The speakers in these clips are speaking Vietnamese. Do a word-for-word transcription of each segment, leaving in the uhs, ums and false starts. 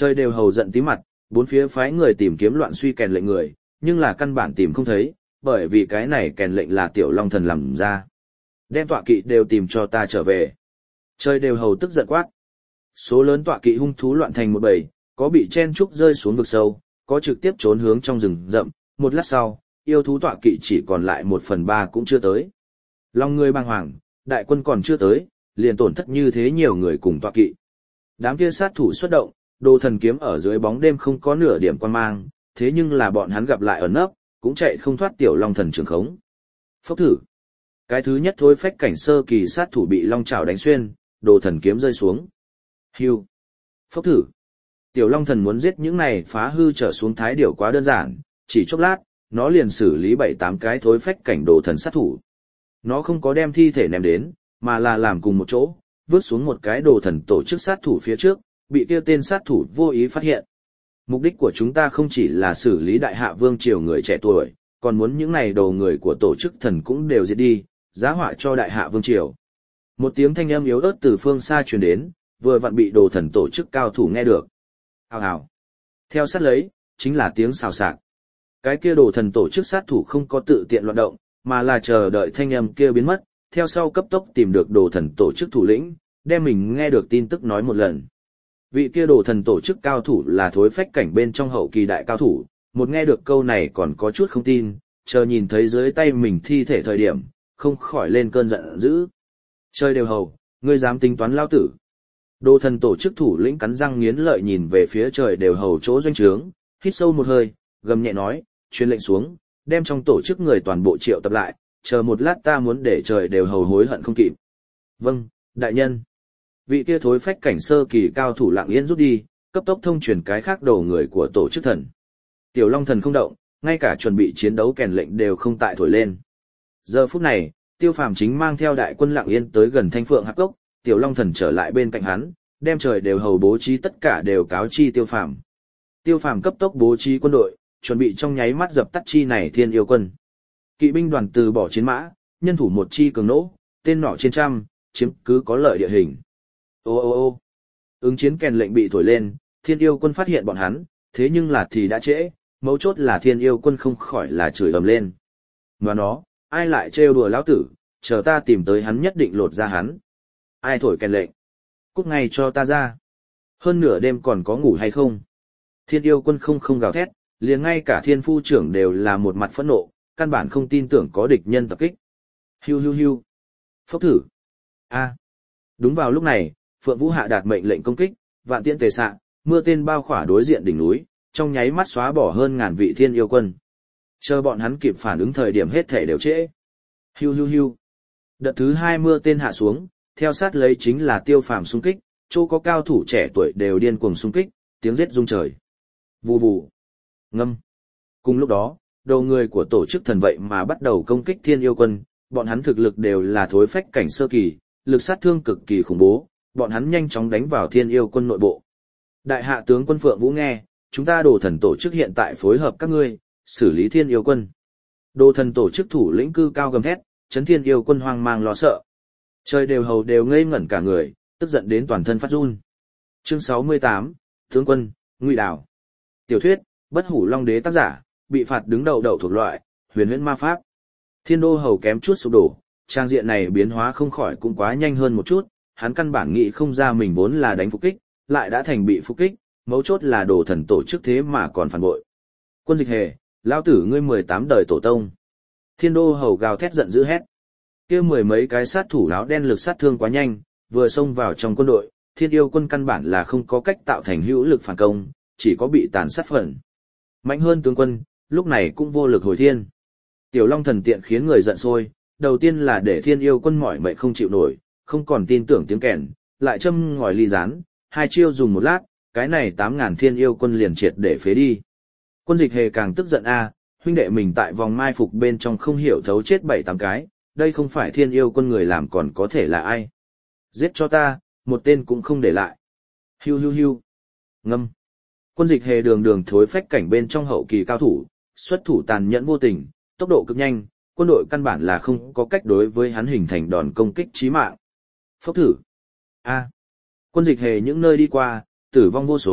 Trời đều hầu giận tí mặt, bốn phía phái người tìm kiếm loạn suy kèn lệnh người, nhưng là căn bản tìm không thấy, bởi vì cái này kèn lệnh là tiểu long thần làm ra. Đem tọa kỵ đều tìm cho ta trở về. Trời đều hầu tức giận quát. Số lớn tọa kỵ hung thú loạn thành một bầy, có bị chen trúc rơi xuống vực sâu, có trực tiếp trốn hướng trong rừng rậm, một lát sau, yêu thú tọa kỵ chỉ còn lại một phần ba cũng chưa tới. Long người bàng hoàng, đại quân còn chưa tới, liền tổn thất như thế nhiều người cùng tọa kỵ. Đám kia sát thủ xuất động, đồ thần kiếm ở dưới bóng đêm không có nửa điểm quan mang, thế nhưng là bọn hắn gặp lại ở nấp, cũng chạy không thoát tiểu long thần trường khống. Phốc thử. Cái thứ nhất thôi phách cảnh sơ kỳ sát thủ bị long chảo đánh xuyên, đồ thần kiếm rơi xuống. Hưu. Phốc thử. Tiểu long thần muốn giết những này phá hư trở xuống thái điểu quá đơn giản, chỉ chốc lát, nó liền xử lý bảy tám cái thối phách cảnh đồ thần sát thủ. Nó không có đem thi thể ném đến, mà là làm cùng một chỗ, vứt xuống một cái đồ thần tổ chức sát thủ phía trước, bị kia tên sát thủ vô ý phát hiện. Mục đích của chúng ta không chỉ là xử lý đại hạ vương triều người trẻ tuổi, còn muốn những này đồ người của tổ chức thần cũng đều diệt đi, giá họa cho đại hạ vương triều. Một tiếng thanh âm yếu ớt từ phương xa truyền đến, vừa vặn bị đồ thần tổ chức cao thủ nghe được. Hào hào. Theo sát lấy, chính là tiếng xào xạc. Cái kia đồ thần tổ chức sát thủ không có tự tiện loạn động, mà là chờ đợi thanh âm kia biến mất, theo sau cấp tốc tìm được đồ thần tổ chức thủ lĩnh, đem mình nghe được tin tức nói một lần. Vị kia đồ thần tổ chức cao thủ là thối phách cảnh bên trong hậu kỳ đại cao thủ, một nghe được câu này còn có chút không tin, chờ nhìn thấy dưới tay mình thi thể thời điểm, không khỏi lên cơn giận dữ. Trời đều hầu, ngươi dám tính toán lao tử. Đồ thần tổ chức thủ lĩnh cắn răng nghiến lợi nhìn về phía trời đều hầu chỗ doanh trướng, hít sâu một hơi, gầm nhẹ nói, truyền lệnh xuống, đem trong tổ chức người toàn bộ triệu tập lại, chờ một lát ta muốn để trời đều hầu hối hận không kịp. Vâng, đại nhân. Vị kia thối phách cảnh sơ kỳ cao thủ lặng yên rút đi, cấp tốc thông truyền cái khác đầu người của tổ chức thần. Tiểu Long thần không động, ngay cả chuẩn bị chiến đấu kèn lệnh đều không tại thổi lên. Giờ phút này, Tiêu Phàm chính mang theo đại quân lặng yên tới gần Thanh Phượng Hạp Cốc, Tiểu Long thần trở lại bên cạnh hắn, đem trời đều hầu bố trí tất cả đều cáo chi Tiêu Phàm. Tiêu Phàm cấp tốc bố trí quân đội, chuẩn bị trong nháy mắt dập tắt chi này thiên yêu quân. Kỵ binh đoàn từ bỏ chiến mã, nhân thủ một chi cường nỗ, tên nỏ trên trăm, chiếm cứ có lợi địa hình. Ô ô ô ứng chiến kèn lệnh bị thổi lên, thiên yêu quân phát hiện bọn hắn, thế nhưng là thì đã trễ, mấu chốt là thiên yêu quân không khỏi là chửi ầm lên. Mà nó, ai lại trêu đùa lão tử, chờ ta tìm tới hắn nhất định lột ra hắn. Ai thổi kèn lệnh? Cút ngay cho ta ra. Hơn nửa đêm còn có ngủ hay không? Thiên yêu quân không không gào thét, liền ngay cả thiên phu trưởng đều là một mặt phẫn nộ, căn bản không tin tưởng có địch nhân tập kích. Hiu hiu hiu. Phốc thử. A. Đúng vào lúc này, Phượng Vũ hạ đạt mệnh lệnh công kích, vạn tiễn tề xạ, mưa tên bao khỏa đối diện đỉnh núi, trong nháy mắt xóa bỏ hơn ngàn vị thiên yêu quân. Chờ bọn hắn kịp phản ứng thời điểm hết thể đều trễ. Hiu hiu hiu. Đợt thứ hai mưa tên hạ xuống, theo sát lấy chính là Tiêu Phàm xung kích, chỗ có cao thủ trẻ tuổi đều điên cuồng xung kích, tiếng giết rung trời. Vù vù. Ngâm. Cùng lúc đó, đầu người của tổ chức thần vậy mà bắt đầu công kích thiên yêu quân, bọn hắn thực lực đều là thối phách cảnh sơ kỳ, lực sát thương cực kỳ khủng bố, bọn hắn nhanh chóng đánh vào thiên yêu quân nội bộ. Đại hạ tướng quân Phượng Vũ nghe, chúng ta đồ thần tổ chức hiện tại phối hợp các ngươi, xử lý thiên yêu quân. Đồ thần tổ chức thủ lĩnh cư cao gầm thét, chấn thiên yêu quân hoang mang lo sợ. Trời đều hầu đều ngây ngẩn cả người, tức giận đến toàn thân phát run. Chương sáu mươi tám, Tướng quân, Ngụy Đào. Tiểu thuyết, Bất Hủ Long Đế tác giả, bị phạt đứng đầu đậu thuộc loại, huyền huyễn ma pháp. Thiên đô hầu kém chút sụp đổ, trang diện này biến hóa không khỏi cũng quá nhanh hơn một chút, hắn căn bản nghĩ không ra mình vốn là đánh phục kích, lại đã thành bị phục kích, mấu chốt là đồ thần tổ chức thế mà còn phản bội. Quân Dịch Hề, lão tử ngươi mười tám đời tổ tông. Thiên đô hầu gào thét giận dữ hét. Kia mười mấy cái sát thủ áo đen lực sát thương quá nhanh, vừa xông vào trong quân đội, thiên yêu quân căn bản là không có cách tạo thành hữu lực phản công, chỉ có bị tàn sát phần. Mạnh hơn tướng quân, lúc này cũng vô lực hồi thiên. Tiểu Long thần tiện khiến người giận sôi, đầu tiên là để thiên yêu quân mỏi mệt không chịu nổi, không còn tin tưởng tiếng kèn, lại châm ngòi ly rán, hai chiêu dùng một lát, cái này tám ngàn thiên yêu quân liền triệt để phế đi. Quân Dịch Hề càng tức giận a, huynh đệ mình tại vòng mai phục bên trong không hiểu thấu chết bảy tám cái, đây không phải thiên yêu quân người làm còn có thể là ai. Giết cho ta, một tên cũng không để lại. Hiu hiu hiu. Ngâm. Quân Dịch Hề đường đường thối phách cảnh bên trong hậu kỳ cao thủ, xuất thủ tàn nhẫn vô tình, tốc độ cực nhanh, quân đội căn bản là không có cách đối với hắn hình thành đòn công kích chí mạng. Phốc thử. A. Quân Dịch Hề những nơi đi qua, tử vong vô số,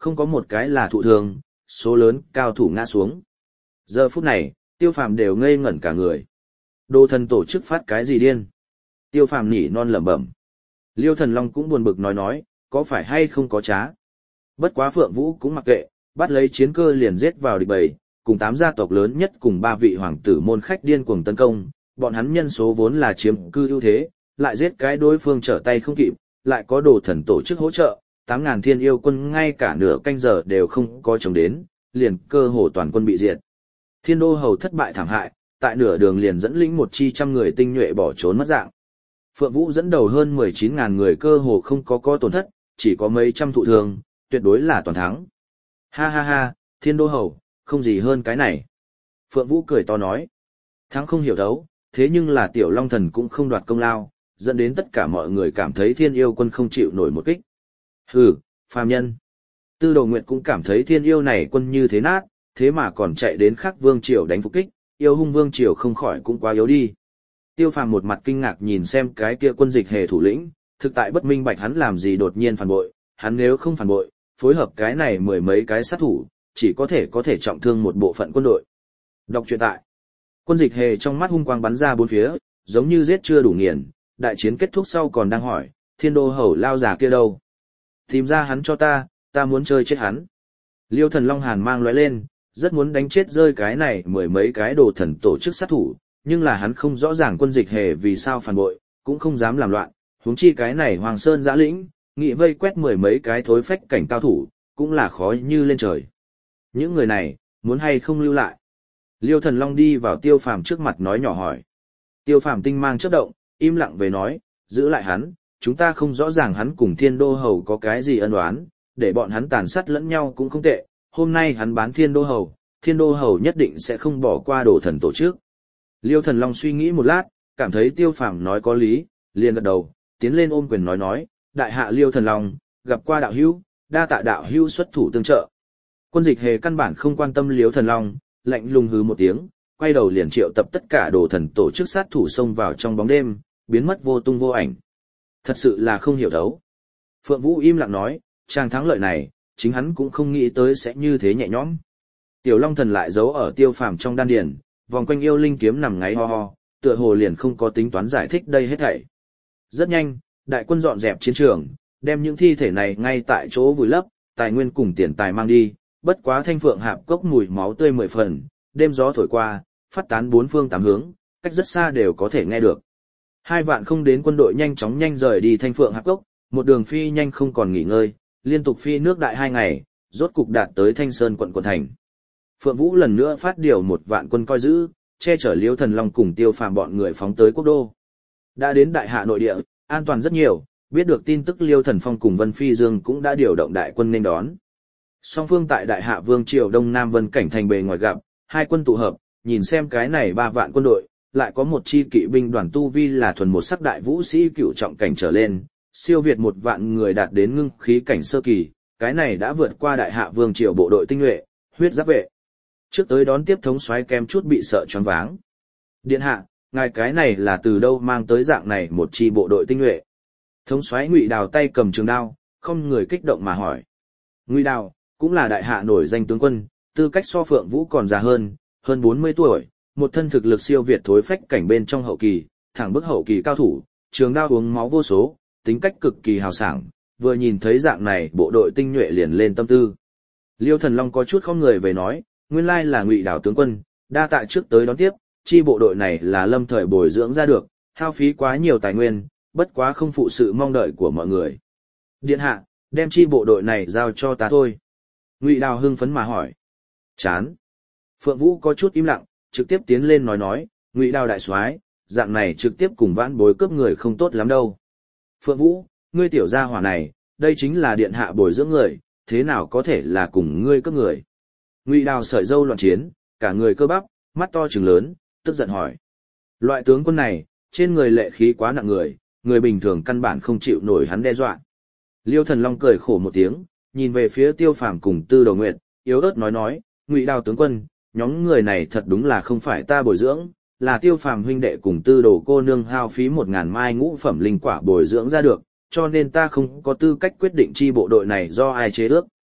không có một cái là thụ thương, số lớn cao thủ ngã xuống. Giờ phút này, Tiêu Phàm đều ngây ngẩn cả người. Đồ thần tổ chức phát cái gì điên? Tiêu Phàm nỉ non lẩm bẩm. Liêu Thần Long cũng buồn bực nói nói, có phải hay không có trá? Bất quá Phượng Vũ cũng mặc kệ, bắt lấy chiến cơ liền giết vào địch bầy, cùng tám gia tộc lớn nhất cùng ba vị hoàng tử môn khách điên cuồng tấn công, bọn hắn nhân số vốn là chiếm cư ưu thế, lại giết cái đối phương trở tay không kịp, lại có đồ thần tổ chức hỗ trợ, tám ngàn thiên yêu quân ngay cả nửa canh giờ đều không có chống đến, liền cơ hồ toàn quân bị diệt. Thiên đô hầu thất bại thảm hại, tại nửa đường liền dẫn lĩnh một chi trăm người tinh nhuệ bỏ trốn mất dạng. Phượng Vũ dẫn đầu hơn mười chín ngàn người cơ hồ không có có tổn thất, chỉ có mấy trăm thụ thương, tuyệt đối là toàn thắng. Ha ha ha, thiên đô hầu, không gì hơn cái này. Phượng Vũ cười to nói, thắng không hiểu thấu, thế nhưng là tiểu long thần cũng không đoạt công lao, dẫn đến tất cả mọi người cảm thấy thiên yêu quân không chịu nổi một kích. Hừ, phàm nhân. Tư Đồ Nguyệt cũng cảm thấy thiên yêu này quân như thế nát, thế mà còn chạy đến khắc vương triều đánh phục kích, yêu hung vương triều không khỏi cũng quá yếu đi. Tiêu Phàm một mặt kinh ngạc nhìn xem cái kia quân dịch hề thủ lĩnh, thực tại bất minh bạch hắn làm gì đột nhiên phản bội, hắn nếu không phản bội, phối hợp cái này mười mấy cái sát thủ, chỉ có thể có thể trọng thương một bộ phận quân đội. Đọc truyện tại. Quân dịch hề trong mắt hung quang bắn ra bốn phía, giống như giết chưa đủ nghiền, đại chiến kết thúc sau còn đang hỏi, thiên đô hầu lao già kia đâu? Tìm ra hắn cho ta, ta muốn chơi chết hắn. Liêu Thần Long hàn mang lóe lên, rất muốn đánh chết rơi cái này mười mấy cái đồ thần tổ chức sát thủ, nhưng là hắn không rõ ràng quân dịch hề vì sao phản bội, cũng không dám làm loạn, huống chi cái này Hoàng Sơn giã lĩnh, nghị vây quét mười mấy cái thối phách cảnh cao thủ, cũng là khó như lên trời. Những người này, muốn hay không lưu lại? Liêu Thần Long đi vào Tiêu Phàm trước mặt nói nhỏ hỏi. Tiêu Phàm tinh mang chớp động, im lặng về nói, giữ lại hắn, chúng ta không rõ ràng hắn cùng thiên đô hầu có cái gì ân oán, để bọn hắn tàn sát lẫn nhau cũng không tệ, hôm nay hắn bán thiên đô hầu, thiên đô hầu nhất định sẽ không bỏ qua đồ thần tổ chức. Liêu Thần Long suy nghĩ một lát, cảm thấy Tiêu Phàm nói có lý, liền gật đầu, tiến lên ôm quyền nói nói, đại hạ Liêu Thần Long, gặp qua đạo hữu, đa tạ đạo hữu xuất thủ tương trợ. Quân dịch hề căn bản không quan tâm Liêu Thần Long, lạnh lùng hứ một tiếng, quay đầu liền triệu tập tất cả đồ thần tổ chức sát thủ xông vào trong bóng đêm, biến mất vô tung vô ảnh. Thật sự là không hiểu thấu. Phượng Vũ im lặng nói, chàng thắng lợi này, chính hắn cũng không nghĩ tới sẽ như thế nhẹ nhõm. Tiểu Long Thần lại giấu ở Tiêu Phàm trong đan điền, vòng quanh yêu linh kiếm nằm ngáy ho ho, tựa hồ liền không có tính toán giải thích đây hết thảy. Rất nhanh, đại quân dọn dẹp chiến trường, đem những thi thể này ngay tại chỗ vùi lấp, tài nguyên cùng tiền tài mang đi, bất quá thanh phượng hạp cốc mùi máu tươi mười phần, đêm gió thổi qua, phát tán bốn phương tám hướng, cách rất xa đều có thể nghe được. Hai vạn không đến quân đội nhanh chóng nhanh rời đi thanh phượng hạp cốc, một đường phi nhanh không còn nghỉ ngơi, liên tục phi nước đại hai ngày, rốt cục đạt tới Thanh Sơn quận quận thành. Phượng Vũ lần nữa phát điều một vạn quân coi giữ, che chở Liêu Thần Long cùng Tiêu Phàm bọn người phóng tới quốc đô. Đã đến đại hạ nội địa, an toàn rất nhiều, biết được tin tức Liêu Thần Phong cùng Vân Phi Dương cũng đã điều động đại quân nên đón. Song phương tại đại hạ vương triều đông nam vân cảnh thành bề ngoài gặp, hai quân tụ hợp, nhìn xem cái này ba vạn quân đội, lại có một chi kỵ binh đoàn tu vi là thuần một sắc đại vũ sĩ cựu trọng cảnh trở lên, siêu việt một vạn người đạt đến ngưng khí cảnh sơ kỳ, cái này đã vượt qua đại hạ vương triều bộ đội tinh nhuệ, huyết giáp vệ. Trước tới đón tiếp thống soái kem chút bị sợ choáng váng. Điện hạ, ngài cái này là từ đâu mang tới dạng này một chi bộ đội tinh nhuệ? Thống soái Ngụy Đào tay cầm trường đao, không người kích động mà hỏi. Ngụy Đào cũng là đại hạ nổi danh tướng quân, tư cách so Phượng Vũ còn già hơn, hơn bốn mươi tuổi, một thân thực lực siêu việt thối phách cảnh bên trong hậu kỳ, thẳng bức hậu kỳ cao thủ, trường đao uống máu vô số, tính cách cực kỳ hào sảng, vừa nhìn thấy dạng này bộ đội tinh nhuệ liền lên tâm tư. Liêu Thần Long có chút không người về nói, nguyên lai là Ngụy Đào tướng quân, đa tạ trước tới đón tiếp, chi bộ đội này là lâm thời bồi dưỡng ra được, hao phí quá nhiều tài nguyên, bất quá không phụ sự mong đợi của mọi người. Điện hạ, đem chi bộ đội này giao cho ta thôi. Ngụy Đào hưng phấn mà hỏi. Chán. Phượng Vũ có chút im lặng, trực tiếp tiến lên nói nói, Ngụy Đào đại soái, dạng này trực tiếp cùng vãn bối cướp người không tốt lắm đâu. Phượng Vũ, ngươi tiểu gia hỏa này, đây chính là điện hạ bồi dưỡng người, thế nào có thể là cùng ngươi cướp người? Ngụy Đào sợi râu loạn chiến, cả người cơ bắp, mắt to trừng lớn, tức giận hỏi. Loại tướng quân này, trên người lệ khí quá nặng người, người bình thường căn bản không chịu nổi hắn đe dọa. Liêu Thần Long cười khổ một tiếng, nhìn về phía Tiêu Phàm cùng Tư Đồ Nguyệt, yếu ớt nói nói, Ngụy Đào tướng quân, nhóm người này thật đúng là không phải ta bồi dưỡng, là Tiêu Phàm huynh đệ cùng Tư Đồ cô nương hao phí một ngàn mai ngũ phẩm linh quả bồi dưỡng ra được, cho nên ta không có tư cách quyết định chi bộ đội này do ai chế ước.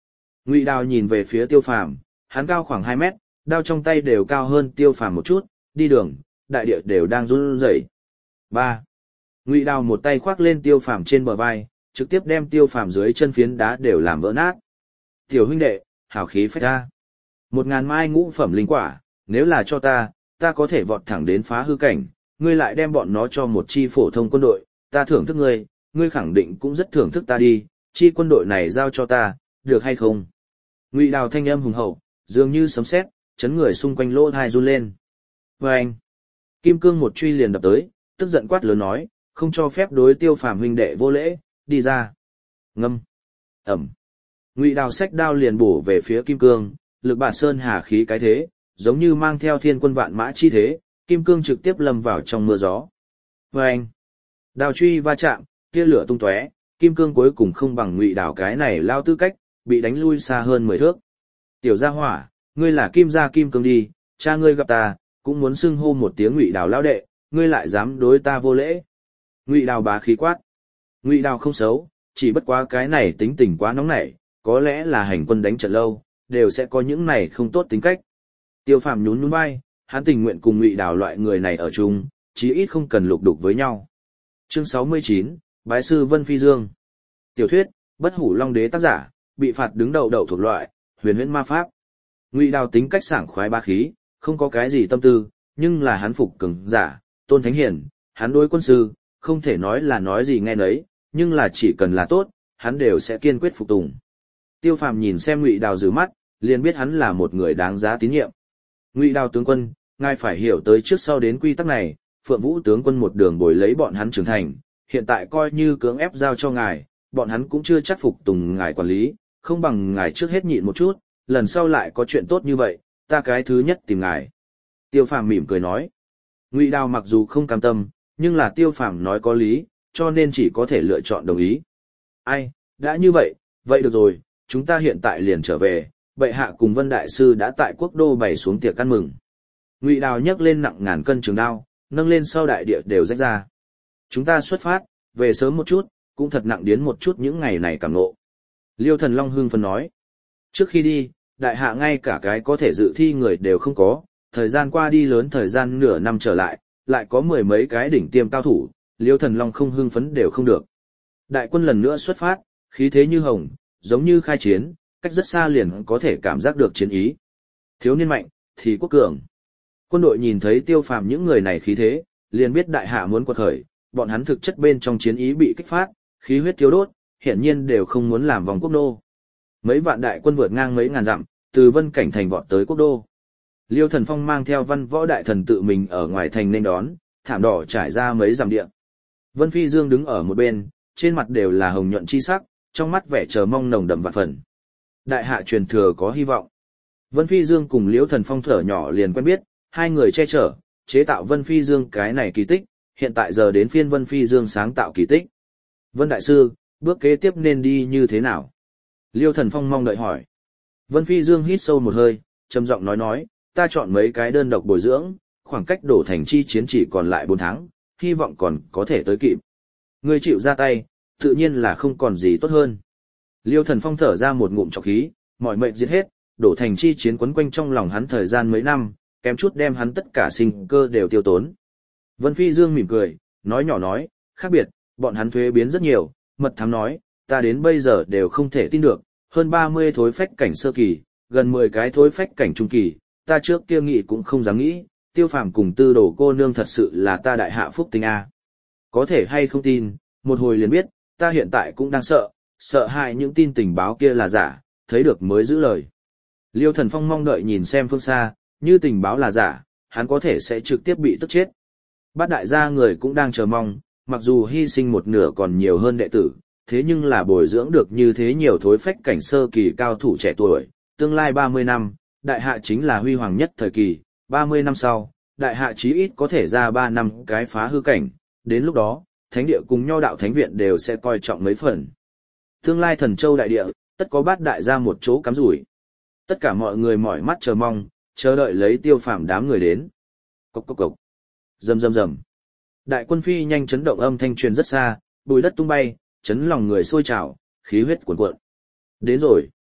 Ngụy Đào nhìn về phía Tiêu Phàm, hắn cao khoảng hai mét, đao trong tay đều cao hơn Tiêu Phàm một chút, đi đường, đại địa đều đang run rẩy. Ba. Ngụy Đào một tay khoác lên Tiêu Phàm trên bờ vai, trực tiếp đem Tiêu Phàm dưới chân phiến đá đều làm vỡ nát. Tiểu huynh đệ, hào khí phách ta. Một ngàn mai ngũ phẩm linh quả, nếu là cho ta, ta có thể vọt thẳng đến phá hư cảnh, ngươi lại đem bọn nó cho một chi phổ thông quân đội, ta thưởng thức ngươi, ngươi khẳng định cũng rất thưởng thức ta đi, chi quân đội này giao cho ta, được hay không? Ngụy Đào thanh âm hùng hậu, dường như sấm sét, chấn người xung quanh lỗ tai run lên. Và anh, Kim Cương một truy liền đập tới, tức giận quát lớn nói, không cho phép đối Tiêu Phàm huynh đệ vô lễ, đi ra. Ngâm. Ẩm. Ngụy Đào xách đao liền bổ về phía Kim Cương, lực bản sơn hà khí cái thế, giống như mang theo thiên quân vạn mã chi thế, Kim Cương trực tiếp lâm vào trong mưa gió. Và anh, đao truy va chạm, tia lửa tung tóe, Kim Cương cuối cùng không bằng Ngụy Đào cái này lao tư cách, bị đánh lui xa hơn mười thước. Tiểu gia hỏa, ngươi là Kim gia Kim Cương đi, cha ngươi gặp ta, cũng muốn xưng hô một tiếng Ngụy Đào lao đệ, ngươi lại dám đối ta vô lễ. Ngụy Đào bá khí quát. Ngụy Đào không xấu, chỉ bất quá cái này tính tình quá nóng nảy, có lẽ là hành quân đánh trận lâu, đều sẽ có những này không tốt tính cách. Tiêu Phàm nhún nhún vai, hắn tình nguyện cùng Ngụy Đào loại người này ở chung, chí ít không cần lục đục với nhau. Chương sáu mươi chín, Bái sư Vân Phi Dương. Tiểu thuyết, Bất Hủ Long Đế tác giả, bị phạt đứng đầu đầu thuộc loại, huyền huyễn ma pháp. Ngụy Đào tính cách sảng khoái bá khí, không có cái gì tâm tư, nhưng là hắn phục cường giả, tôn thánh hiền, hắn đối quân sư, không thể nói là nói gì nghe nấy, nhưng là chỉ cần là tốt, hắn đều sẽ kiên quyết phục tùng. Tiêu Phàm nhìn xem Ngụy Đào rử mắt, liền biết hắn là một người đáng giá tín nhiệm. Ngụy Đào tướng quân, ngài phải hiểu tới trước sau đến quy tắc này, Phượng Vũ tướng quân một đường bồi lấy bọn hắn trưởng thành, hiện tại coi như cưỡng ép giao cho ngài, bọn hắn cũng chưa chắc phục tùng ngài quản lý, không bằng ngài trước hết nhịn một chút, lần sau lại có chuyện tốt như vậy, ta cái thứ nhất tìm ngài. Tiêu Phàm mỉm cười nói. Ngụy Đào mặc dù không cam tâm, nhưng là Tiêu Phàm nói có lý, cho nên chỉ có thể lựa chọn đồng ý. Ai, đã như vậy, vậy được rồi, chúng ta hiện tại liền trở về, bệ hạ cùng Vân Đại Sư đã tại quốc đô bày xuống tiệc ăn mừng. Ngụy Đào nhấc lên nặng ngàn cân trường đao, nâng lên sau đại địa đều rách ra. Chúng ta xuất phát, về sớm một chút, cũng thật nặng điến một chút những ngày này cảm ngộ. Liêu Thần Long hưng phấn nói. Trước khi đi, đại hạ ngay cả cái có thể dự thi người đều không có, thời gian qua đi lớn thời gian nửa năm trở lại, lại có mười mấy cái đỉnh tiêm cao thủ, Liêu Thần Long không hưng phấn đều không được. Đại quân lần nữa xuất phát, khí thế như hồng, giống như khai chiến, cách rất xa liền có thể cảm giác được chiến ý. Thiếu niên mạnh, thì quốc cường. Quân đội nhìn thấy Tiêu Phàm những người này khí thế, liền biết đại hạ muốn quật khởi, bọn hắn thực chất bên trong chiến ý bị kích phát, khí huyết thiêu đốt, hiển nhiên đều không muốn làm vòng quốc đô. Mấy vạn đại quân vượt ngang mấy ngàn dặm, từ Vân Cảnh thành vọt tới quốc đô. Liêu Thần Phong mang theo Văn Võ đại thần tự mình ở ngoài thành nên đón, thảm đỏ trải ra mấy dặm địa. Vân Phi Dương đứng ở một bên, trên mặt đều là hồng nhuận chi sắc, trong mắt vẻ chờ mong nồng đậm vạn phần. Đại hạ truyền thừa có hy vọng. Vân Phi Dương cùng Liễu Thần Phong thở nhỏ liền quen biết, hai người che chở, chế tạo Vân Phi Dương cái này kỳ tích, hiện tại giờ đến phiên Vân Phi Dương sáng tạo kỳ tích. Vân Đại Sư, bước kế tiếp nên đi như thế nào? Liêu Thần Phong mong đợi hỏi. Vân Phi Dương hít sâu một hơi, trầm giọng nói nói, ta chọn mấy cái đơn độc bồi dưỡng, khoảng cách đổ thành chi chiến chỉ còn lại bốn tháng, hy vọng còn có thể tới kịp. Ngươi chịu ra tay, tự nhiên là không còn gì tốt hơn. Liêu Thần Phong thở ra một ngụm trọc khí, mọi mệnh giết hết, đổ thành chi chiến quấn quanh trong lòng hắn thời gian mấy năm, kém chút đem hắn tất cả sinh cơ đều tiêu tốn. Vân Phi Dương mỉm cười, nói nhỏ nói, khác biệt, bọn hắn thuế biến rất nhiều, mật thám nói, ta đến bây giờ đều không thể tin được, hơn ba mươi thối phách cảnh sơ kỳ, gần mười cái thối phách cảnh trung kỳ, ta trước kia nghĩ cũng không dám nghĩ, Tiêu Phàm cùng Tư Đồ cô nương thật sự là ta đại hạ phúc tinh a. Có thể hay không tin, một hồi liền biết, ta hiện tại cũng đang sợ, sợ hại những tin tình báo kia là giả, thấy được mới giữ lời. Liêu Thần Phong mong đợi nhìn xem phương xa, như tình báo là giả, hắn có thể sẽ trực tiếp bị tức chết. Bát đại gia người cũng đang chờ mong, mặc dù hy sinh một nửa còn nhiều hơn đệ tử, thế nhưng là bồi dưỡng được như thế nhiều thối phách cảnh sơ kỳ cao thủ trẻ tuổi, tương lai ba mươi năm, đại hạ chính là huy hoàng nhất thời kỳ, ba mươi năm sau, đại hạ chí ít có thể ra ba năm cái phá hư cảnh, đến lúc đó, thánh địa cùng nho đạo thánh viện đều sẽ coi trọng mấy phần. Tương lai thần châu đại địa, tất có bát đại gia một chỗ cắm rủi. Tất cả mọi người mỏi mắt chờ mong, chờ đợi lấy Tiêu Phàm đám người đến. Cốc cốc cốc. Rầm rầm rầm. Đại quân phi nhanh chấn động âm thanh truyền rất xa, bụi đất tung bay, chấn lòng người sôi trào, khí huyết cuồn cuộn. Đến rồi.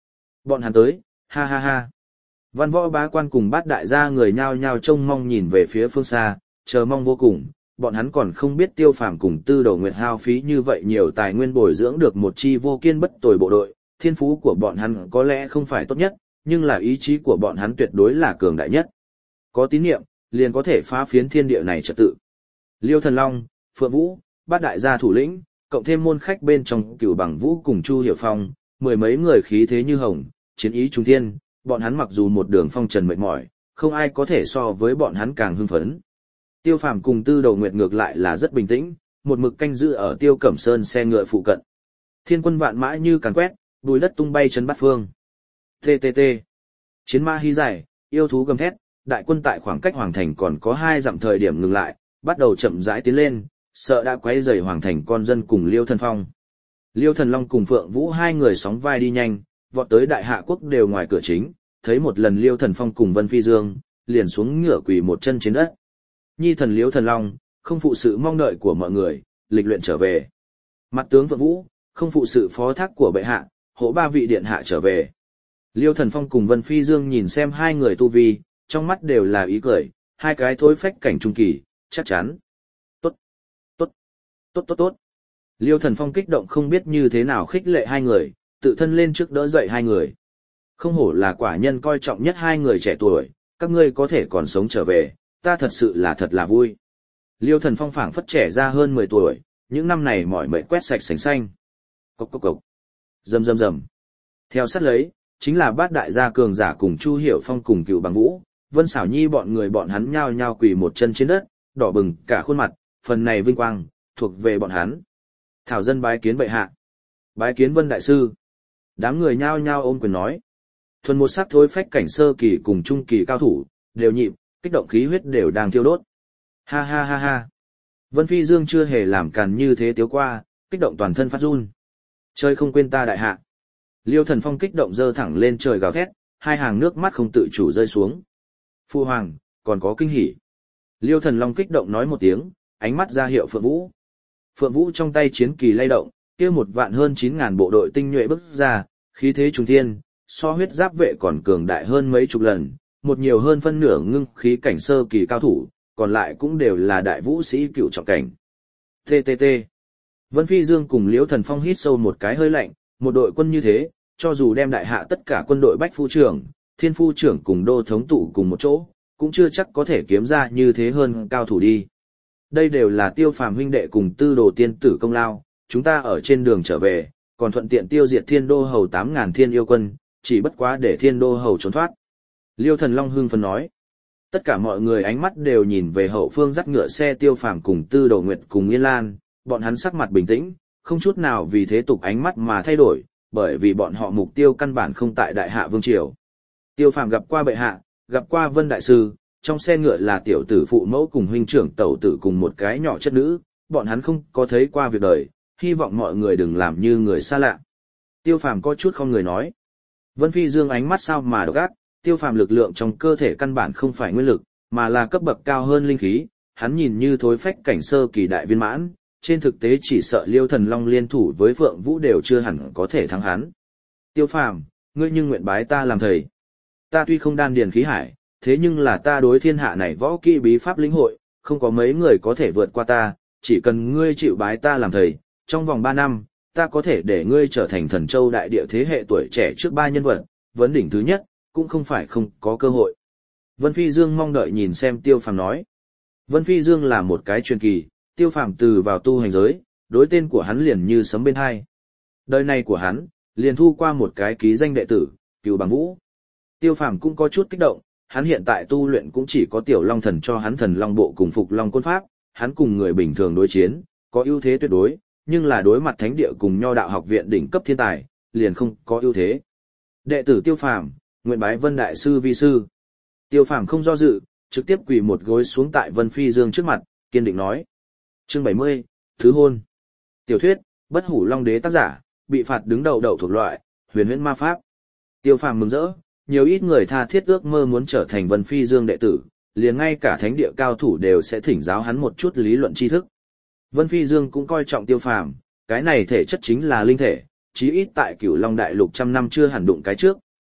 Bọn hắn tới, ha ha ha. Văn võ bá quan cùng bát đại gia người nhao nhao trông mong nhìn về phía phương xa, chờ mong vô cùng, bọn hắn còn không biết Tiêu Phàm cùng Tư Đồ Nguyệt hao phí như vậy nhiều tài nguyên bồi dưỡng được một chi vô kiên bất tồi bộ đội, thiên phú của bọn hắn có lẽ không phải tốt nhất, nhưng là ý chí của bọn hắn tuyệt đối là cường đại nhất. Có tín niệm, liền có thể phá phiến thiên địa này trật tự. Liêu Thần Long, Phượng Vũ, bát đại gia thủ lĩnh, cộng thêm môn khách bên trong Cửu Bằng Vũ cùng Chu Hiểu Phong, mười mấy người khí thế như hồng, chiến ý trung thiên, bọn hắn mặc dù một đường phong trần mệt mỏi, không ai có thể so với bọn hắn càng hưng phấn. Tiêu Phàm cùng Tư Đồ Nguyệt ngược lại là rất bình tĩnh, một mực canh giữ ở Tiêu Cẩm Sơn xe ngựa phụ cận. Thiên quân vạn mã như càn quét, bùi đất tung bay chấn bát phương. tê tê tê. Chiến ma hí dài, yêu thú gầm thét, đại quân tại khoảng cách hoàng thành còn có hai dặm thời điểm ngừng lại, bắt đầu chậm rãi tiến lên, sợ đã quấy rầy hoàng thành con dân cùng Liêu Thần Phong. Liêu Thần Long cùng Phượng Vũ hai người sóng vai đi nhanh, vọt tới Đại Hạ quốc đều ngoài cửa chính, thấy một lần Liêu Thần Phong cùng Vân Phi Dương, liền xuống ngựa quỳ một chân trên đất. Nhi thần Liêu Thần Long, không phụ sự mong đợi của mọi người, lịch luyện trở về. Mặt tướng Phượng Vũ, không phụ sự phó thác của bệ hạ, hộ ba vị điện hạ trở về. Liêu Thần Phong cùng Vân Phi Dương nhìn xem hai người tu vi, trong mắt đều là ý cười, hai cái thối phách cảnh trung kỳ, chắc chắn. Tốt, tốt, tốt tốt tốt. Liêu Thần Phong kích động không biết như thế nào khích lệ hai người, tự thân lên trước đỡ dậy hai người. Không hổ là quả nhân coi trọng nhất hai người trẻ tuổi, các ngươi có thể còn sống trở về, ta thật sự là thật là vui. Liêu Thần Phong phảng phất trẻ ra hơn mười tuổi, những năm này mỏi mệt quét sạch sành xanh. Cốc cốc cốc. Rầm rầm rầm. Theo sát lấy, chính là bát đại gia cường giả cùng Chu Hiểu Phong cùng Cửu Bằng Vũ, Vân Xảo Nhi bọn người bọn hắn nhao nhao quỳ một chân trên đất, đỏ bừng cả khuôn mặt, phần này vinh quang thuộc về bọn hắn. Thảo dân bái kiến bệ hạ. Bái kiến Vân đại sư. Đám người nhao nhao ôm quyền nói. Thuần một sắc thối phách cảnh sơ kỳ cùng trung kỳ cao thủ, đều nhịp, kích động khí huyết đều đang thiêu đốt. Ha ha ha ha. Vân Phi Dương chưa hề làm càn như thế tiếu qua, kích động toàn thân phát run. Chơi không quên ta đại hạ. Liêu Thần Phong kích động dơ thẳng lên trời gào thét, hai hàng nước mắt không tự chủ rơi xuống. Phu hoàng, còn có kinh hỉ. Liêu Thần Long kích động nói một tiếng, ánh mắt ra hiệu Phượng Vũ. Phượng Vũ trong tay chiến kỳ lay động, kia một vạn hơn chín ngàn bộ đội tinh nhuệ bước ra, khí thế trùng thiên, so huyết giáp vệ còn cường đại hơn mấy chục lần, một nhiều hơn phân nửa ngưng khí cảnh sơ kỳ cao thủ, còn lại cũng đều là đại vũ sĩ cựu trọng cảnh. tê tê tê. Vân Phi Dương cùng Liễu Thần Phong hít sâu một cái hơi lạnh, một đội quân như thế, cho dù đem đại hạ tất cả quân đội bách phu trưởng, thiên phu trưởng cùng đô thống tụ cùng một chỗ, cũng chưa chắc có thể kiếm ra như thế hơn cao thủ đi. Đây đều là Tiêu Phàm huynh đệ cùng Tư Đồ tiên tử công lao, chúng ta ở trên đường trở về, còn thuận tiện tiêu diệt thiên đô hầu tám ngàn thiên yêu quân, chỉ bất quá để thiên đô hầu trốn thoát. Liêu Thần Long hưng phấn nói. Tất cả mọi người ánh mắt đều nhìn về hậu phương dắt ngựa xe Tiêu Phàm cùng Tư Đồ Nguyệt cùng Yên Lan, bọn hắn sắc mặt bình tĩnh, không chút nào vì thế tục ánh mắt mà thay đổi, bởi vì bọn họ mục tiêu căn bản không tại đại hạ vương triều. Tiêu Phàm gặp qua bệ hạ, gặp qua Vân đại sư, trong xe ngựa là tiểu tử phụ mẫu cùng huynh trưởng tẩu tử cùng một cái nhỏ chất nữ, bọn hắn không có thấy qua việc đời, hy vọng mọi người đừng làm như người xa lạ. Tiêu Phàm có chút không người nói. Vân Phi Dương ánh mắt sao mà độc ác, Tiêu Phàm lực lượng trong cơ thể căn bản không phải nguyên lực, mà là cấp bậc cao hơn linh khí, hắn nhìn như thối phách cảnh sơ kỳ đại viên mãn, trên thực tế chỉ sợ Liêu Thần Long liên thủ với Phượng Vũ đều chưa hẳn có thể thắng hắn. Tiêu Phàm, ngươi nhưng nguyện bái ta làm thầy. Ta tuy không đan điền khí hải, thế nhưng là ta đối thiên hạ này võ kỹ bí pháp lĩnh hội, không có mấy người có thể vượt qua ta, chỉ cần ngươi chịu bái ta làm thầy, trong vòng ba năm, ta có thể để ngươi trở thành Thần Châu đại địa thế hệ tuổi trẻ trước ba nhân vật, vấn đỉnh thứ nhất, cũng không phải không có cơ hội. Vân Phi Dương mong đợi nhìn xem Tiêu Phàm nói. Vân Phi Dương là một cái truyền kỳ, Tiêu Phàm từ vào tu hành giới, đối tên của hắn liền như sấm bên hai. Đời này của hắn, liền thu qua một cái ký danh đệ tử, Cửu Bằng Vũ. Tiêu Phàm cũng có chút kích động, hắn hiện tại tu luyện cũng chỉ có Tiểu Long Thần cho hắn Thần Long Bộ cùng Phục Long Côn Pháp, hắn cùng người bình thường đối chiến, có ưu thế tuyệt đối, nhưng là đối mặt Thánh Địa cùng Nho Đạo học viện đỉnh cấp thiên tài, liền không có ưu thế. Đệ tử Tiêu Phàm, nguyện bái Vân đại sư vi sư. Tiêu Phàm không do dự, trực tiếp quỳ một gối xuống tại Vân Phi Dương trước mặt, kiên định nói. Chương bảy mươi, Thứ hôn. Tiểu thuyết, Bất Hủ Long Đế tác giả, bị phạt đứng đầu đầu thuộc loại, huyền huyễn ma pháp. Tiêu Phàm mừng rỡ, nhiều ít người tha thiết ước mơ muốn trở thành Vân Phi Dương đệ tử, liền ngay cả thánh địa cao thủ đều sẽ thỉnh giáo hắn một chút lý luận tri thức. Vân Phi Dương cũng coi trọng Tiêu Phàm, cái này thể chất chính là linh thể, chí ít tại Cửu Long đại lục trăm năm chưa hẳn đụng cái trước,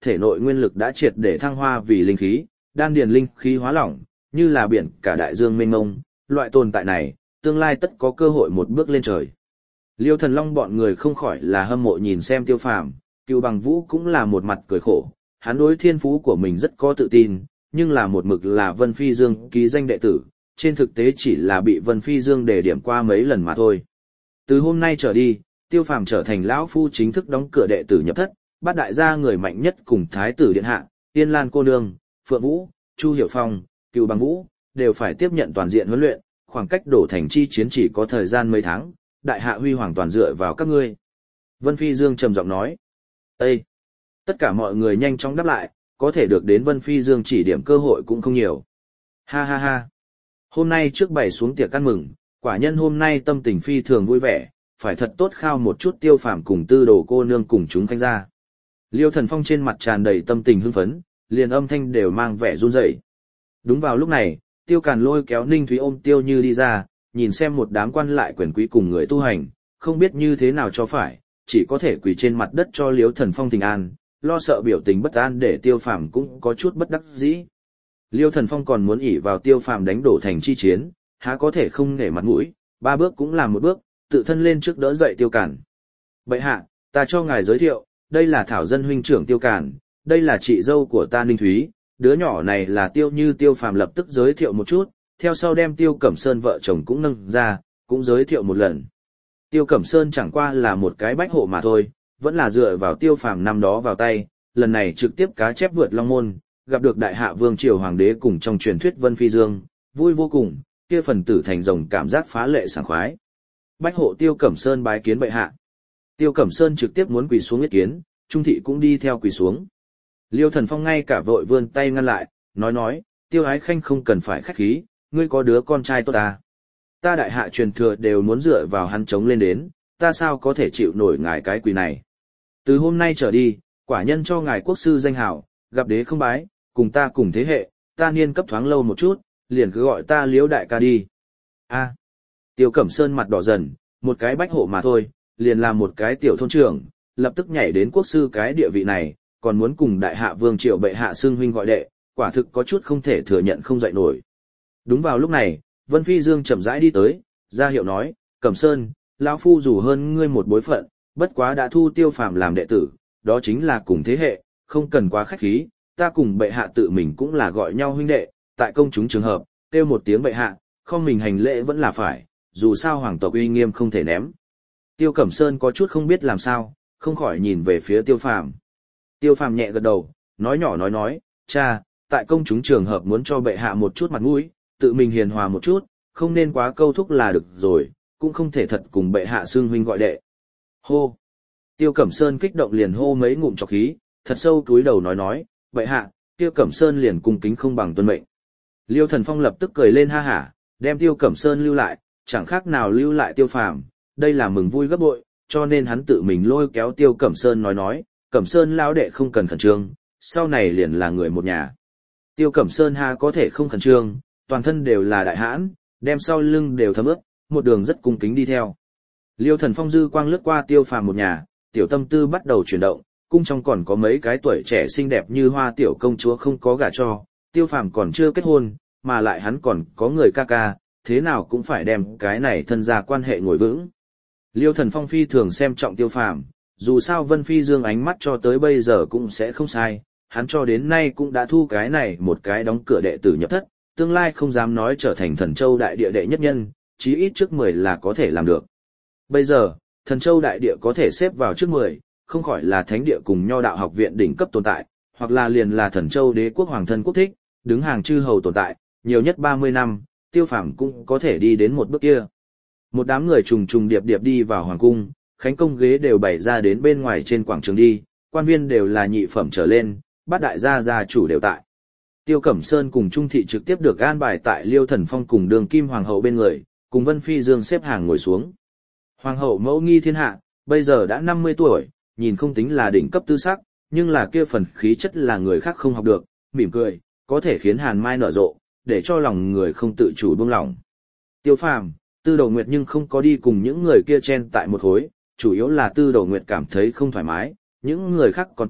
thể nội nguyên lực đã triệt để thăng hoa vì linh khí, đan điền linh khí hóa lỏng, như là biển cả đại dương mênh mông, loại tồn tại này, tương lai tất có cơ hội một bước lên trời. Liêu Thần Long bọn người không khỏi là hâm mộ nhìn xem Tiêu Phàm, Cựu Bằng Vũ cũng là một mặt cười khổ, hắn đối thiên phú của mình rất có tự tin, nhưng là một mực là Vân Phi Dương ký danh đệ tử, trên thực tế chỉ là bị Vân Phi Dương đề điểm qua mấy lần mà thôi. Từ hôm nay trở đi, Tiêu Phàm trở thành lão phu chính thức đóng cửa đệ tử nhập thất, bát đại gia người mạnh nhất cùng Thái tử điện hạ, Tiên Lan cô nương, Phượng Vũ, Chu Hiểu Phong, Cựu Bằng Vũ, đều phải tiếp nhận toàn diện huấn luyện, khoảng cách đổ thành chi chiến chỉ có thời gian mấy tháng, đại hạ huy hoàng toàn dựa vào các ngươi. Vân Phi Dương trầm giọng nói. Ê! Tất cả mọi người nhanh chóng đáp lại, có thể được đến Vân Phi Dương chỉ điểm cơ hội cũng không nhiều. Ha ha ha! Hôm nay trước bày xuống tiệc ăn mừng, quả nhân hôm nay tâm tình phi thường vui vẻ, phải thật tốt khao một chút Tiêu Phàm cùng Tư Đồ cô nương cùng chúng khanh ra. Liêu Thần Phong trên mặt tràn đầy tâm tình hưng phấn, liền âm thanh đều mang vẻ run rẩy. Đúng vào lúc này, Tiêu Càn lôi kéo Ninh Thúy ôm Tiêu Như đi ra, nhìn xem một đám quan lại quyền quý cùng người tu hành, không biết như thế nào cho phải, chỉ có thể quỳ trên mặt đất cho Liêu Thần Phong thỉnh an, lo sợ biểu tình bất an để Tiêu Phàm cũng có chút bất đắc dĩ. Liêu Thần Phong còn muốn ỷ vào Tiêu Phàm đánh đổ thành chi chiến, há có thể không nể mặt mũi, ba bước cũng làm một bước, tự thân lên trước đỡ dậy Tiêu Càn. Bệ hạ, ta cho ngài giới thiệu, đây là Thảo Dân huynh trưởng Tiêu Càn, đây là chị dâu của ta Ninh Thúy, đứa nhỏ này là Tiêu Như. Tiêu Phàm lập tức giới thiệu một chút, theo sau đem Tiêu Cẩm Sơn vợ chồng cũng nâng ra, cũng giới thiệu một lần. Tiêu Cẩm Sơn chẳng qua là một cái bách hộ mà thôi, vẫn là dựa vào Tiêu Phàm năm đó vào tay, lần này trực tiếp cá chép vượt long môn, gặp được đại hạ vương triều hoàng đế cùng trong truyền thuyết Vân Phi Dương, vui vô cùng, kia phần tử thành rồng cảm giác phá lệ sảng khoái. Bách hộ Tiêu Cẩm Sơn bái kiến bệ hạ. Tiêu Cẩm Sơn trực tiếp muốn quỳ xuống yết kiến, Trung thị cũng đi theo quỳ xuống. Liêu Thần Phong ngay cả vội vươn tay ngăn lại, nói nói, Tiêu Ái Khanh không cần phải khách khí, ngươi có đứa con trai tốt ta. Ta đại hạ truyền thừa đều muốn dựa vào hắn chống lên đến, ta sao có thể chịu nổi ngài cái quỳ này. Từ hôm nay trở đi, quả nhân cho ngài quốc sư danh hào, gặp đế không bái, cùng ta cùng thế hệ, ta niên cấp thoáng lâu một chút, liền cứ gọi ta Liễu đại ca đi. A. Tiêu Cẩm Sơn mặt đỏ dần, một cái bách hộ mà thôi, liền làm một cái tiểu thôn trưởng, lập tức nhảy đến quốc sư cái địa vị này, còn muốn cùng đại hạ vương triều bệ hạ xưng huynh gọi đệ, quả thực có chút không thể thừa nhận không dậy nổi. Đúng vào lúc này, Vân Phi Dương chậm rãi đi tới, ra hiệu nói, Cẩm Sơn, lão phu dù hơn ngươi một bối phận, bất quá đã thu Tiêu Phàm làm đệ tử, đó chính là cùng thế hệ, không cần quá khách khí, ta cùng bệ hạ tự mình cũng là gọi nhau huynh đệ, tại công chúng trường hợp, kêu một tiếng bệ hạ, không mình hành lễ vẫn là phải, dù sao hoàng tộc uy nghiêm không thể ném. Tiêu Cẩm Sơn có chút không biết làm sao, không khỏi nhìn về phía Tiêu Phàm. Tiêu Phàm nhẹ gật đầu, nói nhỏ nói nói, cha, tại công chúng trường hợp muốn cho bệ hạ một chút mặt mũi, tự mình hiền hòa một chút, không nên quá câu thúc là được rồi, cũng không thể thật cùng bệ hạ xưng huynh gọi đệ. Hô! Tiêu Cẩm Sơn kích động liền hô mấy ngụm trọc khí, thật sâu cúi đầu nói nói, bệ hạ, Tiêu Cẩm Sơn liền cung kính không bằng tuân mệnh. Liêu Thần Phong lập tức cười lên ha hả, đem Tiêu Cẩm Sơn lưu lại, chẳng khác nào lưu lại Tiêu Phàm, đây là mừng vui gấp bội, cho nên hắn tự mình lôi kéo Tiêu Cẩm Sơn nói nói, Cẩm Sơn lão đệ không cần khẩn trương, sau này liền là người một nhà. Tiêu Cẩm Sơn ha có thể không khẩn trương, toàn thân đều là đại hãn, đem sau lưng đều thấm ướt, một đường rất cung kính đi theo. Liêu Thần Phong dư quang lướt qua Tiêu Phàm một nhà, tiểu tâm tư bắt đầu chuyển động, cung trong còn có mấy cái tuổi trẻ xinh đẹp như hoa tiểu công chúa không có gả cho, Tiêu Phàm còn chưa kết hôn, mà lại hắn còn có người ca ca, thế nào cũng phải đem cái này thân gia quan hệ ngồi vững. Liêu Thần Phong phi thường xem trọng Tiêu Phàm, dù sao Vân Phi Dương ánh mắt cho tới bây giờ cũng sẽ không sai, hắn cho đến nay cũng đã thu cái này một cái đóng cửa đệ tử nhập thất, tương lai không dám nói trở thành Thần Châu đại địa đệ nhất nhân, chí ít trước mười là có thể làm được. Bây giờ, Thần Châu đại địa có thể xếp vào trước mười, không khỏi là thánh địa cùng Nho đạo học viện đỉnh cấp tồn tại, hoặc là liền là Thần Châu đế quốc hoàng thân quốc thích, đứng hàng chư hầu tồn tại, nhiều nhất ba mươi năm, Tiêu Phàm cũng có thể đi đến một bước kia. Một đám người trùng trùng điệp điệp đi vào hoàng cung, khánh công ghế đều bày ra đến bên ngoài trên quảng trường đi, quan viên đều là nhị phẩm trở lên, bát đại gia gia chủ đều tại. Tiêu Cẩm Sơn cùng Trung thị trực tiếp được an bài tại Liêu Thần Phong cùng Đường Kim hoàng hậu bên người, cùng Vân Phi Dương xếp hàng ngồi xuống. Hoàng hậu mẫu nghi thiên hạ, bây giờ đã năm mươi tuổi, nhìn không tính là đỉnh cấp tư sắc, nhưng là kia phần khí chất là người khác không học được, mỉm cười, có thể khiến hàn mai nở rộ, để cho lòng người không tự chủ buông lỏng. Tiêu Phàm, Tư Đồ Nguyệt nhưng không có đi cùng những người kia chen tại một khối, chủ yếu là Tư Đồ Nguyệt cảm thấy không thoải mái, những người khác còn tốt,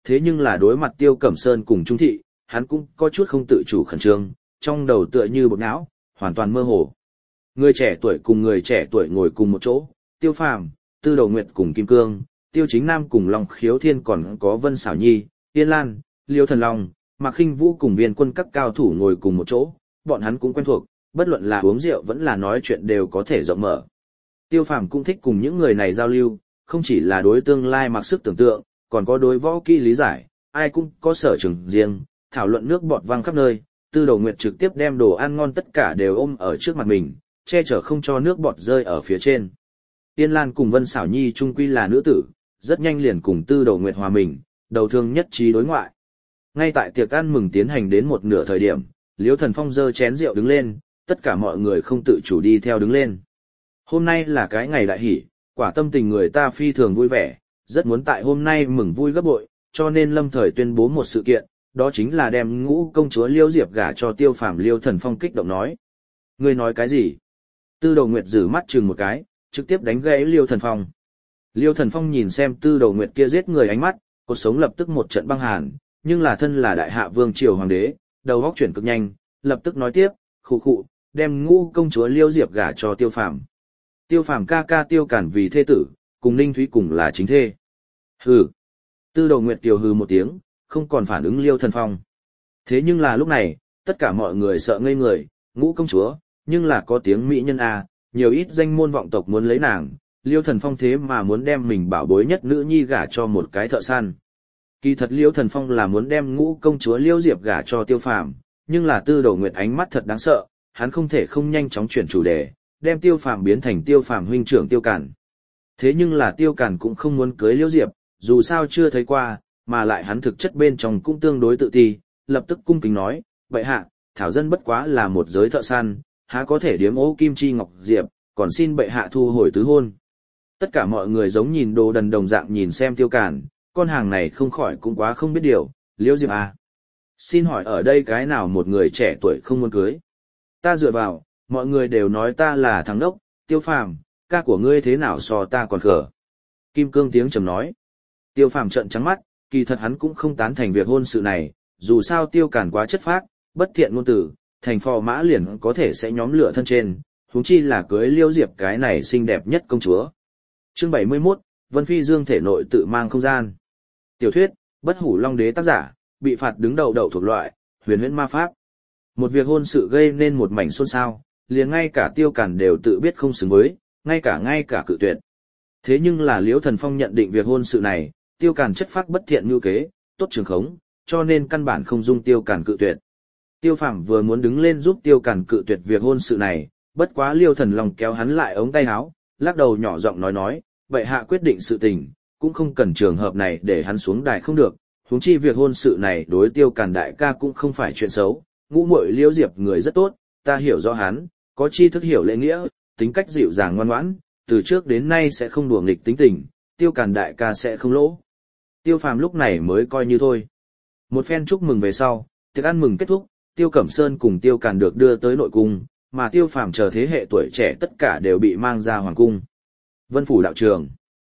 Thế nhưng là đối mặt Tiêu Cẩm Sơn cùng Trung Thị, hắn cũng có chút không tự chủ khẩn trương, trong đầu tựa như bột não, hoàn toàn mơ hồ. Người trẻ tuổi cùng người trẻ tuổi ngồi cùng một chỗ, Tiêu Phàm, Tư Đầu Nguyệt cùng Kim Cương, Tiêu Chính Nam cùng Long Khiếu Thiên còn có Vân Xảo Nhi, Tiên Lan, Liêu Thần Long, Mạc Khinh Vũ cùng Viên Quân các cao thủ ngồi cùng một chỗ, bọn hắn cũng quen thuộc, bất luận là uống rượu vẫn là nói chuyện đều có thể rộng mở. Tiêu Phàm cũng thích cùng những người này giao lưu, không chỉ là đối tương lai mặc sức tưởng tượng, còn có đối võ kỹ lý giải, ai cũng có sở trường riêng, thảo luận nước bọt văng khắp nơi, Tư Đầu Nguyệt trực tiếp đem đồ ăn ngon tất cả đều ôm ở trước mặt mình, che chở không cho nước bọt rơi ở phía trên. Tiên Lan cùng Vân Xảo Nhi chung quy là nữ tử, rất nhanh liền cùng Tư Đầu Nguyệt hòa mình, đầu thương nhất trí đối ngoại. Ngay tại tiệc ăn mừng tiến hành đến một nửa thời điểm, Liễu Thần Phong giơ chén rượu đứng lên, tất cả mọi người không tự chủ đi theo đứng lên. Hôm nay là cái ngày đại hỷ, quả tâm tình người ta phi thường vui vẻ, rất muốn tại hôm nay mừng vui gấp bội, cho nên lâm thời tuyên bố một sự kiện, đó chính là đem Ngũ công chúa Liêu Diệp gả cho Tiêu Phàm. Liêu Thần Phong kích động nói. Ngươi nói cái gì? Tư Đầu Nguyệt giử mắt chừng một cái, trực tiếp đánh gãy Liêu Thần Phong. Liêu Thần Phong nhìn xem Tư Đầu Nguyệt kia giết người ánh mắt, cột sống lập tức một trận băng hàn, nhưng là thân là đại hạ vương triều hoàng đế, đầu óc chuyển cực nhanh, lập tức nói tiếp, khụ khụ, đem Ngũ công chúa Liêu Diệp gả cho Tiêu Phàm. Tiêu Phàm ca ca Tiêu Cản vì thê tử, cùng Ninh Thúy cùng là chính thê. Hừ. Tư Đầu Nguyệt kiều hừ một tiếng, không còn phản ứng Liêu Thần Phong. Thế nhưng là lúc này, tất cả mọi người sợ ngây người, Ngũ công chúa, nhưng là có tiếng mỹ nhân à, nhiều ít danh môn vọng tộc muốn lấy nàng, Liêu Thần Phong thế mà muốn đem mình bảo bối nhất nữ nhi gả cho một cái thợ săn. Kỳ thật Liêu Thần Phong là muốn đem Ngũ công chúa Liêu Diệp gả cho Tiêu Phàm, nhưng là Tư Đầu Nguyệt ánh mắt thật đáng sợ, hắn không thể không nhanh chóng chuyển chủ đề, đem Tiêu Phàm biến thành Tiêu Phàm huynh trưởng Tiêu Cản. Thế nhưng là Tiêu Cản cũng không muốn cưới Liêu Diệp, dù sao chưa thấy qua, mà lại hắn thực chất bên trong cũng tương đối tự ti, lập tức cung kính nói, vậy hạ, thảo dân bất quá là một giới thợ săn, há có thể điếm ô kim chi ngọc diệp, còn xin bệ hạ thu hồi tứ hôn. Tất cả mọi người giống nhìn đồ đần đồng dạng nhìn xem Tiêu Cản, con hàng này không khỏi cũng quá không biết điều, Liêu Diệp à. Xin hỏi ở đây cái nào một người trẻ tuổi không muốn cưới? Ta dựa vào, mọi người đều nói ta là thằng đốc, Tiêu Phàm, ca của ngươi thế nào so ta còn khờ. Kim Cương tiếng trầm nói. Tiêu Phàm trợn trắng mắt, kỳ thật hắn cũng không tán thành việc hôn sự này, dù sao Tiêu Cản quá chất phác, bất thiện ngôn từ, thành phò mã liền có thể sẽ nhóm lửa thân trên, huống chi là cưới Liêu Diệp cái này xinh đẹp nhất công chúa. Chương bảy mươi mốt, Vân Phi Dương thể nội tự mang không gian. Tiểu thuyết, Bất Hủ Long Đế tác giả, bị phạt đứng đầu đậu thuộc loại, huyền huyễn ma pháp. Một việc hôn sự gây nên một mảnh xôn xao, liền ngay cả Tiêu Cản đều tự biết không xứng với, ngay cả ngay cả cự tuyệt. Thế nhưng là Liễu Thần Phong nhận định việc hôn sự này, Tiêu Cản chất phác bất thiện như kế, tốt trường khống, cho nên căn bản không dung Tiêu Cản cự tuyệt. Tiêu Phàm vừa muốn đứng lên giúp Tiêu Cản cự tuyệt việc hôn sự này, bất quá Liêu Thần Long kéo hắn lại ống tay áo, lắc đầu nhỏ giọng nói nói, vậy hạ quyết định sự tình, cũng không cần trường hợp này để hắn xuống đài không được, huống chi việc hôn sự này đối Tiêu Cản đại ca cũng không phải chuyện xấu, ngũ muội Liêu Diệp người rất tốt, ta hiểu rõ hắn, có tri thức hiểu lễ nghĩa, tính cách dịu dàng ngoan ngoãn, từ trước đến nay sẽ không đùa nghịch tính tình, Tiêu Cản đại ca sẽ không lỗ. Tiêu Phàm lúc này mới coi như thôi. Một phen chúc mừng về sau, tiệc ăn mừng kết thúc, Tiêu Cẩm Sơn cùng Tiêu Cản được đưa tới nội cung, mà Tiêu Phàm chờ thế hệ tuổi trẻ tất cả đều bị mang ra hoàng cung. Vân phủ đạo trường.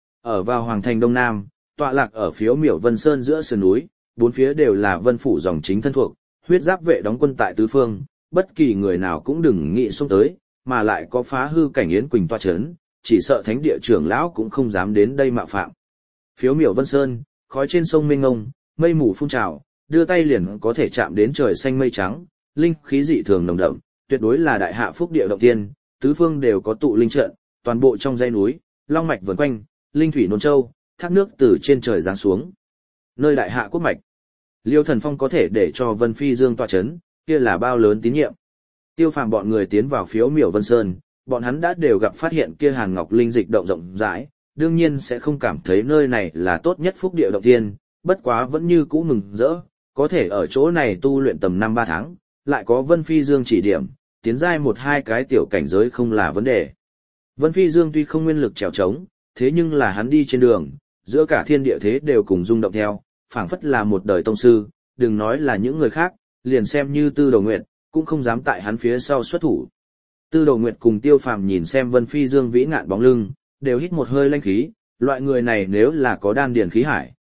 Ở vào hoàng thành đông nam, tọa lạc ở phiếu miểu Vân Sơn giữa sườn núi, bốn phía đều là Vân phủ dòng chính thân thuộc, huyết giáp vệ đóng quân tại tứ phương, bất kỳ người nào cũng đừng nghĩ xông tới, mà lại có phá hư cảnh Yến Quỳnh toa chấn, chỉ sợ thánh địa trưởng lão cũng không dám đến đây mạo phạm. Phiếu miểu Vân Sơn, khói trên sông mênh ngông, mây mù phun trào, đưa tay liền có thể chạm đến trời xanh mây trắng, linh khí dị thường nồng đậm, tuyệt đối là đại hạ phúc địa động tiên, tứ phương đều có tụ linh trận, toàn bộ trong dãy núi, long mạch vần quanh, linh thủy nôn châu, thác nước từ trên trời giáng xuống. Nơi đại hạ quốc mạch, Liêu Thần Phong có thể để cho Vân Phi Dương tọa chấn, kia là bao lớn tín nhiệm. Tiêu Phàm bọn người tiến vào phiếu miểu Vân Sơn, bọn hắn đã đều gặp phát hiện kia hàn ngọc linh dịch động rộng rãi, đương nhiên sẽ không cảm thấy nơi này là tốt nhất phúc địa động tiên, bất quá vẫn như cũ mừng rỡ, có thể ở chỗ này tu luyện tầm năm ba tháng, lại có Vân Phi Dương chỉ điểm, tiến giai một hai cái tiểu cảnh giới không là vấn đề. Vân Phi Dương tuy không nguyên lực trèo trống, thế nhưng là hắn đi trên đường, giữa cả thiên địa thế đều cùng rung động theo, phảng phất là một đời tông sư, đừng nói là những người khác, liền xem như Tư Đầu Nguyệt, cũng không dám tại hắn phía sau xuất thủ. Tư Đầu Nguyệt cùng Tiêu Phàm nhìn xem Vân Phi Dương vĩ ngạn bóng lưng, đều hít một hơi lanh khí, loại người này nếu là có đan điền khí hải,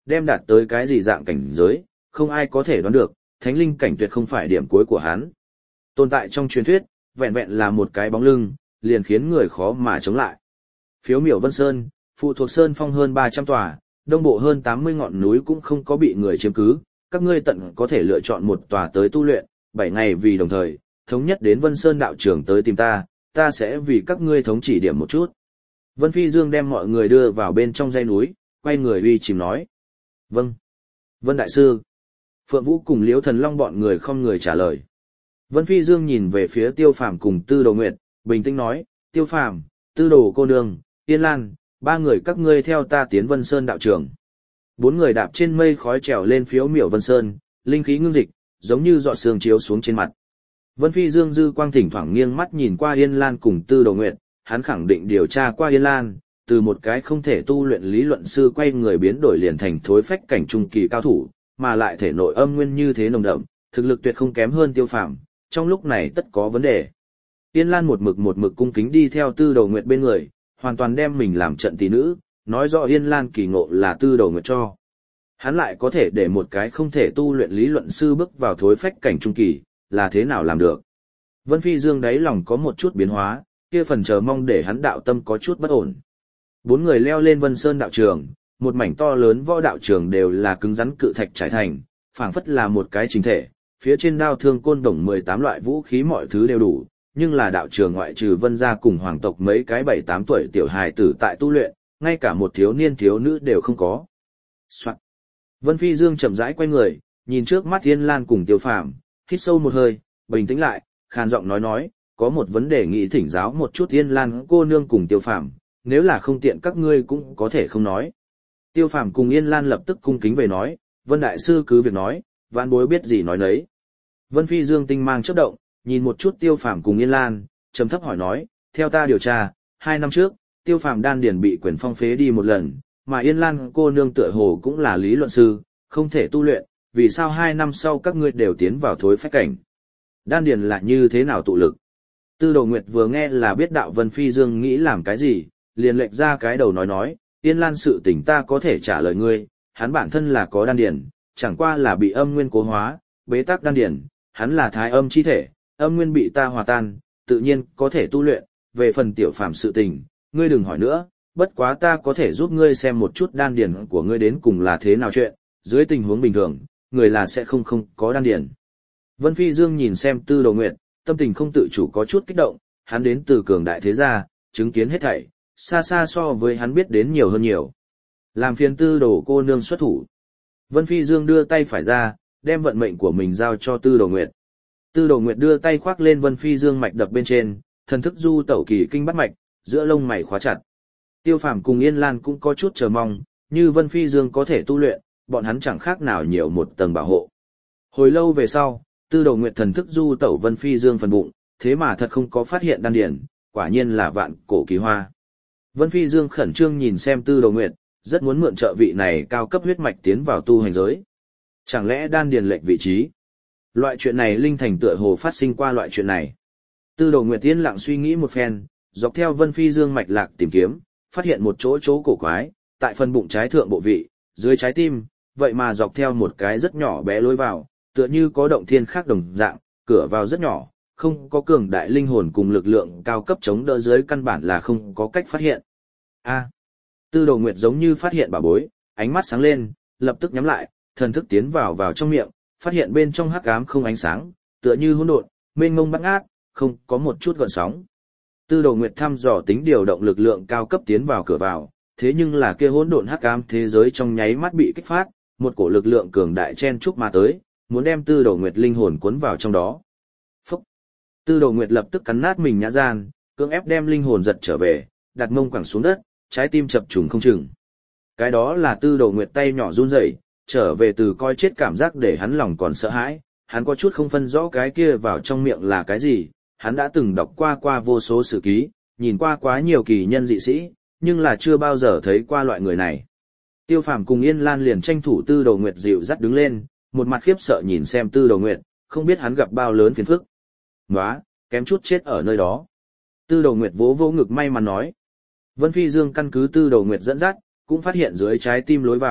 đem đạt tới cái gì dạng cảnh giới, không ai có thể đoán được, thánh linh cảnh tuyệt không phải điểm cuối của hắn. Tồn tại trong truyền thuyết, vẹn vẹn là một cái bóng lưng, liền khiến người khó mà chống lại. Phiếu miểu Vân Sơn, phụ thuộc Sơn Phong hơn ba trăm tòa, đông bộ hơn tám mươi ngọn núi cũng không có bị người chiếm cứ, các ngươi tận có thể lựa chọn một tòa tới tu luyện, bảy ngày vì đồng thời, thống nhất đến Vân Sơn đạo trưởng tới tìm ta, ta sẽ vì các ngươi thống chỉ điểm một chút. Vân Phi Dương đem mọi người đưa vào bên trong dãy núi, quay người uy chìm nói. Vâng. Vân Đại Sư. Phượng Vũ cùng Liễu Thần Long bọn người không người trả lời. Vân Phi Dương nhìn về phía Tiêu Phàm cùng Tư Đồ Nguyệt, bình tĩnh nói, Tiêu Phàm, Tư Đồ cô nương, Yên Lan, ba người các ngươi theo ta tiến Vân Sơn đạo trường. Bốn người đạp trên mây khói trèo lên phiếu miểu Vân Sơn, linh khí ngưng dịch, giống như giọt sương chiếu xuống trên mặt. Vân Phi Dương dư quang thỉnh thoảng nghiêng mắt nhìn qua Yên Lan cùng Tư Đồ Nguyệt, hắn khẳng định điều tra qua Yên Lan, từ một cái không thể tu luyện lý luận sư quay người biến đổi liền thành thối phách cảnh trung kỳ cao thủ, mà lại thể nội âm nguyên như thế nồng đậm, thực lực tuyệt không kém hơn Tiêu Phàm, trong lúc này tất có vấn đề. Yên Lan một mực một mực cung kính đi theo Tư Đồ Nguyệt bên người, hoàn toàn đem mình làm trận tỷ nữ, nói rõ Yên Lan kỳ ngộ là Tư Đồ Nguyệt cho. Hắn lại có thể để một cái không thể tu luyện lý luận sư bước vào thối phách cảnh trung kỳ, là thế nào làm được? Vân Phi Dương đáy lòng có một chút biến hóa, kia phần chờ mong để hắn đạo tâm có chút bất ổn. Bốn người leo lên Vân Sơn đạo trường, một mảnh to lớn võ đạo trường đều là cứng rắn cự thạch trải thành, phảng phất là một cái chính thể, phía trên đao thương côn đồng mười tám loại vũ khí mọi thứ đều đủ, nhưng là đạo trường ngoại trừ Vân gia cùng hoàng tộc mấy cái bảy tám tuổi tiểu hài tử tại tu luyện, ngay cả một thiếu niên thiếu nữ đều không có. Soạn. Vân Phi Dương chậm rãi quay người, nhìn trước mắt Yên Lan cùng Tiêu Phàm, hít sâu một hơi, bình tĩnh lại, khàn giọng nói nói, có một vấn đề nghĩ thỉnh giáo một chút Yên Lan cô nương cùng Tiêu Phàm, nếu là không tiện các ngươi cũng có thể không nói. Tiêu Phàm cùng Yên Lan lập tức cung kính về nói, Vân Đại Sư cứ việc nói, vãn bối biết gì nói nấy. Vân Phi Dương tinh mang chớp động, nhìn một chút Tiêu Phàm cùng Yên Lan, trầm thấp hỏi nói, theo ta điều tra, hai năm trước, Tiêu Phàm đan điền bị Quyền Phong phế đi một lần, mà Yên Lan cô nương tựa hồ cũng là lý luận sư, không thể tu luyện, vì sao hai năm sau các ngươi đều tiến vào thối phách cảnh? Đan điền là như thế nào tụ lực? Tư Đồ Nguyệt vừa nghe là biết đạo Vân Phi Dương nghĩ làm cái gì, liền lệch ra cái đầu nói nói, Yên Lan sự tình ta có thể trả lời ngươi, hắn bản thân là có đan điền, chẳng qua là bị âm nguyên cố hóa, bế tắc đan điền, hắn là thái âm chi thể, âm nguyên bị ta hòa tan, tự nhiên có thể tu luyện, về phần tiểu phàm sự tình, ngươi đừng hỏi nữa, bất quá ta có thể giúp ngươi xem một chút đan điền của ngươi đến cùng là thế nào chuyện, dưới tình huống bình thường, người là sẽ không không có đan điền. Vân Phi Dương nhìn xem Tư Đồ Nguyệt, tâm tình không tự chủ có chút kích động, hắn đến từ cường đại thế gia, chứng kiến hết thảy, xa xa so với hắn biết đến nhiều hơn nhiều. Làm phiền Tư Đồ cô nương xuất thủ. Vân Phi Dương đưa tay phải ra, đem vận mệnh của mình giao cho Tư Đồ Nguyệt. Tư Đồ Nguyệt đưa tay khoác lên Vân Phi Dương mạch đập bên trên, thần thức du tẩu kỳ kinh bắt mạch, giữa lông mày khóa chặt. Tiêu Phàm cùng Yên Lan cũng có chút chờ mong, như Vân Phi Dương có thể tu luyện, bọn hắn chẳng khác nào nhiều một tầng bảo hộ. Hồi lâu về sau, Tư Đồ Nguyệt thần thức du tẩu Vân Phi Dương phần bụng, thế mà thật không có phát hiện đan điền, quả nhiên là vạn cổ kỳ hoa. Vân Phi Dương khẩn trương nhìn xem Tư Đồ Nguyệt, rất muốn mượn trợ vị này cao cấp huyết mạch tiến vào tu hành giới. Chẳng lẽ đan điền lệch vị trí? Loại chuyện này linh thành tựa hồ phát sinh qua loại chuyện này. Tư Đồ Nguyệt yên lặng suy nghĩ một phen, dọc theo Vân Phi Dương mạch lạc tìm kiếm, phát hiện một chỗ chỗ cổ quái, tại phần bụng trái thượng bộ vị, dưới trái tim, vậy mà dọc theo một cái rất nhỏ bé lối vào, tựa như có động thiên khác đồng dạng, cửa vào rất nhỏ, không có cường đại linh hồn cùng lực lượng cao cấp chống đỡ dưới căn bản là không có cách phát hiện. A. Tư Đồ Nguyệt giống như phát hiện bảo bối, ánh mắt sáng lên, lập tức nhắm lại, thần thức tiến vào vào trong miệng, phát hiện bên trong hắc ám không ánh sáng, tựa như hỗn độn, mênh mông bát ngát, không có một chút gợn sóng. Tư Đồ Nguyệt thăm dò tính điều động lực lượng cao cấp tiến vào cửa vào, thế nhưng là kia hỗn độn hắc ám thế giới trong nháy mắt bị kích phát, một cổ lực lượng cường đại chen chúc mà tới, muốn đem Tư Đồ Nguyệt linh hồn cuốn vào trong đó. Phúc! Tư Đồ Nguyệt lập tức cắn nát mình nhã gian, cưỡng ép đem linh hồn giật trở về, đặt mông quẳng xuống đất, trái tim chập trùng không chừng. Cái đó là Tư Đồ Nguyệt tay nhỏ run rẩy, trở về từ coi chết cảm giác để hắn lòng còn sợ hãi, hắn có chút không phân rõ cái kia vào trong miệng là cái gì, hắn đã từng đọc qua qua vô số sử ký, nhìn qua quá nhiều kỳ nhân dị sĩ, nhưng là chưa bao giờ thấy qua loại người này. Tiêu Phàm cùng Yên Lan liền tranh thủ Tư Đồ Nguyệt dịu dắt đứng lên, một mặt khiếp sợ nhìn xem Tư Đồ Nguyệt, không biết hắn gặp bao lớn phiền phức. Nóa, kém chút chết ở nơi đó. Tư Đồ Nguyệt vỗ vỗ ngực may mắn nói. Vân Phi Dương căn cứ Tư Đồ Nguyệt dẫn dắt, cũng phát hiện dưới trái tim lối vào,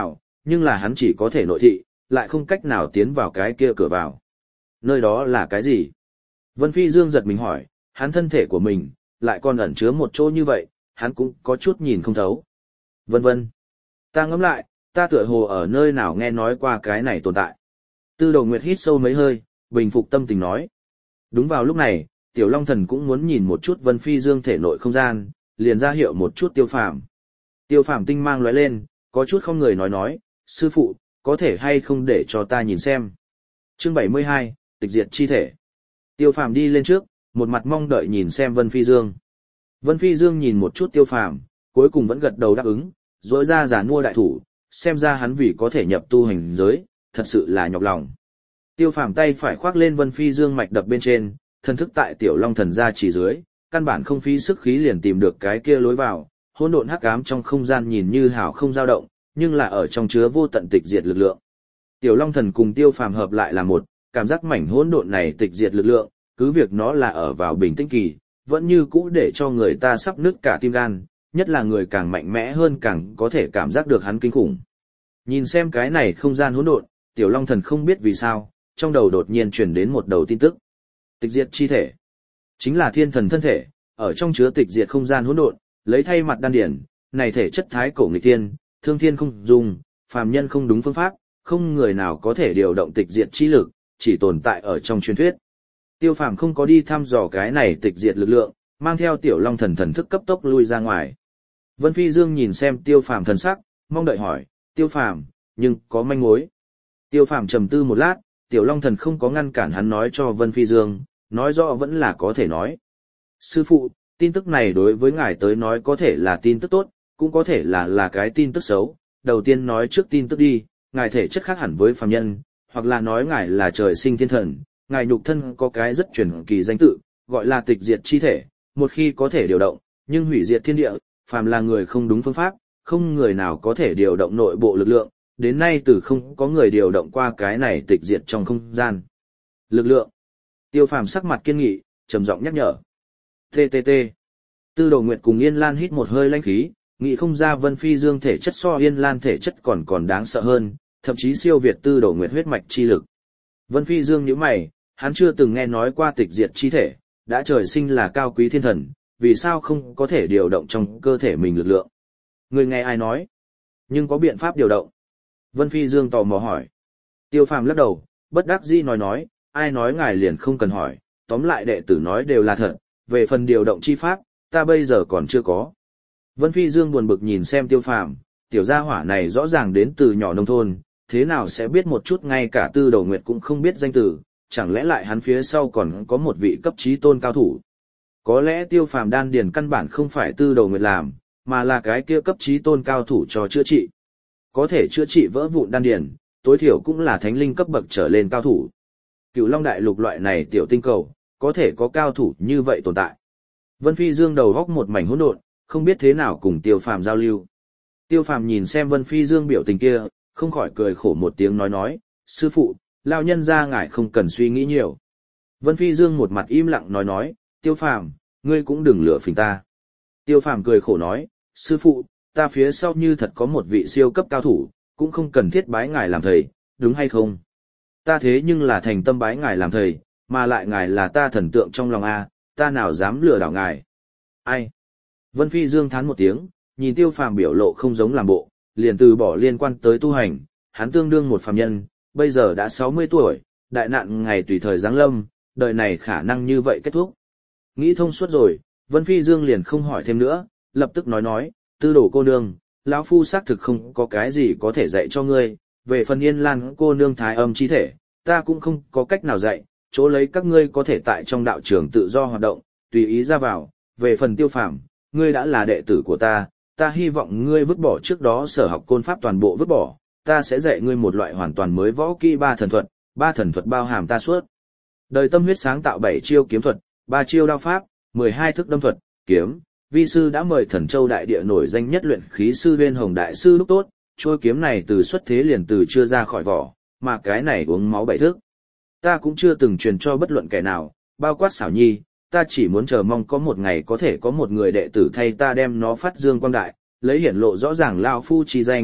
nhưng là hắn chỉ có thể nội thị, lại không cách nào tiến vào cái kia cửa vào. Nơi đó là cái gì? Vân Phi Dương giật mình hỏi, hắn thân thể của mình, lại còn ẩn chứa một chỗ như vậy, hắn cũng có chút nhìn không thấu. Vân vân. Ta ngẫm lại, ta tựa hồ ở nơi nào nghe nói qua cái này tồn tại. Tư Đồ Nguyệt hít sâu mấy hơi, bình phục tâm tình nói. Đúng vào lúc này, Tiểu Long Thần cũng muốn nhìn một chút Vân Phi Dương thể nội không gian, liền ra hiệu một chút Tiêu Phàm. Tiêu Phàm tinh mang lóe lên, có chút không người nói nói, sư phụ, có thể hay không để cho ta nhìn xem. Chương bảy mươi hai, tịch diệt chi thể. Tiêu Phàm đi lên trước, một mặt mong đợi nhìn xem Vân Phi Dương. Vân Phi Dương nhìn một chút Tiêu Phàm, cuối cùng vẫn gật đầu đáp ứng, rỗi ra giàn mua đại thủ, xem ra hắn vì có thể nhập tu hành giới, thật sự là nhọc lòng. Tiêu Phàm tay phải khoác lên Vân Phi Dương mạch đập bên trên, thần thức tại Tiểu Long Thần ra chỉ dưới, căn bản không phí sức khí liền tìm được cái kia lối vào, hỗn độn hắc ám trong không gian nhìn như hào không dao động, nhưng là ở trong chứa vô tận tịch diệt lực lượng. Tiểu Long Thần cùng Tiêu Phàm hợp lại là một, cảm giác mảnh hỗn độn này tịch diệt lực lượng, cứ việc nó là ở vào bình tĩnh kỳ, vẫn như cũ để cho người ta sắp nứt cả tim gan, nhất là người càng mạnh mẽ hơn càng có thể cảm giác được hắn kinh khủng. Nhìn xem cái này không gian hỗn độn, Tiểu Long Thần không biết vì sao, trong đầu đột nhiên truyền đến một đầu tin tức. Tịch diệt chi thể, chính là thiên thần thân thể, ở trong chứa tịch diệt không gian hỗn độn, lấy thay mặt đan điển, này thể chất thái cổ nghịch thiên, thương thiên không dùng, phàm nhân không đúng phương pháp, không người nào có thể điều động tịch diệt chi lực, chỉ tồn tại ở trong truyền thuyết. Tiêu Phàm không có đi thăm dò cái này tịch diệt lực lượng, mang theo Tiểu Long Thần thần thức cấp tốc lui ra ngoài. Vân Phi Dương nhìn xem Tiêu Phàm thần sắc, mong đợi hỏi, Tiêu Phàm, nhưng có manh mối. Tiêu Phàm trầm tư một lát, Tiểu Long Thần không có ngăn cản hắn nói cho Vân Phi Dương, nói rõ vẫn là có thể nói. Sư phụ, tin tức này đối với ngài tới nói có thể là tin tức tốt, cũng có thể là là cái tin tức xấu. Đầu tiên nói trước tin tức đi, ngài thể chất khác hẳn với phàm nhân, hoặc là nói ngài là trời sinh thiên thần, ngài nhục thân có cái rất truyền kỳ danh tự, gọi là tịch diệt chi thể, một khi có thể điều động, nhưng hủy diệt thiên địa, phàm là người không đúng phương pháp, không người nào có thể điều động nội bộ lực lượng, đến nay từ không có người điều động qua cái này tịch diệt trong không gian. Lực lượng. Tiêu Phàm sắc mặt kiên nghị, trầm giọng nhắc nhở. tê tê tê. Tư Đồ Nguyệt cùng Yên Lan hít một hơi lãnh khí, nghĩ không ra Vân Phi Dương thể chất so Yên Lan thể chất còn còn đáng sợ hơn, thậm chí siêu việt Tư Đồ Nguyệt huyết mạch chi lực. Vân Phi Dương nhíu mày, hắn chưa từng nghe nói qua tịch diệt chi thể, đã trời sinh là cao quý thiên thần, vì sao không có thể điều động trong cơ thể mình lực lượng? Người nghe ai nói? Nhưng có biện pháp điều động. Vân Phi Dương tò mò hỏi. Tiêu Phàm lắc đầu, bất đắc dĩ nói nói, ai nói ngài liền không cần hỏi, tóm lại đệ tử nói đều là thật, về phần điều động chi pháp, ta bây giờ còn chưa có. Vân Phi Dương buồn bực nhìn xem Tiêu Phàm, tiểu gia hỏa này rõ ràng đến từ nhỏ nông thôn, thế nào sẽ biết một chút ngay cả Tư Đồ Nguyệt cũng không biết danh từ, chẳng lẽ lại hắn phía sau còn có một vị cấp chí tôn cao thủ. Có lẽ Tiêu Phàm đan điền căn bản không phải Tư Đồ Nguyệt làm, mà là cái kia cấp chí tôn cao thủ cho chữa trị. Có thể chữa trị vỡ vụn đan điền, tối thiểu cũng là thánh linh cấp bậc trở lên cao thủ. Cửu Long đại lục loại này tiểu tinh cầu, có thể có cao thủ như vậy tồn tại. Vân Phi Dương đầu góc một mảnh hỗn độn, không biết thế nào cùng Tiêu Phàm giao lưu. Tiêu Phàm nhìn xem Vân Phi Dương biểu tình kia, không khỏi cười khổ một tiếng nói nói, sư phụ, lão nhân gia ngài không cần suy nghĩ nhiều. Vân Phi Dương một mặt im lặng nói nói, Tiêu Phàm, ngươi cũng đừng lừa phỉnh ta. Tiêu Phàm cười khổ nói, sư phụ, ta phía sau như thật có một vị siêu cấp cao thủ, cũng không cần thiết bái ngài làm thầy, đúng hay không? Ta thế nhưng là thành tâm bái ngài làm thầy, mà lại ngài là ta thần tượng trong lòng a, ta nào dám lừa đảo ngài. Ai? Vân Phi Dương thán một tiếng, nhìn Tiêu Phàm biểu lộ không giống làm bộ, liền từ bỏ liên quan tới tu hành, hắn tương đương một phàm nhân, bây giờ đã sáu mươi tuổi, đại nạn ngày tùy thời giáng lâm, đời này khả năng như vậy kết thúc. Nghĩ thông suốt rồi, Vân Phi Dương liền không hỏi thêm nữa, lập tức nói nói, Tư Đồ cô nương, lão phu xác thực không có cái gì có thể dạy cho ngươi, về phần Yên Lan cô nương thái âm chi thể, ta cũng không có cách nào dạy, chỗ lấy các ngươi có thể tại trong đạo trường tự do hoạt động, tùy ý ra vào, về phần Tiêu Phàm, ngươi đã là đệ tử của ta, ta hy vọng ngươi vứt bỏ trước đó sở học côn pháp toàn bộ vứt bỏ, ta sẽ dạy ngươi một loại hoàn toàn mới võ kỹ ba thần thuật, ba thần thuật bao hàm ta suốt. Đời tâm huyết sáng tạo bảy chiêu kiếm thuật, ba chiêu đao pháp, mười hai thức đâm thuật, kiếm, vi sư đã mời Thần Châu đại địa nổi danh nhất luyện khí sư Uyên Hồng đại sư lúc tốt, trôi kiếm này từ xuất thế liền từ chưa ra khỏi vỏ, mà cái này uống máu bảy thức. Ta cũng chưa từng truyền cho bất luận kẻ nào, bao quát xảo nhi, ta chỉ muốn chờ mong có một ngày có thể có một người đệ tử thay ta đem nó phát dương quang đại, lấy hiển lộ rõ ràng lão phu chi danh,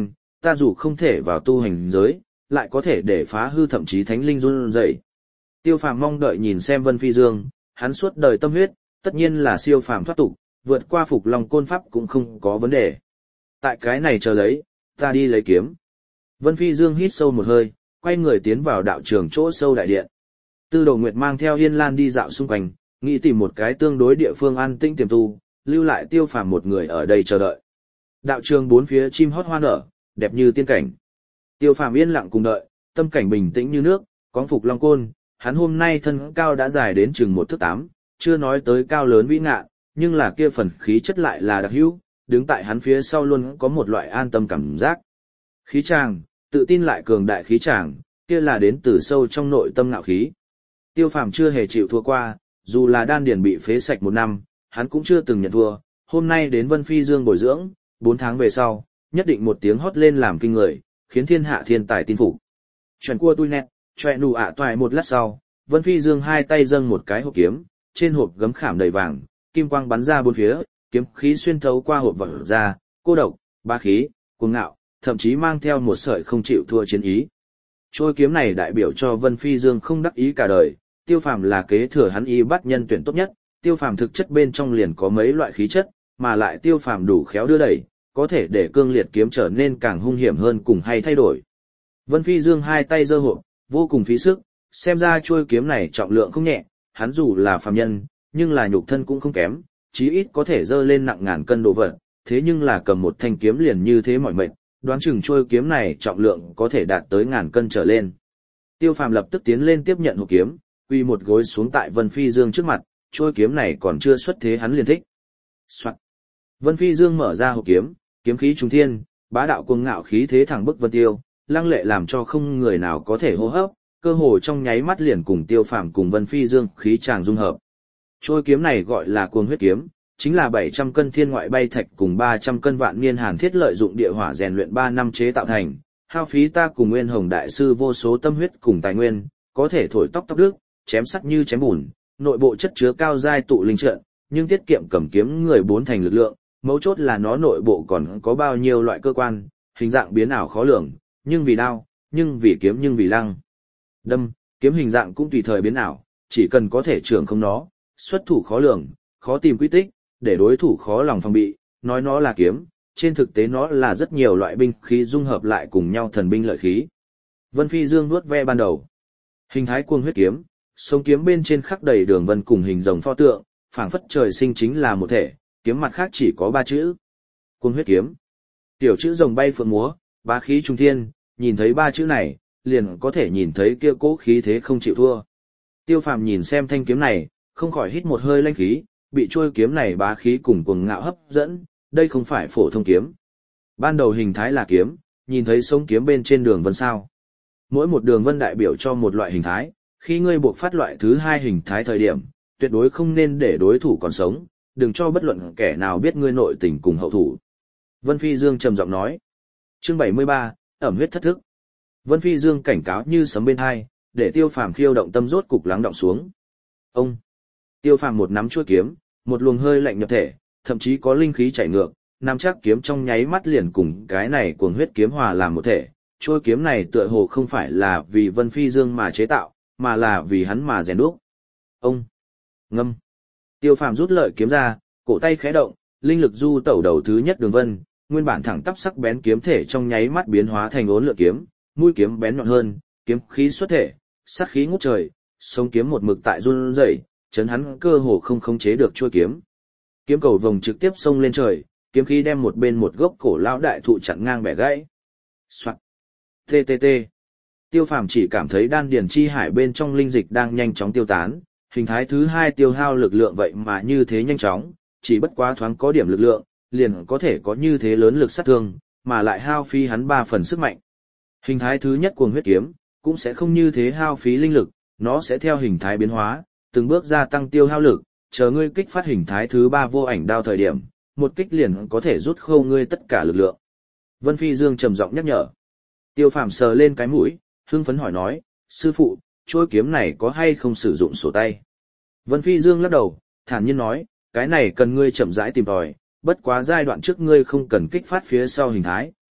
ta dù không thể vào tu hành giới, lại có thể để phá hư thậm chí thánh linh run rẩy. Tiêu Phàm mong đợi nhìn xem Vân Phi Dương, hắn suốt đời tâm huyết, tất nhiên là siêu phàm thoát tục, vượt qua Phục Long Côn Pháp cũng không có vấn đề. Tại cái này chờ lấy, ta đi lấy kiếm. Vân Phi Dương hít sâu một hơi, quay người tiến vào đạo trường chỗ sâu đại điện. Tư Đồ Nguyệt mang theo Yên Lan đi dạo xung quanh, nghĩ tìm một cái tương đối địa phương an tĩnh tiềm tu, lưu lại Tiêu Phàm một người ở đây chờ đợi. Đạo trường bốn phía chim hót hoa nở, đẹp như tiên cảnh. Tiêu Phàm yên lặng cùng đợi, tâm cảnh bình tĩnh như nước, cóng phục long côn, hắn hôm nay thân cao đã dài đến chừng một thước tám, chưa nói tới cao lớn vĩ ngạn, nhưng là kia phần khí chất lại là đặc hữu, đứng tại hắn phía sau luôn có một loại an tâm cảm giác. Khí tràng, tự tin lại cường đại khí tràng, kia là đến từ sâu trong nội tâm ngạo khí. Tiêu Phàm chưa hề chịu thua qua, dù là đan điền bị phế sạch một năm, hắn cũng chưa từng nhận thua, hôm nay đến Vân Phi Dương bồi dưỡng, bốn tháng về sau, nhất định một tiếng hót lên làm kinh người, khiến thiên hạ thiên tài tin phục. Chuyện cua tui nét, choẹ nụ ạ toại một lát sau, Vân Phi Dương hai tay dâng một cái hộp kiếm, trên hộp gấm khảm đầy vàng, kim quang bắn ra bốn phía, kiếm khí xuyên thấu qua hộp vật ra, cô độc, bá khí, cuồng ngạo, thậm chí mang theo một sợi không chịu thua chiến ý. Trôi kiếm này đại biểu cho Vân Phi Dương không đắc ý cả đời, Tiêu Phàm là kế thừa hắn y bắt nhân tuyển tốt nhất, Tiêu Phàm thực chất bên trong liền có mấy loại khí chất, mà lại Tiêu Phàm đủ khéo đưa đẩy, có thể để cương liệt kiếm trở nên càng hung hiểm hơn cùng hay thay đổi. Vân Phi Dương hai tay giơ hộp, vô cùng phí sức, xem ra chuôi kiếm này trọng lượng không nhẹ, hắn dù là phàm nhân, nhưng là nhục thân cũng không kém, chí ít có thể dơ lên nặng ngàn cân đồ vật, thế nhưng là cầm một thanh kiếm liền như thế mỏi mệt, đoán chừng chuôi kiếm này trọng lượng có thể đạt tới ngàn cân trở lên. Tiêu Phàm lập tức tiến lên tiếp nhận hộp kiếm, quỳ một gối xuống tại Vân Phi Dương trước mặt, chuôi kiếm này còn chưa xuất thế hắn liền thích. Soạn. Vân Phi Dương mở ra hộp kiếm, kiếm khí trùng thiên, bá đạo cuồng ngạo khí thế thẳng bức Vân Tiêu, lăng lệ làm cho không người nào có thể hô hấp, cơ hồ trong nháy mắt liền cùng Tiêu Phàm cùng Vân Phi Dương khí tràng dung hợp. Trôi kiếm này gọi là Cuồng Huyết kiếm, chính là bảy trăm cân thiên ngoại bay thạch cùng ba trăm cân vạn niên hàn thiết lợi dụng địa hỏa rèn luyện ba năm chế tạo thành, hao phí ta cùng Nguyên Hồng đại sư vô số tâm huyết cùng tài nguyên, có thể thổi tóc tóc đức, chém sắt như chém bùn, nội bộ chất chứa cao giai tụ linh trận, nhưng tiết kiệm cầm kiếm người bốn thành lực lượng, mấu chốt là nó nội bộ còn có bao nhiêu loại cơ quan, hình dạng biến ảo khó lường, nhưng vì đao, nhưng vì kiếm nhưng vì lăng. Đâm, kiếm hình dạng cũng tùy thời biến ảo, chỉ cần có thể trưởng không nó, xuất thủ khó lường, khó tìm quy tích, để đối thủ khó lòng phòng bị, nói nó là kiếm, trên thực tế nó là rất nhiều loại binh khí dung hợp lại cùng nhau thần binh lợi khí. Vân Phi Dương nuốt ve ban đầu. Hình thái Cuồng Huyết kiếm, sống kiếm bên trên khắc đầy đường vân cùng hình rồng pho tượng, phảng phất trời sinh chính là một thể, kiếm mặt khác chỉ có ba chữ. Cuồng Huyết kiếm. Tiểu chữ rồng bay phượng múa, bá khí trung thiên, nhìn thấy ba chữ này, liền có thể nhìn thấy kia cố khí thế không chịu thua. Tiêu Phàm nhìn xem thanh kiếm này, không khỏi hít một hơi lanh khí, bị trôi kiếm này bá khí cùng cuồng ngạo hấp dẫn, đây không phải phổ thông kiếm. Ban đầu hình thái là kiếm, nhìn thấy sống kiếm bên trên đường vân sao. Mỗi một đường vân đại biểu cho một loại hình thái, khi ngươi buộc phát loại thứ hai hình thái thời điểm, tuyệt đối không nên để đối thủ còn sống, đừng cho bất luận kẻ nào biết ngươi nội tình cùng hậu thủ. Vân Phi Dương trầm giọng nói. Chương bảy mươi ba, ẩm huyết thất thức. Vân Phi Dương cảnh cáo như sấm bên hai, để Tiêu Phàm khiêu động tâm rốt cục lắng đọng xuống. Ông. Tiêu Phàm một nắm chuôi kiếm, một luồng hơi lạnh nhập thể, thậm chí có linh khí chảy ngược, nắm chắc kiếm trong nháy mắt liền cùng cái này cuồng huyết kiếm hòa làm một thể. Chuôi kiếm này tựa hồ không phải là vì Vân Phi Dương mà chế tạo, mà là vì hắn mà rèn đúc. Ông. Ngâm. Tiêu Phàm rút lợi kiếm ra, cổ tay khẽ động, linh lực du tẩu đầu thứ nhất đường vân, nguyên bản thẳng tắp sắc bén kiếm thể trong nháy mắt biến hóa thành ốn lượn kiếm, mũi kiếm bén nhọn hơn, kiếm khí xuất thể, sát khí ngút trời, sống kiếm một mực tại run rẩy, chấn hắn cơ hồ không khống chế được chuôi kiếm. Kiếm cầu vồng trực tiếp xông lên trời, kiếm khí đem một bên một gốc cổ lão đại thụ chặn ngang bẻ gãy. Soạt. Tê tê tê. Tiêu Phàm chỉ cảm thấy đan điền chi hải bên trong linh dịch đang nhanh chóng tiêu tán, hình thái thứ hai tiêu hao lực lượng vậy mà như thế nhanh chóng, chỉ bất quá thoáng có điểm lực lượng, liền có thể có như thế lớn lực sát thương, mà lại hao phí hắn ba phần sức mạnh. Hình thái thứ nhất Cuồng Huyết kiếm, cũng sẽ không như thế hao phí linh lực, nó sẽ theo hình thái biến hóa, từng bước gia tăng tiêu hao lực, chờ ngươi kích phát hình thái thứ ba vô ảnh đao thời điểm, một kích liền có thể rút khâu ngươi tất cả lực lượng. Vân Phi Dương trầm giọng nhắc nhở. Tiêu Phàm sờ lên cái mũi, hưng phấn hỏi nói, sư phụ, chuôi kiếm này có hay không sử dụng sổ tay? Vân Phi Dương lắc đầu, thản nhiên nói, cái này cần ngươi chậm rãi tìm tòi, bất quá giai đoạn trước ngươi không cần kích phát phía sau hình thái,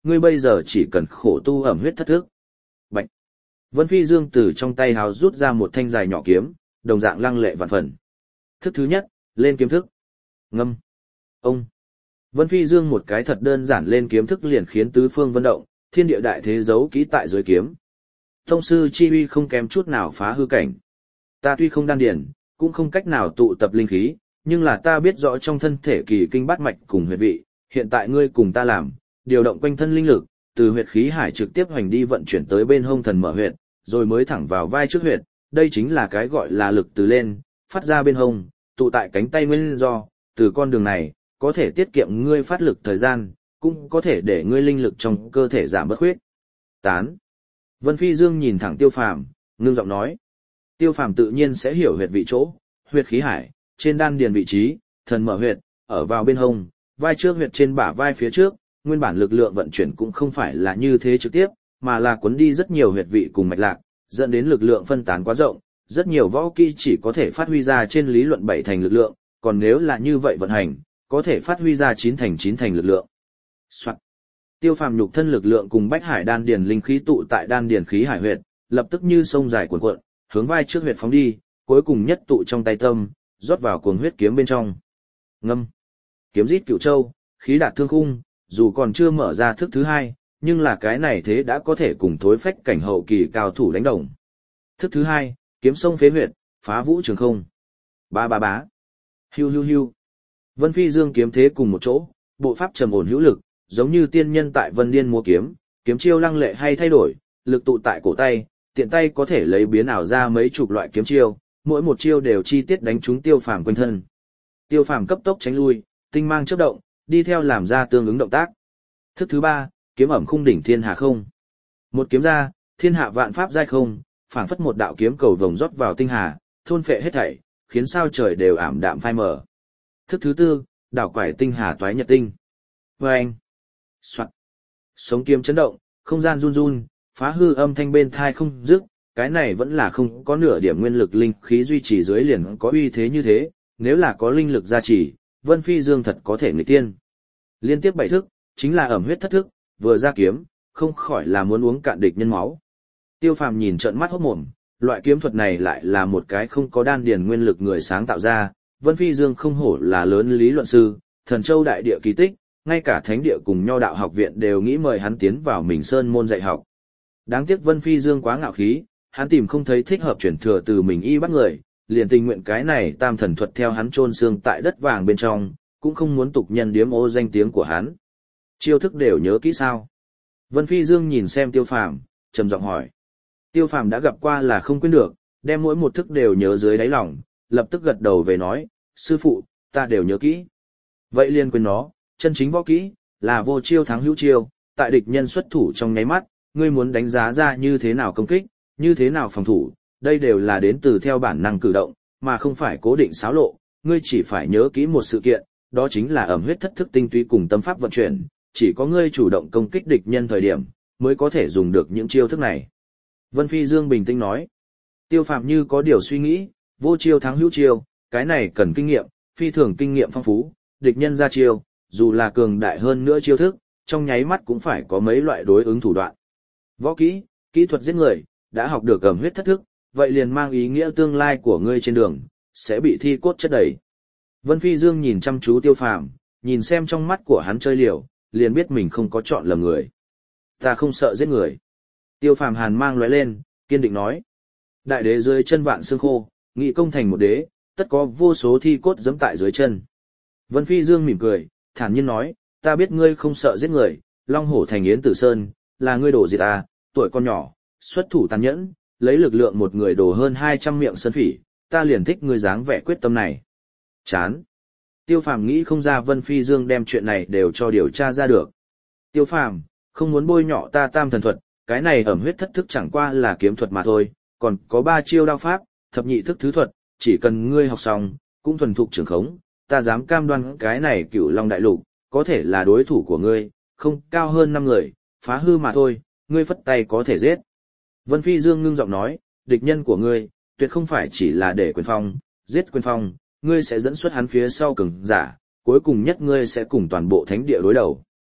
ngươi bây giờ chỉ cần khổ tu ẩm huyết thất thức. Bạch. Vân Phi Dương từ trong tay háo rút ra một thanh dài nhỏ kiếm, đồng dạng lăng lệ vạn phần. Thức thứ nhất, lên kiếm thức. Ngâm. Ông. Vân Phi Dương một cái thật đơn giản lên kiếm thức liền khiến tứ phương vận động, thiên địa đại thế giấu kỹ tại dưới kiếm. Tông sư chi uy không kém chút nào phá hư cảnh. Ta tuy không đan điển, cũng không cách nào tụ tập linh khí, nhưng là ta biết rõ trong thân thể kỳ kinh bát mạch cùng huyệt vị, hiện tại ngươi cùng ta làm, điều động quanh thân linh lực, từ huyệt khí hải trực tiếp hoành đi vận chuyển tới bên hông thần mở huyệt, rồi mới thẳng vào vai trước huyệt, đây chính là cái gọi là lực từ lên, phát ra bên hông, tụ tại cánh tay nguyên do, từ con đường này, có thể tiết kiệm ngươi phát lực thời gian, cũng có thể để ngươi linh lực trong cơ thể giảm bất khuyết. Tán. Vân Phi Dương nhìn thẳng Tiêu Phàm, ngưng giọng nói. Tiêu Phàm tự nhiên sẽ hiểu huyệt vị chỗ, huyệt khí hải, trên đan điền vị trí, thần mở huyệt, ở vào bên hông, vai trước huyệt trên bả vai phía trước, nguyên bản lực lượng vận chuyển cũng không phải là như thế trực tiếp, mà là cuốn đi rất nhiều huyệt vị cùng mạch lạc, dẫn đến lực lượng phân tán quá rộng, rất nhiều võ kỹ chỉ có thể phát huy ra trên lý luận bảy thành lực lượng, còn nếu là như vậy vận hành, có thể phát huy ra chín thành chín thành lực lượng. Soạn. Tiêu Phàm nhục thân lực lượng cùng bách hải đan điền linh khí tụ tại đan điền khí hải huyệt, lập tức như sông dài cuồn cuộn, hướng vai trước huyệt phóng đi, cuối cùng nhất tụ trong tay tâm, rót vào cuồng huyết kiếm bên trong. Ngâm. Kiếm rít cửu châu, khí đạt thương khung, dù còn chưa mở ra thức thứ hai, nhưng là cái này thế đã có thể cùng thối phách cảnh hậu kỳ cao thủ đánh đồng. Thức thứ hai, kiếm sông phế huyệt, phá vũ trường không. Ba ba bá. Hiu hiu hiu. Vân Phi Dương kiếm thế cùng một chỗ, bộ pháp trầm ổn hữu lực, giống như tiên nhân tại Vân Điên múa kiếm, kiếm chiêu lăng lệ hay thay đổi, lực tụ tại cổ tay, tiện tay có thể lấy biến ảo ra mấy chục loại kiếm chiêu, mỗi một chiêu đều chi tiết đánh trúng Tiêu Phàm quanh thân. Tiêu Phàm cấp tốc tránh lui, tinh mang chớp động, đi theo làm ra tương ứng động tác. Thức thứ ba, kiếm ẩm khung đỉnh thiên hà không. Một kiếm ra, thiên hạ vạn pháp giai không, phảng phất một đạo kiếm cầu vồng rót vào tinh hà, thôn phệ hết thảy, khiến sao trời đều ảm đạm phai mờ. Thức thứ tư, đảo quải tinh hà toái nhật tinh. Vâng! Soạn! Sống kiếm chấn động, không gian run run, phá hư âm thanh bên thai không dứt, cái này vẫn là không có nửa điểm nguyên lực linh khí duy trì dưới liền có uy thế như thế, nếu là có linh lực gia trì, Vân Phi Dương thật có thể nghịch tiên. Liên tiếp bảy thức, chính là ẩm huyết thất thức, vừa ra kiếm, không khỏi là muốn uống cạn địch nhân máu. Tiêu Phàm nhìn trợn mắt hốt mồm, loại kiếm thuật này lại là một cái không có đan điền nguyên lực người sáng tạo ra, Vân Phi Dương không hổ là lớn lý luận sư, thần châu đại địa kỳ tích, ngay cả thánh địa cùng nho đạo học viện đều nghĩ mời hắn tiến vào Mình Sơn môn dạy học. Đáng tiếc Vân Phi Dương quá ngạo khí, hắn tìm không thấy thích hợp chuyển thừa từ mình y bắt người, liền tình nguyện cái này tam thần thuật theo hắn chôn xương tại đất vàng bên trong, cũng không muốn tục nhân điếm ô danh tiếng của hắn. Chiêu thức đều nhớ kỹ sao? Vân Phi Dương nhìn xem Tiêu Phàm, trầm giọng hỏi. Tiêu Phàm đã gặp qua là không quên được, đem mỗi một thức đều nhớ dưới đáy lòng, lập tức gật đầu về nói, sư phụ, ta đều nhớ kỹ. Vậy liền quên nó, chân chính võ kỹ, là vô chiêu thắng hữu chiêu, tại địch nhân xuất thủ trong nháy mắt, ngươi muốn đánh giá ra như thế nào công kích, như thế nào phòng thủ, đây đều là đến từ theo bản năng cử động, mà không phải cố định xáo lộ, ngươi chỉ phải nhớ kỹ một sự kiện, đó chính là ẩm huyết thất thức tinh túy cùng tâm pháp vận chuyển, chỉ có ngươi chủ động công kích địch nhân thời điểm, mới có thể dùng được những chiêu thức này. Vân Phi Dương bình tĩnh nói. Tiêu Phàm như có điều suy nghĩ, vô chiêu thắng hữu chiêu, cái này cần kinh nghiệm, phi thường kinh nghiệm phong phú, địch nhân ra chiêu, dù là cường đại hơn nữa chiêu thức, trong nháy mắt cũng phải có mấy loại đối ứng thủ đoạn. Võ kỹ, kỹ thuật giết người, đã học được ẩm huyết thất thức, vậy liền mang ý nghĩa tương lai của ngươi trên đường, sẽ bị thi cốt chất đầy. Vân Phi Dương nhìn chăm chú Tiêu Phàm, nhìn xem trong mắt của hắn chơi liều, liền biết mình không có chọn lầm người. Ta không sợ giết người. Tiêu Phàm hàn mang lóe lên, kiên định nói. Đại đế dưới chân vạn xương khô, nghị công thành một đế, tất có vô số thi cốt giẫm tại dưới chân. Vân Phi Dương mỉm cười, thản nhiên nói, ta biết ngươi không sợ giết người, Long Hổ thành Yến Tử Sơn, là ngươi đổ diệt ta, tuổi con nhỏ, xuất thủ tàn nhẫn, lấy lực lượng một người đổ hơn hai trăm miệng sơn phỉ, ta liền thích ngươi dáng vẻ quyết tâm này. Chán. Tiêu Phàm nghĩ không ra Vân Phi Dương đem chuyện này đều cho điều tra ra được. Tiêu Phàm, không muốn bôi nhọ ta tam thần thuật, cái này ẩm huyết thất thức chẳng qua là kiếm thuật mà thôi, còn có ba chiêu đao pháp, thập nhị thức thứ thuật, chỉ cần ngươi học xong, cũng thuần thục trường khống, ta dám cam đoan cái này Cửu Long đại lục, có thể là đối thủ của ngươi, không cao hơn năm người, phá hư mà thôi, ngươi phất tay có thể giết. Vân Phi Dương ngưng giọng nói, địch nhân của ngươi, tuyệt không phải chỉ là để quyền phong, giết quyền phong, ngươi sẽ dẫn xuất hắn phía sau cường giả, cuối cùng nhất ngươi sẽ cùng toàn bộ thánh địa đối đầu.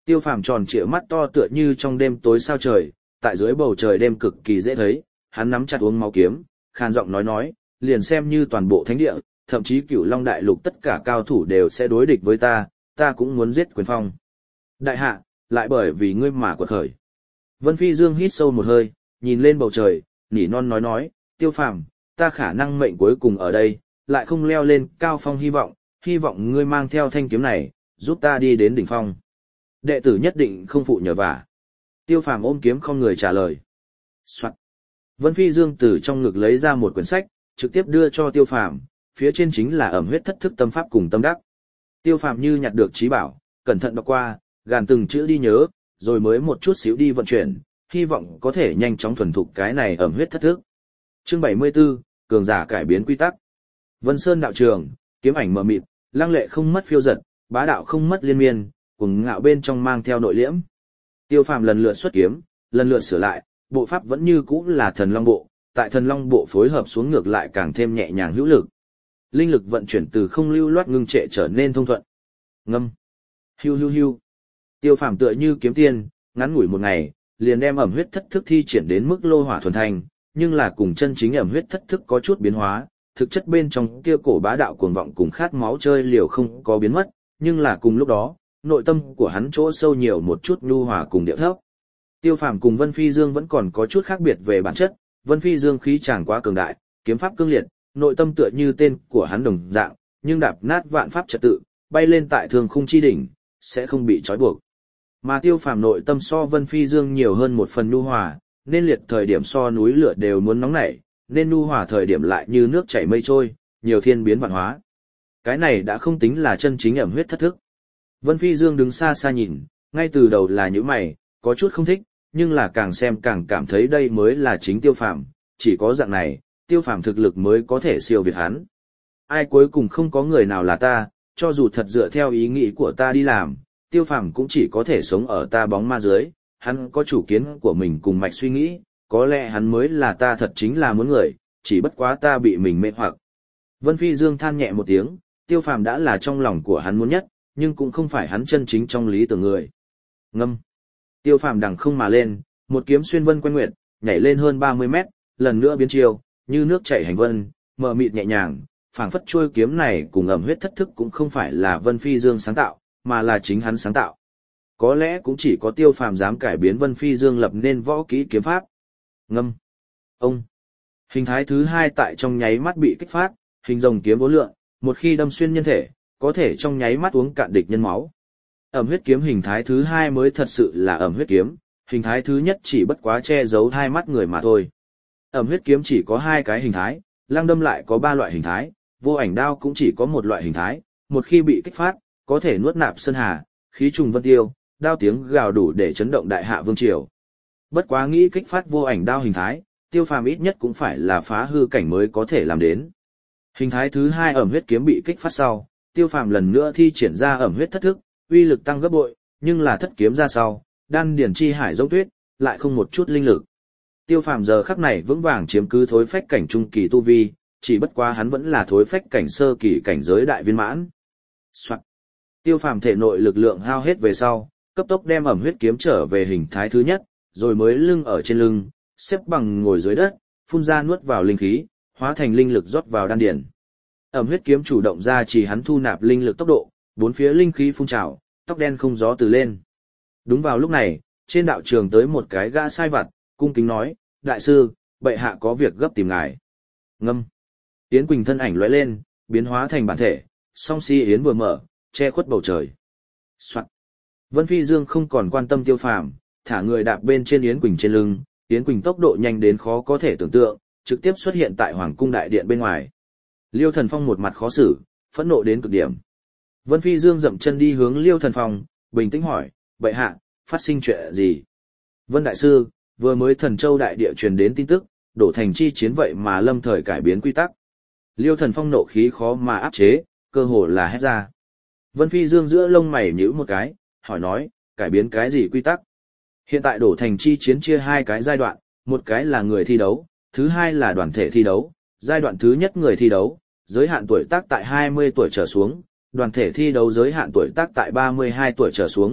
Tiêu Phàm tròn trịa mắt to tựa như trong đêm tối sao trời, tại dưới bầu trời đêm cực kỳ dễ thấy, hắn nắm chặt uống máu kiếm, khàn giọng nói nói, liền xem như toàn bộ thánh địa, thậm chí Cửu Long đại lục tất cả cao thủ đều sẽ đối địch với ta, ta cũng muốn giết Quyền Phong. Đại hạ, lại bởi vì ngươi mà quật khởi. Vân Phi Dương hít sâu một hơi, nhìn lên bầu trời, nỉ non nói nói, Tiêu Phàm, ta khả năng mệnh cuối cùng ở đây, lại không leo lên cao phong hy vọng, hy vọng ngươi mang theo thanh kiếm này, giúp ta đi đến đỉnh phong. Đệ tử nhất định không phụ nhờ vả. Tiêu Phàm ôm kiếm không người trả lời. Soạn. Vân Phi Dương từ trong ngực lấy ra một quyển sách, trực tiếp đưa cho Tiêu Phàm, phía trên chính là ẩm huyết thất thức tâm pháp cùng tâm đắc. Tiêu Phàm như nhặt được trí bảo, cẩn thận đọc qua, gàn từng chữ đi nhớ, rồi mới một chút xíu đi vận chuyển, hy vọng có thể nhanh chóng thuần thục cái này ẩm huyết thất thức. Chương bảy mươi 74, cường giả cải biến quy tắc. Vân Sơn đạo trường, kiếm ảnh mờ mịt, lăng lệ không mất phiêu giật, bá đạo không mất liên miên, cùng ngạo bên trong mang theo nội liễm. Tiêu Phàm lần lượt xuất kiếm, lần lượt sửa lại, bộ pháp vẫn như cũ là thần long bộ, tại thần long bộ phối hợp xuống ngược lại càng thêm nhẹ nhàng hữu lực. Linh lực vận chuyển từ không lưu loát ngưng trệ trở nên thông thuận. Ngâm. Hiu hiu hiu. Tiêu Phàm tựa như kiếm tiên, ngắn ngủi một ngày, liền đem ẩm huyết thất thức thi triển đến mức lô hỏa thuần thành, nhưng là cùng chân chính ẩm huyết thất thức có chút biến hóa, thực chất bên trong kia cổ bá đạo cuồng vọng cùng khát máu chơi liều không có biến mất, nhưng là cùng lúc đó, nội tâm của hắn chỗ sâu nhiều một chút nhu hòa cùng điệu thấp. Tiêu Phàm cùng Vân Phi Dương vẫn còn có chút khác biệt về bản chất, Vân Phi Dương khí chàng quá cường đại, kiếm pháp cương liệt, nội tâm tựa như tên của hắn đồng dạng, nhưng đạp nát vạn pháp trật tự, bay lên tại thường khung chi đỉnh, sẽ không bị trói buộc. Mà Tiêu Phàm nội tâm so Vân Phi Dương nhiều hơn một phần nhu hòa, nên liệt thời điểm so núi lửa đều muốn nóng nảy, nên nhu hòa thời điểm lại như nước chảy mây trôi, nhiều thiên biến vạn hóa. Cái này đã không tính là chân chính ẩm huyết thất thức. Vân Phi Dương đứng xa xa nhìn, ngay từ đầu là những mày, có chút không thích, nhưng là càng xem càng cảm thấy đây mới là chính Tiêu Phàm, chỉ có dạng này, Tiêu Phàm thực lực mới có thể siêu việt hắn. Ai cuối cùng không có người nào là ta, cho dù thật dựa theo ý nghĩ của ta đi làm, Tiêu Phàm cũng chỉ có thể sống ở ta bóng ma dưới, hắn có chủ kiến của mình cùng mạch suy nghĩ, có lẽ hắn mới là ta thật chính là muốn người, chỉ bất quá ta bị mình mê hoặc. Vân Phi Dương than nhẹ một tiếng, Tiêu Phàm đã là trong lòng của hắn muốn nhất, nhưng cũng không phải hắn chân chính trong lý tưởng người. Ngâm. Tiêu Phàm đằng không mà lên, một kiếm xuyên vân quanh nguyệt, nhảy lên hơn ba mươi mét, lần nữa biến chiều, như nước chảy hành vân, mờ mịt nhẹ nhàng, phảng phất trôi kiếm này cùng ẩm huyết thất thức cũng không phải là Vân Phi Dương sáng tạo, mà là chính hắn sáng tạo. Có lẽ cũng chỉ có Tiêu Phàm dám cải biến Vân Phi Dương lập nên võ kỹ kiếm pháp. Ngâm. Ông. Hình thái thứ hai tại trong nháy mắt bị kích phát, hình rồng kiếm vô lượng, một khi đâm xuyên nhân thể, có thể trong nháy mắt uống cạn địch nhân máu. Ẩm huyết kiếm hình thái thứ hai mới thật sự là ẩm huyết kiếm, hình thái thứ nhất chỉ bất quá che giấu hai mắt người mà thôi. Ẩm huyết kiếm chỉ có hai cái hình thái, lăng đâm lại có ba loại hình thái, vô ảnh đao cũng chỉ có một loại hình thái, một khi bị kích phát, có thể nuốt nạp sơn hà, khí trùng vân tiêu, đao tiếng gào đủ để chấn động đại hạ vương triều. Bất quá nghĩ kích phát vô ảnh đao hình thái, Tiêu Phàm ít nhất cũng phải là phá hư cảnh mới có thể làm đến. Hình thái thứ hai ẩm huyết kiếm bị kích phát sau, Tiêu Phàm lần nữa thi triển ra ẩm huyết thất thức, uy lực tăng gấp bội, nhưng là thất kiếm ra sau, đan điển chi hải giống tuyết, lại không một chút linh lực. Tiêu Phàm giờ khắc này vững vàng chiếm cứ thối phách cảnh trung kỳ tu vi, chỉ bất quá hắn vẫn là thối phách cảnh sơ kỳ cảnh giới đại viên mãn. Soạn. Tiêu Phàm thể nội lực lượng hao hết về sau, cấp tốc đem ẩm huyết kiếm trở về hình thái thứ nhất, rồi mới lưng ở trên lưng, xếp bằng ngồi dưới đất, phun ra nuốt vào linh khí, hóa thành linh lực rót vào đan điển. Ẩm huyết kiếm chủ động ra chỉ hắn thu nạp linh lực tốc độ, bốn phía linh khí phun trào, tóc đen không gió từ lên. Đúng vào lúc này, trên đạo trường tới một cái gã sai vặt, cung kính nói, đại sư, bệ hạ có việc gấp tìm ngài. Ngâm. Yến Quỳnh thân ảnh lóe lên, biến hóa thành bản thể, song si yến vừa mở, che khuất bầu trời. Soạn. Vân Phi Dương không còn quan tâm Tiêu Phàm, thả người đạp bên trên Yến Quỳnh trên lưng, Yến Quỳnh tốc độ nhanh đến khó có thể tưởng tượng, trực tiếp xuất hiện tại Hoàng cung đại điện bên ngoài. Liêu Thần Phong một mặt khó xử, phẫn nộ đến cực điểm. Vân Phi Dương dậm chân đi hướng Liêu Thần Phong, bình tĩnh hỏi, bệ hạ, phát sinh chuyện gì? Vân Đại Sư, vừa mới Thần Châu đại địa truyền đến tin tức, đổ thành chi chiến vậy mà lâm thời cải biến quy tắc. Liêu Thần Phong nộ khí khó mà áp chế, cơ hồ là hét ra. Vân Phi Dương giữa lông mày nhíu một cái, hỏi nói, cải biến cái gì quy tắc? Hiện tại đổ thành chi chiến chia hai cái giai đoạn, một cái là người thi đấu, thứ hai là đoàn thể thi đấu. Giai đoạn thứ nhất người thi đấu, giới hạn tuổi tác tại hai mươi tuổi trở xuống, đoàn thể thi đấu giới hạn tuổi tác tại ba mươi hai tuổi trở xuống,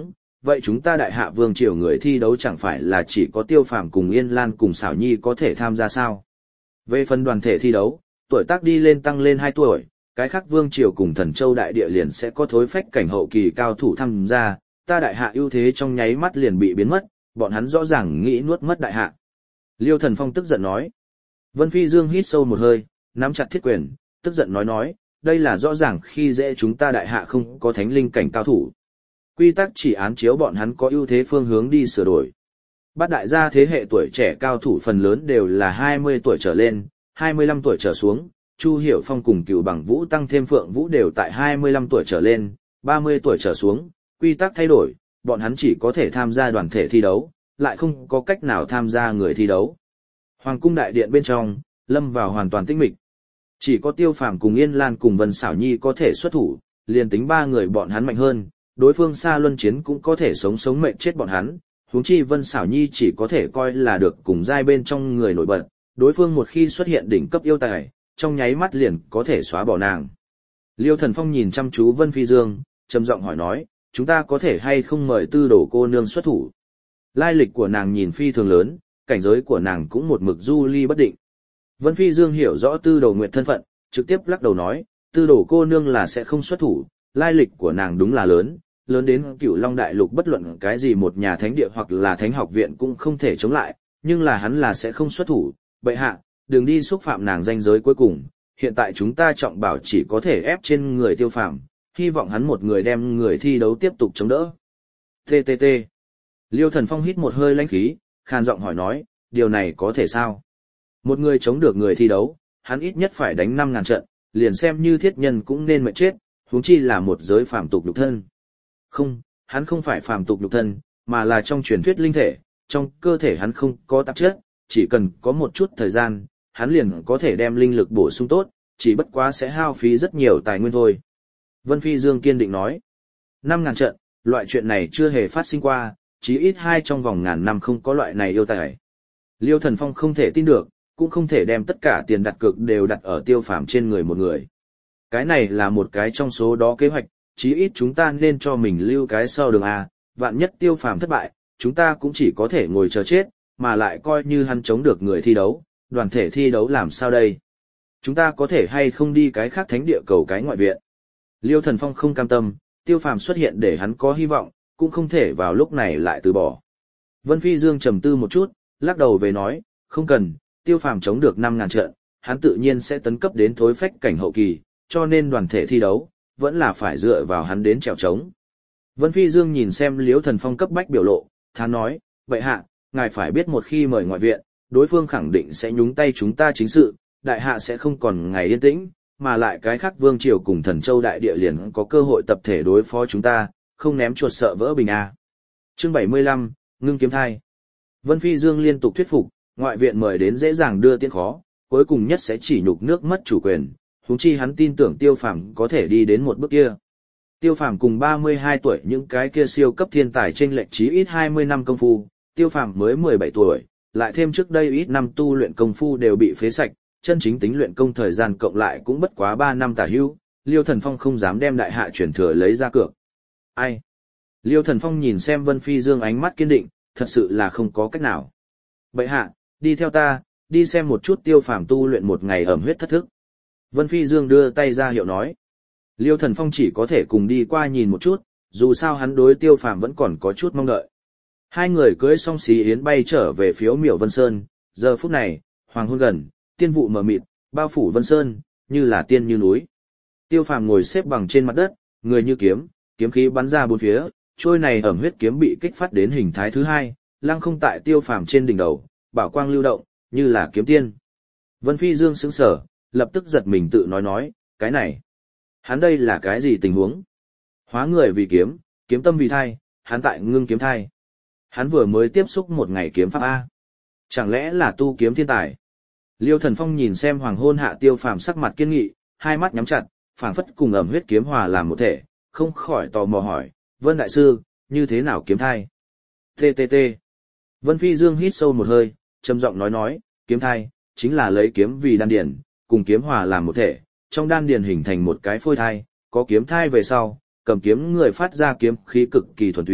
vậy chúng ta đại hạ vương triều người thi đấu chẳng phải là chỉ có Tiêu Phàm cùng Yên Lan cùng Xảo Nhi có thể tham gia sao? Về phần đoàn thể thi đấu, tuổi tác đi lên tăng lên hai tuổi, cái khác vương triều cùng Thần Châu đại địa liền sẽ có thối phách cảnh hậu kỳ cao thủ tham gia, ta đại hạ ưu thế trong nháy mắt liền bị biến mất, bọn hắn rõ ràng nghĩ nuốt mất đại hạ. Liêu Thần Phong tức giận nói. Vân Phi Dương hít sâu một hơi, nắm chặt thiết quyền, tức giận nói nói, đây là rõ ràng khi dễ chúng ta đại hạ không có thánh linh cảnh cao thủ. Quy tắc chỉ án chiếu bọn hắn có ưu thế phương hướng đi sửa đổi. Bát đại gia thế hệ tuổi trẻ cao thủ phần lớn đều là hai mươi tuổi trở lên, hai mươi lăm tuổi trở xuống, Chu Hiểu Phong cùng Cửu Bằng Vũ tăng thêm Phượng Vũ đều tại hai mươi lăm tuổi trở lên, ba mươi tuổi trở xuống, quy tắc thay đổi, bọn hắn chỉ có thể tham gia đoàn thể thi đấu, lại không có cách nào tham gia người thi đấu. Hoàng cung đại điện bên trong, lâm vào hoàn toàn tĩnh mịch. Chỉ có Tiêu Phàm cùng Yên Lan cùng Vân Xảo Nhi có thể xuất thủ, liền tính ba người bọn hắn mạnh hơn, đối phương xa luân chiến cũng có thể sống sống mệnh chết bọn hắn, huống chi Vân Xảo Nhi chỉ có thể coi là được cùng giai bên trong người nổi bật, đối phương một khi xuất hiện đỉnh cấp yêu tài, trong nháy mắt liền có thể xóa bỏ nàng. Liêu Thần Phong nhìn chăm chú Vân Phi Dương, trầm giọng hỏi nói, chúng ta có thể hay không mời Tư Đồ cô nương xuất thủ? Lai lịch của nàng nhìn phi thường lớn, cảnh giới của nàng cũng một mực du ly bất định. Vân Phi Dương hiểu rõ Tư Đồ Nguyệt thân phận, trực tiếp lắc đầu nói, Tư Đồ cô nương là sẽ không xuất thủ, lai lịch của nàng đúng là lớn, lớn đến Cửu Long Đại Lục bất luận cái gì một nhà thánh địa hoặc là thánh học viện cũng không thể chống lại, nhưng là hắn là sẽ không xuất thủ, bệ hạ, đừng đi xúc phạm nàng danh giới cuối cùng, hiện tại chúng ta trọng bảo chỉ có thể ép trên người Tiêu Phàm, hy vọng hắn một người đem người thi đấu tiếp tục chống đỡ. tê tê tê. Liêu Thần Phong hít một hơi lãnh khí, khàn giọng hỏi nói, điều này có thể sao? Một người chống được người thi đấu, hắn ít nhất phải đánh năm ngàn trận, liền xem như thiết nhân cũng nên mệt chết, huống chi là một giới phàm tục nhục thân. Không, hắn không phải phàm tục nhục thân, mà là trong truyền thuyết linh thể, trong cơ thể hắn không có tạp chất, chỉ cần có một chút thời gian, hắn liền có thể đem linh lực bổ sung tốt, chỉ bất quá sẽ hao phí rất nhiều tài nguyên thôi. Vân Phi Dương kiên định nói, năm ngàn trận, loại chuyện này chưa hề phát sinh qua, chí ít hai trong vòng ngàn năm không có loại này yêu tài. Liêu Thần Phong không thể tin được, cũng không thể đem tất cả tiền đặt cược đều đặt ở Tiêu Phàm trên người một người. Cái này là một cái trong số đó kế hoạch, chí ít chúng ta nên cho mình lưu cái sau đường A, vạn nhất Tiêu Phàm thất bại, chúng ta cũng chỉ có thể ngồi chờ chết, mà lại coi như hắn chống được người thi đấu, đoàn thể thi đấu làm sao đây? Chúng ta có thể hay không đi cái khác thánh địa cầu cái ngoại viện? Liêu Thần Phong không cam tâm, Tiêu Phàm xuất hiện để hắn có hy vọng, cũng không thể vào lúc này lại từ bỏ. Vân Phi Dương trầm tư một chút, lắc đầu về nói, không cần, Tiêu Phàm chống được năm ngàn trận, hắn tự nhiên sẽ tấn cấp đến thối phách cảnh hậu kỳ, cho nên đoàn thể thi đấu, vẫn là phải dựa vào hắn đến trèo trống. Vân Phi Dương nhìn xem Liêu Thần Phong cấp bách biểu lộ, thán nói, vậy hạ, ngài phải biết một khi mời ngoại viện, đối phương khẳng định sẽ nhúng tay chúng ta chính sự, đại hạ sẽ không còn ngày yên tĩnh, mà lại cái khác vương triều cùng Thần Châu đại địa liền có cơ hội tập thể đối phó chúng ta, không ném chuột sợ vỡ bình a. Chương bảy mươi lăm, ngưng kiếm thai. Vân Phi Dương liên tục thuyết phục, ngoại viện mời đến dễ dàng đưa tiễn khó, cuối cùng nhất sẽ chỉ nhục nước mất chủ quyền, huống chi hắn tin tưởng Tiêu Phàm có thể đi đến một bước kia. Tiêu Phàm cùng ba mươi hai tuổi những cái kia siêu cấp thiên tài chênh lệch chí ít hai mươi năm công phu, Tiêu Phàm mới mười bảy tuổi, lại thêm trước đây ít năm tu luyện công phu đều bị phế sạch, chân chính tính luyện công thời gian cộng lại cũng bất quá ba năm tả hữu, Liêu Thần Phong không dám đem đại hạ chuyển thừa lấy ra cược. Ai? Liêu Thần Phong nhìn xem Vân Phi Dương ánh mắt kiên định, thật sự là không có cách nào. Bệ hạ, đi theo ta, đi xem một chút Tiêu Phàm tu luyện một ngày ẩm huyết thất thức. Vân Phi Dương đưa tay ra hiệu nói. Liêu Thần Phong chỉ có thể cùng đi qua nhìn một chút, dù sao hắn đối Tiêu Phàm vẫn còn có chút mong đợi. Hai người cưỡi song xí yến bay trở về phiếu Miểu Vân Sơn, giờ phút này, hoàng hôn gần, tiên vụ mờ mịt, bao phủ Vân Sơn, như là tiên như núi. Tiêu Phàm ngồi xếp bằng trên mặt đất, người như kiếm, kiếm khí bắn ra bốn phía, trôi này ẩm huyết kiếm bị kích phát đến hình thái thứ hai, lăng không tại Tiêu Phàm trên đỉnh đầu, bảo quang lưu động, như là kiếm tiên. Vân Phi Dương sững sờ, lập tức giật mình tự nói nói, cái này, hắn đây là cái gì tình huống? Hóa người vì kiếm, kiếm tâm vì thai, hắn tại ngưng kiếm thai. Hắn vừa mới tiếp xúc một ngày kiếm pháp A. Chẳng lẽ là tu kiếm thiên tài? Liêu Thần Phong nhìn xem hoàng hôn hạ Tiêu Phàm sắc mặt kiên nghị, hai mắt nhắm chặt, phảng phất cùng ẩm huyết kiếm hòa làm một thể, không khỏi tò mò hỏi, Vân Đại Sư, như thế nào kiếm thai? tê tê tê. Vân Phi Dương hít sâu một hơi, trầm giọng nói nói, kiếm thai, chính là lấy kiếm vì đan điền, cùng kiếm hòa làm một thể, trong đan điền hình thành một cái phôi thai, có kiếm thai về sau, cầm kiếm người phát ra kiếm khí cực kỳ thuần túy,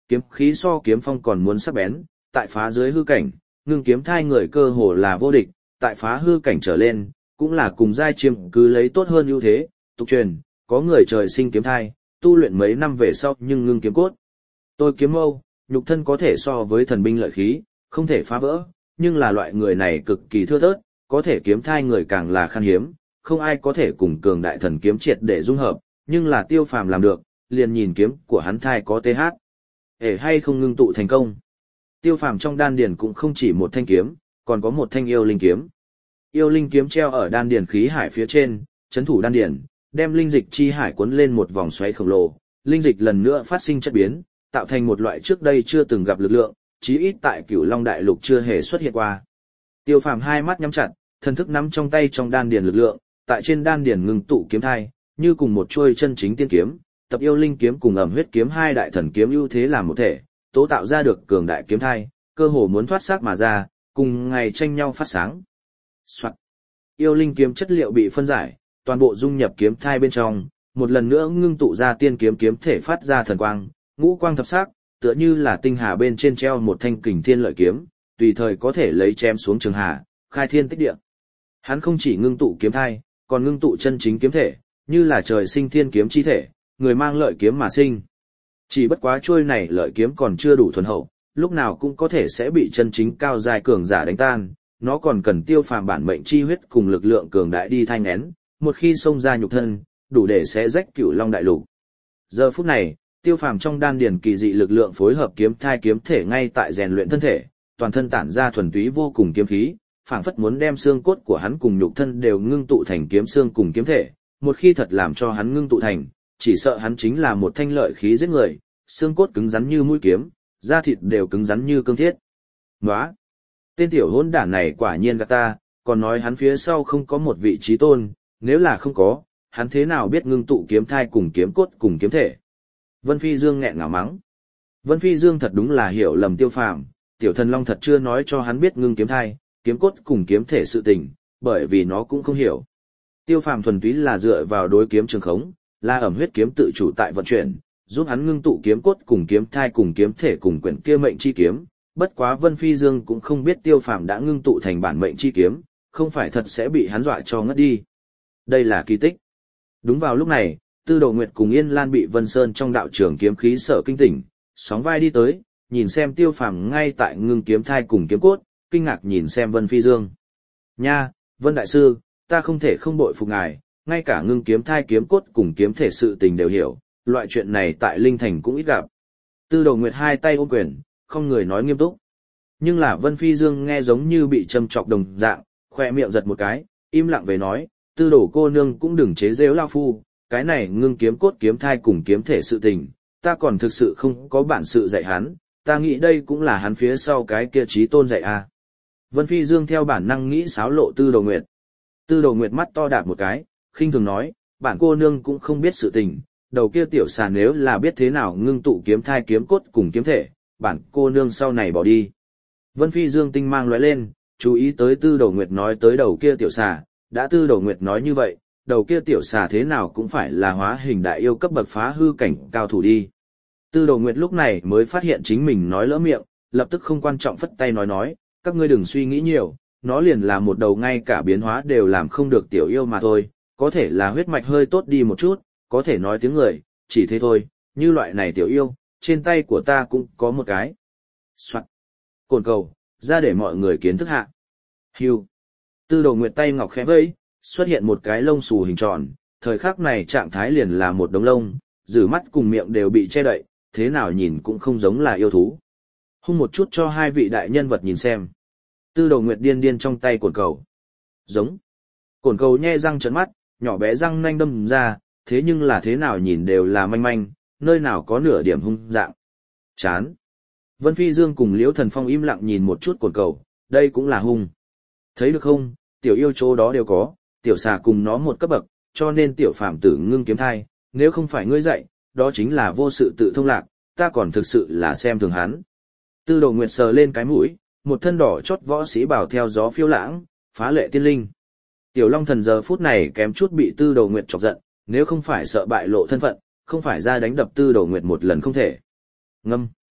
kiếm khí so kiếm phong còn muốn sắc bén, tại phá dưới hư cảnh, ngưng kiếm thai người cơ hồ là vô địch, tại phá hư cảnh trở lên, cũng là cùng giai chiêm cứ lấy tốt hơn ưu thế, tục truyền, có người trời sinh kiếm thai, tu luyện mấy năm về sau nhưng ngưng kiếm cốt. Tôi kiếm mâu, nhục thân có thể so với thần binh lợi khí, không thể phá vỡ, nhưng là loại người này cực kỳ thưa thớt, có thể kiếm thai người càng là khan hiếm, không ai có thể cùng cường đại thần kiếm triệt để dung hợp, nhưng là Tiêu Phàm làm được, liền nhìn kiếm của hắn thai có th. Ể hay không ngưng tụ thành công. Tiêu Phàm trong đan điền cũng không chỉ một thanh kiếm, còn có một thanh yêu linh kiếm. Yêu linh kiếm treo ở đan điền khí hải phía trên, chấn thủ đan điền, đem linh dịch chi hải cuốn lên một vòng xoáy khổng lồ, linh dịch lần nữa phát sinh chất biến, tạo thành một loại trước đây chưa từng gặp lực lượng, chí ít tại Cửu Long đại lục chưa hề xuất hiện qua. Tiêu Phàm hai mắt nhắm chặt, thần thức nắm trong tay trong đan điền lực lượng, tại trên đan điền ngưng tụ kiếm thai, như cùng một chuôi chân chính tiên kiếm, tập yêu linh kiếm cùng ẩm huyết kiếm hai đại thần kiếm ưu thế làm một thể, tố tạo ra được cường đại kiếm thai, cơ hồ muốn thoát xác mà ra, cùng ngày tranh nhau phát sáng. Soạn. Yêu linh kiếm chất liệu bị phân giải, toàn bộ dung nhập kiếm thai bên trong, một lần nữa ngưng tụ ra tiên kiếm kiếm thể phát ra thần quang, ngũ quang thập sắc, tựa như là tinh hà bên trên treo một thanh kình thiên lợi kiếm, tùy thời có thể lấy chém xuống trường hà, khai thiên tích địa. Hắn không chỉ ngưng tụ kiếm thai, còn ngưng tụ chân chính kiếm thể, như là trời sinh thiên kiếm chi thể, người mang lợi kiếm mà sinh. Chỉ bất quá trôi này lợi kiếm còn chưa đủ thuần hậu, lúc nào cũng có thể sẽ bị chân chính cao giai cường giả đánh tan, nó còn cần Tiêu Phàm bản mệnh chi huyết cùng lực lượng cường đại đi thanh nén, một khi xông ra nhục thân, đủ để xé rách Cửu Long đại lục. Giờ phút này, Tiêu Phàm trong đan điền kỳ dị lực lượng phối hợp kiếm thai kiếm thể ngay tại rèn luyện thân thể, toàn thân tản ra thuần túy vô cùng kiếm khí, phảng phất muốn đem xương cốt của hắn cùng nhục thân đều ngưng tụ thành kiếm xương cùng kiếm thể, một khi thật làm cho hắn ngưng tụ thành, chỉ sợ hắn chính là một thanh lợi khí giết người, xương cốt cứng rắn như mũi kiếm, da thịt đều cứng rắn như cương thiết. Nóa! Tên tiểu hỗn đản này quả nhiên gạt ta, còn nói hắn phía sau không có một vị trí tôn, nếu là không có, hắn thế nào biết ngưng tụ kiếm thai cùng kiếm cốt cùng kiếm thể. Vân Phi Dương nghẹn ngào mắng. Vân Phi Dương thật đúng là hiểu lầm Tiêu Phàm, tiểu thần long thật chưa nói cho hắn biết ngưng kiếm thai, kiếm cốt cùng kiếm thể sự tình, bởi vì nó cũng không hiểu. Tiêu Phàm thuần túy là dựa vào đối kiếm trường khống, là ẩm huyết kiếm tự chủ tại vận chuyển, giúp hắn ngưng tụ kiếm cốt cùng kiếm thai cùng kiếm thể cùng quyển kia mệnh chi kiếm. Bất quá Vân Phi Dương cũng không biết Tiêu Phàm đã ngưng tụ thành bản mệnh chi kiếm, không phải thật sẽ bị hắn dọa cho ngất đi. Đây là kỳ tích. Đúng vào lúc này, Tư Đồ Nguyệt cùng Yên Lan bị Vân Sơn trong đạo trường kiếm khí sợ kinh tỉnh, sóng vai đi tới, nhìn xem Tiêu Phàm ngay tại ngưng kiếm thai cùng kiếm cốt, kinh ngạc nhìn xem Vân Phi Dương. Nha, Vân Đại Sư, ta không thể không bội phục ngài, ngay cả ngưng kiếm thai kiếm cốt cùng kiếm thể sự tình đều hiểu, loại chuyện này tại Linh Thành cũng ít gặp. Tư Đồ Nguyệt hai tay ôm quyền, không người nói nghiêm túc. Nhưng là Vân Phi Dương nghe giống như bị châm chọc đồng dạng, khoe miệng giật một cái, im lặng về nói, Tư Đồ cô nương cũng đừng chế giễu lao phu, cái này ngưng kiếm cốt kiếm thai cùng kiếm thể sự tình, ta còn thực sự không có bản sự dạy hắn, ta nghĩ đây cũng là hắn phía sau cái kia trí tôn dạy à. Vân Phi Dương theo bản năng nghĩ xáo lộ Tư Đồ Nguyệt. Tư Đồ Nguyệt mắt to đạp một cái, khinh thường nói, bản cô nương cũng không biết sự tình, đầu kia tiểu xà nếu là biết thế nào ngưng tụ kiếm thai kiếm cốt cùng kiếm thể, bản cô nương sau này bỏ đi. Vân Phi Dương tinh mang lóe lên, chú ý tới Tư Đồ Nguyệt nói tới đầu kia tiểu xà, đã Tư Đồ Nguyệt nói như vậy, đầu kia tiểu xà thế nào cũng phải là hóa hình đại yêu cấp bậc phá hư cảnh cao thủ đi. Tư Đồ Nguyệt lúc này mới phát hiện chính mình nói lỡ miệng, lập tức không quan trọng phất tay nói nói, các ngươi đừng suy nghĩ nhiều, nó liền là một đầu ngay cả biến hóa đều làm không được tiểu yêu mà thôi, có thể là huyết mạch hơi tốt đi một chút, có thể nói tiếng người, chỉ thế thôi, như loại này tiểu yêu, trên tay của ta cũng có một cái. Soạn. Cồn cầu, ra để mọi người kiến thức hạ. Hưu. Tư Đồ Nguyệt tay ngọc khẽ vẫy, xuất hiện một cái lông xù hình tròn, thời khắc này trạng thái liền là một đống lông, rử mắt cùng miệng đều bị che đậy, thế nào nhìn cũng không giống là yêu thú. Hung một chút cho hai vị đại nhân vật nhìn xem. Tư Đồ Nguyệt điên điên trong tay cồn cầu. Giống. Cồn cầu nhe răng trợn mắt, nhỏ bé răng nanh đâm ra, thế nhưng là thế nào nhìn đều là manh manh, nơi nào có nửa điểm hung dạng. Chán. Vân Phi Dương cùng Liễu Thần Phong im lặng nhìn một chút cồn cầu, đây cũng là hung. Thấy được không, tiểu yêu chỗ đó đều có, tiểu xà cùng nó một cấp bậc, cho nên tiểu phàm tử ngưng kiếm thai, nếu không phải ngươi dạy, đó chính là vô sự tự thông lạc, ta còn thực sự là xem thường hắn. Tư Đồ Nguyệt sờ lên cái mũi, một thân đỏ chót võ sĩ bảo theo gió phiêu lãng, phá lệ tiên linh. Tiểu Long Thần giờ phút này kém chút bị Tư Đồ Nguyệt chọc giận, nếu không phải sợ bại lộ thân phận, không phải ra đánh đập Tư Đồ Nguyệt một lần không thể. Ngâm.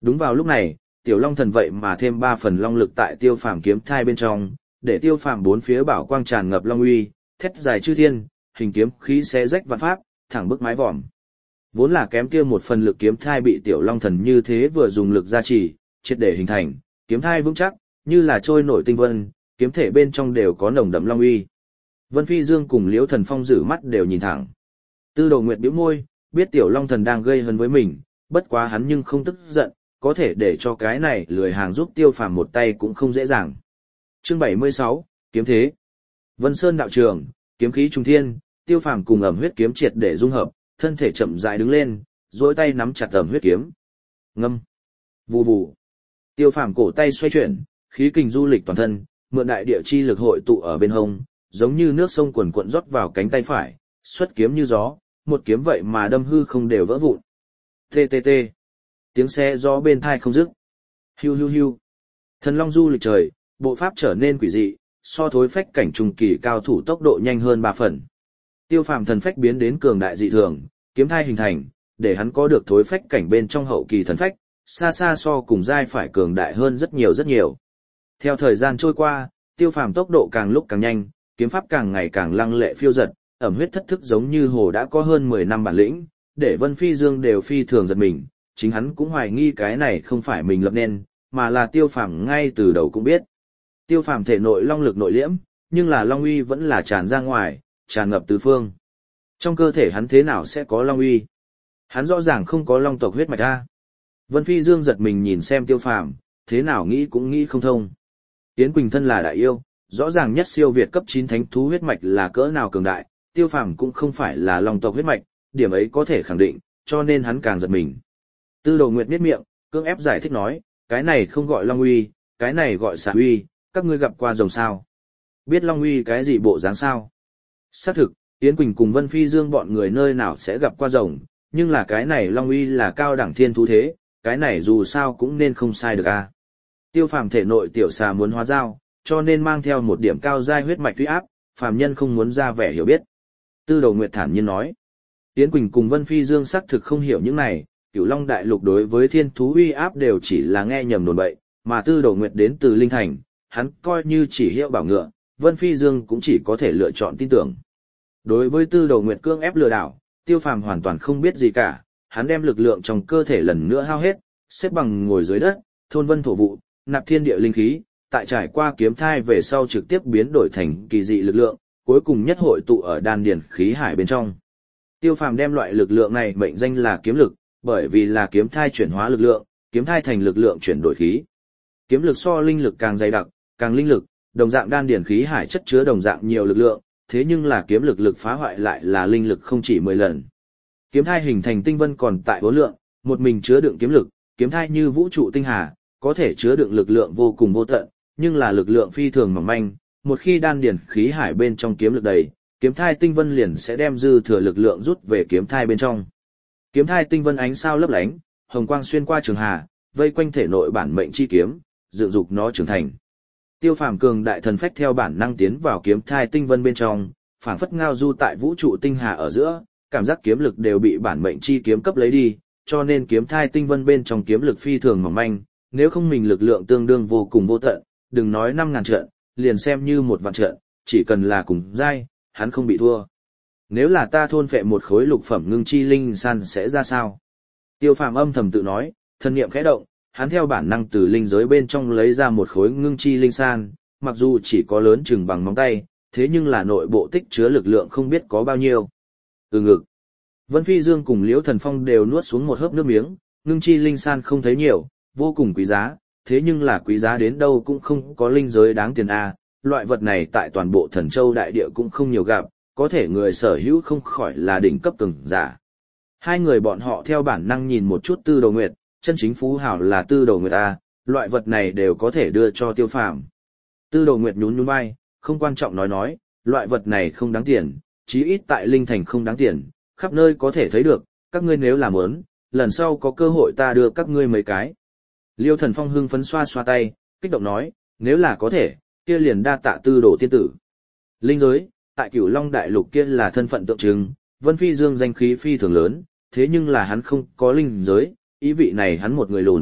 Đúng vào lúc này, Tiểu Long Thần vậy mà thêm ba phần long lực tại Tiêu Phàm kiếm thai bên trong, để Tiêu Phàm bốn phía bảo quang tràn ngập long uy, thét dài chư thiên, hình kiếm khí xé rách vạn pháp, thẳng bức mái vòm. Vốn là kém kia một phần lực kiếm thai bị Tiểu Long Thần như thế vừa dùng lực gia trì, triệt để hình thành, kiếm thai vững chắc, như là trôi nổi tinh vân, kiếm thể bên trong đều có nồng đậm long uy. Vân Phi Dương cùng Liễu Thần Phong giữ mắt đều nhìn thẳng. Tư Đồ Nguyệt bĩu môi, biết Tiểu Long Thần đang gây hấn với mình, bất quá hắn nhưng không tức giận, có thể để cho cái này lười hàng giúp Tiêu Phàm một tay cũng không dễ dàng. Chương bảy mươi sáu, kiếm thế. Vân Sơn đạo trường, kiếm khí trung thiên, Tiêu Phàm cùng ẩm huyết kiếm triệt để dung hợp, thân thể chậm rãi đứng lên, duỗi tay nắm chặt ẩm huyết kiếm. Ngâm. Vù vù. Tiêu Phàm cổ tay xoay chuyển, khí kình du lịch toàn thân, mượn đại địa chi lực hội tụ ở bên hông, giống như nước sông cuồn cuộn rót vào cánh tay phải, xuất kiếm như gió, một kiếm vậy mà đâm hư không đều vỡ vụn. Tê tê tê. Tiếng xe gió bên thai không dứt. Hiu hiu hiu. Thần long du lịch trời, bộ pháp trở nên quỷ dị, so thối phách cảnh trung kỳ cao thủ tốc độ nhanh hơn ba phần. Tiêu Phàm thần phách biến đến cường đại dị thường, kiếm thai hình thành, để hắn có được thối phách cảnh bên trong hậu kỳ thần phách, xa xa so cùng giai phải cường đại hơn rất nhiều rất nhiều. Theo thời gian trôi qua, Tiêu Phàm tốc độ càng lúc càng nhanh, kiếm pháp càng ngày càng lăng lệ phiêu dật, ẩm huyết thất thức giống như hồ đã có hơn mười năm bản lĩnh, để Vân Phi Dương đều phi thường giật mình, chính hắn cũng hoài nghi cái này không phải mình lập nên, mà là Tiêu Phàm ngay từ đầu cũng biết. Tiêu Phàm thể nội long lực nội liễm, nhưng là long uy vẫn là tràn ra ngoài, tràn ngập tứ phương. Trong cơ thể hắn thế nào sẽ có long uy? Hắn rõ ràng không có long tộc huyết mạch a. Vân Phi Dương giật mình nhìn xem Tiêu Phàm, thế nào nghĩ cũng nghĩ không thông. Yến Quỳnh thân là đại yêu, rõ ràng nhất siêu việt cấp chín thánh thú huyết mạch là cỡ nào cường đại, Tiêu Phàm cũng không phải là long tộc huyết mạch, điểm ấy có thể khẳng định, cho nên hắn càng giật mình. Tư Đồ Nguyệt nhếch miệng, cưỡng ép giải thích nói, cái này không gọi long uy, cái này gọi xà uy, các ngươi gặp qua rồng sao? Biết long uy cái gì bộ dáng sao? Xác thực, Yến Quỳnh cùng Vân Phi Dương bọn người nơi nào sẽ gặp qua rồng, nhưng là cái này long uy là cao đẳng thiên thú thế, cái này dù sao cũng nên không sai được a. Tiêu Phàm thể nội tiểu xà muốn hóa dao, cho nên mang theo một điểm cao giai huyết mạch uy áp, phàm nhân không muốn ra vẻ hiểu biết. Tư Đồ Nguyệt thản nhiên nói. Yến Quỳnh cùng Vân Phi Dương xác thực không hiểu những này, Cửu Long đại lục đối với thiên thú uy áp đều chỉ là nghe nhầm đồn bậy, mà Tư Đồ Nguyệt đến từ Linh Thành, hắn coi như chỉ hiệu bảo ngựa, Vân Phi Dương cũng chỉ có thể lựa chọn tin tưởng. Đối với Tư Đồ Nguyệt cương ép lừa đảo, Tiêu Phàm hoàn toàn không biết gì cả, hắn đem lực lượng trong cơ thể lần nữa hao hết, xếp bằng ngồi dưới đất, thôn vân thổ vụ, nạp thiên địa linh khí, tại trải qua kiếm thai về sau trực tiếp biến đổi thành kỳ dị lực lượng, cuối cùng nhất hội tụ ở đan điển khí hải bên trong. Tiêu Phàm đem loại lực lượng này mệnh danh là kiếm lực, bởi vì là kiếm thai chuyển hóa lực lượng, kiếm thai thành lực lượng chuyển đổi khí. Kiếm lực so linh lực càng dày đặc, càng linh lực, đồng dạng đan điển khí hải chất chứa đồng dạng nhiều lực lượng, thế nhưng là kiếm lực lực phá hoại lại là linh lực không chỉ mười lần. Kiếm thai hình thành tinh vân còn tại vô lượng, một mình chứa đựng kiếm lực, kiếm thai như vũ trụ tinh hà, có thể chứa đựng lực lượng vô cùng vô tận, nhưng là lực lượng phi thường mỏng manh, một khi đan điển khí hải bên trong kiếm lực đầy, kiếm thai tinh vân liền sẽ đem dư thừa lực lượng rút về kiếm thai bên trong. Kiếm thai tinh vân ánh sao lấp lánh, hồng quang xuyên qua trường hà, vây quanh thể nội bản mệnh chi kiếm, dựng dục nó trưởng thành. Tiêu Phàm cường đại thần phách theo bản năng tiến vào kiếm thai tinh vân bên trong, phảng phất ngao du tại vũ trụ tinh hà ở giữa, cảm giác kiếm lực đều bị bản mệnh chi kiếm cấp lấy đi, cho nên kiếm thai tinh vân bên trong kiếm lực phi thường mỏng manh, nếu không mình lực lượng tương đương vô cùng vô tận, đừng nói năm ngàn trận, liền xem như một vạn trận, chỉ cần là cùng giai, hắn không bị thua. Nếu là ta thôn phệ một khối lục phẩm ngưng chi linh san sẽ ra sao? Tiêu Phàm âm thầm tự nói, thân niệm khẽ động, hắn theo bản năng từ linh giới bên trong lấy ra một khối ngưng chi linh san, mặc dù chỉ có lớn chừng bằng móng tay, thế nhưng là nội bộ tích chứa lực lượng không biết có bao nhiêu. Ừ ngực. Vân Phi Dương cùng Liễu Thần Phong đều nuốt xuống một hớp nước miếng, ngưng chi linh san không thấy nhiều, vô cùng quý giá, thế nhưng là quý giá đến đâu cũng không có linh giới đáng tiền a. Loại vật này tại toàn bộ Thần Châu đại địa cũng không nhiều gặp, có thể người sở hữu không khỏi là đỉnh cấp cường giả. Hai người bọn họ theo bản năng nhìn một chút Tư Đồ Nguyệt, chân chính phú hảo là Tư Đồ Nguyệt a, loại vật này đều có thể đưa cho Tiêu Phàm. Tư Đồ Nguyệt nhún nhún vai, không quan trọng nói nói, loại vật này không đáng tiền, chí ít tại Linh Thành không đáng tiền, khắp nơi có thể thấy được, các ngươi nếu làm muốn, lần sau có cơ hội ta đưa các ngươi mấy cái. Liêu Thần Phong hưng phấn xoa xoa tay, kích động nói, nếu là có thể, kia liền đa tạ Tư Đồ tiên tử. Linh giới, tại Cửu Long đại lục kia là thân phận tượng trưng, Vân Phi Dương danh khí phi thường lớn, thế nhưng là hắn không có linh giới, ý vị này hắn một người lùn,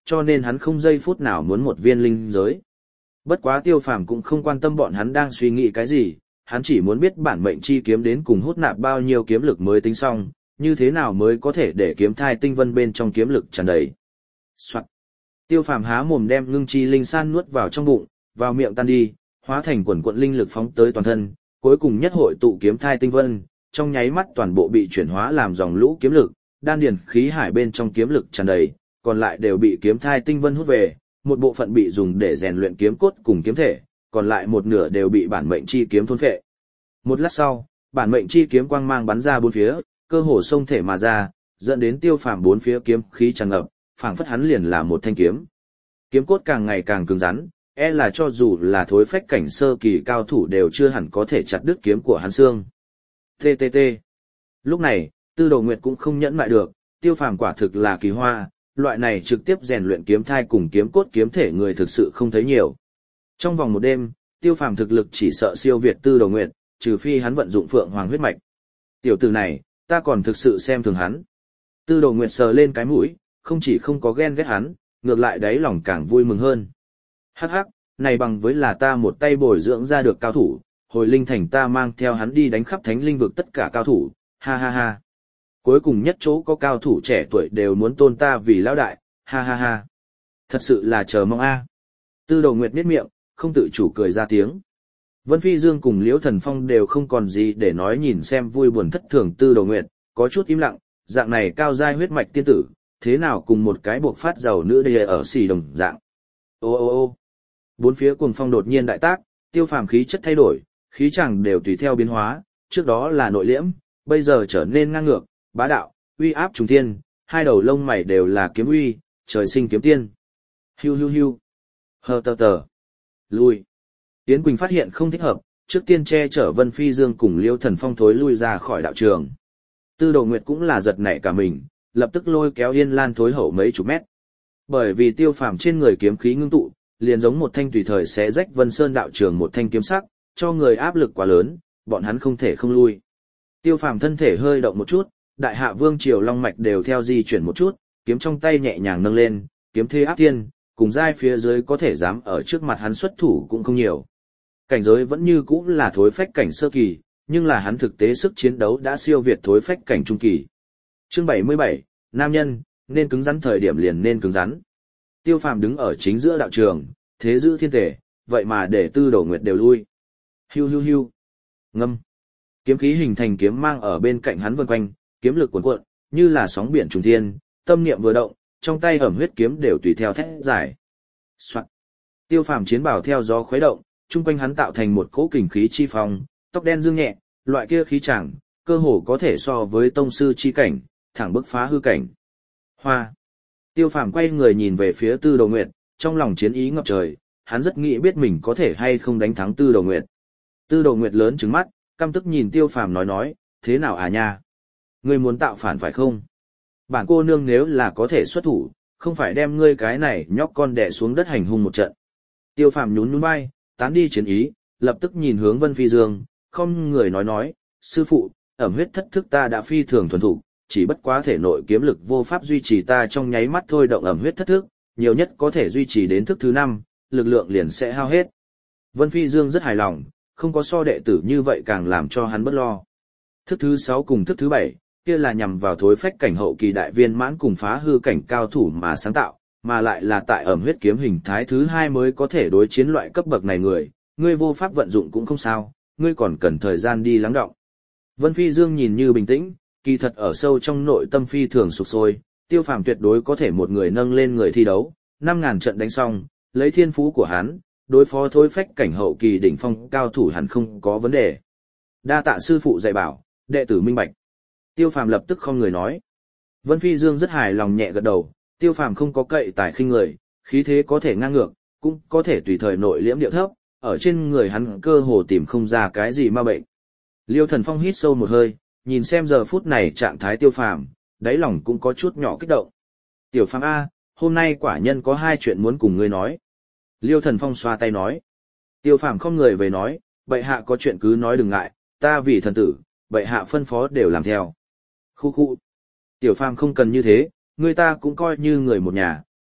cho nên hắn không giây phút nào muốn một viên linh giới. Bất quá Tiêu Phàm cũng không quan tâm bọn hắn đang suy nghĩ cái gì, hắn chỉ muốn biết bản mệnh chi kiếm đến cùng hút nạp bao nhiêu kiếm lực mới tính xong, như thế nào mới có thể để kiếm thai tinh vân bên trong kiếm lực tràn đầy. Soạt. Tiêu Phàm há mồm đem ngưng chi linh san nuốt vào trong bụng, vào miệng tan đi, hóa thành quần quận linh lực phóng tới toàn thân, cuối cùng nhất hội tụ kiếm thai tinh vân, trong nháy mắt toàn bộ bị chuyển hóa làm dòng lũ kiếm lực, đan điền khí hải bên trong kiếm lực tràn đầy, còn lại đều bị kiếm thai tinh vân hút về, một bộ phận bị dùng để rèn luyện kiếm cốt cùng kiếm thể, còn lại một nửa đều bị bản mệnh chi kiếm thôn phệ. Một lát sau, bản mệnh chi kiếm quang mang bắn ra bốn phía, cơ hồ xông thể mà ra, dẫn đến Tiêu Phàm bốn phía kiếm khí tràn ngập, phảng phất hắn liền là một thanh kiếm. Kiếm cốt càng ngày càng cứng rắn, e là cho dù là thối phách cảnh sơ kỳ cao thủ đều chưa hẳn có thể chặt đứt kiếm của hắn xương. tê tê tê. Lúc này, Tư Đồ Nguyệt cũng không nhẫn lại được, Tiêu Phàm quả thực là kỳ hoa, loại này trực tiếp rèn luyện kiếm thai cùng kiếm cốt kiếm thể người thực sự không thấy nhiều. Trong vòng một đêm, Tiêu Phàm thực lực chỉ sợ siêu việt Tư Đồ Nguyệt, trừ phi hắn vận dụng Phượng Hoàng huyết mạch. Tiểu tử này, ta còn thực sự xem thường hắn. Tư Đồ Nguyệt sờ lên cái mũi, không chỉ không có ghen ghét hắn, ngược lại đáy lòng càng vui mừng hơn. Hắc hắc, này bằng với là ta một tay bồi dưỡng ra được cao thủ, hồi linh thành ta mang theo hắn đi đánh khắp thánh linh vực tất cả cao thủ, ha ha ha. Cuối cùng nhất chỗ có cao thủ trẻ tuổi đều muốn tôn ta vì lão đại, ha ha ha. Thật sự là chờ mong a. Tư Đồ Nguyệt nhếch miệng, không tự chủ cười ra tiếng. Vân Phi Dương cùng Liễu Thần Phong đều không còn gì để nói, nhìn xem vui buồn thất thường Tư Đồ Nguyệt, có chút im lặng, dạng này cao giai huyết mạch tiên tử, thế nào cùng một cái buộc phát giàu nữ đây ở xì đồng dạng. Ô ô ô. Bốn phía cuồng phong đột nhiên đại tác, Tiêu Phàm khí chất thay đổi, khí chàng đều tùy theo biến hóa, trước đó là nội liễm, bây giờ trở nên ngang ngược, bá đạo, uy áp trùng thiên, hai đầu lông mày đều là kiếm uy, trời sinh kiếm tiên. Hiu hiu hiu. Hờ tờ tờ. Lui. Yến Quỳnh phát hiện không thích hợp, trước tiên che chở Vân Phi Dương cùng Liêu Thần Phong thối lui ra khỏi đạo trường. Tư Đồ Nguyệt cũng là giật nảy cả mình, lập tức lôi kéo Yên Lan thối hậu mấy chục mét. Bởi vì Tiêu Phàm trên người kiếm khí ngưng tụ, liền giống một thanh tùy thời xé rách Vân Sơn đạo trường một thanh kiếm sắc, cho người áp lực quá lớn, bọn hắn không thể không lui. Tiêu Phàm thân thể hơi động một chút, Đại Hạ Vương Triều Long mạch đều theo di chuyển một chút, kiếm trong tay nhẹ nhàng nâng lên, kiếm thế áp tiên, cùng giai phía dưới có thể dám ở trước mặt hắn xuất thủ cũng không nhiều. Cảnh giới vẫn như cũ là thối phách cảnh sơ kỳ, nhưng là hắn thực tế sức chiến đấu đã siêu việt thối phách cảnh trung kỳ. Chương bảy mươi bảy, nam nhân, nên cứng rắn thời điểm liền nên cứng rắn. Tiêu Phàm đứng ở chính giữa đạo trường, thế giữ thiên tể, vậy mà để Tư Đồ Nguyệt đều lui. Hiu hiu hiu. Ngâm. Kiếm khí hình thành kiếm mang ở bên cạnh hắn vần quanh, kiếm lực cuồn cuộn, như là sóng biển trùng thiên, tâm niệm vừa động, trong tay ẩm huyết kiếm đều tùy theo thét giải. Soạt. Tiêu Phàm chiến bảo theo gió khuấy động, chung quanh hắn tạo thành một cỗ kình khí chi phong, tóc đen dương nhẹ, loại kia khí chẳng, cơ hồ có thể so với tông sư chi cảnh, thẳng bức phá hư cảnh. Hoa. Tiêu Phàm quay người nhìn về phía Tư Đồ Nguyệt, trong lòng chiến ý ngập trời, hắn rất nghĩ biết mình có thể hay không đánh thắng Tư Đồ Nguyệt. Tư Đồ Nguyệt lớn trừng mắt, căm tức nhìn Tiêu Phàm nói nói, thế nào à nha? Ngươi muốn tạo phản phải không? Bản cô nương nếu là có thể xuất thủ, không phải đem ngươi cái này nhóc con đẻ xuống đất hành hung một trận. Tiêu Phàm nhún nhún vai, tán đi chiến ý, lập tức nhìn hướng Vân Phi Dương, không người nói nói, sư phụ, ẩm huyết thất thức ta đã phi thường thuần thục, chỉ bất quá thể nội kiếm lực vô pháp duy trì ta trong nháy mắt thôi động ẩm huyết thất thức, nhiều nhất có thể duy trì đến thức thứ năm, lực lượng liền sẽ hao hết. Vân Phi Dương rất hài lòng, không có so đệ tử như vậy càng làm cho hắn bất lo. Thức thứ sáu cùng thức thứ bảy, kia là nhằm vào thối phách cảnh hậu kỳ đại viên mãn cùng phá hư cảnh cao thủ mà sáng tạo, mà lại là tại ẩm huyết kiếm hình thái thứ hai mới có thể đối chiến loại cấp bậc này người, ngươi vô pháp vận dụng cũng không sao, ngươi còn cần thời gian đi lắng đọng. Vân Phi Dương nhìn như bình tĩnh, kỳ thật ở sâu trong nội tâm phi thường sục sôi, Tiêu Phàm tuyệt đối có thể một người nâng lên người thi đấu, năm ngàn trận đánh xong, lấy thiên phú của hắn, đối phó thối phách cảnh hậu kỳ đỉnh phong cao thủ hẳn không có vấn đề. Đa tạ sư phụ dạy bảo, đệ tử minh bạch. Tiêu Phàm lập tức không người nói. Vân Phi Dương rất hài lòng nhẹ gật đầu, Tiêu Phàm không có cậy tài khinh người, khí thế có thể ngang ngược, cũng có thể tùy thời nội liễm điệu thấp, ở trên người hắn cơ hồ tìm không ra cái gì ma bệnh. Liêu Thần Phong hít sâu một hơi, nhìn xem giờ phút này trạng thái Tiêu Phàm, đáy lòng cũng có chút nhỏ kích động. Tiểu Phàm A, hôm nay quả nhân có hai chuyện muốn cùng ngươi nói. Liêu Thần Phong xoa tay nói. Tiêu Phàm không người về nói, bệ hạ có chuyện cứ nói đừng ngại, ta vì thần tử, bệ hạ phân phó đều làm theo. Khu khu. Tiểu Phàm không cần như thế, người ta cũng coi như người một nhà,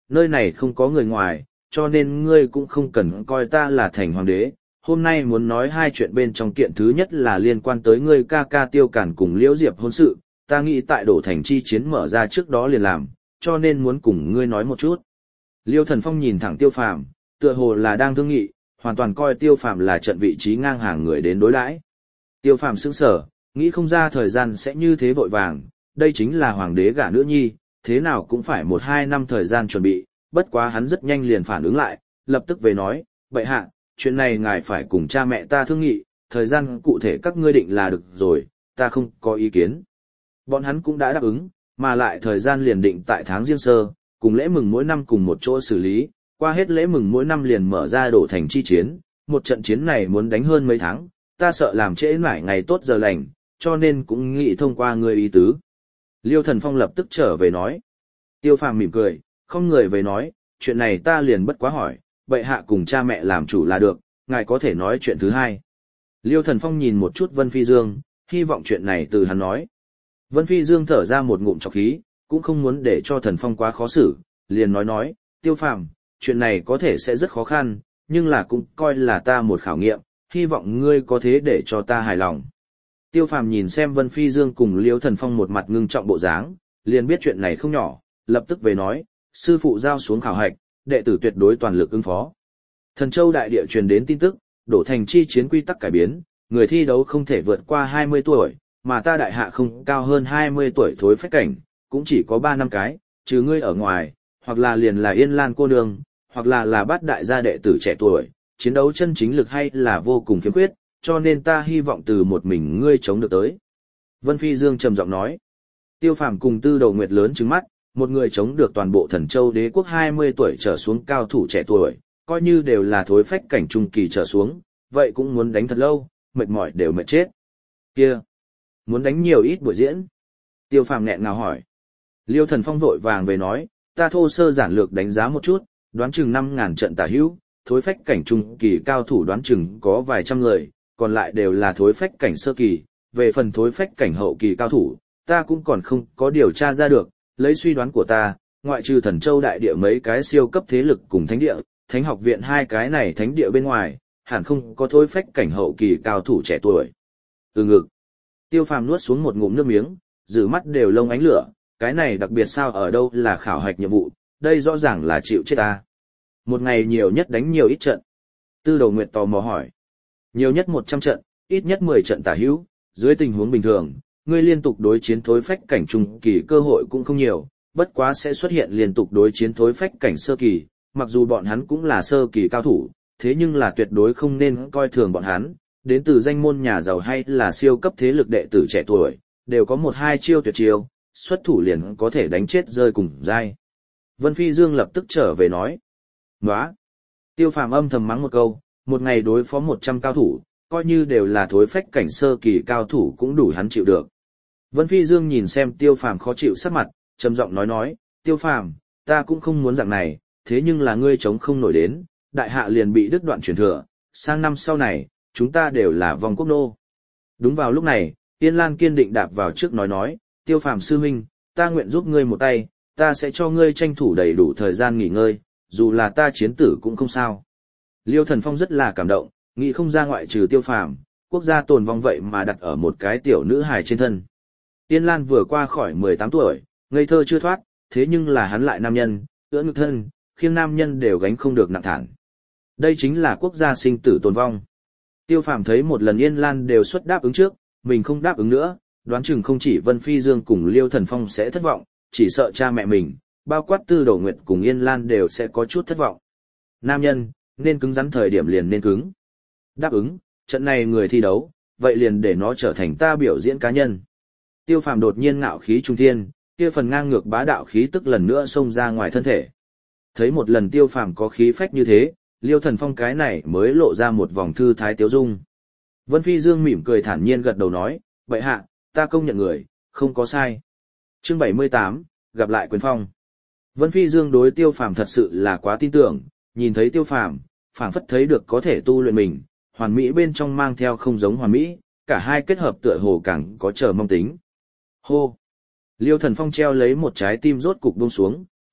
nơi này không có người ngoài, cho nên ngươi cũng không cần coi ta là thành hoàng đế. Hôm nay muốn nói hai chuyện bên trong kiện thứ nhất là liên quan tới ngươi ca ca Tiêu Cản cùng Liễu Diệp hôn sự, ta nghĩ tại đổ thành chi chiến mở ra trước đó liền làm, cho nên muốn cùng ngươi nói một chút. Liêu Thần Phong nhìn thẳng Tiêu Phàm, tựa hồ là đang thương nghị, hoàn toàn coi Tiêu Phàm là trận vị trí ngang hàng người đến đối đãi. Tiêu Phàm sững sờ, nghĩ không ra thời gian sẽ như thế vội vàng, đây chính là hoàng đế gả nữ nhi, thế nào cũng phải một hai năm thời gian chuẩn bị, bất quá hắn rất nhanh liền phản ứng lại, lập tức về nói, bệ hạ, chuyện này ngài phải cùng cha mẹ ta thương nghị, thời gian cụ thể các ngươi định là được rồi, ta không có ý kiến. Bọn hắn cũng đã đáp ứng, mà lại thời gian liền định tại tháng Giêng Sơ, cùng lễ mừng mỗi năm cùng một chỗ xử lý, qua hết lễ mừng mỗi năm liền mở ra đổ thành chi chiến, một trận chiến này muốn đánh hơn mấy tháng, ta sợ làm trễ mãi ngày tốt giờ lành, cho nên cũng nghĩ thông qua người ý tứ. Liêu Thần Phong lập tức trở về nói. Tiêu Phàm mỉm cười, không người về nói, chuyện này ta liền bất quá hỏi, bệ hạ cùng cha mẹ làm chủ là được, ngài có thể nói chuyện thứ hai. Liêu Thần Phong nhìn một chút Vân Phi Dương, hy vọng chuyện này từ hắn nói. Vân Phi Dương thở ra một ngụm trọc khí, cũng không muốn để cho Thần Phong quá khó xử, liền nói nói, Tiêu Phàm, chuyện này có thể sẽ rất khó khăn, nhưng là cũng coi là ta một khảo nghiệm, hy vọng ngươi có thế để cho ta hài lòng. Tiêu Phàm nhìn xem Vân Phi Dương cùng Liêu Thần Phong một mặt ngưng trọng bộ dáng, liền biết chuyện này không nhỏ, lập tức về nói, sư phụ giao xuống khảo hạch, đệ tử tuyệt đối toàn lực ứng phó. Thần Châu đại địa truyền đến tin tức, đổ thành chi chiến quy tắc cải biến, người thi đấu không thể vượt qua hai mươi tuổi, mà ta đại hạ không cao hơn hai mươi tuổi thối phách cảnh, cũng chỉ có ba năm cái, trừ ngươi ở ngoài, hoặc là liền là Yên Lan cô nương, hoặc là là bát đại gia đệ tử trẻ tuổi, chiến đấu chân chính lực hay là vô cùng khiếm khuyết, cho nên ta hy vọng từ một mình ngươi chống được tới. Vân Phi Dương trầm giọng nói. Tiêu Phàm cùng Tư Đầu Nguyệt lớn trừng mắt, một người chống được toàn bộ Thần Châu đế quốc hai mươi tuổi trở xuống cao thủ trẻ tuổi, coi như đều là thối phách cảnh trung kỳ trở xuống, vậy cũng muốn đánh thật lâu, mệt mỏi đều mệt chết. Kia, muốn đánh nhiều ít buổi diễn? Tiêu Phàm nghẹn ngào hỏi. Liêu Thần Phong vội vàng về nói, ta thô sơ giản lược đánh giá một chút, đoán chừng năm ngàn trận tả hữu, thối phách cảnh trung kỳ cao thủ đoán chừng có vài trăm người, còn lại đều là thối phách cảnh sơ kỳ, về phần thối phách cảnh hậu kỳ cao thủ, ta cũng còn không có điều tra ra được, lấy suy đoán của ta, ngoại trừ Thần Châu đại địa mấy cái siêu cấp thế lực cùng thánh địa, thánh học viện hai cái này thánh địa bên ngoài, hẳn không có thối phách cảnh hậu kỳ cao thủ trẻ tuổi. Ừ ngực. Tiêu Phàm nuốt xuống một ngụm nước miếng, giữ mắt đều lông ánh lửa, cái này đặc biệt sao ở đâu là khảo hạch nhiệm vụ, đây rõ ràng là chịu chết ta. Một ngày nhiều nhất đánh nhiều ít trận. Tư Đầu Nguyệt tò mò hỏi. Nhiều nhất một trăm trận, ít nhất mười trận tả hữu, dưới tình huống bình thường, ngươi liên tục đối chiến thối phách cảnh trung kỳ cơ hội cũng không nhiều, bất quá sẽ xuất hiện liên tục đối chiến thối phách cảnh sơ kỳ, mặc dù bọn hắn cũng là sơ kỳ cao thủ, thế nhưng là tuyệt đối không nên coi thường bọn hắn, đến từ danh môn nhà giàu hay là siêu cấp thế lực đệ tử trẻ tuổi, đều có một hai chiêu tuyệt chiêu, xuất thủ liền có thể đánh chết rơi cùng dai. Vân Phi Dương lập tức trở về nói. Nóa! Tiêu Phàm âm thầm mắng một câu, một ngày đối phó một trăm cao thủ, coi như đều là thối phách cảnh sơ kỳ cao thủ cũng đủ hắn chịu được. Vân Phi Dương nhìn xem Tiêu Phàm khó chịu sắc mặt, trầm giọng nói nói, Tiêu Phàm, ta cũng không muốn dạng này, thế nhưng là ngươi chống không nổi đến, đại hạ liền bị đứt đoạn truyền thừa, sang năm sau này, chúng ta đều là vòng quốc nô. Đúng vào lúc này, Yên Lan kiên định đạp vào trước nói nói, Tiêu Phàm sư huynh, ta nguyện giúp ngươi một tay, ta sẽ cho ngươi tranh thủ đầy đủ thời gian nghỉ ngơi, dù là ta chiến tử cũng không sao. Liêu Thần Phong rất là cảm động, nghĩ không ra ngoại trừ Tiêu Phàm, quốc gia tồn vong vậy mà đặt ở một cái tiểu nữ hài trên thân. Yên Lan vừa qua khỏi mười tám tuổi, ngây thơ chưa thoát, thế nhưng là hắn lại nam nhân, ưỡn ngực thân, khiêng nam nhân đều gánh không được nặng thản. Đây chính là quốc gia sinh tử tồn vong. Tiêu Phàm thấy một lần Yên Lan đều xuất đáp ứng trước, mình không đáp ứng nữa, đoán chừng không chỉ Vân Phi Dương cùng Liêu Thần Phong sẽ thất vọng, chỉ sợ cha mẹ mình, bao quát Tư Đầu Nguyệt cùng Yên Lan đều sẽ có chút thất vọng. Nam nhân, nên cứng rắn thời điểm liền nên cứng. Đáp ứng, trận này người thi đấu, vậy liền để nó trở thành ta biểu diễn cá nhân. Tiêu Phàm đột nhiên ngạo khí trung thiên, kia phần ngang ngược bá đạo khí tức lần nữa xông ra ngoài thân thể. Thấy một lần Tiêu Phàm có khí phách như thế, Liêu Thần Phong cái này mới lộ ra một vòng thư thái tiếu dung. Vân Phi Dương mỉm cười thản nhiên gật đầu nói, vậy hạ, ta công nhận người, không có sai. Chương bảy mươi tám, gặp lại Quyền Phong. Vân Phi Dương đối Tiêu Phàm thật sự là quá tin tưởng, nhìn thấy Tiêu Phàm, phảng phất thấy được có thể tu luyện mình, hoàn mỹ bên trong mang theo không giống hoàn mỹ, cả hai kết hợp tựa hồ càng có chờ mong tính. Hô! Liêu Thần Phong treo lấy một trái tim rốt cục buông xuống,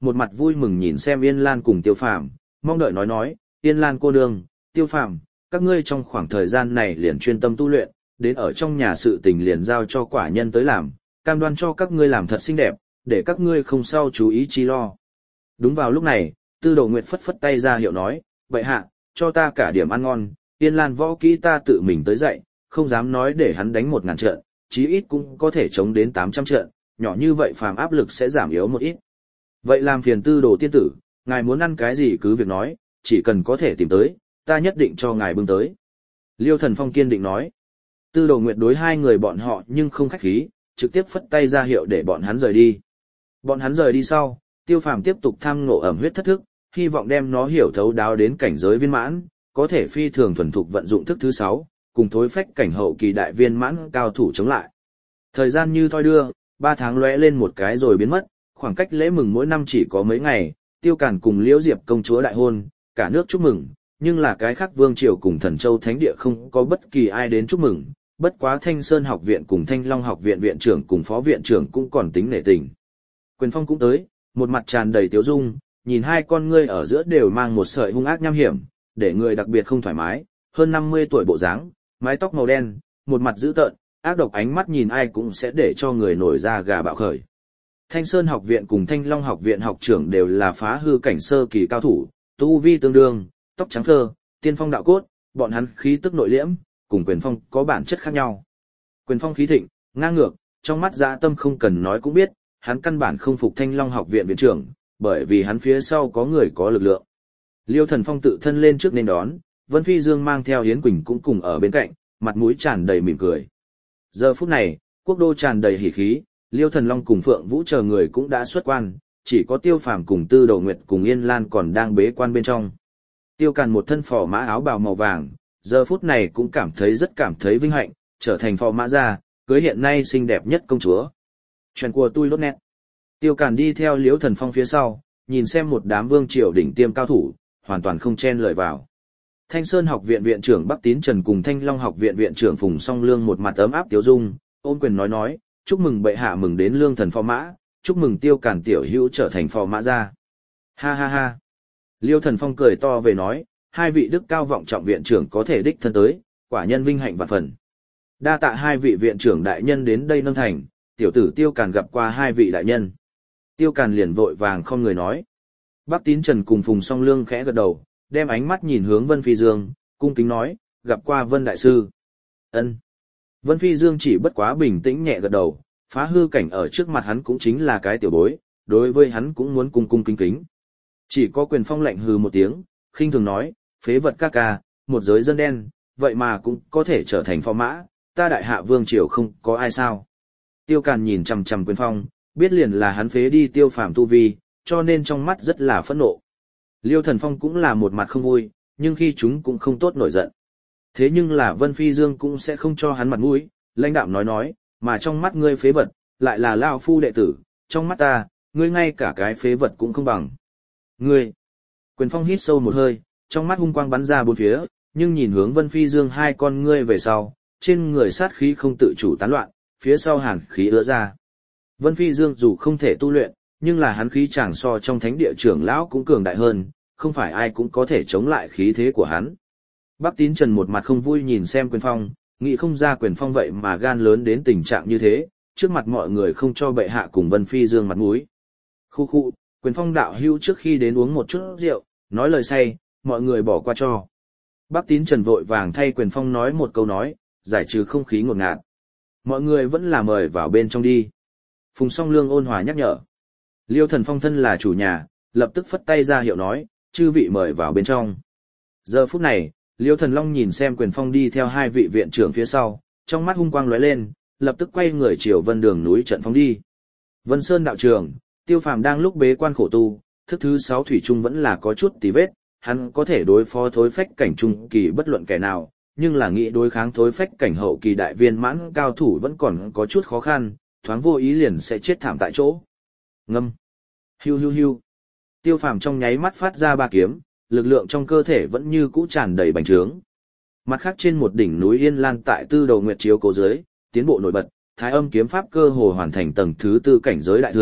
một mặt vui mừng nhìn xem Yên Lan cùng Tiêu Phàm, mong đợi nói nói, Yên Lan cô nương, Tiêu Phàm, các ngươi trong khoảng thời gian này liền chuyên tâm tu luyện, đến ở trong nhà sự tình liền giao cho quả nhân tới làm, cam đoan cho các ngươi làm thật xinh đẹp, để các ngươi không sao chú ý chi lo. Đúng vào lúc này, Tư Đồ Nguyệt phất phất tay ra hiệu nói, vậy hạ, cho ta cả điểm ăn ngon, Yên Lan võ kỹ ta tự mình tới dạy, không dám nói để hắn đánh một ngàn trận, chí ít cũng có thể chống đến tám trăm trận, nhỏ như vậy phàm áp lực sẽ giảm yếu một ít. Vậy làm phiền Tư Đồ tiên tử, ngài muốn ăn cái gì cứ việc nói, chỉ cần có thể tìm tới, ta nhất định cho ngài bưng tới. Liêu Thần Phong kiên định nói. Tư Đồ Nguyệt đối hai người bọn họ nhưng không khách khí, trực tiếp phất tay ra hiệu để bọn hắn rời đi. Bọn hắn rời đi sau, Tiêu Phàm tiếp tục tham ngộ ẩm huyết thất thức, hy vọng đem nó hiểu thấu đáo đến cảnh giới viên mãn, có thể phi thường thuần thục vận dụng thức thứ sáu, cùng thối phách cảnh hậu kỳ đại viên mãn cao thủ chống lại. Thời gian như thoi đưa, ba tháng lóe lên một cái rồi biến mất, khoảng cách lễ mừng mỗi năm chỉ có mấy ngày, Tiêu Càn cùng Liễu Diệp công chúa đại hôn, cả nước chúc mừng, nhưng là cái khác vương triều cùng Thần Châu Thánh địa không có bất kỳ ai đến chúc mừng, bất quá Thanh Sơn học viện cùng Thanh Long học viện viện trưởng cùng phó viện trưởng cũng còn tính nể tình. Quyền Phong cũng tới, một mặt tràn đầy tiếu dung, nhìn hai con ngươi ở giữa đều mang một sợi hung ác nham hiểm, để người đặc biệt không thoải mái, hơn năm mươi tuổi bộ dáng, mái tóc màu đen, một mặt dữ tợn, ác độc ánh mắt nhìn ai cũng sẽ để cho người nổi da gà bạo khởi. Thanh Sơn học viện cùng Thanh Long học viện học trưởng đều là phá hư cảnh sơ kỳ cao thủ, tu vi tương đương, tóc trắng phơ, tiên phong đạo cốt, bọn hắn khí tức nội liễm, cùng Quyền Phong có bản chất khác nhau. Quyền Phong khí thịnh, ngang ngược, trong mắt dã tâm không cần nói cũng biết, hắn căn bản không phục Thanh Long học viện viện trưởng, bởi vì hắn phía sau có người có lực lượng. Liêu Thần Phong tự thân lên trước nên đón, Vân Phi Dương mang theo Yến Quỳnh cũng cùng ở bên cạnh, mặt mũi tràn đầy mỉm cười. Giờ phút này, quốc đô tràn đầy hỉ khí, Liêu Thần Long cùng Phượng Vũ chờ người cũng đã xuất quan, chỉ có Tiêu Phàm cùng Tư Đồ Nguyệt cùng Yên Lan còn đang bế quan bên trong. Tiêu Càn một thân phò mã áo bào màu vàng, giờ phút này cũng cảm thấy rất cảm thấy vinh hạnh, trở thành phò mã gia, cưới hiện nay xinh đẹp nhất công chúa. Chuyện của tôi lốt nét. Tiêu Càn đi theo Liễu Thần Phong phía sau, nhìn xem một đám vương triều đỉnh tiêm cao thủ, hoàn toàn không chen lời vào. Thanh Sơn học viện viện trưởng Bắc Tín Trần cùng Thanh Long học viện viện trưởng Phùng Song Lương một mặt ấm áp tiếu dung, ôn quyền nói nói, chúc mừng bệ hạ mừng đến lương thần phò mã, chúc mừng Tiêu Càn tiểu hữu trở thành phò mã gia. Ha ha ha. Liêu Thần Phong cười to về nói, hai vị đức cao vọng trọng viện trưởng có thể đích thân tới, quả nhân vinh hạnh vạn phần. Đa tạ hai vị viện trưởng đại nhân đến đây nâng thành, tiểu tử Tiêu Càn gặp qua hai vị đại nhân. Tiêu Càn liền vội vàng không người nói. Bắc Tín Trần cùng Phùng Song Lương khẽ gật đầu, đem ánh mắt nhìn hướng Vân Phi Dương, cung kính nói, gặp qua Vân đại sư. Ân. Vân Phi Dương chỉ bất quá bình tĩnh nhẹ gật đầu, phá hư cảnh ở trước mặt hắn cũng chính là cái tiểu bối, đối với hắn cũng muốn cung cung kính kính. Chỉ có Quyền Phong lạnh hừ một tiếng, khinh thường nói, phế vật ca ca, một giới dân đen, vậy mà cũng có thể trở thành phò mã, ta đại hạ vương triều không có ai sao. Tiêu Càn nhìn chằm chằm Quyền Phong, biết liền là hắn phế đi Tiêu Phàm tu vi, cho nên trong mắt rất là phẫn nộ. Liêu Thần Phong cũng là một mặt không vui, nhưng khi chúng cũng không tốt nổi giận. Thế nhưng là Vân Phi Dương cũng sẽ không cho hắn mặt mũi, lãnh đạm nói nói, mà trong mắt ngươi phế vật, lại là lao phu đệ tử, trong mắt ta, ngươi ngay cả cái phế vật cũng không bằng. Ngươi! Quyền Phong hít sâu một hơi, trong mắt hung quang bắn ra bốn phía, nhưng nhìn hướng Vân Phi Dương hai con ngươi về sau, trên người sát khí không tự chủ tán loạn, phía sau hàn khí ứa ra. Vân Phi Dương dù không thể tu luyện, nhưng là hắn khí chẳng so trong thánh địa trưởng lão cũng cường đại hơn, không phải ai cũng có thể chống lại khí thế của hắn. Bắc Tín Trần một mặt không vui nhìn xem Quyền Phong, nghĩ không ra Quyền Phong vậy mà gan lớn đến tình trạng như thế, trước mặt mọi người không cho bệ hạ cùng Vân Phi Dương mặt mũi. Khu khu, Quyền Phong đạo hữu trước khi đến uống một chút rượu, nói lời say, mọi người bỏ qua cho. Bắc Tín Trần vội vàng thay Quyền Phong nói một câu nói, giải trừ không khí ngột ngạt. Mọi người vẫn là mời vào bên trong đi. Phùng Song Lương ôn hòa nhắc nhở. Liêu Thần Phong thân là chủ nhà, lập tức phất tay ra hiệu nói, chư vị mời vào bên trong. Giờ phút này, Liêu Thần Long nhìn xem Quyền Phong đi theo hai vị viện trưởng phía sau, trong mắt hung quang lóe lên, lập tức quay người chiều Vân Đường núi trận phóng đi. Vân Sơn đạo trường, Tiêu Phàm đang lúc bế quan khổ tu, thức thứ sáu thủy trung vẫn là có chút tì vết, hắn có thể đối phó thối phách cảnh trung kỳ bất luận kẻ nào, nhưng là nghĩ đối kháng thối phách cảnh hậu kỳ đại viên mãn cao thủ vẫn còn có chút khó khăn, thoáng vô ý liền sẽ chết thảm tại chỗ. Ngâm. Hiu hiu hiu. Tiêu Phàm trong nháy mắt phát ra ba kiếm, lực lượng trong cơ thể vẫn như cũ tràn đầy bành trướng. Mặt khác trên một đỉnh núi Yên Lan tại Tư Đồ Nguyệt chiếu cố dưới, tiến bộ nổi bật, Thái Âm kiếm pháp cơ hồ hoàn thành tầng thứ tư cảnh giới đại thừa,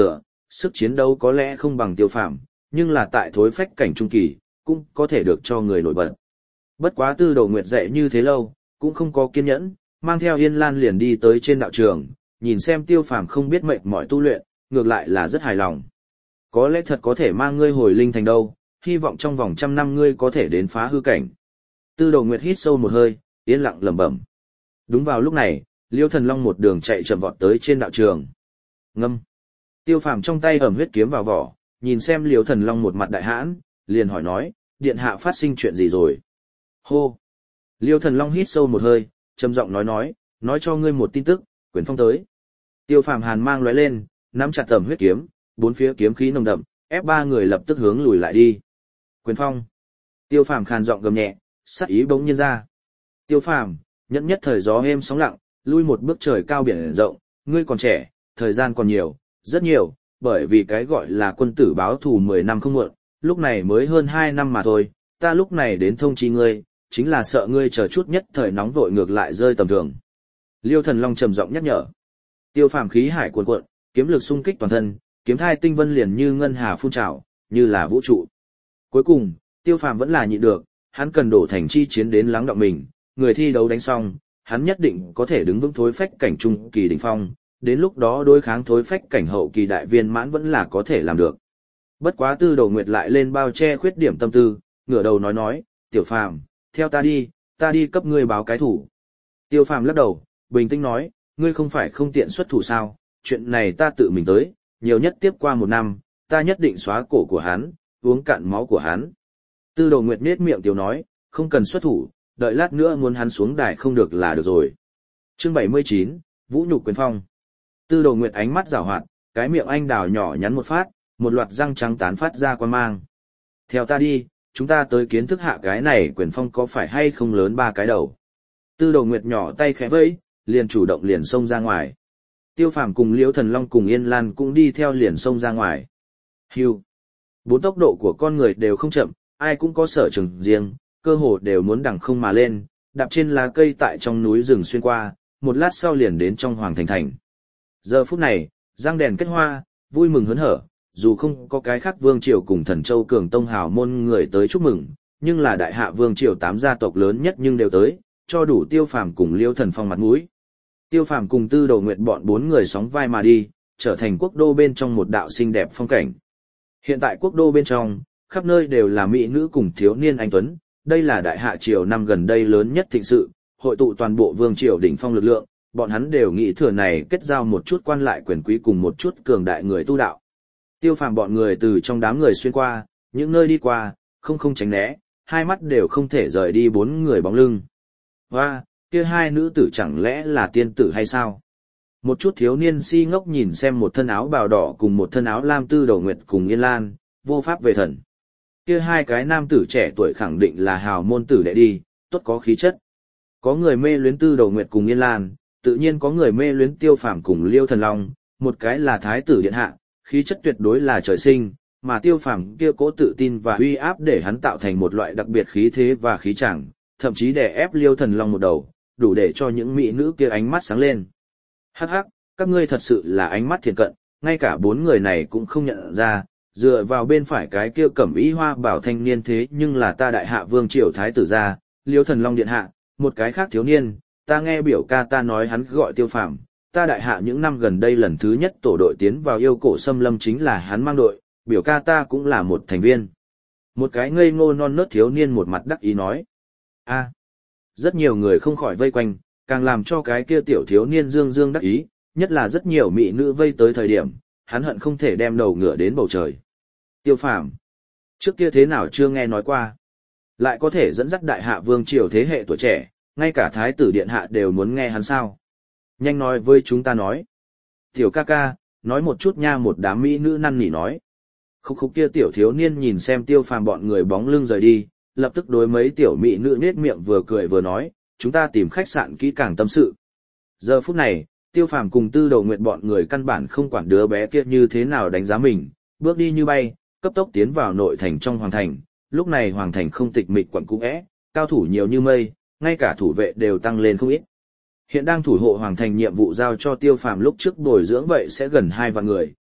Sức chiến đấu có lẽ không bằng Tiêu Phàm, nhưng là tại thối phách cảnh trung kỳ, cũng có thể được cho người nổi bật. Bất quá Tư Đồ Nguyệt dạy như thế lâu, cũng không có kiên nhẫn, mang theo Yên Lan liền đi tới trên đạo trường, nhìn xem Tiêu Phàm không biết mệt mỏi tu luyện, ngược lại là rất hài lòng. Có lẽ thật có thể mang ngươi hồi linh thành đâu, hy vọng trong vòng trăm năm ngươi có thể đến phá hư cảnh. Tư Đồ Nguyệt hít sâu một hơi, yên lặng lẩm bẩm. Đúng vào lúc này, Liêu Thần Long một đường chạy chậm vọt tới trên đạo trường. Ngâm. Tiêu Phàm trong tay ẩm huyết kiếm vào vỏ, nhìn xem Liêu Thần Long một mặt đại hãn, liền hỏi nói, điện hạ phát sinh chuyện gì rồi? Hô. Liêu Thần Long hít sâu một hơi, trầm giọng nói nói, nói cho ngươi một tin tức, Quyền Phong tới. Tiêu Phàm hàn mang lóe lên, nắm chặt ẩm huyết kiếm, bốn phía kiếm khí nồng đậm, ép ba người lập tức hướng lùi lại đi. Quyền Phong. Tiêu Phàm khàn giọng gầm nhẹ, sát ý bỗng nhiên ra. Tiêu Phàm, nhẫn nhất thời gió êm sóng lặng, lui một bước trời cao biển rộng, ngươi còn trẻ, thời gian còn nhiều, rất nhiều, bởi vì cái gọi là quân tử báo thù mười năm không muộn, lúc này mới hơn hai năm mà thôi, ta lúc này đến thông chi ngươi, chính là sợ ngươi chờ chút nhất thời nóng vội ngược lại rơi tầm thường. Liêu Thần Long trầm giọng nhắc nhở. Tiêu Phàm khí hải cuồn cuộn, kiếm lực xung kích toàn thân, kiếm thai tinh vân liền như ngân hà phun trào, như là vũ trụ. Cuối cùng, Tiêu Phàm vẫn là nhịn được, hắn cần đổ thành chi chiến đến lắng đọng mình, người thi đấu đánh xong, hắn nhất định có thể đứng vững thối phách cảnh trung kỳ đỉnh phong, đến lúc đó đối kháng thối phách cảnh hậu kỳ đại viên mãn vẫn là có thể làm được. Bất quá Tư Đồ Nguyệt lại lên bao che khuyết điểm tâm tư, ngửa đầu nói nói, Tiểu Phàm, theo ta đi, ta đi cấp ngươi báo cái thủ. Tiêu Phàm lắc đầu, bình tĩnh nói, ngươi không phải không tiện xuất thủ sao, chuyện này ta tự mình tới, nhiều nhất tiếp qua một năm, ta nhất định xóa cổ của hắn, uống cạn máu của hắn. Tư Đồ Nguyệt nhếch miệng tiểu nói, không cần xuất thủ, đợi lát nữa muốn hắn xuống đài không được là được rồi. Chương bảy mươi chín, Vũ nhục Quyền Phong. Tư Đồ Nguyệt ánh mắt giảo hoạt, cái miệng anh đào nhỏ nhắn một phát, một loạt răng trắng tán phát ra quan mang. Theo ta đi, chúng ta tới kiến thức hạ cái này Quyền Phong có phải hay không lớn ba cái đầu. Tư Đồ Nguyệt nhỏ tay khẽ vẫy, liền chủ động liền xông ra ngoài. Tiêu Phàm cùng Liễu Thần Long cùng Yên Lan cũng đi theo liền xông ra ngoài. Hưu. Bốn tốc độ của con người đều không chậm, ai cũng có sở trường riêng, cơ hồ đều muốn đằng không mà lên, đạp trên lá cây tại trong núi rừng xuyên qua, một lát sau liền đến trong Hoàng Thành Thành. Giờ phút này, răng đèn kết hoa, vui mừng hớn hở, dù không có cái khác vương triều cùng Thần Châu cường tông hào môn người tới chúc mừng, nhưng là đại hạ vương triều tám gia tộc lớn nhất nhưng đều tới, cho đủ Tiêu Phàm cùng Liêu Thần Phong mặt mũi. Tiêu Phàm cùng Tư Đồ Nguyệt bọn bốn người sóng vai mà đi, trở thành quốc đô bên trong một đạo xinh đẹp phong cảnh. Hiện tại quốc đô bên trong, khắp nơi đều là mỹ nữ cùng thiếu niên anh tuấn, đây là đại hạ triều năm gần đây lớn nhất thịnh sự, hội tụ toàn bộ vương triều đỉnh phong lực lượng, bọn hắn đều nghĩ thừa này kết giao một chút quan lại quyền quý cùng một chút cường đại người tu đạo. Tiêu Phàm bọn người từ trong đám người xuyên qua, những nơi đi qua, không không tránh né, hai mắt đều không thể rời đi bốn người bóng lưng. Hoa, kia hai nữ tử chẳng lẽ là tiên tử hay sao? Một chút thiếu niên si ngốc nhìn xem một thân áo bào đỏ cùng một thân áo lam Tư Đồ Nguyệt cùng Yên Lan, vô pháp về thần. Kia hai cái nam tử trẻ tuổi khẳng định là hào môn tử đệ đi, tốt có khí chất. Có người mê luyến Tư Đồ Nguyệt cùng Yên Lan, tự nhiên có người mê luyến Tiêu Phàm cùng Liêu Thần Long, một cái là thái tử điện hạ, khí chất tuyệt đối là trời sinh, mà Tiêu Phàm kia cố tự tin và uy áp để hắn tạo thành một loại đặc biệt khí thế và khí chàng, thậm chí đè ép Liêu Thần Long một đầu, đủ để cho những mỹ nữ kia ánh mắt sáng lên. Hắc hắc, các ngươi thật sự là ánh mắt thiện cận, ngay cả bốn người này cũng không nhận ra, dựa vào bên phải cái kia cẩm y hoa bảo thanh niên thế nhưng là ta đại hạ vương triều thái tử gia, Liêu Thần Long điện hạ, một cái khác thiếu niên, ta nghe biểu ca ta nói hắn gọi Tiêu Phàm, ta đại hạ những năm gần đây lần thứ nhất tổ đội tiến vào yêu cổ xâm lâm chính là hắn mang đội, biểu ca ta cũng là một thành viên. Một cái ngây ngô non nớt thiếu niên một mặt đắc ý nói. A, rất nhiều người không khỏi vây quanh, càng làm cho cái kia tiểu thiếu niên dương dương đắc ý, nhất là rất nhiều mỹ nữ vây tới thời điểm, hắn hận không thể đem đầu ngửa đến bầu trời. Tiêu Phàm, trước kia thế nào chưa nghe nói qua, lại có thể dẫn dắt đại hạ vương triều thế hệ tuổi trẻ, ngay cả thái tử điện hạ đều muốn nghe hắn sao? Nhanh nói với chúng ta nói. Tiểu ca ca, nói một chút nha, một đám mỹ nữ năn nỉ nói. Khúc khúc kia tiểu thiếu niên nhìn xem Tiêu Phàm bọn người bóng lưng rời đi, lập tức đối mấy tiểu mỹ nữ nết miệng vừa cười vừa nói, chúng ta tìm khách sạn kỹ càng tâm sự. Giờ phút này, Tiêu Phàm cùng Tư Đồ Nguyệt bọn người căn bản không quản đứa bé kia như thế nào đánh giá mình, bước đi như bay, cấp tốc tiến vào nội thành trong hoàng thành. Lúc này hoàng thành không tịch mịch quẩn cung é, cao thủ nhiều như mây, ngay cả thủ vệ đều tăng lên không ít. Hiện đang thủ hộ hoàng thành nhiệm vụ giao cho Tiêu Phàm lúc trước bồi dưỡng vậy sẽ gần hai vạn người,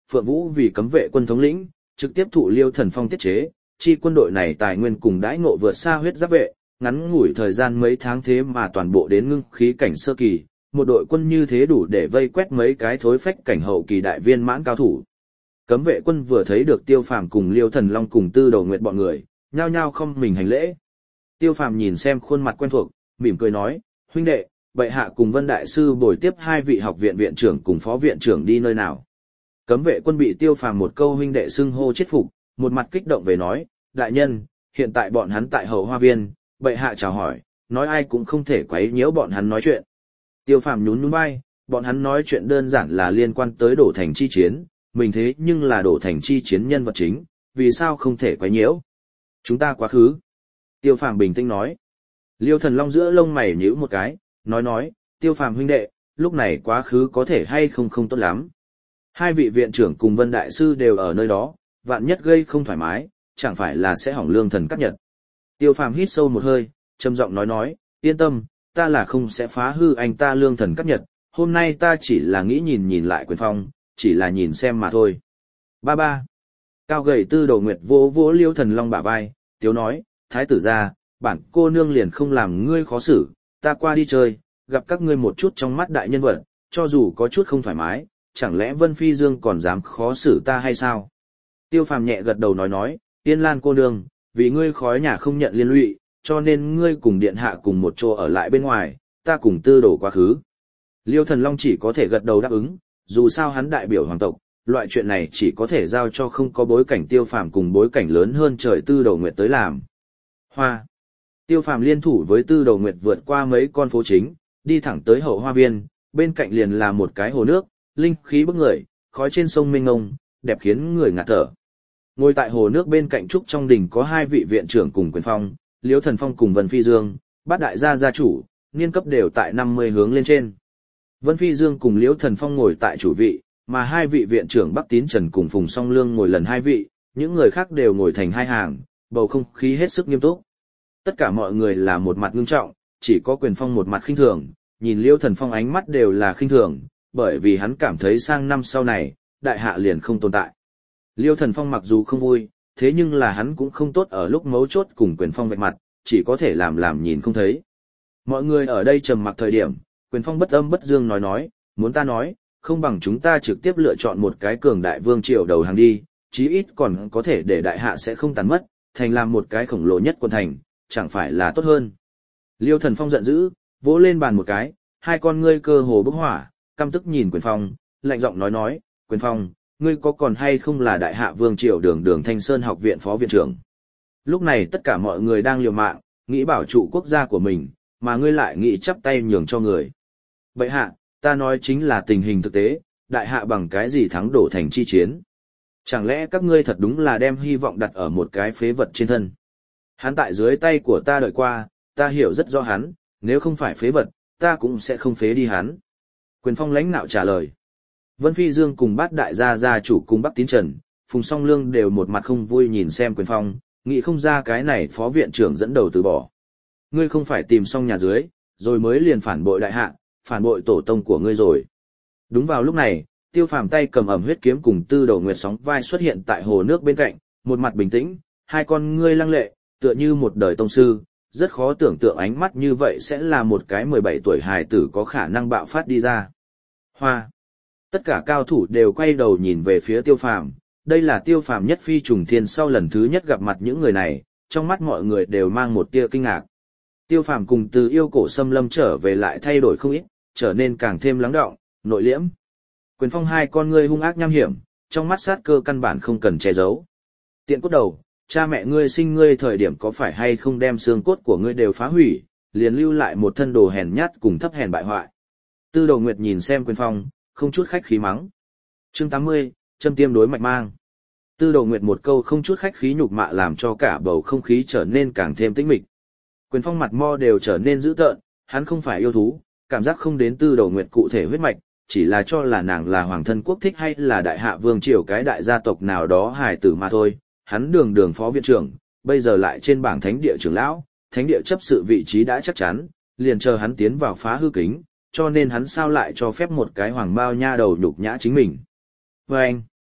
Phượng Vũ vì cấm vệ quân thống lĩnh, trực tiếp thụ Liêu Thần Phong tiết chế, chi quân đội này tài nguyên cùng đãi ngộ vượt xa huyết giáp vệ, ngắn ngủi thời gian mấy tháng thế mà toàn bộ đến ngưng khí cảnh sơ kỳ, một đội quân như thế đủ để vây quét mấy cái thối phách cảnh hậu kỳ đại viên mãn cao thủ. Cấm vệ quân vừa thấy được Tiêu Phàm cùng Liêu Thần Long cùng Tư Đầu Nguyệt bọn người, nhao nhao không mình hành lễ. Tiêu Phàm nhìn xem khuôn mặt quen thuộc, mỉm cười nói, huynh đệ, bệ hạ cùng Vân Đại Sư bồi tiếp hai vị học viện viện trưởng cùng phó viện trưởng đi nơi nào. Cấm vệ quân bị Tiêu Phàm một câu huynh đệ xưng hô chết phục, một mặt kích động về nói, đại nhân, hiện tại bọn hắn tại hậu hoa viên, bệ hạ chào hỏi, nói ai cũng không thể quấy nhiễu bọn hắn nói chuyện. Tiêu Phàm nhún nhún vai, bọn hắn nói chuyện đơn giản là liên quan tới đổ thành chi chiến, mình thế nhưng là đổ thành chi chiến nhân vật chính, vì sao không thể quấy nhiễu. Chúng ta quá khứ. Tiêu Phàm bình tĩnh nói. Liêu Thần Long giữa lông mày nhíu một cái, nói nói, Tiêu Phàm huynh đệ, lúc này quá khứ có thể hay không không tốt lắm. Hai vị viện trưởng cùng Vân Đại Sư đều ở nơi đó, vạn nhất gây không thoải mái, chẳng phải là sẽ hỏng lương thần cắt nhật. Tiêu Phàm hít sâu một hơi, trầm giọng nói nói, yên tâm, ta là không sẽ phá hư anh ta lương thần cắt nhật, hôm nay ta chỉ là nghĩ nhìn nhìn lại Quyền Phong, chỉ là nhìn xem mà thôi. Ba ba. Cao gầy Tư Đầu Nguyệt vỗ vỗ Liêu Thần Long bả vai, tiếu nói, thái tử gia, bản cô nương liền không làm ngươi khó xử, ta qua đi chơi, gặp các ngươi một chút trong mắt đại nhân vật, cho dù có chút không thoải mái, chẳng lẽ Vân Phi Dương còn dám khó xử ta hay sao? Tiêu Phàm nhẹ gật đầu nói nói, Yên Lan cô nương, vì ngươi khói nhà không nhận liên lụy, cho nên ngươi cùng điện hạ cùng một chỗ ở lại bên ngoài, ta cùng Tư đổ quá khứ. Liêu Thần Long chỉ có thể gật đầu đáp ứng, dù sao hắn đại biểu hoàng tộc, loại chuyện này chỉ có thể giao cho không có bối cảnh Tiêu Phàm cùng bối cảnh lớn hơn trời Tư Đầu Nguyệt tới làm. Hoa. Tiêu Phàm liên thủ với Tư Đầu Nguyệt vượt qua mấy con phố chính, đi thẳng tới hậu hoa viên, bên cạnh liền là một cái hồ nước, linh khí bức người, khói trên sông mênh mông, đẹp khiến người ngạt thở. Ngồi tại hồ nước bên cạnh trúc trong đình có hai vị viện trưởng cùng Quyền Phong, Liêu Thần Phong cùng Vân Phi Dương, bát đại gia gia chủ, niên cấp đều tại năm mươi hướng lên trên. Vân Phi Dương cùng Liêu Thần Phong ngồi tại chủ vị, mà hai vị viện trưởng Bắc Tín Trần cùng Phùng Song Lương ngồi lần hai vị, những người khác đều ngồi thành hai hàng, bầu không khí hết sức nghiêm túc. Tất cả mọi người là một mặt ngưng trọng, chỉ có Quyền Phong một mặt khinh thường, nhìn Liêu Thần Phong ánh mắt đều là khinh thường, bởi vì hắn cảm thấy sang năm sau này, đại hạ liền không tồn tại. Liêu Thần Phong mặc dù không vui, thế nhưng là hắn cũng không tốt ở lúc mấu chốt cùng Quyền Phong vạch mặt, chỉ có thể làm làm nhìn không thấy. Mọi người ở đây trầm mặc thời điểm, Quyền Phong bất âm bất dương nói nói, muốn ta nói, không bằng chúng ta trực tiếp lựa chọn một cái cường đại vương triều đầu hàng đi, chí ít còn có thể để đại hạ sẽ không tàn mất, thành làm một cái khổng lồ nhất quân thành, chẳng phải là tốt hơn. Liêu Thần Phong giận dữ, vỗ lên bàn một cái, hai con ngươi cơ hồ bốc hỏa, căm tức nhìn Quyền Phong, lạnh giọng nói nói, Quyền Phong, ngươi có còn hay không là đại hạ vương triều đường đường Thanh Sơn học viện phó viện trưởng. Lúc này tất cả mọi người đang liều mạng, nghĩ bảo trụ quốc gia của mình, mà ngươi lại nghĩ chắp tay nhường cho người. Bệ hạ, ta nói chính là tình hình thực tế, đại hạ bằng cái gì thắng đổ thành chi chiến. Chẳng lẽ các ngươi thật đúng là đem hy vọng đặt ở một cái phế vật trên thân. Hắn tại dưới tay của ta đợi qua, ta hiểu rất rõ hắn, nếu không phải phế vật, ta cũng sẽ không phế đi hắn. Quyền Phong lãnh nạo trả lời. Vân Phi Dương cùng bát đại gia gia chủ cùng Bắc Tín Trần, Phùng Song Lương đều một mặt không vui nhìn xem Quyền Phong, nghĩ không ra cái này phó viện trưởng dẫn đầu từ bỏ. Ngươi không phải tìm xong nhà dưới, rồi mới liền phản bội đại hạ, phản bội tổ tông của ngươi rồi. Đúng vào lúc này, Tiêu Phàm tay cầm ẩm huyết kiếm cùng Tư Đầu Nguyệt sóng vai xuất hiện tại hồ nước bên cạnh, một mặt bình tĩnh, hai con ngươi lăng lệ, tựa như một đời tông sư, rất khó tưởng tượng ánh mắt như vậy sẽ là một cái mười bảy tuổi hài tử có khả năng bạo phát đi ra. Hoa. Tất cả cao thủ đều quay đầu nhìn về phía Tiêu Phàm, đây là Tiêu Phàm nhất phi trùng thiên sau lần thứ nhất gặp mặt những người này, trong mắt mọi người đều mang một tia kinh ngạc. Tiêu Phàm cùng từ yêu cổ xâm lâm trở về lại thay đổi không ít, trở nên càng thêm lắng đọng, nội liễm. Quyền Phong hai con ngươi hung ác nham hiểm, trong mắt sát cơ căn bản không cần che giấu. Tiện cốt đầu, cha mẹ ngươi sinh ngươi thời điểm có phải hay không đem xương cốt của ngươi đều phá hủy, liền lưu lại một thân đồ hèn nhát cùng thấp hèn bại hoại. Tư Đầu Nguyệt nhìn xem Quyền Phong, không chút khách khí mắng. Chương tám mươi, châm tiêm đối mạch mang. Tư Đầu Nguyệt một câu không chút khách khí nhục mạ làm cho cả bầu không khí trở nên càng thêm tĩnh mịch. Quyền Phong mặt mo đều trở nên dữ tợn, hắn không phải yêu thú, cảm giác không đến Tư Đầu Nguyệt cụ thể huyết mạch, chỉ là cho là nàng là hoàng thân quốc thích hay là đại hạ vương triều cái đại gia tộc nào đó hài tử mà thôi. Hắn đường đường phó viện trưởng, bây giờ lại trên bảng thánh địa trưởng lão, thánh địa chấp sự vị trí đã chắc chắn, liền chờ hắn tiến vào phá hư kính, cho nên hắn sao lại cho phép một cái hoàng bao nha đầu nhục nhã chính mình. Và anh,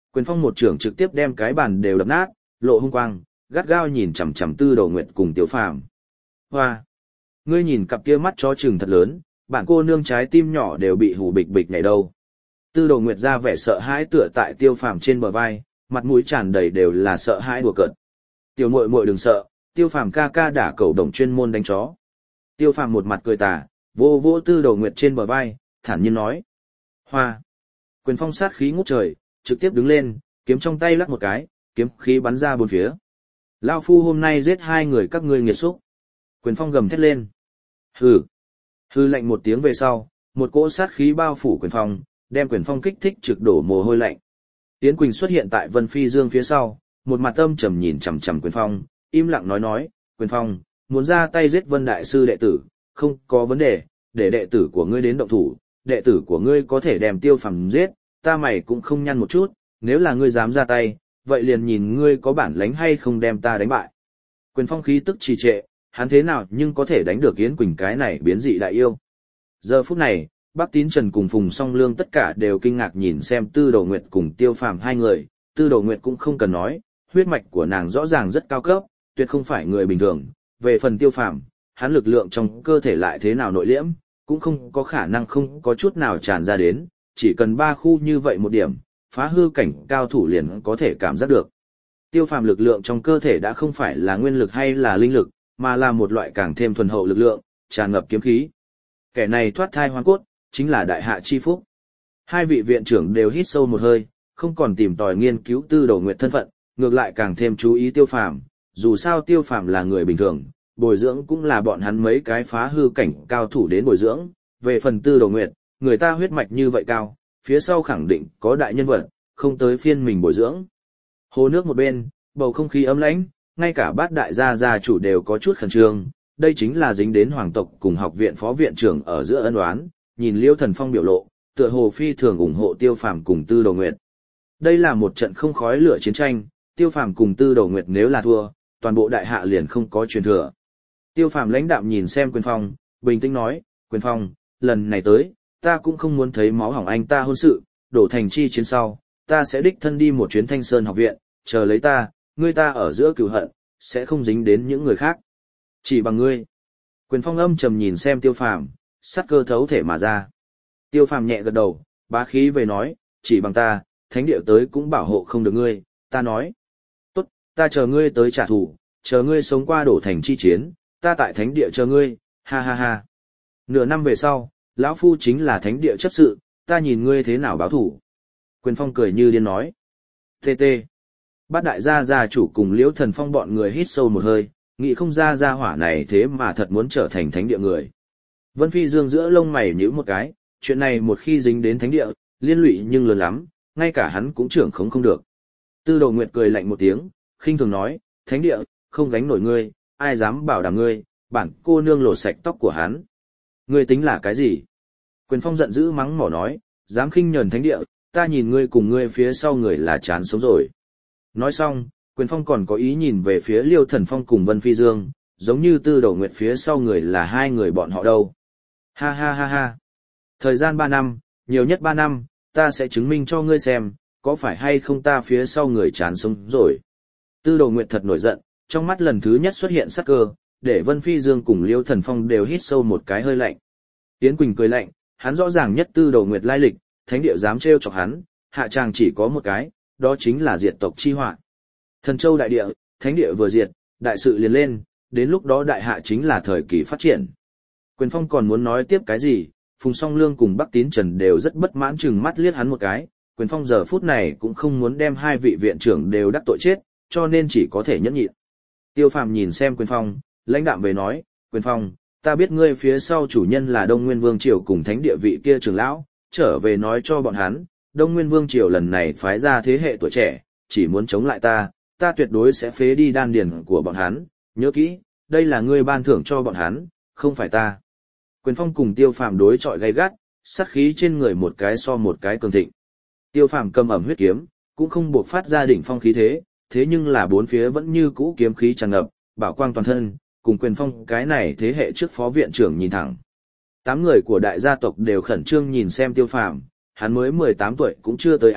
Quyền phong một trưởng trực tiếp đem cái bàn đều đập nát, lộ hung quang, gắt gao nhìn chằm chằm Tư Đồ Nguyệt cùng Tiêu Phàm. Hoa! Ngươi nhìn cặp kia mắt chó chừng thật lớn, bản cô nương trái tim nhỏ đều bị hù bịch bịch nhảy đâu. Tư Đồ Nguyệt ra vẻ sợ hãi tựa tại Tiêu Phàm trên bờ vai, mặt mũi tràn đầy đều là sợ hãi đùa cợt. Tiểu muội muội đừng sợ, Tiêu Phàm ca ca đả cẩu đồng chuyên môn đánh chó. Tiêu Phàm một mặt cười tà, vô vỗ Tư Đồ Nguyệt trên bờ vai, thản nhiên nói. Hoa! Quyền phong sát khí ngút trời, trực tiếp đứng lên, kiếm trong tay lắc một cái, kiếm khí bắn ra bốn phía. Lao phu hôm nay giết hai người các ngươi nghiệt xúc. Quyền phong gầm thét lên. Hừ. Hừ lạnh một tiếng về sau, một cỗ sát khí bao phủ Quyền phong, đem Quyền phong kích thích trực đổ mồ hôi lạnh. Yến Quỳnh xuất hiện tại Vân Phi Dương phía sau, một mặt âm trầm nhìn chằm chằm Quyền phong, im lặng nói nói, Quyền phong, muốn ra tay giết Vân đại sư đệ tử, không có vấn đề, để đệ tử của ngươi đến động thủ, đệ tử của ngươi có thể đem Tiêu Phàm giết, ta mày cũng không nhăn một chút, nếu là ngươi dám ra tay, vậy liền nhìn ngươi có bản lĩnh hay không đem ta đánh bại. Quyền phong khí tức trì trệ, hắn thế nào nhưng có thể đánh được Yến Quỳnh cái này biến dị đại yêu. Giờ phút này, Bắc Tín Trần cùng Phùng Song Lương tất cả đều kinh ngạc nhìn xem Tư Đồ Nguyệt cùng Tiêu Phàm hai người, Tư Đồ Nguyệt cũng không cần nói, huyết mạch của nàng rõ ràng rất cao cấp, tuyệt không phải người bình thường, về phần Tiêu Phàm, hắn lực lượng trong cơ thể lại thế nào nội liễm, cũng không có khả năng không có chút nào tràn ra đến, chỉ cần ba khu như vậy một điểm, phá hư cảnh cao thủ liền có thể cảm giác được. Tiêu Phàm lực lượng trong cơ thể đã không phải là nguyên lực hay là linh lực, mà là một loại càng thêm thuần hậu lực lượng, tràn ngập kiếm khí. Kẻ này thoát thai hoang cốt, chính là đại hạ chi phúc. Hai vị viện trưởng đều hít sâu một hơi, không còn tìm tòi nghiên cứu Tư Đồ Nguyệt thân phận, ngược lại càng thêm chú ý Tiêu Phàm, dù sao Tiêu Phàm là người bình thường, bồi dưỡng cũng là bọn hắn mấy cái phá hư cảnh cao thủ đến bồi dưỡng, về phần Tư Đồ Nguyệt, người ta huyết mạch như vậy cao, phía sau khẳng định có đại nhân vật, không tới phiên mình bồi dưỡng. Hồ nước một bên, bầu không khí ấm lãnh, ngay cả bát đại gia gia chủ đều có chút khẩn trương, đây chính là dính đến hoàng tộc cùng học viện phó viện trưởng ở giữa ân oán, nhìn Liêu Thần Phong biểu lộ, tựa hồ phi thường ủng hộ Tiêu Phàm cùng Tư Đồ Nguyệt. Đây là một trận không khói lửa chiến tranh, Tiêu Phàm cùng Tư Đồ Nguyệt nếu là thua, toàn bộ đại hạ liền không có truyền thừa. Tiêu Phàm lãnh đạm nhìn xem Quyền Phong, bình tĩnh nói, Quyền Phong, lần này tới, ta cũng không muốn thấy máu hỏng anh ta hôn sự, đổ thành chi chiến sau, ta sẽ đích thân đi một chuyến Thanh Sơn học viện, chờ lấy ta, ngươi ta ở giữa cửu hận, sẽ không dính đến những người khác. Chỉ bằng ngươi. Quyền Phong âm trầm nhìn xem Tiêu Phàm, sát cơ thấu thể mà ra. Tiêu Phàm nhẹ gật đầu, bá khí về nói, chỉ bằng ta, thánh địa tới cũng bảo hộ không được ngươi, ta nói. Tốt, ta chờ ngươi tới trả thù, chờ ngươi sống qua đổ thành chi chiến, ta tại thánh địa chờ ngươi, ha ha ha. Nửa năm về sau, lão phu chính là thánh địa chấp sự, ta nhìn ngươi thế nào báo thủ. Quyền Phong cười như điên nói. Tê tê. Bát đại gia gia chủ cùng Liễu Thần Phong bọn người hít sâu một hơi, nghĩ không ra gia hỏa này thế mà thật muốn trở thành thánh địa người. Vân Phi Dương giữa lông mày nhíu một cái, chuyện này một khi dính đến thánh địa, liên lụy nhưng lớn lắm, ngay cả hắn cũng trưởng khống không được. Tư Đồ Nguyệt cười lạnh một tiếng, khinh thường nói, thánh địa, không gánh nổi ngươi, ai dám bảo đảm ngươi, bản cô nương lột sạch tóc của hắn. Ngươi tính là cái gì? Quyền Phong giận dữ mắng mỏ nói, dám khinh nhờn thánh địa, ta nhìn ngươi cùng ngươi phía sau người là chán sống rồi. Nói xong, Quyền Phong còn có ý nhìn về phía Liêu Thần Phong cùng Vân Phi Dương, giống như Tư Đồ Nguyệt phía sau người là hai người bọn họ đâu. Ha ha ha ha. Thời gian ba năm, nhiều nhất ba năm, ta sẽ chứng minh cho ngươi xem, có phải hay không ta phía sau người chán sống rồi. Tư Đồ Nguyệt thật nổi giận, trong mắt lần thứ nhất xuất hiện sắc cơ, để Vân Phi Dương cùng Liêu Thần Phong đều hít sâu một cái hơi lạnh. Yến Quỳnh cười lạnh, hắn rõ ràng nhất Tư Đồ Nguyệt lai lịch, thánh địa dám trêu chọc hắn, hạ tràng chỉ có một cái, đó chính là diệt tộc chi họa. Thần Châu đại địa, thánh địa vừa diệt, đại sự liền lên, đến lúc đó đại hạ chính là thời kỳ phát triển. Quyền Phong còn muốn nói tiếp cái gì, Phùng Song Lương cùng Bắc Tín Trần đều rất bất mãn chừng mắt liếc hắn một cái, Quyền Phong giờ phút này cũng không muốn đem hai vị viện trưởng đều đắc tội chết, cho nên chỉ có thể nhẫn nhịn. Tiêu Phàm nhìn xem Quyền Phong, lãnh đạm về nói, Quyền Phong, ta biết ngươi phía sau chủ nhân là Đông Nguyên Vương Triều cùng thánh địa vị kia trưởng lão, trở về nói cho bọn hắn, Đông Nguyên Vương Triều lần này phái ra thế hệ tuổi trẻ, chỉ muốn chống lại ta, ta tuyệt đối sẽ phế đi đan điền của bọn hắn, nhớ kỹ, đây là ngươi ban thưởng cho bọn hắn, không phải ta. Quyền Phong cùng Tiêu Phàm đối chọi gay gắt, sát khí trên người một cái so một cái cường thịnh. Tiêu Phàm cầm ẩm huyết kiếm, cũng không buộc phát ra đỉnh phong khí thế, thế nhưng là bốn phía vẫn như cũ kiếm khí tràn ngập, bảo quang toàn thân, cùng Quyền Phong cái này thế hệ trước phó viện trưởng nhìn thẳng. Tám người của đại gia tộc đều khẩn trương nhìn xem Tiêu Phàm, hắn mới mười tám tuổi cũng chưa tới à,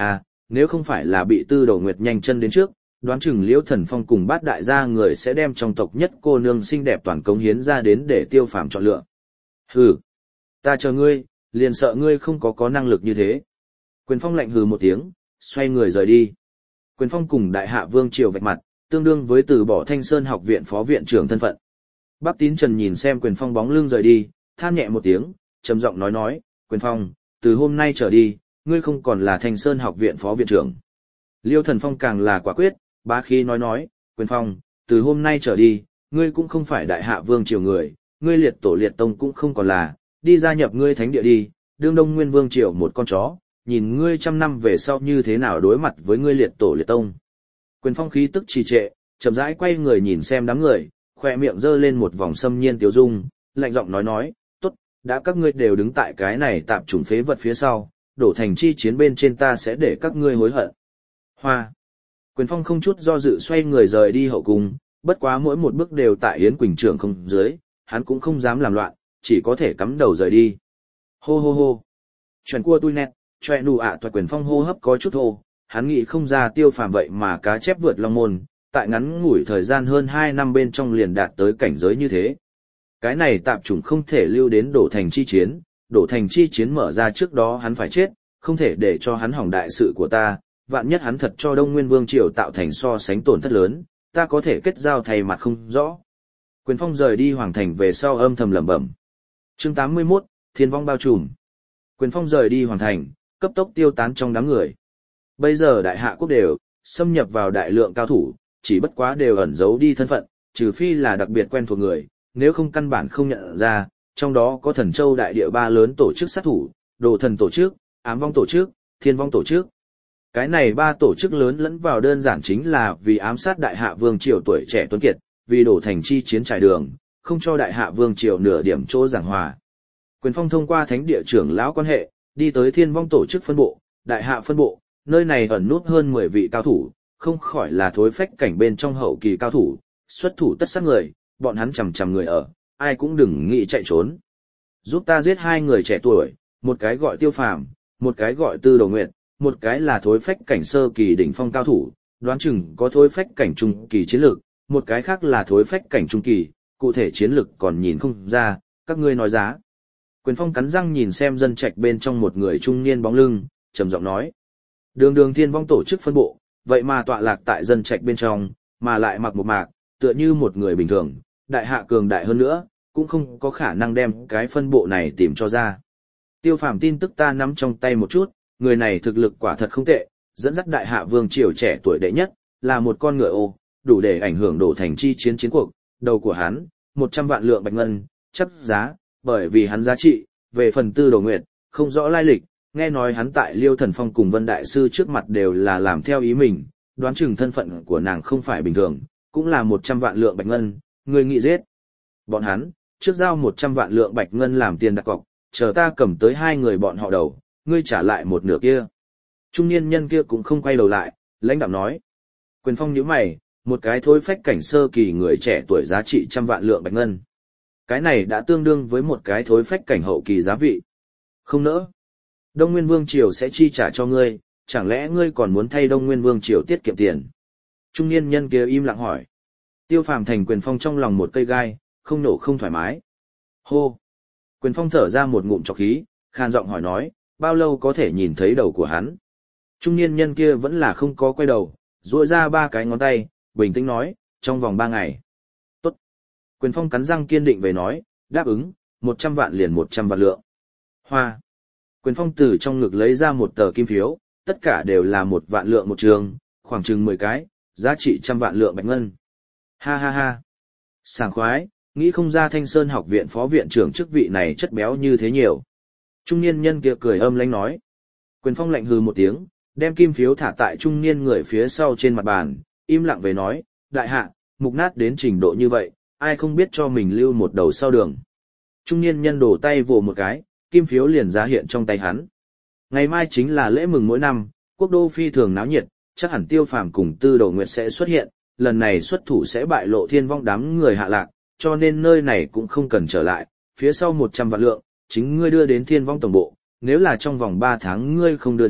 nếu không phải là bị Tư Đồ Nguyệt nhanh chân đến trước, đoán chừng Liễu Thần Phong cùng Bát đại gia người sẽ đem trong tộc nhất cô nương xinh đẹp toàn cống hiến ra đến để Tiêu Phàm chọn lựa. Hừ, ta chờ ngươi, liền sợ ngươi không có có năng lực như thế. Quyền Phong lạnh hừ một tiếng, xoay người rời đi. Quyền Phong cùng Đại Hạ Vương triều vạch mặt, tương đương với từ bỏ Thanh Sơn học viện phó viện trưởng thân phận. Bác Tín Trần nhìn xem Quyền Phong bóng lưng rời đi, than nhẹ một tiếng, trầm giọng nói nói, Quyền Phong, từ hôm nay trở đi, ngươi không còn là Thanh Sơn học viện phó viện trưởng. Liêu Thần Phong càng là quả quyết, bá khí nói nói, Quyền Phong, từ hôm nay trở đi, ngươi cũng không phải Đại Hạ Vương triều người, ngươi liệt tổ liệt tông cũng không còn là, đi gia nhập ngươi thánh địa đi, đương Đông Nguyên Vương triều một con chó, nhìn ngươi trăm năm về sau như thế nào đối mặt với ngươi liệt tổ liệt tông. Quyền Phong khí tức trì trệ, chậm rãi quay người nhìn xem đám người, khoe miệng giơ lên một vòng xâm nhiên tiêu dung, lạnh giọng nói nói, tốt, đã các ngươi đều đứng tại cái này tạm chủng phế vật phía sau, đổ thành chi chiến bên trên ta sẽ để các ngươi hối hận. Hoa. Quyền Phong không chút do dự xoay người rời đi hậu cung, bất quá mỗi một bước đều tại Yến Quỳnh trưởng không dưới, hắn cũng không dám làm loạn, chỉ có thể cắm đầu rời đi. Hô hô hô. Chuyện cua tui nét, choe nụ ạ toại Quyền Phong hô hấp có chút thô, hắn nghĩ không ra Tiêu Phàm vậy mà cá chép vượt long môn, tại ngắn ngủi thời gian hơn hai năm bên trong liền đạt tới cảnh giới như thế. Cái này tạp chủng không thể lưu đến đổ thành chi chiến, đổ thành chi chiến mở ra trước đó hắn phải chết, không thể để cho hắn hỏng đại sự của ta, vạn nhất hắn thật cho Đông Nguyên Vương triều tạo thành so sánh tổn thất lớn, ta có thể kết giao thay mặt không rõ. Quyền Phong rời đi hoàng thành về sau âm thầm lẩm bẩm. Chương tám mươi mốt, Thiên vong bao trùm. Quyền Phong rời đi hoàng thành, cấp tốc tiêu tán trong đám người. Bây giờ Đại Hạ quốc đều xâm nhập vào đại lượng cao thủ, chỉ bất quá đều ẩn giấu đi thân phận, trừ phi là đặc biệt quen thuộc người, nếu không căn bản không nhận ra, trong đó có Thần Châu đại địa ba lớn tổ chức sát thủ, Đồ Thần tổ chức, Ám vong tổ chức, Thiên vong tổ chức. Cái này ba tổ chức lớn lẫn vào đơn giản chính là vì ám sát Đại Hạ Vương triều tuổi trẻ tuấn kiệt, vì đổ thành chi chiến trải đường, không cho Đại Hạ Vương triều nửa điểm chỗ giảng hòa. Quyền Phong thông qua thánh địa trưởng lão quan hệ, đi tới Thiên vong tổ chức phân bộ, Đại Hạ phân bộ, nơi này ẩn nút hơn mười vị cao thủ, không khỏi là thối phách cảnh bên trong hậu kỳ cao thủ, xuất thủ tất sát người, bọn hắn chằm chằm người ở, ai cũng đừng nghĩ chạy trốn. Giúp ta giết hai người trẻ tuổi, một cái gọi Tiêu Phàm, một cái gọi Tư Đồ Nguyệt, một cái là thối phách cảnh sơ kỳ đỉnh phong cao thủ, đoán chừng có thối phách cảnh trung kỳ chiến lực, một cái khác là thối phách cảnh trung kỳ, cụ thể chiến lực còn nhìn không ra, các ngươi nói giá. Quyền Phong cắn răng nhìn xem dân trạch bên trong một người trung niên bóng lưng, trầm giọng nói. Đường đường Thiên vong tổ chức phân bộ, vậy mà tọa lạc tại dân trạch bên trong, mà lại mặc một mạc, tựa như một người bình thường, Đại Hạ cường đại hơn nữa, cũng không có khả năng đem cái phân bộ này tìm cho ra. Tiêu Phàm tin tức ta nắm trong tay một chút, người này thực lực quả thật không tệ, dẫn dắt Đại Hạ Vương triều trẻ tuổi đệ nhất, là một con ngựa ô, đủ để ảnh hưởng đổ thành chi chiến chiến cuộc, đầu của hắn, một trăm vạn lượng bạch ngân, chấp giá, bởi vì hắn giá trị, về phần Tư Đồ Nguyệt, không rõ lai lịch, nghe nói hắn tại Liêu Thần Phong cùng Vân Đại Sư trước mặt đều là làm theo ý mình, đoán chừng thân phận của nàng không phải bình thường, cũng là một trăm vạn lượng bạch ngân, người nghĩ giết. Bọn hắn, trước giao một trăm vạn lượng bạch ngân làm tiền đặt cọc, chờ ta cầm tới hai người bọn họ đầu, ngươi trả lại một nửa kia. Trung niên nhân kia cũng không quay đầu lại, lãnh đạm nói. Quyền Phong nhíu mày, một cái thối phách cảnh sơ kỳ người trẻ tuổi giá trị trăm vạn lượng bạch ngân. Cái này đã tương đương với một cái thối phách cảnh hậu kỳ giá vị. Không nỡ. Đông Nguyên Vương triều sẽ chi trả cho ngươi, chẳng lẽ ngươi còn muốn thay Đông Nguyên Vương triều tiết kiệm tiền? Trung niên nhân kia im lặng hỏi. Tiêu Phàm thành Quyền Phong trong lòng một cây gai, không nổ không thoải mái. Hô. Quyền Phong thở ra một ngụm trọc khí, khan giọng hỏi nói, bao lâu có thể nhìn thấy đầu của hắn? Trung niên nhân kia vẫn là không có quay đầu, duỗi ra ba cái ngón tay, bình tĩnh nói, trong vòng ba ngày. Tốt. Quyền Phong cắn răng kiên định về nói, đáp ứng, một trăm vạn liền một trăm vạn lượng. Hoa. Quyền Phong từ trong ngực lấy ra một tờ kim phiếu, tất cả đều là một vạn lượng một trường, khoảng chừng mười cái, giá trị trăm vạn lượng bạch ngân. Ha ha ha. Sảng khoái, nghĩ không ra Thanh Sơn học viện phó viện trưởng chức vị này chất béo như thế nhiều. Trung niên nhân kia cười âm lãnh nói. Quyền Phong lạnh hừ một tiếng, đem kim phiếu thả tại trung niên người phía sau trên mặt bàn, im lặng về nói, đại hạ, mục nát đến trình độ như vậy, ai không biết cho mình lưu một đầu sau đường. Trung niên nhân đổ tay vồ một cái, kim phiếu liền ra hiện trong tay hắn. Ngày mai chính là lễ mừng mỗi năm, quốc đô phi thường náo nhiệt, chắc hẳn Tiêu Phàm cùng Tư Đồ Nguyệt sẽ xuất hiện, lần này xuất thủ sẽ bại lộ thiên vong đám người hạ lạc, cho nên nơi này cũng không cần trở lại, phía sau một trăm vạn lượng, chính ngươi đưa đến thiên vong tổng bộ, nếu là trong vòng ba tháng ngươi không đưa đến,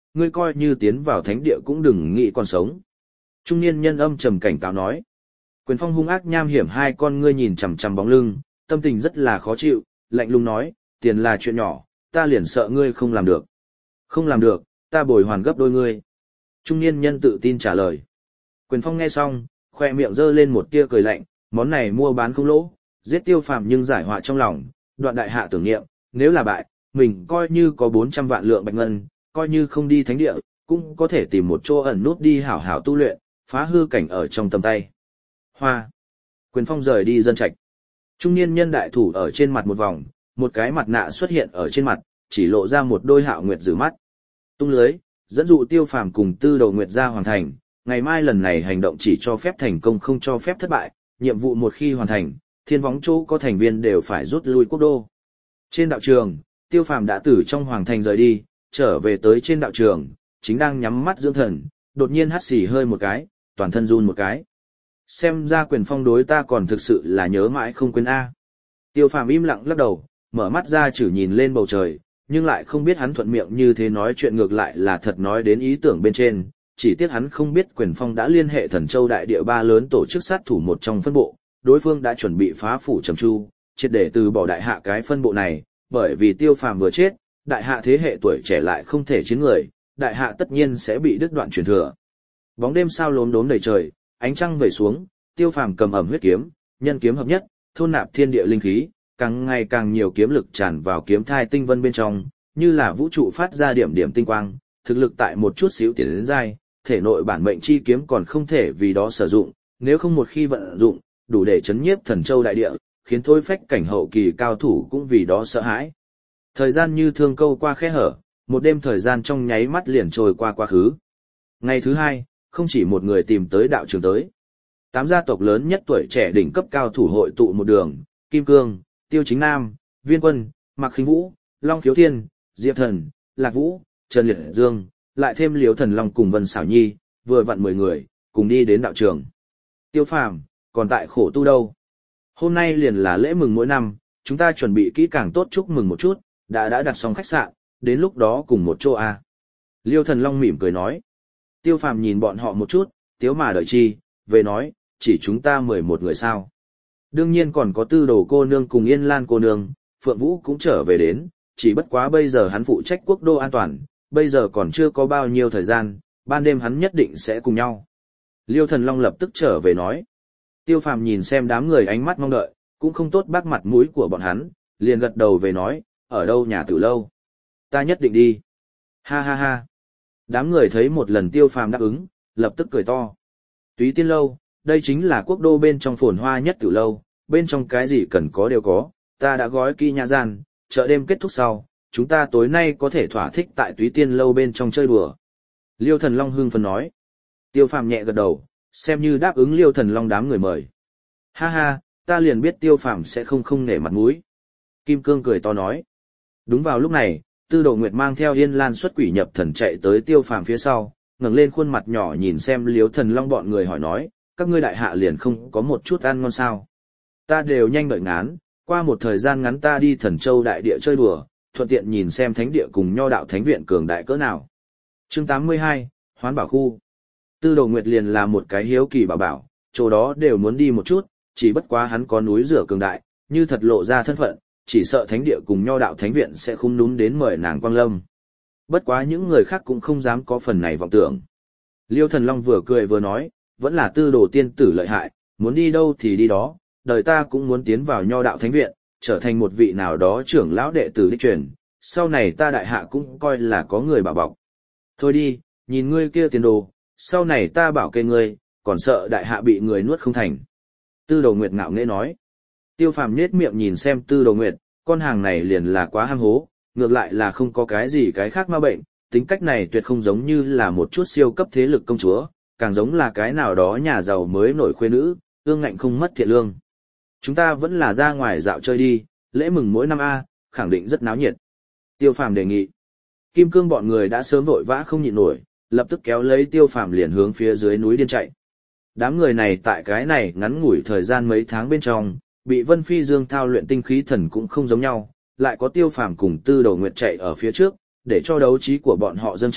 ngươi coi như tiến vào thánh địa cũng đừng nghĩ còn sống. Trung niên nhân âm trầm cảnh cáo nói. Quyền Phong hung ác nham hiểm hai con ngươi nhìn chằm chằm bóng lưng, tâm tình rất là khó chịu, lạnh lùng nói, tiền là chuyện nhỏ, ta liền sợ ngươi không làm được. Không làm được, ta bồi hoàn gấp đôi ngươi. Trung niên nhân tự tin trả lời. Quyền Phong nghe xong, khoe miệng giơ lên một tia cười lạnh, món này mua bán không lỗ, giết Tiêu Phàm nhưng giải họa trong lòng, đoạn đại hạ tưởng niệm, nếu là bại, mình coi như có bốn trăm vạn lượng bạch ngân, coi như không đi thánh địa, cũng có thể tìm một chỗ ẩn nút đi hảo hảo tu luyện, phá hư cảnh ở trong tầm tay. Hoa. Quyền Phong rời đi dân trạch. Trung niên nhân đại thủ ở trên mặt một vòng, một cái mặt nạ xuất hiện ở trên mặt, chỉ lộ ra một đôi hạo nguyệt rử mắt. Tung lưới, dẫn dụ Tiêu Phàm cùng Tư Đầu Nguyệt ra hoàn thành, ngày mai lần này hành động chỉ cho phép thành công không cho phép thất bại, nhiệm vụ một khi hoàn thành, thiên võng chỗ có thành viên đều phải rút lui quốc đô. Trên đạo trường, Tiêu Phàm đã từ trong hoàng thành rời đi, trở về tới trên đạo trường, chính đang nhắm mắt dưỡng thần, đột nhiên hắt xì hơi một cái, toàn thân run một cái. Xem ra Quyền Phong đối ta còn thực sự là nhớ mãi không quên a. Tiêu Phàm im lặng lắc đầu, mở mắt ra chử nhìn lên bầu trời, nhưng lại không biết hắn thuận miệng như thế nói chuyện ngược lại là thật nói đến ý tưởng bên trên, chỉ tiếc hắn không biết Quyền Phong đã liên hệ Thần Châu đại địa ba lớn tổ chức sát thủ một trong phân bộ, đối phương đã chuẩn bị phá phủ trầm chu, triệt để từ bỏ đại hạ cái phân bộ này, bởi vì Tiêu Phàm vừa chết, đại hạ thế hệ tuổi trẻ lại không thể chiến người, đại hạ tất nhiên sẽ bị đứt đoạn truyền thừa. Bóng đêm sao lốm đốm đầy trời, ánh trăng vẩy xuống, Tiêu Phàm cầm ẩm huyết kiếm, nhân kiếm hợp nhất, thôn nạp thiên địa linh khí, càng ngày càng nhiều kiếm lực tràn vào kiếm thai tinh vân bên trong, như là vũ trụ phát ra điểm điểm tinh quang, thực lực tại một chút xíu tiến đến dai, thể nội bản mệnh chi kiếm còn không thể vì đó sử dụng, nếu không một khi vận dụng, đủ để chấn nhiếp Thần Châu đại địa, khiến thôi phách cảnh hậu kỳ cao thủ cũng vì đó sợ hãi. Thời gian như thương câu qua khe hở, một đêm thời gian trong nháy mắt liền trôi qua quá khứ. Ngày thứ hai, không chỉ một người tìm tới đạo trường tới. Tám gia tộc lớn nhất tuổi trẻ đỉnh cấp cao thủ hội tụ một đường, Kim Cương, Tiêu Chính Nam, Viên Quân, Mạc Khinh Vũ, Long Khiếu Thiên, Diệp Thần, Lạc Vũ, Trần Liệt Dương, lại thêm Liễu Thần Long cùng Vân Xảo Nhi, vừa vặn mười người, cùng đi đến đạo trường. Tiêu Phàm, còn tại khổ tu đâu? Hôm nay liền là lễ mừng mỗi năm, chúng ta chuẩn bị kỹ càng tốt chúc mừng một chút, đã đã đặt xong khách sạn, đến lúc đó cùng một chỗ à. Liêu Thần Long mỉm cười nói. Tiêu Phàm nhìn bọn họ một chút, tiếu mà đợi chi, về nói, chỉ chúng ta mười một người sao. Đương nhiên còn có Tư Đồ cô nương cùng Yên Lan cô nương, Phượng Vũ cũng trở về đến, chỉ bất quá bây giờ hắn phụ trách quốc đô an toàn, bây giờ còn chưa có bao nhiêu thời gian, ban đêm hắn nhất định sẽ cùng nhau. Liêu Thần Long lập tức trở về nói. Tiêu Phàm nhìn xem đám người ánh mắt mong đợi, cũng không tốt bác mặt mũi của bọn hắn, liền gật đầu về nói, ở đâu nhà Tử Lâu? Ta nhất định đi. Ha ha ha. Đám người thấy một lần Tiêu Phàm đáp ứng, lập tức cười to. Túy Tiên Lâu, đây chính là quốc đô bên trong phồn hoa nhất Tử Lâu, bên trong cái gì cần có đều có, ta đã gói kỹ nhà gian, chợ đêm kết thúc sau, chúng ta tối nay có thể thỏa thích tại Túy Tiên Lâu bên trong chơi đùa. Liêu Thần Long hưng phấn nói. Tiêu Phàm nhẹ gật đầu, xem như đáp ứng Liêu Thần Long đám người mời. Ha ha, ta liền biết Tiêu Phàm sẽ không không nể mặt mũi. Kim Cương cười to nói. Đúng vào lúc này, Tư Đồ Nguyệt mang theo Yên Lan xuất quỷ nhập thần chạy tới Tiêu Phàm phía sau, ngẩng lên khuôn mặt nhỏ nhìn xem Liêu Thần Long bọn người hỏi nói, các ngươi đại hạ liền không có một chút ăn ngon sao? Ta đều nhanh đợi ngán, qua một thời gian ngắn ta đi Thần Châu đại địa chơi đùa, thuận tiện nhìn xem thánh địa cùng Nho đạo thánh viện cường đại cỡ nào. Chương tám mươi hai, Hoán Bảo khu. Tư Đồ Nguyệt liền là một cái hiếu kỳ bảo bảo, chỗ đó đều muốn đi một chút, chỉ bất quá hắn có núi rửa cường đại, như thật lộ ra thân phận, chỉ sợ thánh địa cùng Nho đạo thánh viện sẽ không núm đến mời nàng quang lâm. Bất quá những người khác cũng không dám có phần này vọng tưởng. Liêu Thần Long vừa cười vừa nói, vẫn là Tư Đồ tiên tử lợi hại, muốn đi đâu thì đi đó, đời ta cũng muốn tiến vào Nho đạo thánh viện, trở thành một vị nào đó trưởng lão đệ tử đích truyền, sau này ta đại hạ cũng coi là có người bảo bọc. Thôi đi, nhìn ngươi kia tiền đồ, sau này ta bảo kê ngươi, còn sợ đại hạ bị người nuốt không thành. Tư Đồ Nguyệt ngạo nghễ nói. Tiêu Phàm nhếch miệng nhìn xem Tư Đồ Nguyệt, con hàng này liền là quá ham hố, ngược lại là không có cái gì cái khác ma bệnh, tính cách này tuyệt không giống như là một chút siêu cấp thế lực công chúa, càng giống là cái nào đó nhà giàu mới nổi khuê nữ, ương ngạnh không mất thiện lương. Chúng ta vẫn là ra ngoài dạo chơi đi, lễ mừng mỗi năm a, khẳng định rất náo nhiệt. Tiêu Phàm đề nghị. Kim Cương bọn người đã sớm vội vã không nhịn nổi, lập tức kéo lấy Tiêu Phàm liền hướng phía dưới núi điên chạy. Đám người này tại cái này ngắn ngủi thời gian mấy tháng bên trong, bị Vân Phi Dương thao luyện tinh khí thần cũng không giống nhau, lại có Tiêu Phàm cùng Tư Đồ Nguyệt chạy ở phía trước, để cho đấu trí của bọn họ dâng trào,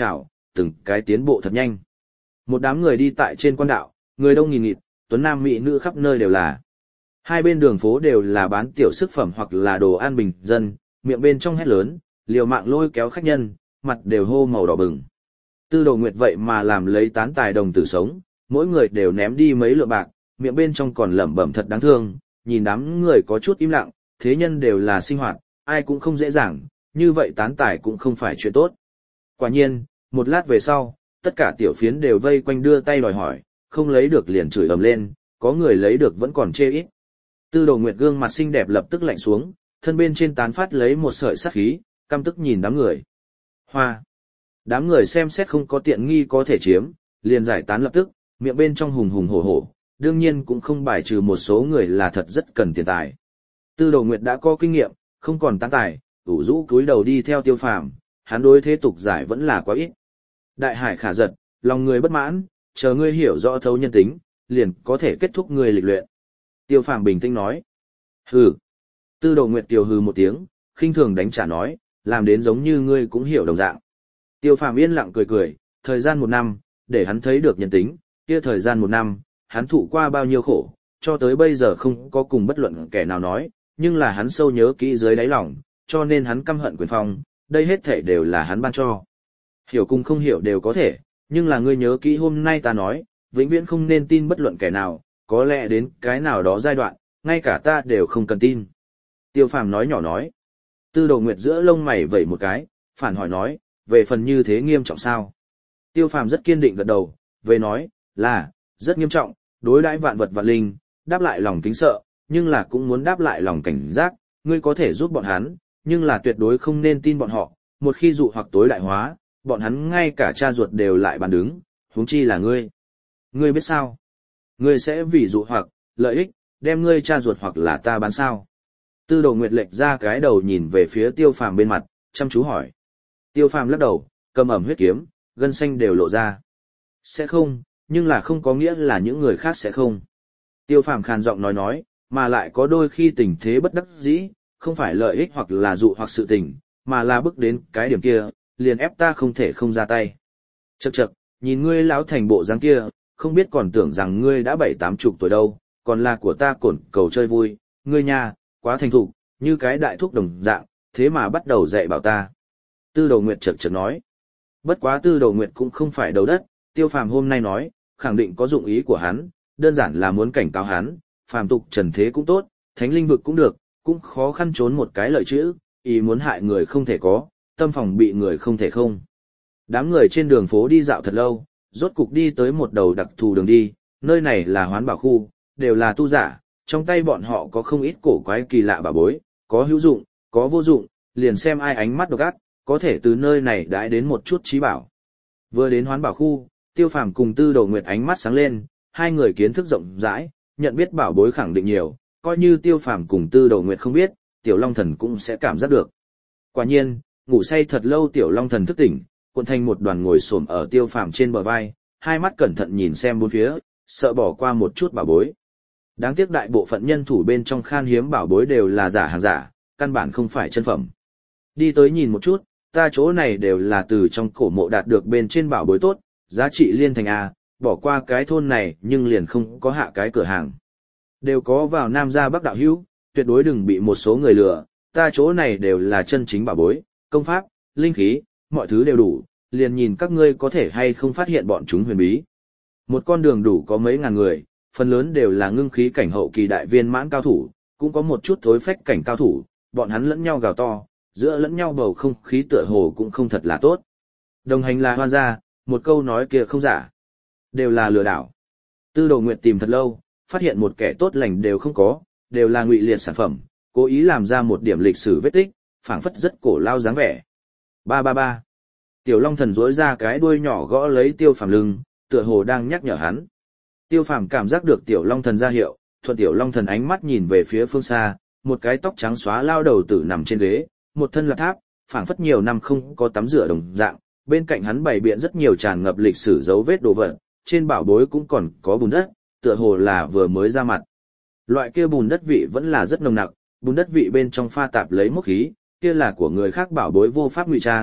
từng cái tiến bộ thật nhanh. Một đám người đi tại trên quan đạo, người đông nghìn nghịt, tuấn nam mỹ nữ khắp nơi đều là. Hai bên đường phố đều là bán tiểu sức phẩm hoặc là đồ ăn bình dân, miệng bên trong hét lớn, liều mạng lôi kéo khách nhân, mặt đều hô màu đỏ bừng. Tư Đồ Nguyệt vậy mà làm lấy tán tài đồng tử sống, mỗi người đều ném đi mấy lượng bạc, miệng bên trong còn lẩm bẩm thật đáng thương, nhìn đám người có chút im lặng, thế nhân đều là sinh hoạt, ai cũng không dễ dàng, như vậy tán tài cũng không phải chuyện tốt. Quả nhiên, một lát về sau, tất cả tiểu phiến đều vây quanh đưa tay đòi hỏi, không lấy được liền chửi ầm lên, có người lấy được vẫn còn chê ít. Tư Đồ Nguyệt gương mặt xinh đẹp lập tức lạnh xuống, thân bên trên tán phát lấy một sợi sát khí, căm tức nhìn đám người. Hoa. Đám người xem xét không có tiện nghi có thể chiếm, liền giải tán lập tức, miệng bên trong hùng hùng hổ hổ, đương nhiên cũng không bài trừ một số người là thật rất cần tiền tài. Tư Đồ Nguyệt đã có kinh nghiệm, không còn tán tài, ủ rũ cúi đầu đi theo Tiêu Phàm, hắn đối thế tục giải vẫn là quá ít. Đại hải khả giật, lòng người bất mãn, chờ ngươi hiểu rõ thấu nhân tính, liền có thể kết thúc ngươi lịch luyện. Tiêu Phàm bình tĩnh nói. Hừ. Tư Đồ Nguyệt tiêu hừ một tiếng, khinh thường đánh trả nói, làm đến giống như ngươi cũng hiểu đồng dạng. Tiêu Phàm yên lặng cười cười, thời gian một năm, để hắn thấy được nhân tính, kia thời gian một năm, hắn thụ qua bao nhiêu khổ, cho tới bây giờ không có cùng bất luận kẻ nào nói, nhưng là hắn sâu nhớ kỹ dưới đáy lòng, cho nên hắn căm hận quyền phong, đây hết thể đều là hắn ban cho. Hiểu cùng không hiểu đều có thể, nhưng là ngươi nhớ kỹ hôm nay ta nói, vĩnh viễn không nên tin bất luận kẻ nào, có lẽ đến cái nào đó giai đoạn, ngay cả ta đều không cần tin. Tiêu Phàm nói nhỏ nói. Tư Đồ Nguyệt giữa lông mày vẩy một cái, phản hỏi nói, về phần như thế nghiêm trọng sao? Tiêu Phàm rất kiên định gật đầu, về nói, là, rất nghiêm trọng, đối đãi vạn vật vạn linh, đáp lại lòng kính sợ, nhưng là cũng muốn đáp lại lòng cảnh giác, ngươi có thể giúp bọn hắn, nhưng là tuyệt đối không nên tin bọn họ, một khi dụ hoặc tối đại hóa, bọn hắn ngay cả cha ruột đều lại bàn đứng, huống chi là ngươi. Ngươi biết sao? Ngươi sẽ vì dụ hoặc, lợi ích, đem ngươi cha ruột hoặc là ta bán sao? Tư Đồ Nguyệt lệch ra cái đầu nhìn về phía Tiêu Phàm bên mặt, chăm chú hỏi. Tiêu Phàm lắc đầu, cầm ẩm huyết kiếm, gân xanh đều lộ ra. Sẽ không, nhưng là không có nghĩa là những người khác sẽ không. Tiêu Phàm khàn giọng nói nói, mà lại có đôi khi tình thế bất đắc dĩ, không phải lợi ích hoặc là dụ hoặc sự tình, mà là bước đến cái điểm kia, liền ép ta không thể không ra tay. Chậc chậc, nhìn ngươi lão thành bộ dáng kia, không biết còn tưởng rằng ngươi đã bảy tám chục tuổi đâu, còn là của ta cổn cầu chơi vui, ngươi nha, quá thành thục, như cái đại thúc đồng dạng, thế mà bắt đầu dạy bảo ta. Tư Đồ Nguyệt chậc chậc nói. Bất quá Tư Đồ Nguyệt cũng không phải đầu đất, Tiêu Phàm hôm nay nói, khẳng định có dụng ý của hắn, đơn giản là muốn cảnh cáo hắn, phàm tục trần thế cũng tốt, thánh linh vực cũng được, cũng khó khăn trốn một cái lợi chữ, ý muốn hại người không thể có, tâm phòng bị người không thể không. Đám người trên đường phố đi dạo thật lâu, rốt cục đi tới một đầu đặc thù đường đi, nơi này là Hoán Bảo khu, đều là tu giả, trong tay bọn họ có không ít cổ quái kỳ lạ bảo bối, có hữu dụng, có vô dụng, liền xem ai ánh mắt độc ác, có thể từ nơi này đãi đến một chút trí bảo. Vừa đến Hoán Bảo khu, Tiêu Phàm cùng Tư Đồ Nguyệt ánh mắt sáng lên, hai người kiến thức rộng rãi, nhận biết bảo bối khẳng định nhiều, coi như Tiêu Phàm cùng Tư Đồ Nguyệt không biết, Tiểu Long Thần cũng sẽ cảm giác được. Quả nhiên, ngủ say thật lâu Tiểu Long Thần thức tỉnh, cuộn thành một đoàn ngồi xổm ở Tiêu Phàm trên bờ vai, hai mắt cẩn thận nhìn xem bốn phía, sợ bỏ qua một chút bảo bối. Đáng tiếc đại bộ phận nhân thủ bên trong khan hiếm bảo bối đều là giả hàng giả, căn bản không phải chân phẩm. Đi tới nhìn một chút, ta chỗ này đều là từ trong cổ mộ đạt được bên trên bảo bối tốt, giá trị liên thành A, bỏ qua cái thôn này nhưng liền không có hạ cái cửa hàng. Đều có vào Nam gia Bắc đạo hữu, tuyệt đối đừng bị một số người lừa, ta chỗ này đều là chân chính bảo bối, công pháp, linh khí, mọi thứ đều đủ, liền nhìn các ngươi có thể hay không phát hiện bọn chúng huyền bí. Một con đường đủ có mấy ngàn người, phần lớn đều là ngưng khí cảnh hậu kỳ đại viên mãn cao thủ, cũng có một chút thối phách cảnh cao thủ, bọn hắn lẫn nhau gào to, giữa lẫn nhau bầu không khí tựa hồ cũng không thật là tốt. Đồng hành là hoan gia, một câu nói kia không giả. Đều là lừa đảo. Tư Đồ Nguyệt tìm thật lâu, phát hiện một kẻ tốt lành đều không có, đều là ngụy liệt sản phẩm, cố ý làm ra một điểm lịch sử vết tích, phảng phất rất cổ lao dáng vẻ. Ba ba ba. Tiểu Long Thần duỗi ra cái đuôi nhỏ gõ lấy Tiêu Phàm lưng, tựa hồ đang nhắc nhở hắn. Tiêu Phàm cảm giác được Tiểu Long Thần ra hiệu, thuận Tiểu Long Thần ánh mắt nhìn về phía phương xa, một cái tóc trắng xóa lao đầu tử nằm trên ghế, một thân là tháp, phảng phất nhiều năm không có tắm rửa đồng dạng, bên cạnh hắn bày biện rất nhiều tràn ngập lịch sử dấu vết đồ vật, trên bảo bối cũng còn có bùn đất, tựa hồ là vừa mới ra mặt. Loại kia bùn đất vị vẫn là rất nồng nặc, bùn đất vị bên trong pha tạp lấy mốc khí, kia là của người khác bảo bối vô pháp ngụy trang,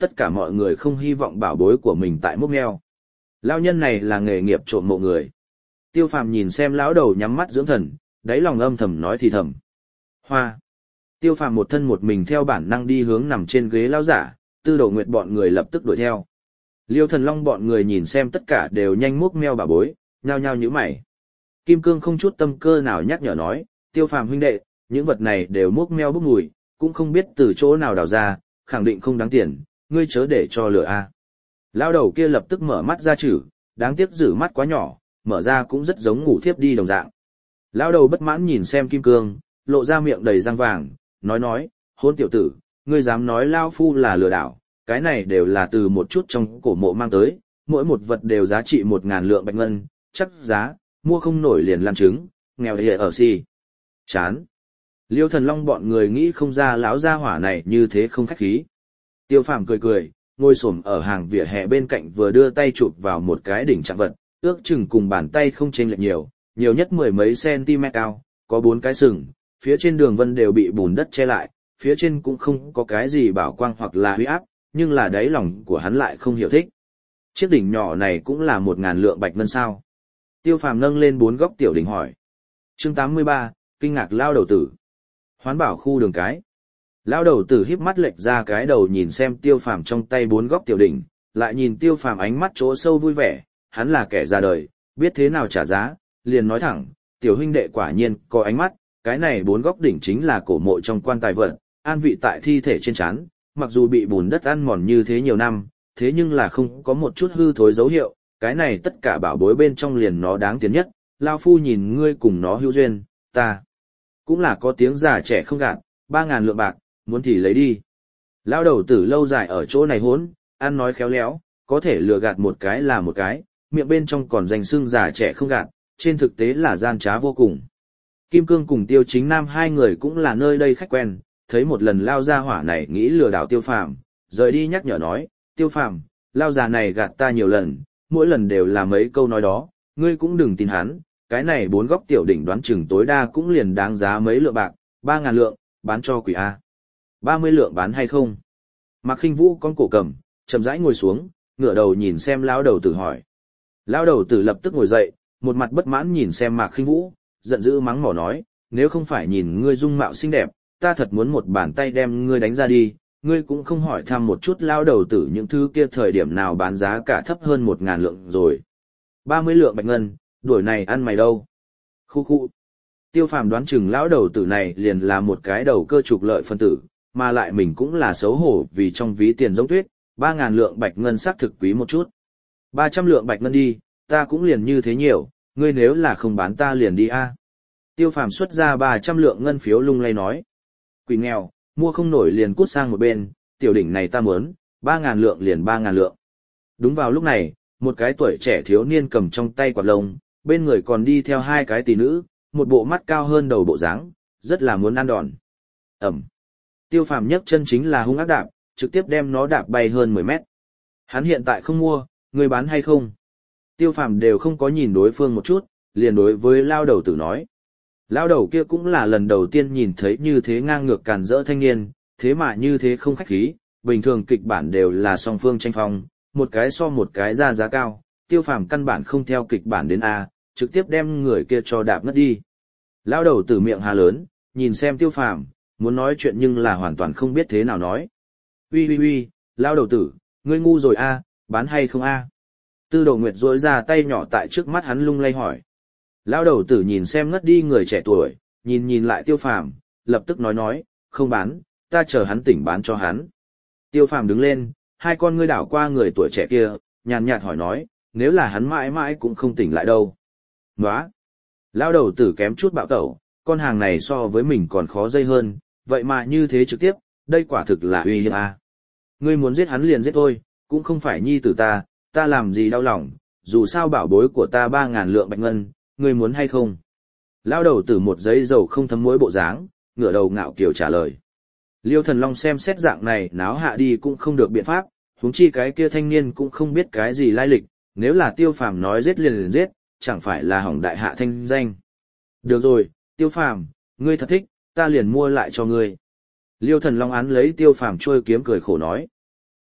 tất cả mọi người không hy vọng bảo bối của mình tại múc meo. Lão nhân này là nghề nghiệp trộm mộ người. Tiêu Phàm nhìn xem lão đầu nhắm mắt dưỡng thần, đáy lòng âm thầm nói thì thầm. Hoa. Tiêu Phàm một thân một mình theo bản năng đi hướng nằm trên ghế lão giả, Tư Đồ Nguyệt bọn người lập tức đuổi theo. Liêu Thần Long bọn người nhìn xem tất cả đều nhanh múc meo bảo bối, nhao nhao nhíu mày. Kim Cương không chút tâm cơ nào nhắc nhở nói, Tiêu Phàm huynh đệ, những vật này đều múc meo bốc mùi, cũng không biết từ chỗ nào đào ra, khẳng định không đáng tiền, ngươi chớ để cho lừa a. Lão đầu kia lập tức mở mắt ra chử, đáng tiếc rử mắt quá nhỏ, mở ra cũng rất giống ngủ thiếp đi đồng dạng. Lão đầu bất mãn nhìn xem Kim Cương, lộ ra miệng đầy răng vàng, nói nói, hôn tiểu tử, ngươi dám nói Lao Phu là lừa đảo, cái này đều là từ một chút trong cổ mộ mang tới, mỗi một vật đều giá trị một ngàn lượng bạch ngân, chắc giá, mua không nổi liền lan trứng, nghèo hệ ở si. Chán. Liêu Thần Long bọn người nghĩ không ra lão gia hỏa này như thế không khách khí. Tiêu Phàm cười cười, ngồi xổm ở hàng vỉa hè bên cạnh vừa đưa tay chụp vào một cái đỉnh trạng vật, ước chừng cùng bàn tay không chênh lệch nhiều, nhiều nhất mười mấy cm cao, có bốn cái sừng, phía trên đường vân đều bị bùn đất che lại, phía trên cũng không có cái gì bảo quang hoặc là huy áp, nhưng là đáy lòng của hắn lại không hiểu thích. Chiếc đỉnh nhỏ này cũng là một ngàn lượng bạch ngân sao? Tiêu Phàm nâng lên bốn góc tiểu đỉnh hỏi. Chương tám mươi ba, kinh ngạc lao đầu tử. Hoán bảo khu đường cái. Lao đầu tử híp mắt lệch ra cái đầu nhìn xem Tiêu Phàm trong tay bốn góc tiểu đỉnh, lại nhìn Tiêu Phàm ánh mắt chỗ sâu vui vẻ, hắn là kẻ ra đời, biết thế nào trả giá, liền nói thẳng, tiểu huynh đệ quả nhiên có ánh mắt, cái này bốn góc đỉnh chính là cổ mộ trong quan tài vật, an vị tại thi thể trên trán, mặc dù bị bùn đất ăn mòn như thế nhiều năm, thế nhưng là không có một chút hư thối dấu hiệu, cái này tất cả bảo bối bên trong liền nó đáng tiền nhất, lao phu nhìn ngươi cùng nó hữu duyên, ta cũng là có tiếng già trẻ không gạt, ba ngàn lượng bạc, muốn thì lấy đi. Lao đầu tử lâu dài ở chỗ này hốn, ăn nói khéo léo, có thể lừa gạt một cái là một cái, miệng bên trong còn danh xưng già trẻ không gạt, trên thực tế là gian trá vô cùng. Kim Cương cùng Tiêu Chính Nam hai người cũng là nơi đây khách quen, thấy một lần lao gia hỏa này nghĩ lừa đảo Tiêu Phàm, rời đi nhắc nhở nói, Tiêu Phàm, lao già này gạt ta nhiều lần, mỗi lần đều là mấy câu nói đó, ngươi cũng đừng tin hắn, cái này bốn góc tiểu đỉnh đoán chừng tối đa cũng liền đáng giá mấy lượng bạc, ba ngàn lượng, bán cho quỷ A. Ba mươi lượng bán hay không? Mạc Khinh Vũ con cổ cầm, chậm rãi ngồi xuống, ngửa đầu nhìn xem lão đầu tử hỏi. Lão đầu tử lập tức ngồi dậy, một mặt bất mãn nhìn xem Mạc Khinh Vũ, giận dữ mắng mỏ nói, nếu không phải nhìn ngươi dung mạo xinh đẹp, ta thật muốn một bàn tay đem ngươi đánh ra đi, ngươi cũng không hỏi thăm một chút lão đầu tử những thứ kia thời điểm nào bán giá cả thấp hơn một ngàn lượng rồi. Ba mươi lượng bạch ngân, đuổi này ăn mày đâu? Khu khu. Tiêu Phàm đoán chừng lão đầu tử này liền là một cái đầu cơ trục lợi phân tử, mà lại mình cũng là xấu hổ vì trong ví tiền giống tuyết, ba ngàn lượng bạch ngân xác thực quý một chút. Ba trăm lượng bạch ngân đi, ta cũng liền như thế nhiều, ngươi nếu là không bán ta liền đi a. Tiêu Phàm xuất ra ba trăm lượng ngân phiếu lung lay nói. Quỷ nghèo, mua không nổi liền cút sang một bên, tiểu đỉnh này ta muốn, ba ngàn lượng liền ba ngàn lượng. Đúng vào lúc này, một cái tuổi trẻ thiếu niên cầm trong tay quạt lông, bên người còn đi theo hai cái tỷ nữ, một bộ mắt cao hơn đầu bộ dáng, rất là muốn ăn đòn. Ẩm. Tiêu Phàm nhấc chân chính là hung ác đạp, trực tiếp đem nó đạp bay hơn mười mét. Hắn hiện tại không mua, người bán hay không? Tiêu Phàm đều không có nhìn đối phương một chút, liền đối với lao đầu tử nói. Lao đầu kia cũng là lần đầu tiên nhìn thấy như thế ngang ngược càn rỡ thanh niên, thế mà như thế không khách khí, bình thường kịch bản đều là song phương tranh phong, một cái so một cái ra giá cao, Tiêu Phàm căn bản không theo kịch bản đến A, trực tiếp đem người kia cho đạp ngất đi. Lao đầu tử miệng hà lớn, nhìn xem Tiêu Phàm, muốn nói chuyện nhưng là hoàn toàn không biết thế nào nói. Ui ui ui, lao đầu tử, ngươi ngu rồi A, bán hay không A? Tư Đồ Nguyệt rỗi ra tay nhỏ tại trước mắt hắn lung lay hỏi. Lao đầu tử nhìn xem ngất đi người trẻ tuổi, nhìn nhìn lại Tiêu Phàm, lập tức nói nói, không bán, ta chờ hắn tỉnh bán cho hắn. Tiêu Phàm đứng lên, hai con ngươi đảo qua người tuổi trẻ kia, nhàn nhạt hỏi nói, nếu là hắn mãi mãi cũng không tỉnh lại đâu. Nóa! Lao đầu tử kém chút bạo tẩu, con hàng này so với mình còn khó dây hơn, vậy mà như thế trực tiếp, đây quả thực là uy hiếp à. Ngươi muốn giết hắn liền giết thôi, cũng không phải nhi tử ta, ta làm gì đau lòng, dù sao bảo bối của ta ba ngàn lượng bạch ngân, ngươi muốn hay không? Lao đầu tử một giấy dầu không thấm muối bộ dáng, ngửa đầu ngạo kiều trả lời. Liêu Thần Long xem xét dạng này náo hạ đi cũng không được biện pháp, huống chi cái kia thanh niên cũng không biết cái gì lai lịch, nếu là Tiêu Phàm nói giết liền liền giết, chẳng phải là hỏng đại hạ thanh danh. Được rồi, Tiêu Phàm, ngươi thật thích, ta liền mua lại cho ngươi. Liêu Thần Long án lấy Tiêu Phàm trôi kiếm cười khổ nói.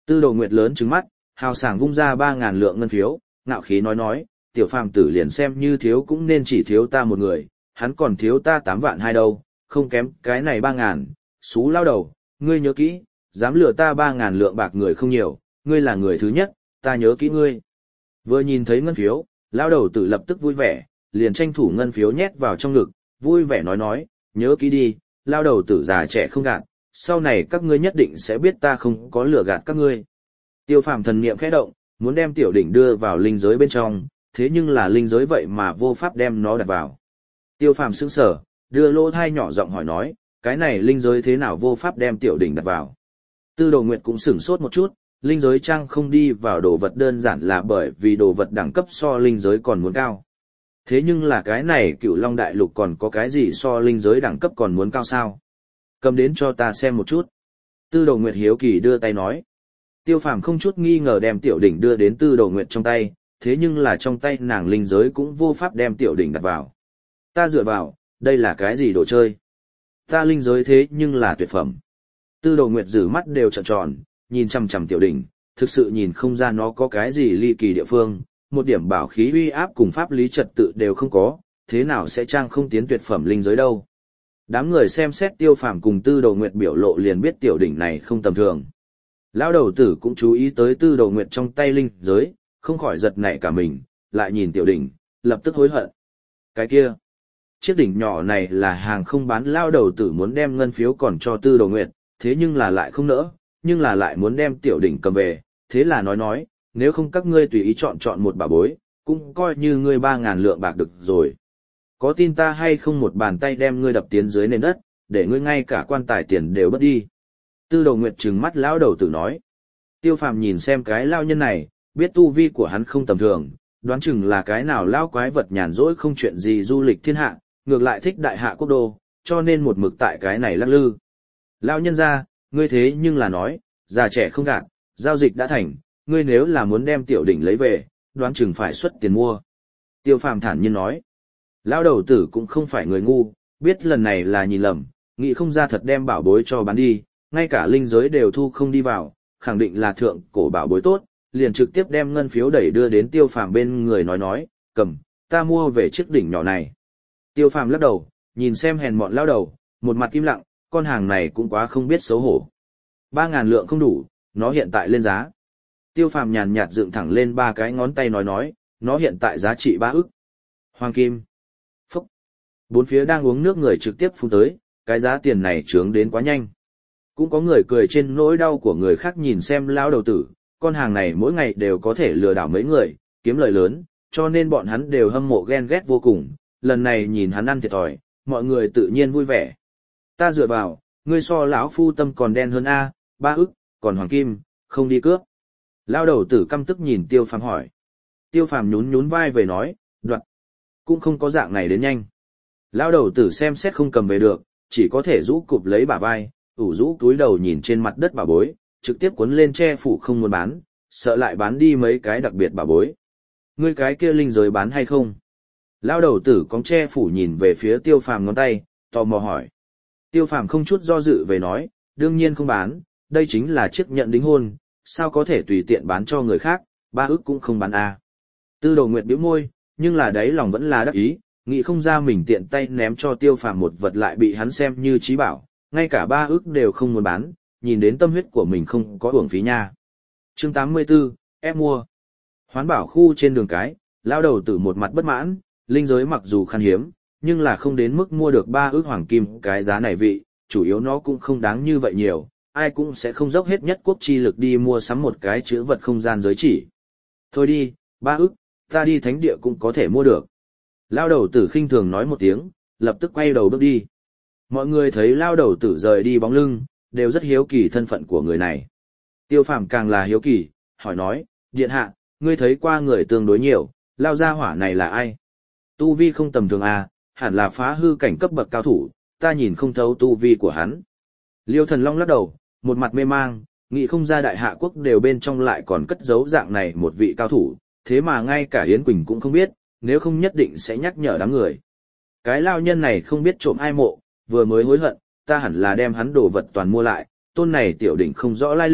Tư Đồ Nguyệt lớn trừng mắt, hào sảng vung ra ba ngàn lượng ngân phiếu, ngạo khí nói nói, tiểu phàm tử liền xem như thiếu cũng nên chỉ thiếu ta một người, hắn còn thiếu ta tám vạn hai đâu, không kém cái này ba ngàn, xú lao đầu, ngươi nhớ kỹ, dám lừa ta ba ngàn lượng bạc người không nhiều, ngươi là người thứ nhất, ta nhớ kỹ ngươi. Vừa nhìn thấy ngân phiếu, lao đầu tử lập tức vui vẻ, liền tranh thủ ngân phiếu nhét vào trong ngực, vui vẻ nói nói, nhớ kỹ đi, lao đầu tử già trẻ không gạt, sau này các ngươi nhất định sẽ biết ta không có lừa gạt các ngươi. Tiêu phàm thần niệm khẽ động, muốn đem tiểu đỉnh đưa vào linh giới bên trong, thế nhưng là linh giới vậy mà vô pháp đem nó đặt vào. Tiêu phàm sững sờ, đưa lỗ thai nhỏ giọng hỏi nói, cái này linh giới thế nào vô pháp đem tiểu đỉnh đặt vào. Tư Đồ Nguyệt cũng sửng sốt một chút, linh giới trang không đi vào đồ vật đơn giản là bởi vì đồ vật đẳng cấp so linh giới còn muốn cao. Thế nhưng là cái này Cửu Long Đại Lục còn có cái gì so linh giới đẳng cấp còn muốn cao sao? Cầm đến cho ta xem một chút. Tư Đồ Nguyệt hiếu kỳ đưa tay nói. Tiêu phàm không chút nghi ngờ đem tiểu đỉnh đưa đến Tư Đồ Nguyệt trong tay, thế nhưng là trong tay nàng linh giới cũng vô pháp đem tiểu đỉnh đặt vào. Ta dựa vào, đây là cái gì đồ chơi? Ta linh giới thế nhưng là tuyệt phẩm. Tư Đồ Nguyệt giữ mắt đều trợn tròn, nhìn chằm chằm tiểu đỉnh, thực sự nhìn không ra nó có cái gì ly kỳ địa phương, một điểm bảo khí uy áp cùng pháp lý trật tự đều không có, thế nào sẽ trang không tiến tuyệt phẩm linh giới đâu. Đám người xem xét Tiêu Phàm cùng Tư Đồ Nguyệt biểu lộ liền biết tiểu đỉnh này không tầm thường. Lão đầu tử cũng chú ý tới Tư Đồ Nguyệt trong tay linh giới, không khỏi giật nảy cả mình, lại nhìn tiểu đỉnh, lập tức hối hận. Cái kia, chiếc đỉnh nhỏ này là hàng không bán, lão đầu tử muốn đem ngân phiếu còn cho Tư Đồ Nguyệt, thế nhưng là lại không nỡ, nhưng là lại muốn đem tiểu đỉnh cầm về, thế là nói nói, nếu không các ngươi tùy ý chọn chọn một bà bối, cũng coi như ngươi ba ngàn lượng bạc được rồi. Có tin ta hay không một bàn tay đem ngươi đập tiến dưới nền đất, để ngươi ngay cả quan tài tiền đều mất đi. Tư Đồ Nguyệt trừng mắt lão đầu tử nói. Tiêu Phàm nhìn xem cái lao nhân này, biết tu vi của hắn không tầm thường, đoán chừng là cái nào lao quái vật nhàn rỗi không chuyện gì du lịch thiên hạ, ngược lại thích đại hạ quốc đô, cho nên một mực tại cái này lắc lư. Lao nhân ra, ngươi thế nhưng là nói, già trẻ không gạt, giao dịch đã thành, ngươi nếu là muốn đem tiểu đỉnh lấy về, đoán chừng phải xuất tiền mua. Tiêu Phàm thản nhiên nói. Lão đầu tử cũng không phải người ngu, biết lần này là nhìn lầm, nghĩ không ra thật đem bảo bối cho bán đi, ngay cả linh giới đều thu không đi vào, khẳng định là thượng cổ bảo bối tốt, liền trực tiếp đem ngân phiếu đẩy đưa đến Tiêu Phàm bên người nói nói, cầm, ta mua về chiếc đỉnh nhỏ này. Tiêu Phàm lắc đầu, nhìn xem hèn mọn lão đầu, một mặt im lặng, con hàng này cũng quá không biết xấu hổ. Ba ngàn lượng không đủ, nó hiện tại lên giá. Tiêu Phàm nhàn nhạt dựng thẳng lên ba cái ngón tay nói nói, nó hiện tại giá trị ba ức. Hoàng kim. Phúc. Bốn phía đang uống nước người trực tiếp phun tới, cái giá tiền này trướng đến quá nhanh. Cũng có người cười trên nỗi đau của người khác nhìn xem lão đầu tử, con hàng này mỗi ngày đều có thể lừa đảo mấy người, kiếm lời lớn, cho nên bọn hắn đều hâm mộ ghen ghét vô cùng, lần này nhìn hắn ăn thiệt thòi, mọi người tự nhiên vui vẻ. Ta dựa vào, ngươi so lão phu tâm còn đen hơn a, ba ức, còn hoàng kim, không đi cướp. Lão đầu tử căm tức nhìn Tiêu Phàm hỏi. Tiêu Phàm nhún nhún vai về nói, đoạt, cũng không có dạng này đến nhanh. Lão đầu tử xem xét không cầm về được, chỉ có thể rũ cụp lấy bả vai, ủ rũ túi đầu nhìn trên mặt đất bà bối, trực tiếp cuốn lên che phủ không muốn bán, sợ lại bán đi mấy cái đặc biệt bà bối. Ngươi cái kia linh giới bán hay không? Lão đầu tử cong che phủ nhìn về phía Tiêu Phàm ngón tay, tò mò hỏi. Tiêu Phàm không chút do dự về nói, đương nhiên không bán, đây chính là chiếc nhẫn đính hôn, sao có thể tùy tiện bán cho người khác, ba ức cũng không bán à. Tư Đồ Nguyệt bĩu môi, nhưng là đấy lòng vẫn là đắc ý, nghĩ không ra mình tiện tay ném cho Tiêu Phàm một vật lại bị hắn xem như trí bảo, ngay cả ba ức đều không muốn bán, nhìn đến tâm huyết của mình không có uổng phí nha. Chương tám mươi tư, ép mua. Hoán bảo khu trên đường cái, lão đầu tử một mặt bất mãn, linh giới mặc dù khan hiếm, nhưng là không đến mức mua được ba ức hoàng kim cái giá này vị, chủ yếu nó cũng không đáng như vậy nhiều, ai cũng sẽ không dốc hết nhất quốc chi lực đi mua sắm một cái chữ vật không gian giới chỉ. Thôi đi, ba ức, ta đi thánh địa cũng có thể mua được. Lão đầu tử khinh thường nói một tiếng, lập tức quay đầu bước đi. Mọi người thấy lão đầu tử rời đi bóng lưng, đều rất hiếu kỳ thân phận của người này. Tiêu Phàm càng là hiếu kỳ, hỏi nói, điện hạ, ngươi thấy qua người tương đối nhiều, lao gia hỏa này là ai? Tu vi không tầm thường à, hẳn là phá hư cảnh cấp bậc cao thủ, ta nhìn không thấu tu vi của hắn. Liêu Thần Long lắc đầu, một mặt mê mang, nghĩ không ra đại hạ quốc đều bên trong lại còn cất giấu dạng này một vị cao thủ, thế mà ngay cả Yến Quỳnh cũng không biết, nếu không nhất định sẽ nhắc nhở đám người. Cái lao nhân này không biết trộm ai mộ, vừa mới hối hận, ta hẳn là đem hắn đồ vật toàn mua lại, tôn này tiểu đỉnh không rõ lai lịch,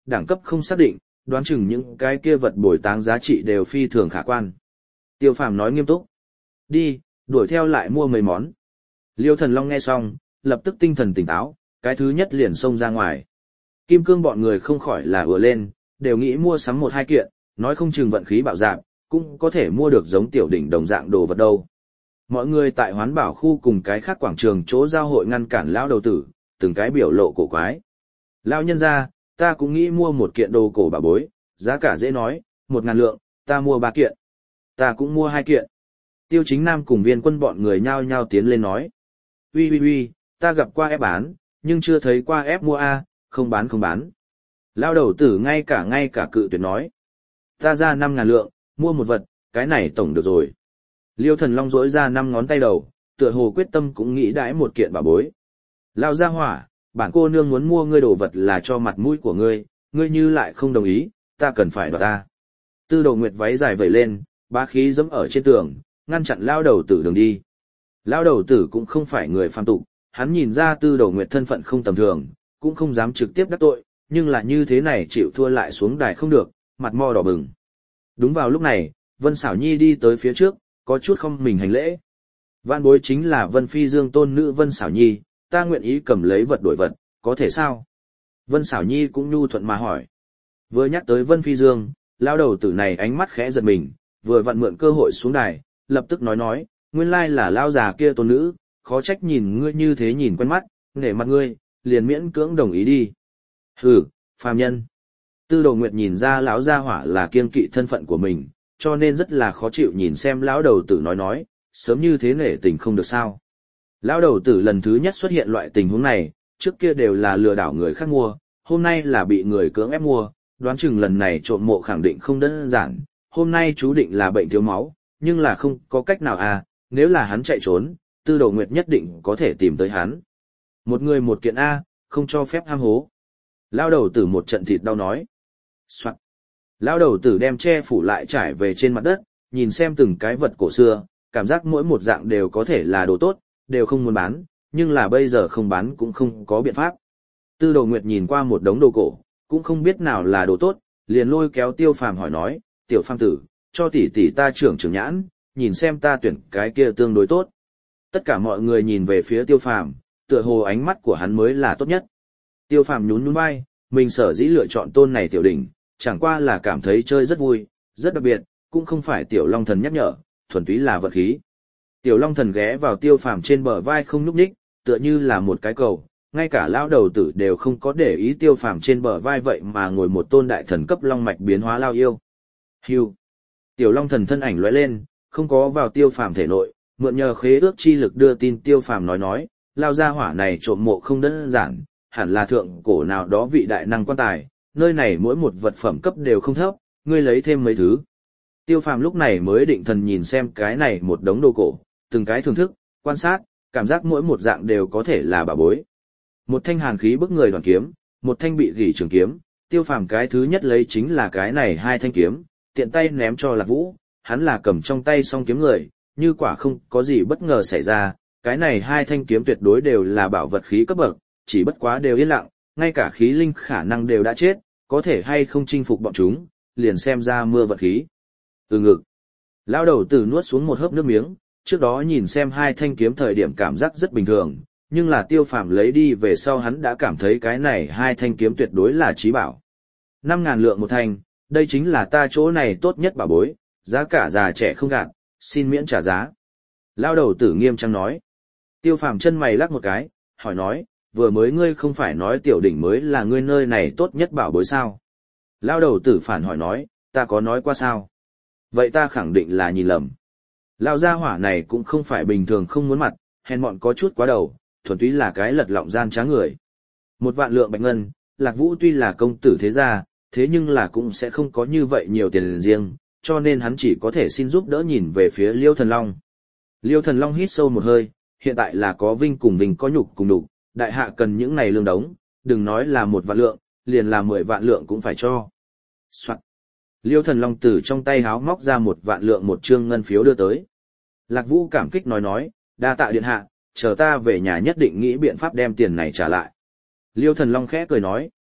đẳng cấp không xác định, đoán chừng những cái kia vật bồi táng giá trị đều phi thường khả quan. Tiêu Phàm nói nghiêm túc. Đi, đuổi theo lại mua mấy món. Liêu Thần Long nghe xong, lập tức tinh thần tỉnh táo, cái thứ nhất liền xông ra ngoài. Kim Cương bọn người không khỏi là ùa lên, đều nghĩ mua sắm một hai kiện, nói không chừng vận khí bạo dạn, cũng có thể mua được giống tiểu đỉnh đồng dạng đồ vật đâu. Mọi người tại Hoán Bảo khu cùng cái khác quảng trường chỗ giao hội ngăn cản lão đầu tử, từng cái biểu lộ cổ quái. Lão nhân gia, ta cũng nghĩ mua một kiện đồ cổ bà bối, giá cả dễ nói, một ngàn lượng, ta mua ba kiện. Ta cũng mua hai kiện. Tiêu Chính Nam cùng Viên Quân bọn người nhao nhao tiến lên nói. Uy uy uy, ta gặp qua ép bán, nhưng chưa thấy qua ép mua a, không bán không bán. Lão đầu tử ngay cả ngay cả cự tuyệt nói. Ta ra năm ngàn lượng, mua một vật, cái này tổng được rồi. Liêu Thần Long rỗi ra năm ngón tay đầu, tựa hồ quyết tâm cũng nghĩ đãi một kiện bà bối. Lão gia hỏa, bản cô nương muốn mua ngươi đồ vật là cho mặt mũi của ngươi, ngươi như lại không đồng ý, ta cần phải đoạt ta. Tư Đồ Nguyệt váy dài vẩy lên, bá khí giẫm ở trên tường, ngăn chặn lão đầu tử đường đi. Lão đầu tử cũng không phải người phàm tục, hắn nhìn ra Tư Đồ Nguyệt thân phận không tầm thường, cũng không dám trực tiếp đắc tội, nhưng là như thế này chịu thua lại xuống đài không được, mặt mo đỏ bừng. Đúng vào lúc này, Vân Xảo Nhi đi tới phía trước, có chút không mình hành lễ. Vạn bối chính là Vân Phi Dương tôn nữ Vân Xảo Nhi, ta nguyện ý cầm lấy vật đổi vật, có thể sao? Vân Xảo Nhi cũng nhu thuận mà hỏi. Vừa nhắc tới Vân Phi Dương, lão đầu tử này ánh mắt khẽ giật mình, vừa vặn mượn cơ hội xuống đài, lập tức nói nói, nguyên lai là lão già kia tôn nữ, khó trách nhìn ngươi như thế nhìn quen mắt, nể mặt ngươi, liền miễn cưỡng đồng ý đi. Hừ, phàm nhân. Tư Đồ Nguyệt nhìn ra lão gia hỏa là kiêng kỵ thân phận của mình, cho nên rất là khó chịu nhìn xem lão đầu tử nói nói, sớm như thế nể tình không được sao. Lão đầu tử lần thứ nhất xuất hiện loại tình huống này, trước kia đều là lừa đảo người khác mua, hôm nay là bị người cưỡng ép mua, đoán chừng lần này trộm mộ khẳng định không đơn giản, hôm nay chú định là bệnh thiếu máu, nhưng là không có cách nào à, nếu là hắn chạy trốn, Tư Đồ Nguyệt nhất định có thể tìm tới hắn. Một người một kiện A, không cho phép ham hố. Lão đầu tử một trận thịt đau nói. Soạn. Lão đầu tử đem che phủ lại trải về trên mặt đất, nhìn xem từng cái vật cổ xưa, cảm giác mỗi một dạng đều có thể là đồ tốt, đều không muốn bán, nhưng là bây giờ không bán cũng không có biện pháp. Tư Đồ Nguyệt nhìn qua một đống đồ cổ, cũng không biết nào là đồ tốt, liền lôi kéo Tiêu Phàm hỏi nói, tiểu Phàm tử, cho tỷ tỷ ta trưởng trưởng nhãn, nhìn xem ta tuyển cái kia tương đối tốt. Tất cả mọi người nhìn về phía Tiêu Phàm, tựa hồ ánh mắt của hắn mới là tốt nhất. Tiêu Phàm nhún nhún vai, mình sở dĩ lựa chọn tôn này tiểu đỉnh, chẳng qua là cảm thấy chơi rất vui, rất đặc biệt, cũng không phải Tiểu Long Thần nhắc nhở, thuần túy là vật khí. Tiểu Long Thần ghé vào Tiêu Phàm trên bờ vai không nhúc nhích, tựa như là một cái cầu, ngay cả lão đầu tử đều không có để ý Tiêu Phàm trên bờ vai vậy mà ngồi một tôn đại thần cấp long mạch biến hóa lao yêu. Hưu. Tiểu Long Thần thân ảnh lóe lên, không có vào Tiêu Phàm thể nội, mượn nhờ khế ước chi lực đưa tin Tiêu Phàm nói nói, lao gia hỏa này trộm mộ không đơn giản, hẳn là thượng cổ nào đó vị đại năng quan tài, nơi này mỗi một vật phẩm cấp đều không thấp, ngươi lấy thêm mấy thứ. Tiêu Phàm lúc này mới định thần nhìn xem cái này một đống đồ cổ, từng cái thưởng thức, quan sát, cảm giác mỗi một dạng đều có thể là bảo bối. Một thanh hàn khí bức người đoàn kiếm, một thanh bị gỉ trường kiếm, Tiêu Phàm cái thứ nhất lấy chính là cái này hai thanh kiếm, tiện tay ném cho Lạc Vũ, hắn là cầm trong tay song kiếm người, như quả không có gì bất ngờ xảy ra, cái này hai thanh kiếm tuyệt đối đều là bảo vật khí cấp bậc, chỉ bất quá đều yên lặng, ngay cả khí linh khả năng đều đã chết, có thể hay không chinh phục bọn chúng, liền xem ra mưa vật khí. Ừ ngực. Lão đầu tử nuốt xuống một hớp nước miếng, trước đó nhìn xem hai thanh kiếm thời điểm cảm giác rất bình thường, nhưng là Tiêu Phàm lấy đi về sau hắn đã cảm thấy cái này hai thanh kiếm tuyệt đối là chí bảo. Năm ngàn lượng một thanh, đây chính là ta chỗ này tốt nhất bảo bối, giá cả già trẻ không gạt, xin miễn trả giá. Lão đầu tử nghiêm trang nói. Tiêu Phàm chân mày lắc một cái, hỏi nói, vừa mới ngươi không phải nói tiểu đỉnh mới là ngươi nơi này tốt nhất bảo bối sao? Lão đầu tử phản hỏi nói, ta có nói qua sao? Vậy ta khẳng định là nhìn lầm. Lão gia hỏa này cũng không phải bình thường không muốn mặt, hèn mọn có chút quá đầu, thuần túy là cái lật lọng gian trá người. Một vạn lượng bạch ngân, Lạc Vũ tuy là công tử thế gia, thế nhưng là cũng sẽ không có như vậy nhiều tiền riêng, cho nên hắn chỉ có thể xin giúp đỡ nhìn về phía Liêu Thần Long. Liêu Thần Long hít sâu một hơi, hiện tại là có vinh cùng vinh có nhục cùng nhục, đại hạ cần những này lương đống, đừng nói là một vạn lượng, liền là mười vạn lượng cũng phải cho. Soạn. Liêu Thần Long từ trong tay háo móc ra một vạn lượng một trương ngân phiếu đưa tới. Lạc Vũ cảm kích nói nói, đa tạ điện hạ, chờ ta về nhà nhất định nghĩ biện pháp đem tiền này trả lại. Liêu Thần Long khẽ cười nói,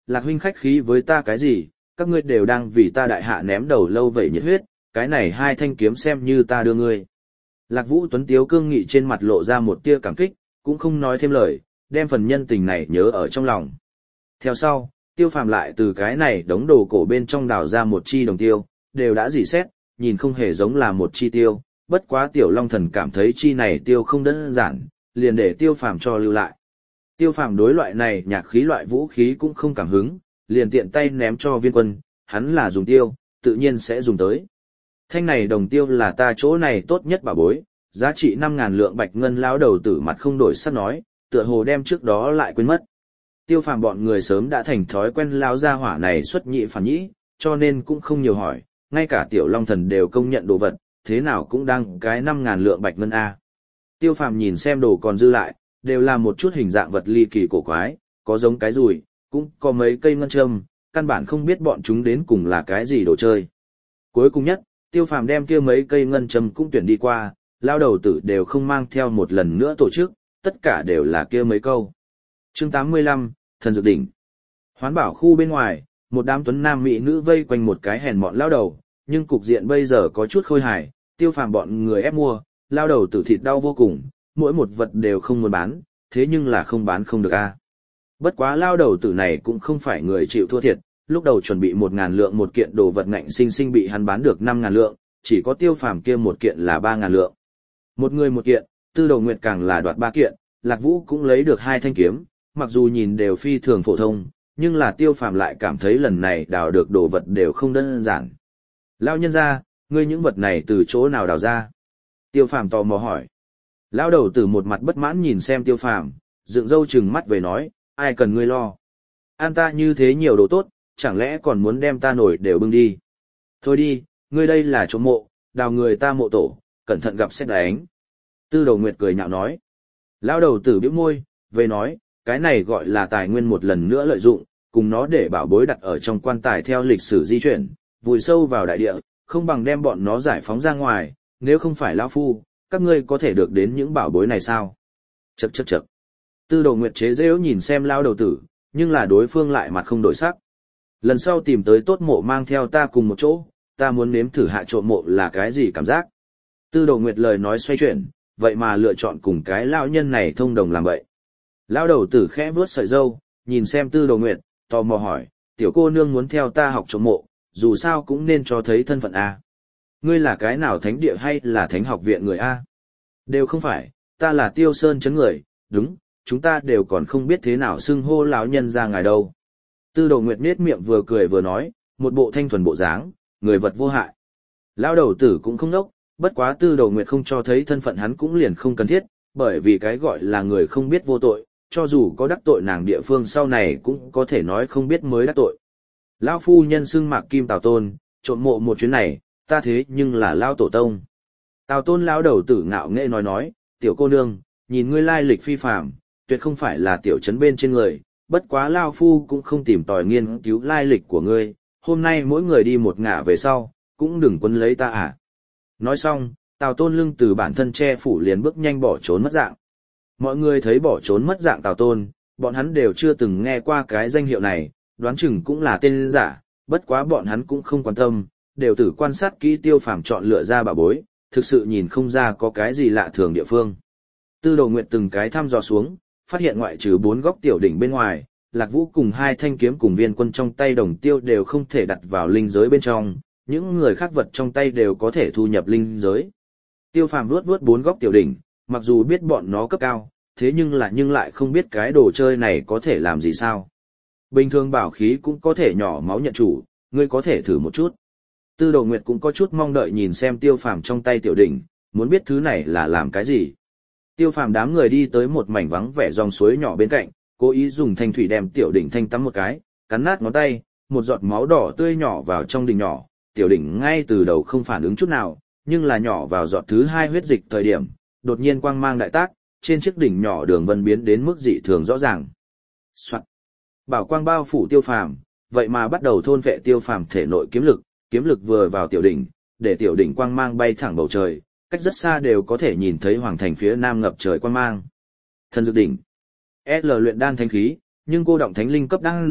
Lạc huynh khách khí với ta cái gì, các ngươi đều đang vì ta đại hạ ném đầu lâu vậy nhiệt huyết, cái này hai thanh kiếm xem như ta đưa ngươi. Lạc Vũ Tuấn Tiếu cương nghị trên mặt lộ ra một tia cảm kích, cũng không nói thêm lời, đem phần nhân tình này nhớ ở trong lòng. Theo sau, Tiêu Phàm lại từ cái này đống đồ cổ bên trong đào ra một chi đồng tiêu, đều đã dỉ xét, nhìn không hề giống là một chi tiêu, bất quá Tiểu Long Thần cảm thấy chi này tiêu không đơn giản, liền để Tiêu Phàm cho lưu lại. Tiêu Phàm đối loại này nhạc khí loại vũ khí cũng không cảm hứng, liền tiện tay ném cho Viên Quân, hắn là dùng tiêu, tự nhiên sẽ dùng tới. Thanh này đồng tiêu là ta chỗ này tốt nhất bảo bối, giá trị năm ngàn lượng bạch ngân. Lão đầu tử mặt không đổi sắc nói, tựa hồ đem trước đó lại quên mất. Tiêu Phàm bọn người sớm đã thành thói quen lão gia hỏa này xuất nhị phản nhĩ, cho nên cũng không nhiều hỏi, ngay cả Tiểu Long Thần đều công nhận đồ vật, thế nào cũng đang cái năm ngàn lượng bạch ngân a. Tiêu Phàm nhìn xem đồ còn dư lại, đều là một chút hình dạng vật ly kỳ cổ quái, có giống cái rùi, cũng có mấy cây ngân châm, căn bản không biết bọn chúng đến cùng là cái gì đồ chơi. Cuối cùng nhất, Tiêu Phàm đem kia mấy cây ngân châm cũng tuyển đi qua, lao đầu tử đều không mang theo một lần nữa tổ chức, tất cả đều là kia mấy câu. Chương tám mươi lăm, Thần Dược Đỉnh. Hoán bảo khu bên ngoài, một đám tuấn nam mỹ nữ vây quanh một cái hèn mọn lao đầu, nhưng cục diện bây giờ có chút khôi hài, Tiêu Phàm bọn người ép mua, lao đầu tử thịt đau vô cùng, mỗi một vật đều không muốn bán, thế nhưng là không bán không được a. Bất quá lao đầu tử này cũng không phải người chịu thua thiệt, lúc đầu chuẩn bị một ngàn lượng một kiện đồ vật ngạnh sinh sinh bị hắn bán được năm ngàn lượng, chỉ có Tiêu Phàm kia một kiện là ba ngàn lượng. Một người một kiện, Tư Đồ Nguyệt càng là đoạt ba kiện, Lạc Vũ cũng lấy được hai thanh kiếm, mặc dù nhìn đều phi thường phổ thông, nhưng là Tiêu Phàm lại cảm thấy lần này đào được đồ vật đều không đơn giản. Lao nhân ra, ngươi những vật này từ chỗ nào đào ra? Tiêu Phàm tò mò hỏi. Lao đầu tử một mặt bất mãn nhìn xem Tiêu Phàm, dựng râu trừng mắt về nói, ai cần ngươi lo. An ta như thế nhiều đồ tốt, chẳng lẽ còn muốn đem ta nổi đều bưng đi. Thôi đi, ngươi đây là trộm mộ, đào người ta mộ tổ, cẩn thận gặp xét đánh. Tư Đồ Nguyệt cười nhạo nói. Lao đầu tử bĩu môi, về nói, cái này gọi là tài nguyên một lần nữa lợi dụng, cùng nó để bảo bối đặt ở trong quan tài theo lịch sử di chuyển, vùi sâu vào đại địa, không bằng đem bọn nó giải phóng ra ngoài, nếu không phải lão phu, các ngươi có thể được đến những bảo bối này sao? Chậc chậc chậc. Tư Đồ Nguyệt chế giễu nhìn xem lao đầu tử, nhưng là đối phương lại mặt không đổi sắc. Lần sau tìm tới tốt mộ mang theo ta cùng một chỗ, ta muốn nếm thử hạ trộm mộ là cái gì cảm giác. Tư Đồ Nguyệt lời nói xoay chuyển, vậy mà lựa chọn cùng cái lão nhân này thông đồng làm vậy. Lao đầu tử khẽ vuốt sợi râu, nhìn xem Tư Đồ Nguyệt, tò mò hỏi, tiểu cô nương muốn theo ta học trộm mộ, dù sao cũng nên cho thấy thân phận A. Ngươi là cái nào thánh địa hay là thánh học viện người A? Đều không phải, ta là Tiêu Sơn chấn người, đúng, chúng ta đều còn không biết thế nào xưng hô lão nhân ra ngài đâu. Tư Đồ Nguyệt nết miệng vừa cười vừa nói, một bộ thanh thuần bộ dáng, người vật vô hại. Lão đầu tử cũng không đốc, bất quá Tư Đồ Nguyệt không cho thấy thân phận hắn cũng liền không cần thiết, bởi vì cái gọi là người không biết vô tội, cho dù có đắc tội nàng địa phương sau này cũng có thể nói không biết mới đắc tội. Lão phu nhân xưng Mạc Kim Tào Tôn, trộm mộ một chuyến này, ta thế nhưng là lão tổ tông. Tào Tôn lão đầu tử ngạo nghễ nói nói, tiểu cô nương, nhìn ngươi lai lịch phi phàm, tuyệt không phải là tiểu trấn bên trên người, bất quá lão phu cũng không tìm tòi nghiên cứu lai lịch của ngươi, hôm nay mỗi người đi một ngả về sau, cũng đừng quấn lấy ta à. Nói xong, Tào Tôn lưng từ bản thân che phủ liền bước nhanh bỏ trốn mất dạng. Mọi người thấy bỏ trốn mất dạng Tào Tôn, bọn hắn đều chưa từng nghe qua cái danh hiệu này, đoán chừng cũng là tên giả, bất quá bọn hắn cũng không quan tâm, đều tử quan sát kỹ Tiêu Phàm chọn lựa ra bảo bối, thực sự nhìn không ra có cái gì lạ thường địa phương. Tư Đồ Nguyệt từng cái thăm dò xuống, phát hiện ngoại trừ bốn góc tiểu đỉnh bên ngoài, Lạc Vũ cùng hai thanh kiếm cùng Viên Quân trong tay đồng tiêu đều không thể đặt vào linh giới bên trong, những người khác vật trong tay đều có thể thu nhập linh giới. Tiêu Phàm vuốt vuốt bốn góc tiểu đỉnh, mặc dù biết bọn nó cấp cao, thế nhưng là nhưng lại không biết cái đồ chơi này có thể làm gì sao. Bình thường bảo khí cũng có thể nhỏ máu nhận chủ, ngươi có thể thử một chút. Tư Đồ Nguyệt cũng có chút mong đợi nhìn xem Tiêu Phàm trong tay tiểu đỉnh, muốn biết thứ này là làm cái gì. Tiêu Phàm đám người đi tới một mảnh vắng vẻ dòng suối nhỏ bên cạnh, cố ý dùng thanh thủy đem tiểu đỉnh thanh tắm một cái, cắn nát ngón tay, một giọt máu đỏ tươi nhỏ vào trong đỉnh nhỏ, tiểu đỉnh ngay từ đầu không phản ứng chút nào, nhưng là nhỏ vào giọt thứ hai huyết dịch thời điểm, đột nhiên quang mang đại tác, trên chiếc đỉnh nhỏ đường vân biến đến mức dị thường rõ ràng. Soạn. Bảo quang bao phủ Tiêu Phàm, vậy mà bắt đầu thôn vệ Tiêu Phàm thể nội kiếm lực, kiếm lực vừa vào tiểu đỉnh, để tiểu đỉnh quang mang bay thẳng bầu trời, cách rất xa đều có thể nhìn thấy hoàng thành phía nam ngập trời quang mang. Thần dược đỉnh. L luyện đan thánh khí, nhưng cô động thánh linh cấp đan dược,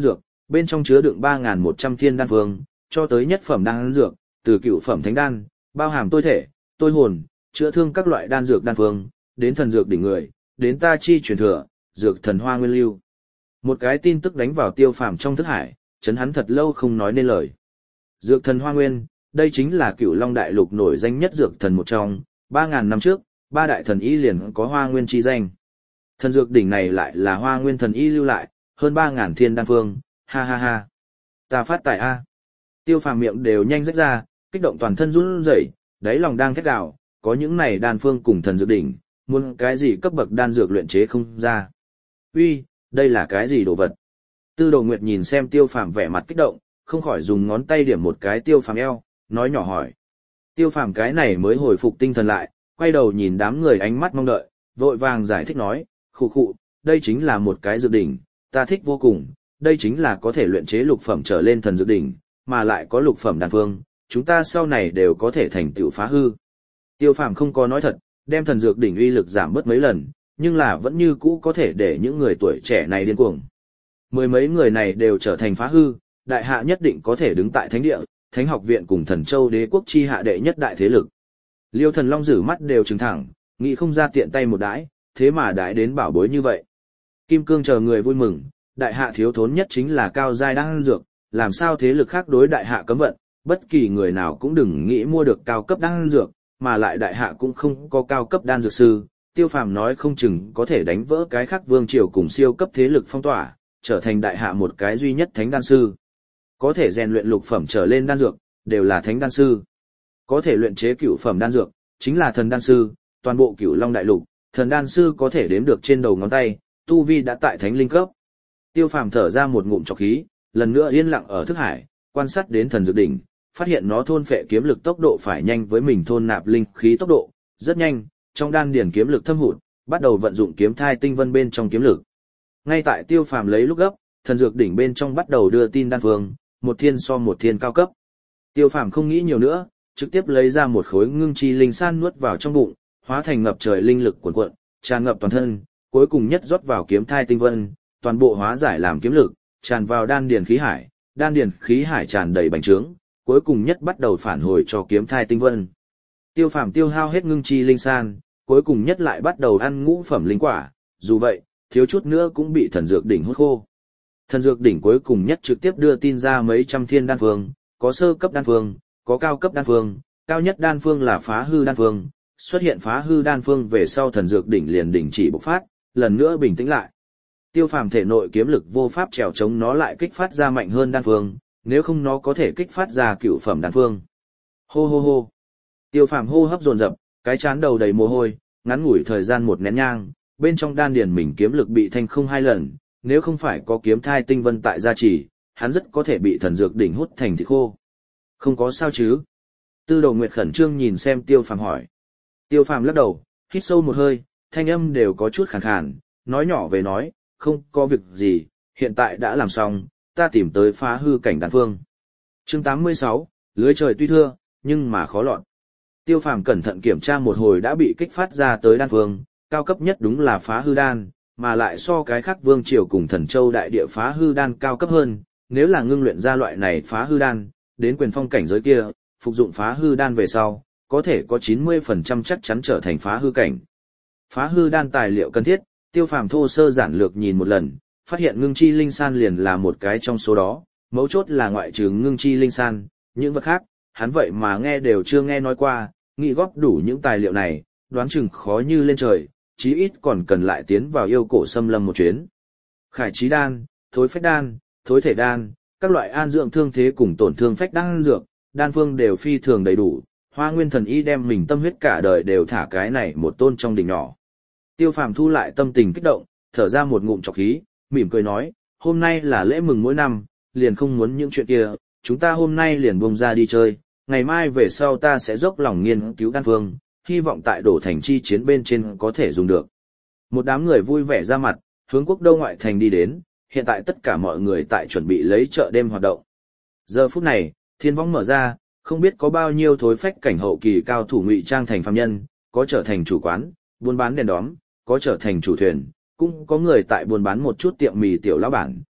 bên trong chứa đựng ba nghìn một trăm thiên đan phương, cho tới nhất phẩm đan dược, từ cựu phẩm thánh đan, bao hàm tôi thể, tôi hồn, chữa thương các loại đan dược đan phương, đến thần dược đỉnh người, đến ta chi truyền thừa, dược thần hoa nguyên lưu. Một cái tin tức đánh vào Tiêu Phàm trong thức hải, chấn hắn thật lâu không nói nên lời. Dược thần hoa nguyên, đây chính là Cửu Long đại lục nổi danh nhất dược thần một trong, ba ngàn năm trước, ba đại thần y liền có hoa nguyên chi danh. Thần dược đỉnh này lại là hoa nguyên thần y lưu lại, hơn ba ngàn thiên đan phương, ha ha ha. Ta phát tài a. Tiêu Phàm miệng đều nhanh rách ra, kích động toàn thân run rẩy, đáy lòng đang thét gào, có những này đan phương cùng thần dược đỉnh, muốn cái gì cấp bậc đan dược luyện chế không ra. Uy, đây là cái gì đồ vật? Tư Đồ Nguyệt nhìn xem Tiêu Phàm vẻ mặt kích động, không khỏi dùng ngón tay điểm một cái Tiêu Phàm eo, nói nhỏ hỏi. Tiêu Phàm cái này mới hồi phục tinh thần lại, quay đầu nhìn đám người ánh mắt mong đợi, vội vàng giải thích nói, khụ khụ, đây chính là một cái dược đỉnh, ta thích vô cùng, đây chính là có thể luyện chế lục phẩm trở lên thần dược đỉnh, mà lại có lục phẩm đan phương, chúng ta sau này đều có thể thành tựu phá hư. Tiêu Phàm không có nói thật, đem thần dược đỉnh uy lực giảm bớt mấy lần, nhưng là vẫn như cũ có thể để những người tuổi trẻ này điên cuồng. Mười mấy người này đều trở thành phá hư, đại hạ nhất định có thể đứng tại thánh địa, thánh học viện cùng thần châu đế quốc chi hạ đệ nhất đại thế lực. Liêu Thần Long rử mắt đều trừng thẳng, nghĩ không ra tiện tay một đãi, thế mà đãi đến bảo bối như vậy. Kim Cương chờ người vui mừng, đại hạ thiếu thốn nhất chính là cao giai đan dược, làm sao thế lực khác đối đại hạ cấm vận, bất kỳ người nào cũng đừng nghĩ mua được cao cấp đan dược, mà lại đại hạ cũng không có cao cấp đan dược sư. Tiêu Phàm nói không chừng có thể đánh vỡ cái khác vương triều cùng siêu cấp thế lực phong tỏa, trở thành đại hạ một cái duy nhất thánh đan sư. Có thể rèn luyện lục phẩm trở lên đan dược, đều là thánh đan sư. Có thể luyện chế cửu phẩm đan dược, chính là thần đan sư, toàn bộ Cửu Long đại lục, thần đan sư có thể đếm được trên đầu ngón tay, tu vi đã tại thánh linh cấp. Tiêu Phàm thở ra một ngụm trọc khí, lần nữa yên lặng ở thức hải, quan sát đến thần dược đỉnh, phát hiện nó thôn phệ kiếm lực tốc độ phải nhanh với mình thôn nạp linh khí tốc độ, rất nhanh, trong đan điển kiếm lực thâm hụt, bắt đầu vận dụng kiếm thai tinh vân bên trong kiếm lực. Ngay tại Tiêu Phàm lấy lúc gấp, thần dược đỉnh bên trong bắt đầu đưa tin đan phương, một thiên so một thiên cao cấp. Tiêu Phàm không nghĩ nhiều nữa, trực tiếp lấy ra một khối ngưng chi linh san nuốt vào trong bụng, hóa thành ngập trời linh lực cuồn cuộn, tràn ngập toàn thân, cuối cùng nhất rót vào kiếm thai tinh vân, toàn bộ hóa giải làm kiếm lực, tràn vào đan điền khí hải, đan điền khí hải tràn đầy bành trướng, cuối cùng nhất bắt đầu phản hồi cho kiếm thai tinh vân. Tiêu Phàm tiêu hao hết ngưng chi linh san, cuối cùng nhất lại bắt đầu ăn ngũ phẩm linh quả, dù vậy, thiếu chút nữa cũng bị thần dược đỉnh hút khô. Thần dược đỉnh cuối cùng nhất trực tiếp đưa tin ra mấy trăm thiên đan phương, có sơ cấp đan phương, có cao cấp đan phương, cao nhất đan phương là phá hư đan phương, xuất hiện phá hư đan phương về sau thần dược đỉnh liền đình chỉ bộc phát, lần nữa bình tĩnh lại. Tiêu Phàm thể nội kiếm lực vô pháp trèo chống nó lại kích phát ra mạnh hơn đan phương, nếu không nó có thể kích phát ra cửu phẩm đan phương. Hô hô hô. Tiêu Phàm hô hấp dồn dập, cái chán đầu đầy mồ hôi, ngắn ngủi thời gian một nén nhang, bên trong đan điền mình kiếm lực bị thanh không hai lần, nếu không phải có kiếm thai tinh vân tại gia trì, hắn rất có thể bị thần dược đỉnh hút thành thịt khô. Không có sao chứ? Tư Đồ Nguyệt khẩn trương nhìn xem Tiêu Phàm hỏi. Tiêu Phàm lắc đầu, hít sâu một hơi, thanh âm đều có chút khàn khàn, nói nhỏ về nói, không có việc gì, hiện tại đã làm xong, ta tìm tới phá hư cảnh đan phương. Chương tám mươi sáu, lưới trời tuy thưa, nhưng mà khó lọt. Tiêu Phàm cẩn thận kiểm tra một hồi đã bị kích phát ra tới đan phương, cao cấp nhất đúng là phá hư đan, mà lại so cái khác vương triều cùng thần châu đại địa phá hư đan cao cấp hơn, nếu là ngưng luyện ra loại này phá hư đan, đến quyền phong cảnh giới kia, phục dụng phá hư đan về sau, có thể có chín mươi phần trăm chắc chắn trở thành phá hư cảnh. Phá hư đan tài liệu cần thiết, Tiêu Phàm thô sơ giản lược nhìn một lần, phát hiện ngưng chi linh san liền là một cái trong số đó, mấu chốt là ngoại trừ ngưng chi linh san, những vật khác, hắn vậy mà nghe đều chưa nghe nói qua, nghĩ góp đủ những tài liệu này, đoán chừng khó như lên trời, chí ít còn cần lại tiến vào yêu cổ xâm lâm một chuyến. Khải trí đan, thối phách đan, thối thể đan, các loại an dưỡng thương thế cùng tổn thương phách đan dược, đan phương đều phi thường đầy đủ, Hoa Nguyên Thần Y đem mình tâm huyết cả đời đều thả cái này một tôn trong đỉnh nhỏ. Tiêu Phàm thu lại tâm tình kích động, thở ra một ngụm trọc khí, mỉm cười nói, hôm nay là lễ mừng mỗi năm, liền không muốn những chuyện kia, chúng ta hôm nay liền buông ra đi chơi, ngày mai về sau ta sẽ dốc lòng nghiên cứu đan phương, hy vọng tại đổ thành chi chiến bên trên có thể dùng được. Một đám người vui vẻ ra mặt, hướng quốc đô ngoại thành đi đến, hiện tại tất cả mọi người tại chuẩn bị lấy chợ đêm hoạt động. Giờ phút này, thiên võng mở ra, không biết có bao nhiêu thối phách cảnh hậu kỳ cao thủ ngụy trang thành phàm nhân, có trở thành chủ quán, buôn bán đèn đóm, có trở thành chủ thuyền, cũng có người tại buôn bán một chút tiệm mì tiểu lão bản,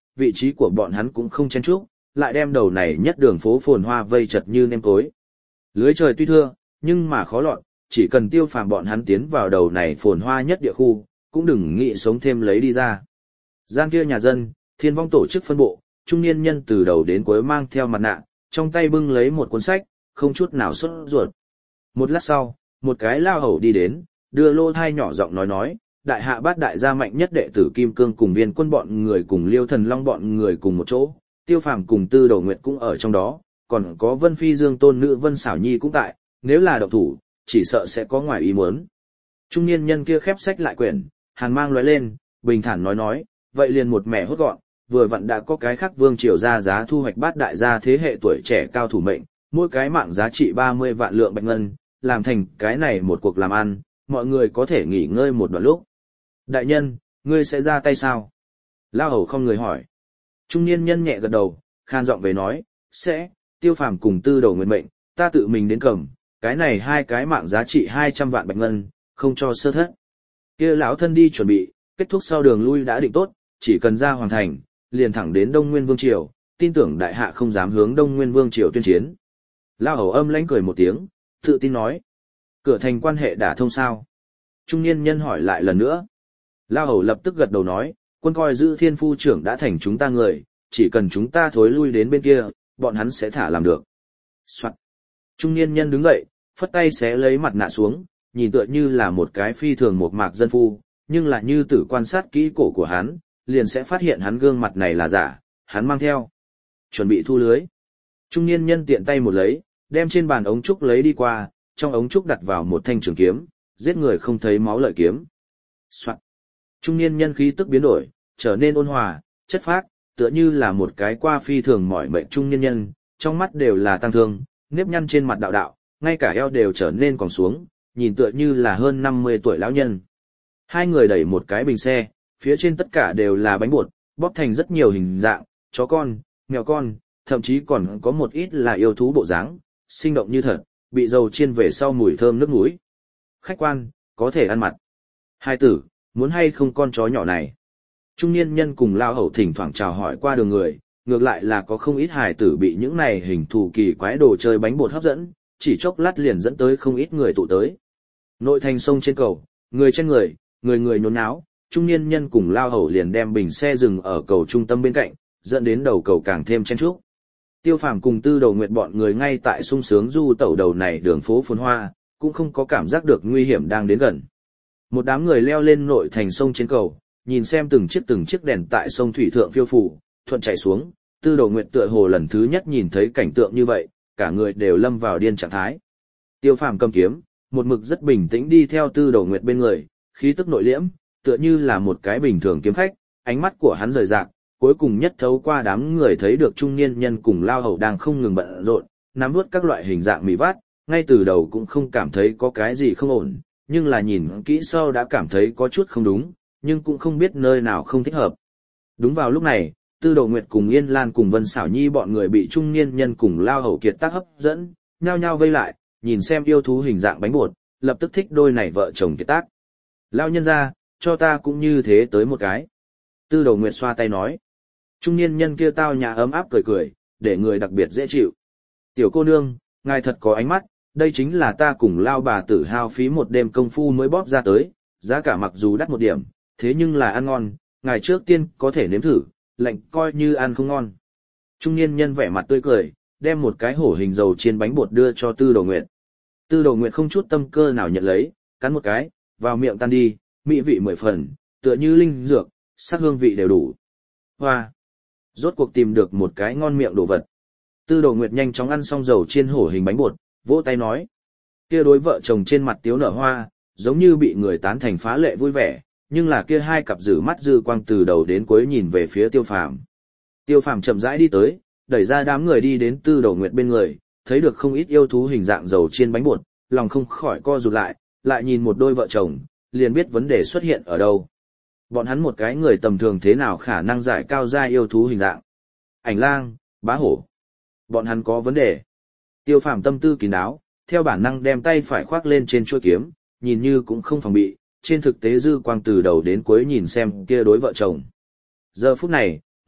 vị trí của bọn hắn cũng không chen chúc, lại đem đầu này nhất đường phố phồn hoa vây chật như nêm tối. Lưới trời tuy thưa, nhưng mà khó lọt, chỉ cần Tiêu Phàm bọn hắn tiến vào đầu này phồn hoa nhất địa khu, cũng đừng nghĩ sống thêm lấy đi ra. Gian kia nhà dân, Thiên Vong tổ chức phân bộ, trung niên nhân từ đầu đến cuối mang theo mặt nạ, trong tay bưng lấy một cuốn sách, không chút nào sốt ruột. Một lát sau, một cái lao hầu đi đến, đưa lô thai nhỏ giọng nói nói, đại hạ bát đại gia mạnh nhất đệ tử Kim Cương cùng Viên Quân bọn người cùng Liêu Thần Long bọn người cùng một chỗ, Tiêu Phàm cùng Tư Đầu Nguyệt cũng ở trong đó, còn có Vân Phi Dương tôn nữ Vân Xảo Nhi cũng tại, nếu là động thủ, chỉ sợ sẽ có ngoài ý muốn. Trung niên nhân kia khép sách lại quyển, hàn mang lóe lên, bình thản nói nói, vậy liền một mẻ hốt gọn, vừa vặn đã có cái khác vương triều ra giá thu hoạch bát đại gia thế hệ tuổi trẻ cao thủ mệnh, mỗi cái mạng giá trị ba mươi vạn lượng bạch ngân, làm thành cái này một cuộc làm ăn, mọi người có thể nghỉ ngơi một đoạn lúc. Đại nhân, ngươi sẽ ra tay sao? Lao hầu không người hỏi. Trung niên nhân nhẹ gật đầu, khan giọng về nói, sẽ, Tiêu Phàm cùng Tư Đầu Nguyệt mệnh, ta tự mình đến cầm, cái này hai cái mạng giá trị hai trăm vạn bạch ngân, không cho sơ thất. Kia lão thân đi chuẩn bị, kết thúc sau đường lui đã định tốt, chỉ cần ra hoàn thành, liền thẳng đến Đông Nguyên Vương triều, tin tưởng đại hạ không dám hướng Đông Nguyên Vương triều tuyên chiến. Lao hầu âm lãnh cười một tiếng, tự tin nói, cửa thành quan hệ đã thông sao? Trung niên nhân hỏi lại lần nữa. Lao hầu lập tức gật đầu nói, quân coi giữ Thiên Phu trưởng đã thành chúng ta người, chỉ cần chúng ta thối lui đến bên kia, bọn hắn sẽ thả làm được. Soạn. Trung niên nhân đứng dậy, phất tay xé lấy mặt nạ xuống, nhìn tựa như là một cái phi thường một mạc dân phu, nhưng là như tử quan sát kỹ cổ của hắn, liền sẽ phát hiện hắn gương mặt này là giả, hắn mang theo. Chuẩn bị thu lưới. Trung niên nhân tiện tay một lấy, đem trên bàn ống trúc lấy đi qua, trong ống trúc đặt vào một thanh trường kiếm, giết người không thấy máu lợi kiếm. Soạn. Trung niên nhân khí tức biến đổi, trở nên ôn hòa, chất phác, tựa như là một cái qua phi thường mỏi mệt trung niên nhân, trong mắt đều là tăng thương, nếp nhăn trên mặt đạo đạo, ngay cả eo đều trở nên còng xuống, nhìn tựa như là hơn năm mươi tuổi lão nhân. Hai người đẩy một cái bình xe, phía trên tất cả đều là bánh bột, bóp thành rất nhiều hình dạng, chó con, mèo con, thậm chí còn có một ít là yêu thú bộ dáng, sinh động như thật, bị dầu chiên về sau mùi thơm nước mũi. Khách quan, có thể ăn mặt. Hai tử, muốn hay không con chó nhỏ này? Trung niên nhân cùng lao hầu thỉnh thoảng chào hỏi qua đường người, ngược lại là có không ít hài tử bị những này hình thù kỳ quái đồ chơi bánh bột hấp dẫn, chỉ chốc lát liền dẫn tới không ít người tụ tới. Nội thành sông trên cầu, người trên người, người người nhốn nháo, trung niên nhân cùng lao hầu liền đem bình xe dừng ở cầu trung tâm bên cạnh, dẫn đến đầu cầu càng thêm chen chúc. Tiêu Phàm cùng Tư Đầu Nguyệt bọn người ngay tại sung sướng du tẩu đầu này đường phố phồn hoa, cũng không có cảm giác được nguy hiểm đang đến gần. Một đám người leo lên nội thành sông trên cầu, nhìn xem từng chiếc từng chiếc đèn tại sông thủy thượng phiêu phù, thuận chảy xuống. Tư Đầu Nguyệt tựa hồ lần thứ nhất nhìn thấy cảnh tượng như vậy, cả người đều lâm vào điên trạng thái. Tiêu Phàm cầm kiếm, một mực rất bình tĩnh đi theo Tư Đầu Nguyệt bên người, khí tức nội liễm, tựa như là một cái bình thường kiếm khách, ánh mắt của hắn rời rạc, cuối cùng nhất thấu qua đám người thấy được trung niên nhân cùng lao hầu đang không ngừng bận rộn, nắm vút các loại hình dạng mì vát, ngay từ đầu cũng không cảm thấy có cái gì không ổn, nhưng là nhìn kỹ sau đã cảm thấy có chút không đúng, nhưng cũng không biết nơi nào không thích hợp. Đúng vào lúc này, Tư Đầu Nguyệt cùng Yên Lan cùng Vân Xảo Nhi bọn người bị trung niên nhân cùng lao hầu kiệt tác hấp dẫn, nhao nhao vây lại, nhìn xem yêu thú hình dạng bánh bột, lập tức thích đôi này vợ chồng kiệt tác. Lao nhân ra, cho ta cũng như thế tới một cái. Tư Đầu Nguyệt xoa tay nói. Trung niên nhân kia tao nhã ấm áp cười cười, để người đặc biệt dễ chịu. Tiểu cô nương, ngài thật có ánh mắt, đây chính là ta cùng lao bà tử hao phí một đêm công phu mới bóp ra tới, giá cả mặc dù đắt một điểm, thế nhưng là ăn ngon, ngài trước tiên có thể nếm thử, lạnh coi như ăn không ngon. Trung niên nhân vẻ mặt tươi cười, đem một cái hổ hình dầu chiên bánh bột đưa cho Tư Đầu Nguyệt. Tư Đầu Nguyệt không chút tâm cơ nào nhận lấy, cắn một cái, vào miệng tan đi, mỹ vị mười phần, tựa như linh dược, sắc hương vị đều đủ. Hoa! Rốt cuộc tìm được một cái ngon miệng đồ vật. Tư Đầu Nguyệt nhanh chóng ăn xong dầu chiên hổ hình bánh bột, vỗ tay nói. Kia đối vợ chồng trên mặt tiếu nở hoa, giống như bị người tán thành phá lệ vui vẻ, nhưng là kia hai cặp dử mắt dư quang từ đầu đến cuối nhìn về phía Tiêu Phàm. Tiêu Phàm chậm rãi đi tới, đẩy ra đám người đi đến Tư Đầu Nguyệt bên người, thấy được không ít yêu thú hình dạng dầu chiên bánh bột, lòng không khỏi co rụt lại, lại nhìn một đôi vợ chồng, liền biết vấn đề xuất hiện ở đâu. Bọn hắn một cái người tầm thường thế nào khả năng giải cao giai yêu thú hình dạng? Ảnh lang, bá hổ. Bọn hắn có vấn đề. Tiêu Phàm tâm tư kín đáo, theo bản năng đem tay phải khoác lên trên chuôi kiếm, nhìn như cũng không phòng bị, trên thực tế dư quang từ đầu đến cuối nhìn xem kia đối vợ chồng. Giờ phút này,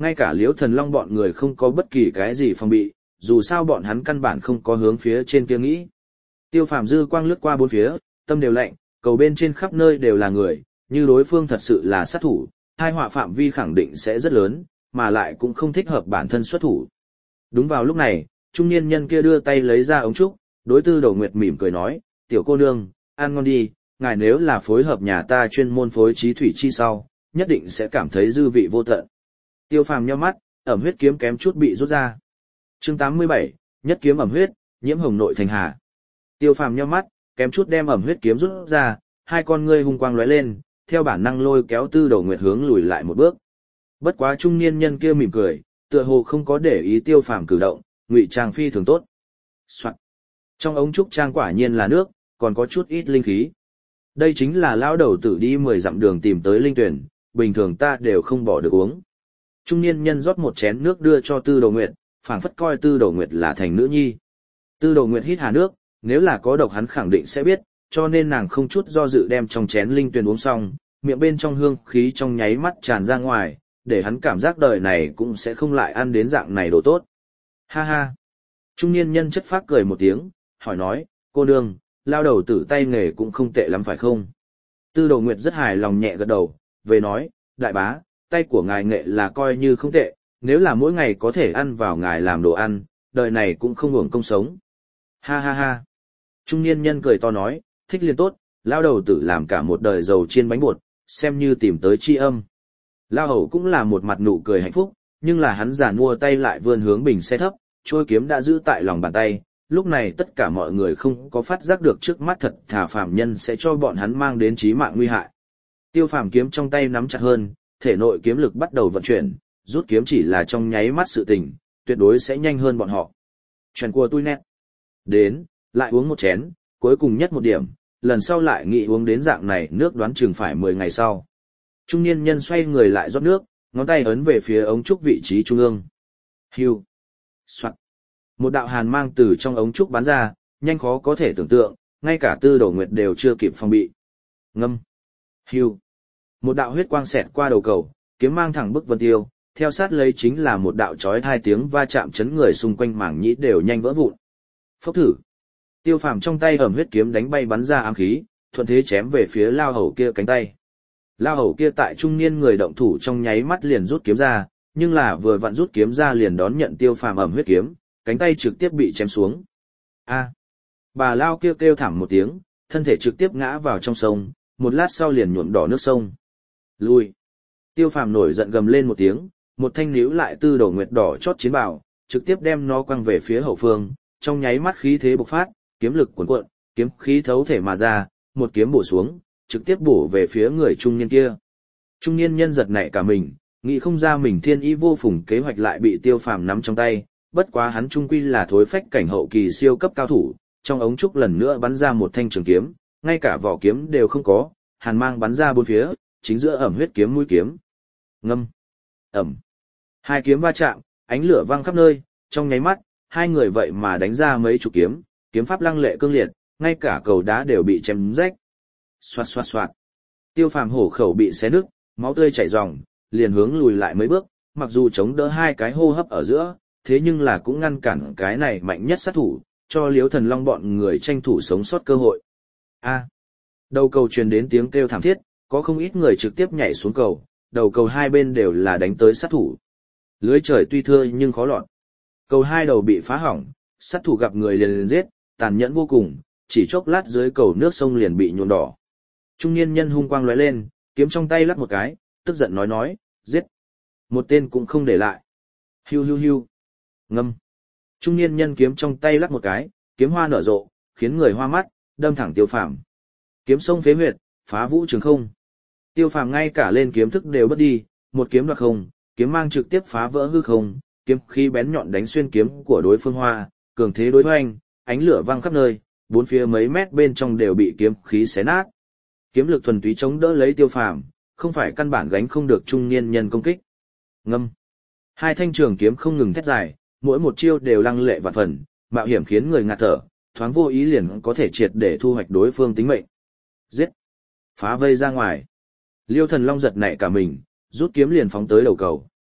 Ngay cả Liễu Thần Long bọn người không có bất kỳ cái gì phòng bị, dù sao bọn hắn căn bản không có hướng phía trên kia nghĩ. Tiêu Phàm dư quang lướt qua bốn phía, tâm đều lạnh, cầu bên trên khắp nơi đều là người, như đối phương thật sự là sát thủ, hai họa phạm vi khẳng định sẽ rất lớn, mà lại cũng không thích hợp bản thân xuất thủ. Đúng vào lúc này, trung niên nhân kia đưa tay lấy ra ống trúc, đối Tư Đồ Nguyệt mỉm cười nói, tiểu cô nương, ăn ngon đi, ngài nếu là phối hợp nhà ta chuyên môn phối trí thủy chi sau, nhất định sẽ cảm thấy dư vị vô tận. Tiêu Phàm nhíu mắt, ẩm huyết kiếm kém chút bị rút ra. Chương tám mươi bảy, nhất kiếm ẩm huyết, nhiễm hồng nội thành hà. Tiêu Phàm nhíu mắt, kém chút đem ẩm huyết kiếm rút ra, hai con ngươi hung quang lóe lên, theo bản năng lôi kéo Tư Đồ Nguyệt hướng lùi lại một bước. Bất quá trung niên nhân kia mỉm cười, tựa hồ không có để ý Tiêu Phàm cử động, ngụy trang phi thường tốt. Soạn. Trong ống trúc trang quả nhiên là nước, còn có chút ít linh khí. Đây chính là lão đầu tử đi mười dặm đường tìm tới linh tuyển, bình thường ta đều không bỏ được uống. Trung niên nhân rót một chén nước đưa cho Tư Đồ Nguyệt, phảng phất coi Tư Đồ Nguyệt là thành nữ nhi. Tư Đồ Nguyệt hít hà nước, nếu là có độc hắn khẳng định sẽ biết, cho nên nàng không chút do dự đem trong chén linh tuyển uống xong, miệng bên trong hương khí trong nháy mắt tràn ra ngoài, để hắn cảm giác đời này cũng sẽ không lại ăn đến dạng này đồ tốt. Ha ha. Trung niên nhân chất phác cười một tiếng, hỏi nói, cô nương, lao đầu tử tay nghề cũng không tệ lắm phải không? Tư Đồ Nguyệt rất hài lòng nhẹ gật đầu, về nói, đại bá, tay của ngài nghệ là coi như không tệ, nếu là mỗi ngày có thể ăn vào ngài làm đồ ăn, đời này cũng không hưởng công sống. Ha ha ha. Trung niên nhân cười to nói, thích liền tốt, lao đầu tử làm cả một đời dầu chiên bánh bột, xem như tìm tới tri âm. Lao hầu cũng là một mặt nụ cười hạnh phúc, nhưng là hắn giàn mua tay lại vươn hướng bình xe thấp, trôi kiếm đã giữ tại lòng bàn tay. Lúc này tất cả mọi người không có phát giác được trước mắt thật thà phàm nhân sẽ cho bọn hắn mang đến chí mạng nguy hại. Tiêu Phàm kiếm trong tay nắm chặt hơn, thể nội kiếm lực bắt đầu vận chuyển, rút kiếm chỉ là trong nháy mắt sự tình, tuyệt đối sẽ nhanh hơn bọn họ. Chuyện của tôi nét. Đến, lại uống một chén, cuối cùng nhất một điểm, lần sau lại nghĩ uống đến dạng này nước đoán chừng phải mười ngày sau. Trung niên nhân xoay người lại rót nước, ngón tay ấn về phía ống trúc vị trí trung ương. Hưu. Soạn. Một đạo hàn mang từ trong ống trúc bắn ra, nhanh khó có thể tưởng tượng, ngay cả Tư Đồ Nguyệt đều chưa kịp phòng bị. Ngâm. Hưu. Một đạo huyết quang xẹt qua đầu cầu, kiếm mang thẳng bức vân tiêu, theo sát lấy chính là một đạo chói tai tiếng va chạm chấn người xung quanh mảng nhĩ đều nhanh vỡ vụn. Phốc thử. Tiêu Phàm trong tay ẩm huyết kiếm đánh bay bắn ra ám khí, thuận thế chém về phía lao hầu kia cánh tay. Lao hầu kia tại trung niên người động thủ trong nháy mắt liền rút kiếm ra, nhưng là vừa vặn rút kiếm ra liền đón nhận Tiêu Phàm ẩm huyết kiếm, cánh tay trực tiếp bị chém xuống. A! Bà lao kêu kêu thảm một tiếng, thân thể trực tiếp ngã vào trong sông, một lát sau liền nhuộm đỏ nước sông. Lui! Tiêu Phàm nổi giận gầm lên một tiếng, một thanh níu lại Tư Đồ Nguyệt đỏ chót chiến bào, trực tiếp đem nó quăng về phía hậu phương, trong nháy mắt khí thế bộc phát, kiếm lực cuồn cuộn, kiếm khí thấu thể mà ra, một kiếm bổ xuống, trực tiếp bổ về phía người trung niên kia. Trung niên nhân giật nảy cả mình, nghĩ không ra mình thiên ý vô phùng kế hoạch lại bị Tiêu Phàm nắm trong tay, bất quá hắn trung quy là thối phách cảnh hậu kỳ siêu cấp cao thủ, trong ống trúc lần nữa bắn ra một thanh trường kiếm, ngay cả vỏ kiếm đều không có, hàn mang bắn ra bốn phía, chính giữa ẩm huyết kiếm mũi kiếm. Ngâm. Ẩm. Hai kiếm va chạm, ánh lửa văng khắp nơi, trong nháy mắt, hai người vậy mà đánh ra mấy chục kiếm, kiếm pháp lăng lệ cương liệt, ngay cả cầu đá đều bị chém rách. Xoạt xoạt xoạt. Tiêu Phàm hổ khẩu bị xé nứt, máu tươi chảy ròng, liền hướng lùi lại mấy bước, mặc dù chống đỡ hai cái hô hấp ở giữa, thế nhưng là cũng ngăn cản cái này mạnh nhất sát thủ, cho Liễu Thần Long bọn người tranh thủ sống sót cơ hội. A. Đầu cầu truyền đến tiếng kêu thảm thiết, có không ít người trực tiếp nhảy xuống cầu, đầu cầu hai bên đều là đánh tới sát thủ. Lưới trời tuy thưa nhưng khó lọt. Cầu hai đầu bị phá hỏng, sát thủ gặp người liền liền giết, tàn nhẫn vô cùng, chỉ chốc lát dưới cầu nước sông liền bị nhuộm đỏ. Trung niên nhân hung quang lóe lên, kiếm trong tay lắc một cái, tức giận nói nói, giết. Một tên cũng không để lại. Hiu hiu hiu. Ngâm. Trung niên nhân kiếm trong tay lắc một cái, kiếm hoa nở rộ, khiến người hoa mắt, đâm thẳng Tiêu Phàm. Kiếm sông phế huyệt, phá vũ trường không. Tiêu Phàm ngay cả lên kiếm thức đều bất đi, một kiếm đoạt không, kiếm mang trực tiếp phá vỡ hư không, kiếm khí bén nhọn đánh xuyên kiếm của đối phương hoa, cường thế đối hoành, ánh lửa văng khắp nơi, bốn phía mấy mét bên trong đều bị kiếm khí xé nát. Kiếm lực thuần túy chống đỡ lấy Tiêu Phàm, không phải căn bản gánh không được trung niên nhân công kích. Ngâm. Hai thanh trường kiếm không ngừng thét dài, mỗi một chiêu đều lăng lệ vạn phần, mạo hiểm khiến người ngạt thở, thoáng vô ý liền có thể triệt để thu hoạch đối phương tính mệnh. Giết! Phá vây ra ngoài. Liêu Thần Long giật nảy cả mình, rút kiếm liền phóng tới đầu cầu.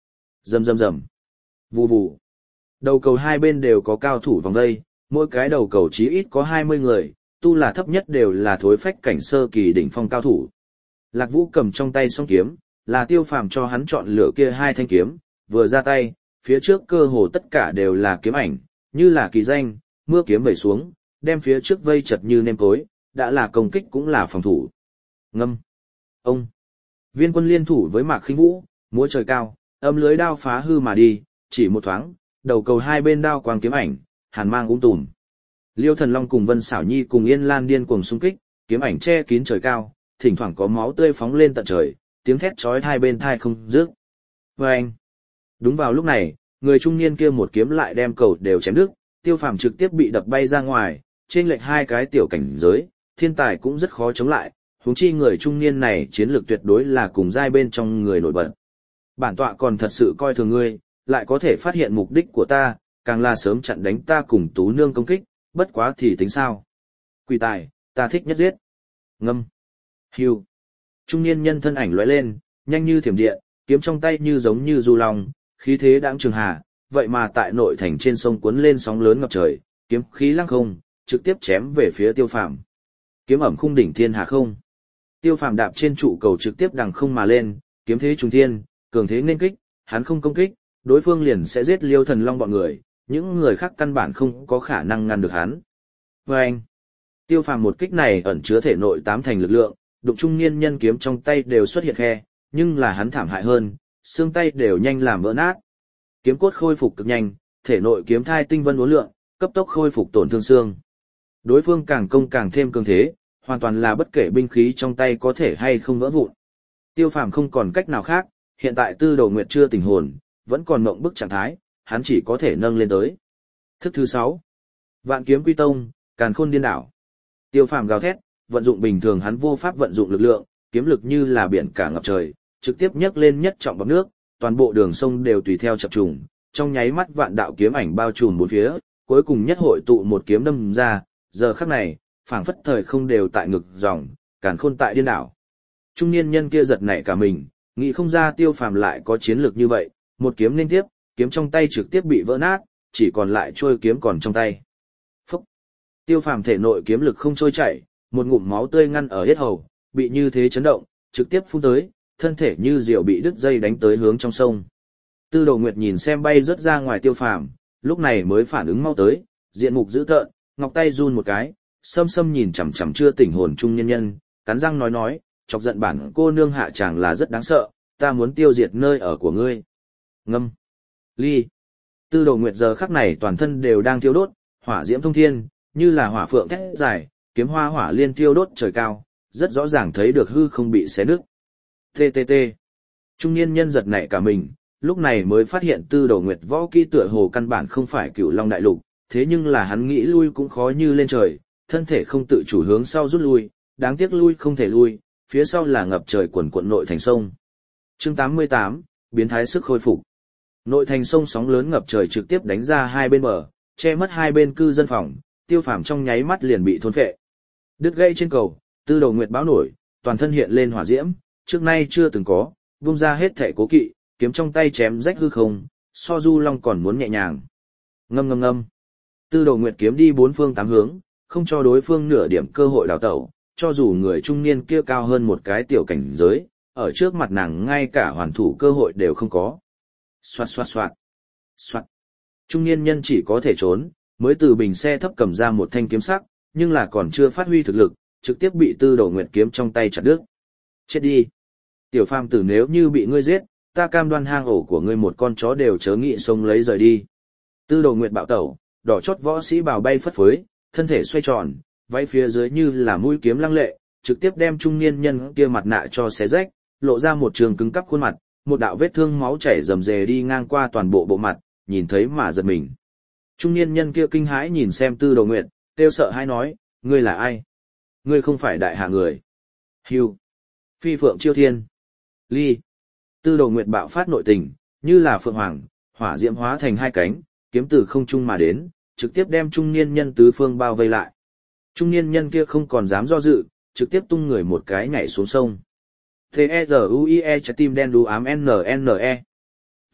Rầm rầm rầm. Vù vù. Đầu cầu hai bên đều có cao thủ vòng đây, mỗi cái đầu cầu chí ít có hai mươi người, tu là thấp nhất đều là thối phách cảnh sơ kỳ đỉnh phong cao thủ. Lạc Vũ cầm trong tay song kiếm, là Tiêu Phàm cho hắn chọn lựa kia hai thanh kiếm, vừa ra tay, phía trước cơ hồ tất cả đều là kiếm ảnh, như là kỳ danh, mưa kiếm vẩy xuống, đem phía trước vây chật như nêm cối, đã là công kích cũng là phòng thủ. Ngâm. Ông. Viên Quân liên thủ với Mạc Khinh Vũ, múa trời cao, âm lưới đao phá hư mà đi, chỉ một thoáng, đầu cầu hai bên đao quang kiếm ảnh, hàn mang ung tùm. Liêu Thần Long cùng Vân Xảo Nhi cùng Yên Lan điên cuồng xung kích, kiếm ảnh che kín trời cao, thỉnh thoảng có máu tươi phóng lên tận trời, tiếng thét chói tai bên tai không dứt. Oeng! Đúng vào lúc này, người trung niên kia một kiếm lại đem cầu đều chém đứt, Tiêu Phàm trực tiếp bị đập bay ra ngoài, trên lệch hai cái tiểu cảnh giới, thiên tài cũng rất khó chống lại, huống chi người trung niên này chiến lược tuyệt đối là cùng giai bên trong người nổi bật. Bản tọa còn thật sự coi thường ngươi, lại có thể phát hiện mục đích của ta, càng là sớm chặn đánh ta cùng Tú Nương công kích, bất quá thì tính sao? Quỷ tài, ta thích nhất giết. Ngâm. Hưu. Trung niên nhân thân ảnh lóe lên, nhanh như thiểm điện, kiếm trong tay như giống như du long, khí thế đãng trường hà, vậy mà tại nội thành trên sông cuốn lên sóng lớn ngập trời, kiếm khí lăng không, trực tiếp chém về phía Tiêu Phàm. Kiếm ẩm khung đỉnh thiên hà không. Tiêu Phàm đạp trên trụ cầu trực tiếp đằng không mà lên, kiếm thế trùng thiên, cường thế nên kích, hắn không công kích, đối phương liền sẽ giết Liêu Thần Long bọn người, những người khác căn bản không có khả năng ngăn được hắn. Và anh, Tiêu Phàm một kích này ẩn chứa thể nội tám thành lực lượng, đụng trung niên nhân kiếm trong tay đều xuất hiện khe, nhưng là hắn thảm hại hơn, xương tay đều nhanh làm vỡ nát. Kiếm cốt khôi phục cực nhanh, thể nội kiếm thai tinh vân uốn lượn, cấp tốc khôi phục tổn thương xương. Đối phương càng công càng thêm cường thế, hoàn toàn là bất kể binh khí trong tay có thể hay không vỡ vụn. Tiêu Phàm không còn cách nào khác, hiện tại Tư Đồ Nguyệt chưa tỉnh hồn, vẫn còn mộng bức trạng thái, hắn chỉ có thể nâng lên tới. Thức thứ sáu. Vạn kiếm quy tông, càn khôn điên đảo. Tiêu Phàm gào thét, vận dụng bình thường hắn vô pháp vận dụng lực lượng, kiếm lực như là biển cả ngập trời, trực tiếp nhấc lên nhất trọng bọt nước, toàn bộ đường sông đều tùy theo chập trùng, trong nháy mắt vạn đạo kiếm ảnh bao trùm bốn phía, cuối cùng nhất hội tụ một kiếm đâm ra, giờ khắc này, phảng phất thời không đều tại ngực dòng, càn khôn tại điên đảo. Trung niên nhân kia giật nảy cả mình, nghĩ không ra Tiêu Phàm lại có chiến lược như vậy, một kiếm liên tiếp, kiếm trong tay trực tiếp bị vỡ nát, chỉ còn lại trôi kiếm còn trong tay. Phúc! Tiêu Phàm thể nội kiếm lực không trôi chảy, một ngụm máu tươi ngăn ở yết hầu, bị như thế chấn động, trực tiếp phun tới, thân thể như diều bị đứt dây đánh tới hướng trong sông. Tư Đồ Nguyệt nhìn xem bay rất ra ngoài Tiêu Phàm, lúc này mới phản ứng mau tới, diện mục dữ tợn, ngọc tay run một cái, sâm sâm nhìn chằm chằm chưa tỉnh hồn trung nhân nhân, cắn răng nói nói, chọc giận bản cô nương hạ chàng là rất đáng sợ, ta muốn tiêu diệt nơi ở của ngươi. Ngâm. Ly. Tư Đồ Nguyệt giờ khắc này toàn thân đều đang thiêu đốt, hỏa diễm thông thiên, như là hỏa phượng thét dài, kiếm hoa hỏa liên thiêu đốt trời cao, rất rõ ràng thấy được hư không bị xé nứt. Tê tê tê. Trung niên nhân giật nảy cả mình, lúc này mới phát hiện Tư Đồ Nguyệt võ kỹ tựa hồ căn bản không phải Cửu Long đại lục, thế nhưng là hắn nghĩ lui cũng khó như lên trời, thân thể không tự chủ hướng sau rút lui, đáng tiếc lui không thể lui, phía sau là ngập trời quần quận nội thành sông. Chương tám mươi tám, biến thái sức khôi phục. Nội thành sông sóng lớn ngập trời trực tiếp đánh ra hai bên bờ, che mất hai bên cư dân phòng, Tiêu Phàm trong nháy mắt liền bị thôn phệ. Đứt gãy trên cầu, Tư Đồ Nguyệt báo nổi, toàn thân hiện lên hỏa diễm, trước nay chưa từng có, vung ra hết thể cố kỵ, kiếm trong tay chém rách hư không, so du long còn muốn nhẹ nhàng. Ngâm ngâm ngâm. Tư Đồ Nguyệt kiếm đi bốn phương tám hướng, không cho đối phương nửa điểm cơ hội đào tẩu, cho dù người trung niên kia cao hơn một cái tiểu cảnh giới, ở trước mặt nàng ngay cả hoàn thủ cơ hội đều không có. Xoạt xoạt xoạt. Xoạt. Trung niên nhân chỉ có thể trốn, mới từ bình xe thấp cầm ra một thanh kiếm sắc, nhưng là còn chưa phát huy thực lực, trực tiếp bị Tư Đồ Nguyệt kiếm trong tay chặt đứt. Chết đi. Tiểu Phàm tử nếu như bị ngươi giết, ta cam đoan hang ổ của ngươi một con chó đều chớ nghĩ xông lấy rời đi. Tư Đồ Nguyệt bạo tẩu, đỏ chót võ sĩ bào bay phất phới, thân thể xoay tròn, váy phía dưới như là mũi kiếm lăng lệ, trực tiếp đem trung niên nhân kia mặt nạ cho xé rách, lộ ra một trường cứng cắp khuôn mặt, một đạo vết thương máu chảy rầm rề đi ngang qua toàn bộ bộ mặt, nhìn thấy mà giật mình. Trung niên nhân kia kinh hãi nhìn xem Tư Đồ Nguyệt, kêu sợ hãi nói, ngươi là ai? Ngươi không phải đại hạ người. Hưu. Phi phượng chiêu thiên. Ly. Tư Đồ Nguyệt bạo phát nội tình, như là phượng hoàng, hỏa diễm hóa thành hai cánh, kiếm từ không trung mà đến, trực tiếp đem trung niên nhân tứ phương bao vây lại. Trung niên nhân kia không còn dám do dự, trực tiếp tung người một cái nhảy xuống sông. T E Z U I E trái tim đen đu ám N N E.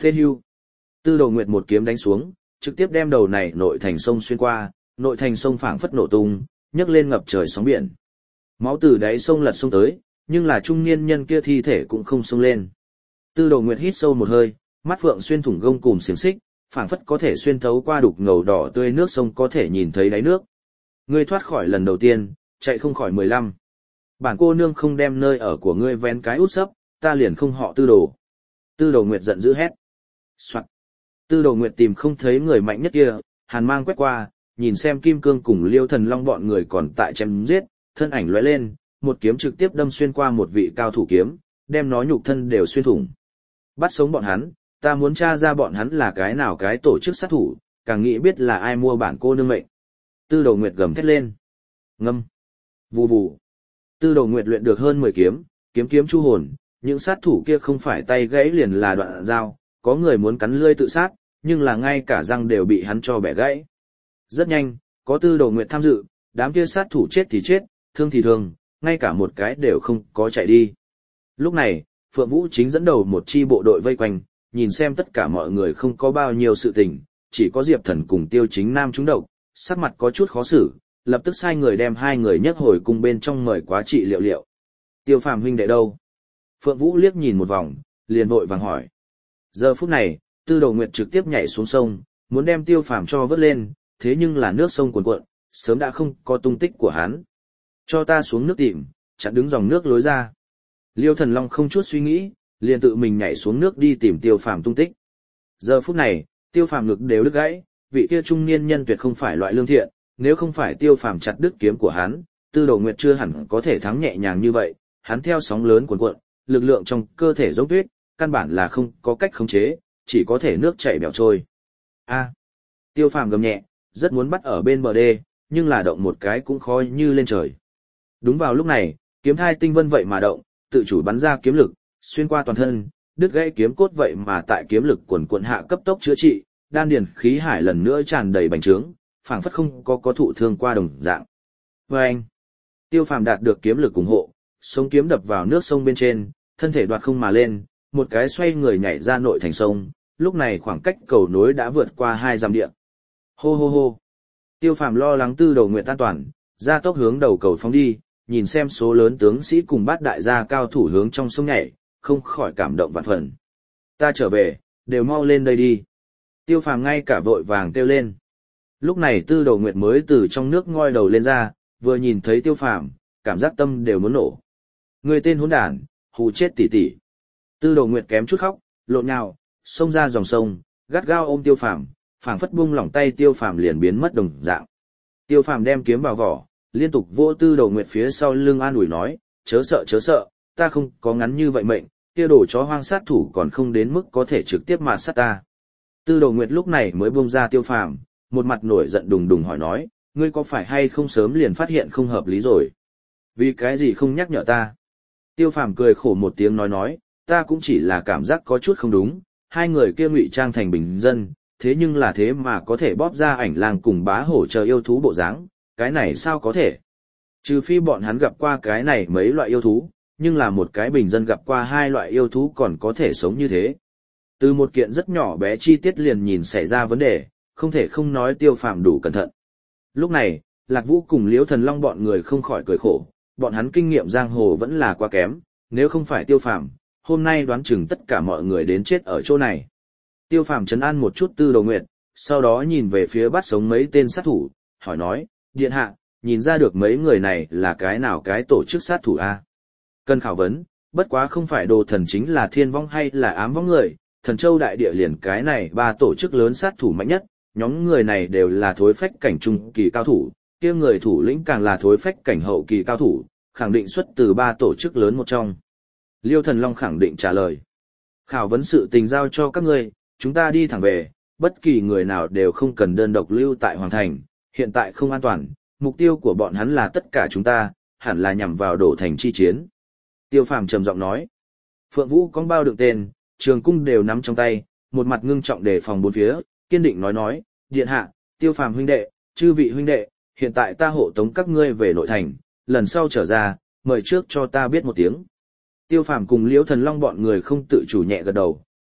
Tên hưu. Tư Đồ Nguyệt một kiếm đánh xuống, trực tiếp đem đầu này nội thành sông xuyên qua, nội thành sông phảng phất nổ tung, nhấc lên ngập trời sóng biển. Máu từ đáy sông lật sông tới, nhưng là trung niên nhân kia thi thể cũng không sông lên. Tư Đồ Nguyệt hít sâu một hơi, mắt phượng xuyên thủng gông cùm xiềng xích, phảng phất có thể xuyên thấu qua đục ngầu đỏ tươi nước sông có thể nhìn thấy đáy nước. Ngươi thoát khỏi lần đầu tiên, chạy không khỏi mười lăm. Bản cô nương không đem nơi ở của ngươi vén cái út sấp, ta liền không họ Tư Đồ. Tư Đồ Nguyệt giận dữ hét. Soạn. Tư Đồ Nguyệt tìm không thấy người mạnh nhất kia, hàn mang quét qua, nhìn xem Kim Cương cùng Liêu Thần Long bọn người còn tại chém giết, thân ảnh lóe lên, một kiếm trực tiếp đâm xuyên qua một vị cao thủ kiếm, đem nó nhục thân đều xuyên thủng. Bắt sống bọn hắn, ta muốn tra ra bọn hắn là cái nào cái tổ chức sát thủ, càng nghĩ biết là ai mua bản cô nương mệnh. Tư Đồ Nguyệt gầm thét lên. Ngâm. Vù vù. Tư Đồ Nguyệt luyện được hơn mười kiếm, kiếm kiếm chu hồn, những sát thủ kia không phải tay gãy liền là đoạn dao, có người muốn cắn lưỡi tự sát, nhưng là ngay cả răng đều bị hắn cho bẻ gãy. Rất nhanh, có Tư Đồ Nguyệt tham dự, đám kia sát thủ chết thì chết, thương thì thương, ngay cả một cái đều không có chạy đi. Lúc này, Phượng Vũ chính dẫn đầu một chi bộ đội vây quanh, nhìn xem tất cả mọi người không có bao nhiêu sự tình, chỉ có Diệp Thần cùng Tiêu Chính Nam trúng độc, sắc mặt có chút khó xử, lập tức sai người đem hai người nhấc hồi cung bên trong mời quá trị liệu liệu. Tiêu Phàm huynh đệ đâu? Phượng Vũ liếc nhìn một vòng, liền vội vàng hỏi. Giờ phút này, Tư Đồ Nguyệt trực tiếp nhảy xuống sông, muốn đem Tiêu Phàm cho vớt lên, thế nhưng là nước sông cuồn cuộn, sớm đã không có tung tích của hắn. Cho ta xuống nước tìm, chặn đứng dòng nước lối ra. Liêu Thần Long không chút suy nghĩ, liền tự mình nhảy xuống nước đi tìm Tiêu Phàm tung tích. Giờ phút này, Tiêu Phàm ngực đều đứt gãy, vị kia trung niên nhân tuyệt không phải loại lương thiện, nếu không phải Tiêu Phàm chặt đứt kiếm của hắn, Tư Đồ Nguyệt chưa hẳn có thể thắng nhẹ nhàng như vậy. Hắn theo sóng lớn cuồn cuộn, lực lượng trong cơ thể giống tuyết, căn bản là không có cách khống chế, chỉ có thể nước chảy bèo trôi. A. Tiêu Phàm gầm nhẹ, rất muốn bắt ở bên bờ đê, nhưng là động một cái cũng khó như lên trời. Đúng vào lúc này, kiếm thai tinh vân vậy mà động, tự chủ bắn ra kiếm lực, xuyên qua toàn thân, đứt gãy kiếm cốt vậy mà tại kiếm lực cuồn cuộn hạ cấp tốc chữa trị, đan điền khí hải lần nữa tràn đầy bành trướng, phảng phất không có có thụ thương qua đồng dạng. Oeng! Tiêu Phàm đạt được kiếm lực ủng hộ, sống kiếm đập vào nước sông bên trên, thân thể đoạt không mà lên, một cái xoay người nhảy ra nội thành sông, lúc này khoảng cách cầu nối đã vượt qua hai dặm địa. Hô hô hô! Tiêu Phàm lo lắng Tư Đồ Nguyệt an toàn, ra tốc hướng đầu cầu phóng đi, nhìn xem số lớn tướng sĩ cùng bát đại gia cao thủ hướng trong sông nhảy, không khỏi cảm động vạn phần. Ta trở về, đều mau lên đây đi. Tiêu Phàm ngay cả vội vàng kêu lên. Lúc này Tư Đồ Nguyệt mới từ trong nước ngoi đầu lên ra, vừa nhìn thấy Tiêu Phàm, cảm giác tâm đều muốn nổ. Người tên hỗn đản, hù chết tỷ tỷ. Tư Đồ Nguyệt kém chút khóc, lộn nhào, xông ra dòng sông, gắt gao ôm Tiêu Phàm, phảng phất buông lỏng tay Tiêu Phàm liền biến mất đồng dạng. Tiêu Phàm đem kiếm vào vỏ, liên tục vỗ Tư Đồ Nguyệt phía sau lưng an ủi nói, chớ sợ chớ sợ, ta không có ngắn như vậy mệnh, kia đồ chó hoang sát thủ còn không đến mức có thể trực tiếp mạt sát ta. Tư Đồ Nguyệt lúc này mới buông ra Tiêu Phàm, một mặt nổi giận đùng đùng hỏi nói, ngươi có phải hay không sớm liền phát hiện không hợp lý rồi? Vì cái gì không nhắc nhở ta? Tiêu Phàm cười khổ một tiếng nói nói, ta cũng chỉ là cảm giác có chút không đúng, hai người kia ngụy trang thành bình dân, thế nhưng là thế mà có thể bóp ra ảnh lang cùng bá hổ chờ yêu thú bộ dáng, cái này sao có thể? Trừ phi bọn hắn gặp qua cái này mấy loại yêu thú, nhưng là một cái bình dân gặp qua hai loại yêu thú còn có thể sống như thế. Từ một kiện rất nhỏ bé chi tiết liền nhìn xảy ra vấn đề, không thể không nói Tiêu Phàm đủ cẩn thận. Lúc này, Lạc Vũ cùng Liễu Thần Long bọn người không khỏi cười khổ, bọn hắn kinh nghiệm giang hồ vẫn là quá kém, nếu không phải Tiêu Phàm, hôm nay đoán chừng tất cả mọi người đến chết ở chỗ này. Tiêu Phàm trấn an một chút Tư Đồ Nguyệt, sau đó nhìn về phía bắt sống mấy tên sát thủ, hỏi nói, điện hạ, nhìn ra được mấy người này là cái nào cái tổ chức sát thủ a? Cần khảo vấn, bất quá không phải Đồ Thần chính là Thiên Vong hay là Ám Vong người, Thần Châu đại địa liền cái này ba tổ chức lớn sát thủ mạnh nhất, nhóm người này đều là thối phách cảnh trung kỳ cao thủ, kia người thủ lĩnh càng là thối phách cảnh hậu kỳ cao thủ, khẳng định xuất từ ba tổ chức lớn một trong. Liêu Thần Long khẳng định trả lời. Khảo vấn sự tình giao cho các ngươi, chúng ta đi thẳng về, bất kỳ người nào đều không cần đơn độc lưu tại Hoàng Thành, hiện tại không an toàn, mục tiêu của bọn hắn là tất cả chúng ta, hẳn là nhằm vào đổ thành chi chiến. Tiêu Phàm trầm giọng nói. Phượng Vũ có bao đựng tên, trường cung đều nắm trong tay, một mặt ngưng trọng đề phòng bốn phía, kiên định nói nói, điện hạ, Tiêu Phàm huynh đệ, chư vị huynh đệ, hiện tại ta hộ tống các ngươi về nội thành, lần sau trở ra, mời trước cho ta biết một tiếng. Tiêu Phàm cùng Liễu Thần Long bọn người không tự chủ nhẹ gật đầu,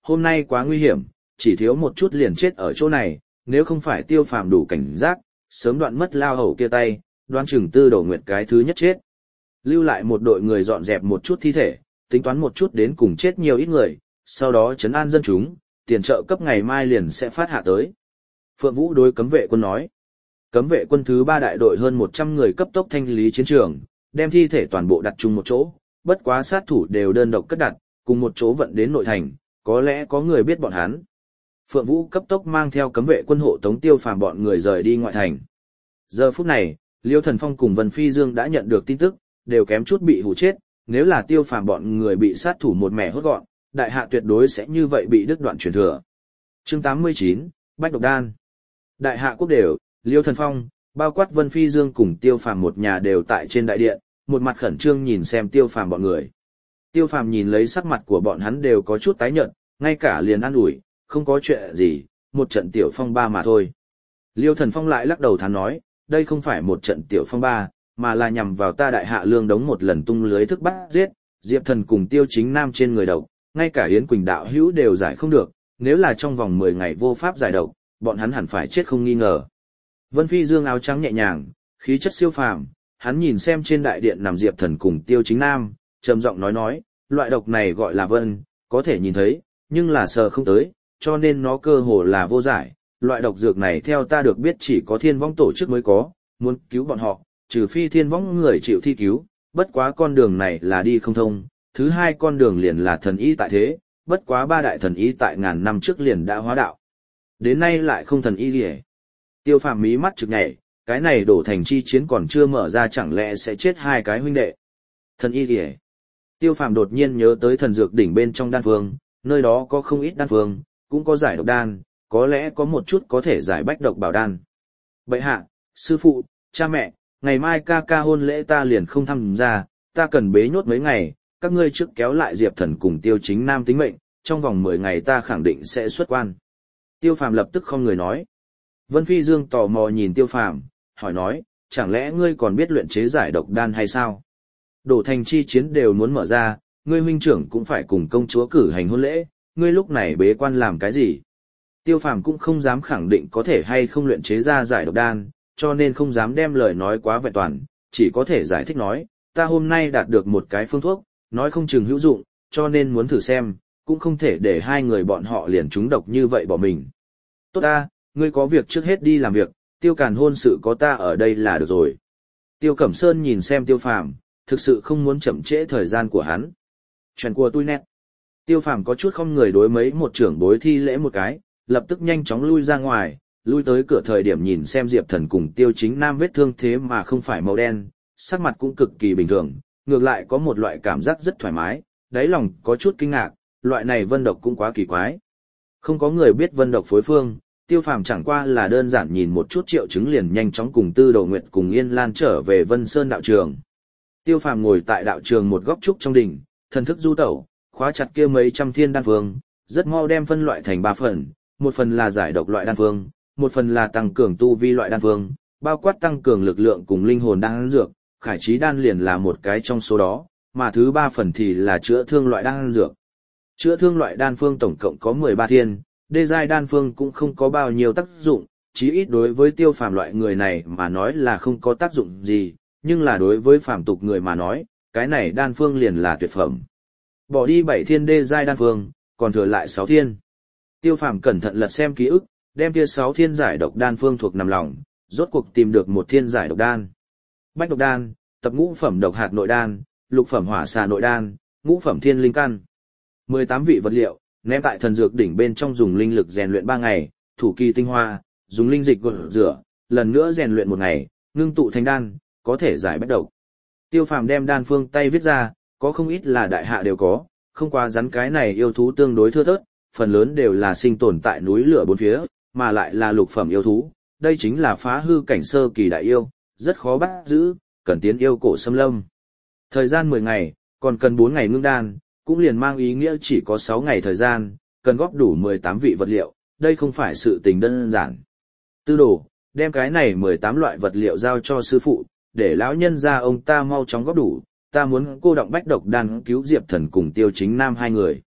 hôm nay quá nguy hiểm, chỉ thiếu một chút liền chết ở chỗ này, nếu không phải Tiêu Phàm đủ cảnh giác, sớm đoạn mất lao hầu kia tay, đoán chừng Tư Đồ Nguyệt cái thứ nhất chết. Lưu lại một đội người dọn dẹp một chút thi thể, tính toán một chút đến cùng chết nhiều ít người, sau đó trấn an dân chúng, tiền trợ cấp ngày mai liền sẽ phát hạ tới. Phượng Vũ đối cấm vệ quân nói. Cấm vệ quân thứ ba đại đội hơn một trăm người cấp tốc thanh lý chiến trường, đem thi thể toàn bộ đặt chung một chỗ, bất quá sát thủ đều đơn độc cất đặt, cùng một chỗ vận đến nội thành, có lẽ có người biết bọn hắn. Phượng Vũ cấp tốc mang theo cấm vệ quân hộ tống Tiêu Phàm bọn người rời đi ngoại thành. Giờ phút này, Liêu Thần Phong cùng Vân Phi Dương đã nhận được tin tức, đều kém chút bị hù chết, nếu là Tiêu Phàm bọn người bị sát thủ một mẻ hốt gọn, đại hạ tuyệt đối sẽ như vậy bị đứt đoạn truyền thừa. Chương tám mươi chín, Bách Độc Đan. Đại hạ quốc đều, Liêu Thần Phong, bao quát Vân Phi Dương cùng Tiêu Phàm một nhà đều tại trên đại điện, một mặt khẩn trương nhìn xem Tiêu Phàm bọn người. Tiêu Phàm nhìn lấy sắc mặt của bọn hắn đều có chút tái nhợt, ngay cả liền an ủi, không có chuyện gì, một trận tiểu phong ba mà thôi. Liêu Thần Phong lại lắc đầu thán nói, đây không phải một trận tiểu phong ba, mà là nhằm vào ta đại hạ lương đống một lần tung lưới thức bắt giết, Diệp Thần cùng Tiêu Chính Nam trên người độc, ngay cả Yến Quỳnh đạo hữu đều giải không được, nếu là trong vòng mười ngày vô pháp giải độc, bọn hắn hẳn phải chết không nghi ngờ. Vân Phi Dương áo trắng nhẹ nhàng, khí chất siêu phàm, hắn nhìn xem trên đại điện nằm Diệp Thần cùng Tiêu Chính Nam, trầm giọng nói nói, loại độc này gọi là vân, có thể nhìn thấy, nhưng là sờ không tới, cho nên nó cơ hồ là vô giải. Loại độc dược này theo ta được biết chỉ có thiên vong tổ chức mới có, muốn cứu bọn họ, trừ phi thiên vong người chịu thi cứu, bất quá con đường này là đi không thông, thứ hai con đường liền là thần y tại thế, bất quá ba đại thần y tại ngàn năm trước liền đã hóa đạo. Đến nay lại không thần y gì hết. Tiêu Phàm mí mắt trực nhảy, cái này đổ thành chi chiến còn chưa mở ra chẳng lẽ sẽ chết hai cái huynh đệ. Thần y gì hết. Tiêu Phàm đột nhiên nhớ tới thần dược đỉnh bên trong đan phương, nơi đó có không ít đan phương, cũng có giải độc đan, có lẽ có một chút có thể giải bách độc bảo đan. Bệ hạ, sư phụ, cha mẹ, ngày mai ca ca hôn lễ ta liền không tham gia, ta cần bế nhốt mấy ngày, các ngươi trước kéo lại Diệp Thần cùng Tiêu Chính Nam tính mệnh, trong vòng mười ngày ta khẳng định sẽ xuất quan. Tiêu Phàm lập tức không người nói. Vân Phi Dương tò mò nhìn Tiêu Phàm, hỏi nói, chẳng lẽ ngươi còn biết luyện chế giải độc đan hay sao? Đổ thành chi chiến đều muốn mở ra, ngươi huynh trưởng cũng phải cùng công chúa cử hành hôn lễ, ngươi lúc này bế quan làm cái gì? Tiêu Phàm cũng không dám khẳng định có thể hay không luyện chế ra giải độc đan, cho nên không dám đem lời nói quá vẹn toàn, chỉ có thể giải thích nói, ta hôm nay đạt được một cái phương thuốc, nói không chừng hữu dụng, cho nên muốn thử xem, cũng không thể để hai người bọn họ liền trúng độc như vậy bỏ mình. Tốt ta, ngươi có việc trước hết đi làm việc, Tiêu Càn hôn sự có ta ở đây là được rồi. Tiêu Cẩm Sơn nhìn xem Tiêu Phàm, thực sự không muốn chậm trễ thời gian của hắn. Chuyện của tôi nét. Tiêu Phàm có chút không người đối mấy một trưởng bối thi lễ một cái, lập tức nhanh chóng lui ra ngoài, lui tới cửa thời điểm nhìn xem Diệp Thần cùng Tiêu Chính Nam vết thương thế mà không phải màu đen, sắc mặt cũng cực kỳ bình thường, ngược lại có một loại cảm giác rất thoải mái, đáy lòng có chút kinh ngạc, loại này vân độc cũng quá kỳ quái. Không có người biết vân độc phối phương, Tiêu Phàm chẳng qua là đơn giản nhìn một chút triệu chứng liền nhanh chóng cùng Tư Đồ Nguyệt cùng Yên Lan trở về Vân Sơn đạo trường. Tiêu Phàm ngồi tại đạo trường một góc trúc trong đỉnh, thần thức du tẩu, khóa chặt kia mấy trăm thiên đan phương, rất mau đem phân loại thành ba phần, một phần là giải độc loại đan phương, một phần là tăng cường tu vi loại đan phương, bao quát tăng cường lực lượng cùng linh hồn đan dược, khải trí đan liền là một cái trong số đó, mà thứ ba phần thì là chữa thương loại đan dược. Chữa thương loại đan phương tổng cộng có mười ba thiên, đê giai đan phương cũng không có bao nhiêu tác dụng, chí ít đối với Tiêu Phàm loại người này mà nói là không có tác dụng gì, nhưng là đối với phàm tục người mà nói, cái này đan phương liền là tuyệt phẩm. Bỏ đi bảy thiên đê giai đan phương, còn thừa lại sáu thiên. Tiêu Phàm cẩn thận lật xem ký ức, đem kia sáu thiên giải độc đan phương thuộc nằm lòng, rốt cuộc tìm được một thiên giải độc đan. Bách độc đan, tập ngũ phẩm độc hạt nội đan, lục phẩm hỏa xà nội đan, ngũ phẩm thiên linh căn. mười tám vị vật liệu, ném tại thần dược đỉnh bên trong dùng linh lực rèn luyện ba ngày, thủ kỳ tinh hoa, dùng linh dịch gột rửa, lần nữa rèn luyện một ngày, ngưng tụ thành đan, có thể giải bách độc. Tiêu Phàm đem đan phương tay viết ra, có không ít là đại hạ đều có, không qua rắn cái này yêu thú tương đối thưa thớt, phần lớn đều là sinh tồn tại núi lửa bốn phía, mà lại là lục phẩm yêu thú, đây chính là phá hư cảnh sơ kỳ đại yêu, rất khó bắt giữ, cần tiến yêu cổ xâm lâm. Thời gian mười ngày, còn cần bốn ngày ngưng đan, cũng liền mang ý nghĩa chỉ có sáu ngày thời gian, cần góp đủ mười tám vị vật liệu, đây không phải sự tình đơn giản. Tư Đồ, đem cái này mười tám loại vật liệu giao cho sư phụ, để lão nhân gia ông ta mau chóng góp đủ, ta muốn cô động bách độc đan cứu Diệp Thần cùng Tiêu Chính Nam hai người.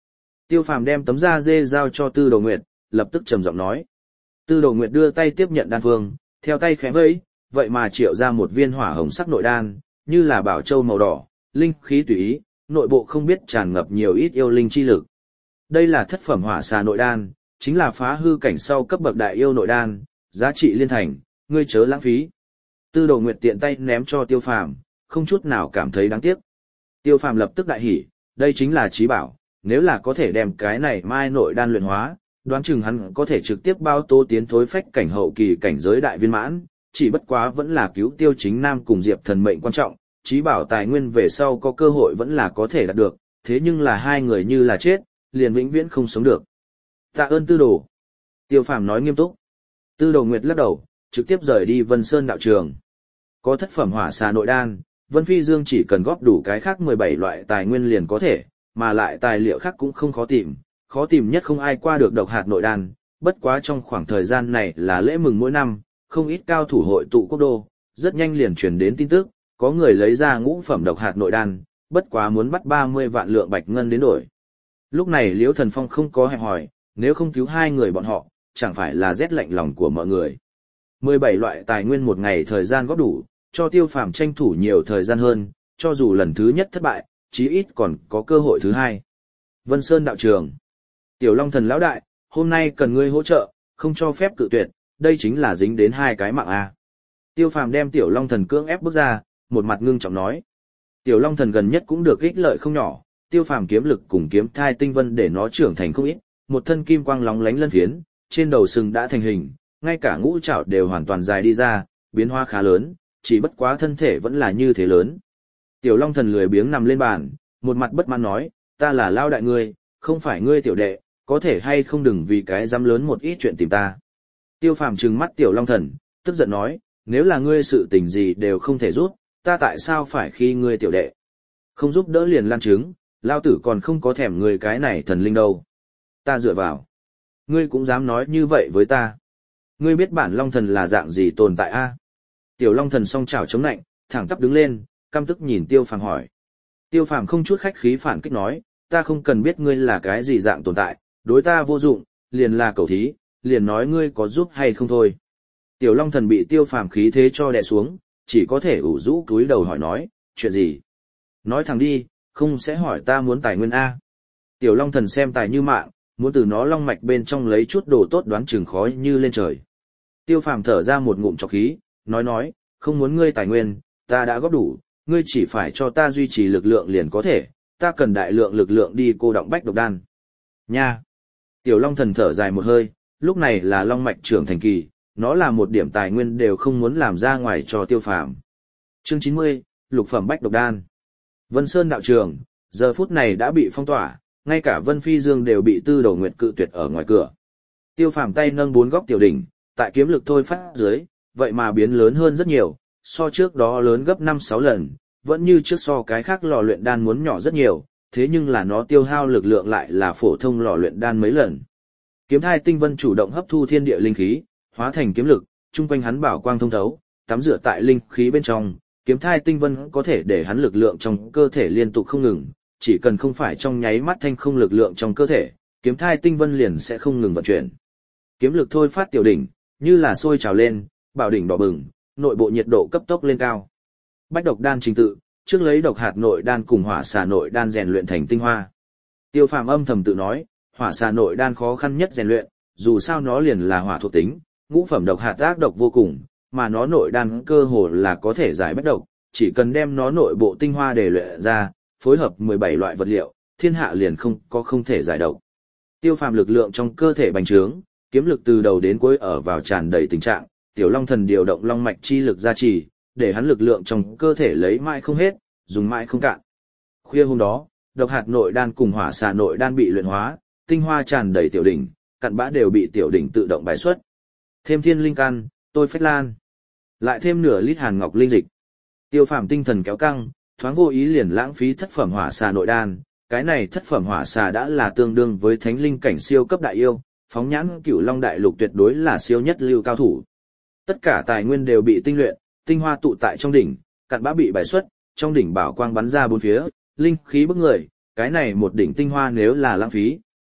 Tiêu Phàm đem tấm da dê giao cho Tư Đồ Nguyệt, lập tức trầm giọng nói. Tư Đồ Nguyệt đưa tay tiếp nhận đan phương, theo tay khẽ vẫy, vậy mà triệu ra một viên hỏa hồng sắc nội đan, như là bảo châu màu đỏ, linh khí tùy ý, nội bộ không biết tràn ngập nhiều ít yêu linh chi lực. Đây là thất phẩm hỏa xà nội đan, chính là phá hư cảnh sau cấp bậc đại yêu nội đan, giá trị liên thành, ngươi chớ lãng phí. Tư Đồ Nguyệt tiện tay ném cho Tiêu Phàm, không chút nào cảm thấy đáng tiếc. Tiêu Phàm lập tức đại hỉ, đây chính là trí bảo, nếu là có thể đem cái này mai nội đan luyện hóa, đoán chừng hắn có thể trực tiếp bao tô tiến thối phách cảnh hậu kỳ cảnh giới đại viên mãn, chỉ bất quá vẫn là cứu Tiêu Chính Nam cùng Diệp Thần mệnh quan trọng, trí bảo tài nguyên về sau có cơ hội vẫn là có thể đạt được, thế nhưng là hai người như là chết, liền vĩnh viễn không sống được. Tạ ơn Tư Đồ. Tiêu Phàm nói nghiêm túc. Tư Đồ Nguyệt lắc đầu, trực tiếp rời đi Vân Sơn đạo trường. Có thất phẩm hỏa xà nội đan, Vân Phi Dương chỉ cần góp đủ cái khác mười bảy loại tài nguyên liền có thể, mà lại tài liệu khác cũng không khó tìm, khó tìm nhất không ai qua được độc hạt nội đan, bất quá trong khoảng thời gian này là lễ mừng mỗi năm, không ít cao thủ hội tụ quốc đô, rất nhanh liền truyền đến tin tức, có người lấy ra ngũ phẩm độc hạt nội đan, bất quá muốn bắt ba mươi vạn lượng bạch ngân đến đổi. Lúc này Liễu Thần Phong không có hẹn hò, nếu không cứu hai người bọn họ, chẳng phải là rét lạnh lòng của mọi người. mười bảy loại tài nguyên một ngày thời gian góp đủ, cho Tiêu Phàm tranh thủ nhiều thời gian hơn, cho dù lần thứ nhất thất bại, chí ít còn có cơ hội thứ hai. Vân Sơn đạo trường. Tiểu Long Thần lão đại, hôm nay cần ngươi hỗ trợ, không cho phép cự tuyệt, đây chính là dính đến hai cái mạng a. Tiêu Phàm đem Tiểu Long Thần cưỡng ép bước ra, một mặt ngưng trọng nói. Tiểu Long Thần gần nhất cũng được ích lợi không nhỏ, Tiêu Phàm kiếm lực cùng kiếm thai tinh vân để nó trưởng thành không ít, một thân kim quang lóng lánh lân phiến, trên đầu sừng đã thành hình, ngay cả ngũ trảo đều hoàn toàn dài đi ra, biến hóa khá lớn, chỉ bất quá thân thể vẫn là như thế lớn. Tiểu Long Thần lười biếng nằm lên bàn, một mặt bất mãn nói, ta là lao đại ngươi, không phải ngươi tiểu đệ, có thể hay không đừng vì cái dám lớn một ít chuyện tìm ta. Tiêu Phàm trừng mắt Tiểu Long Thần, tức giận nói, nếu là ngươi sự tình gì đều không thể giúp, ta tại sao phải khi ngươi tiểu đệ? Không giúp đỡ liền lan trứng, lao tử còn không có thèm ngươi cái này thần linh đâu. Ta dựa vào. Ngươi cũng dám nói như vậy với ta. Ngươi biết bản Long Thần là dạng gì tồn tại a? Tiểu Long Thần song chảo chống nạnh, thẳng tắp đứng lên, căm tức nhìn Tiêu Phàm hỏi. Tiêu Phàm không chút khách khí phản kích nói, ta không cần biết ngươi là cái gì dạng tồn tại, đối ta vô dụng, liền là cầu thí, liền nói ngươi có giúp hay không thôi. Tiểu Long Thần bị Tiêu Phàm khí thế cho đè xuống, chỉ có thể ủ rũ cúi đầu hỏi nói, chuyện gì? Nói thẳng đi, không sẽ hỏi ta muốn tài nguyên A. Tiểu Long Thần xem tài như mạng, muốn từ nó long mạch bên trong lấy chút đồ tốt đoán chừng khói như lên trời. Tiêu Phàm thở ra một ngụm trọc khí, nói nói, không muốn ngươi tài nguyên, ta đã góp đủ, ngươi chỉ phải cho ta duy trì lực lượng liền có thể, ta cần đại lượng lực lượng đi cô động bách độc đan. Nha! Tiểu Long Thần thở dài một hơi, lúc này là long mạch trưởng thành kỳ, nó là một điểm tài nguyên đều không muốn làm ra ngoài cho Tiêu Phàm. Chương chín mươi, lục phẩm bách độc đan. Vân Sơn đạo trường, giờ phút này đã bị phong tỏa, ngay cả Vân Phi Dương đều bị Tư Đồ Nguyệt cự tuyệt ở ngoài cửa. Tiêu Phàm tay nâng bốn góc tiểu đỉnh, tại kiếm lực thôi phát dưới, vậy mà biến lớn hơn rất nhiều, so trước đó lớn gấp năm sáu lần, vẫn như trước so cái khác lò luyện đan muốn nhỏ rất nhiều, thế nhưng là nó tiêu hao lực lượng lại là phổ thông lò luyện đan mấy lần. Kiếm thai tinh vân chủ động hấp thu thiên địa linh khí, hóa thành kiếm lực, trung quanh hắn bảo quang thông thấu, tắm rửa tại linh khí bên trong, kiếm thai tinh vân có thể để hắn lực lượng trong cơ thể liên tục không ngừng, chỉ cần không phải trong nháy mắt thanh không lực lượng trong cơ thể, kiếm thai tinh vân liền sẽ không ngừng vận chuyển. Kiếm lực thôi phát tiểu đỉnh, như là sôi trào lên, bảo đỉnh đỏ bừng, nội bộ nhiệt độ cấp tốc lên cao. Bách độc đan trình tự, trước lấy độc hạt nội đan cùng hỏa xà nội đan rèn luyện thành tinh hoa. Tiêu Phàm âm thầm tự nói, hỏa xà nội đan khó khăn nhất rèn luyện, dù sao nó liền là hỏa thuộc tính, ngũ phẩm độc hạt ác độc vô cùng, mà nó nội đan cơ hồ là có thể giải bất độc, chỉ cần đem nó nội bộ tinh hoa để luyện ra, phối hợp mười bảy loại vật liệu, thiên hạ liền không có không thể giải độc. Tiêu Phàm lực lượng trong cơ thể bành trướng, kiếm lực từ đầu đến cuối ở vào tràn đầy tình trạng, Tiểu Long Thần điều động long mạch chi lực gia trì, để hắn lực lượng trong cơ thể lấy mãi không hết, dùng mãi không cạn. Khuya hôm đó, độc hạt nội đan cùng hỏa xà nội đan bị luyện hóa, tinh hoa tràn đầy tiểu đỉnh, cặn bã đều bị tiểu đỉnh tự động bài xuất. Thêm thiên linh căn, tôi phách lan, lại thêm nửa lít hàn ngọc linh dịch. Tiêu Phàm tinh thần kéo căng, thoáng vô ý liền lãng phí thất phẩm hỏa xà nội đan, cái này thất phẩm hỏa xà đã là tương đương với thánh linh cảnh siêu cấp đại yêu, phóng nhãn Cửu Long đại lục tuyệt đối là siêu nhất lưu cao thủ. Tất cả tài nguyên đều bị tinh luyện, tinh hoa tụ tại trong đỉnh, cặn bã bị bài xuất, trong đỉnh bảo quang bắn ra bốn phía, linh khí bức người, cái này một đỉnh tinh hoa nếu là lãng phí,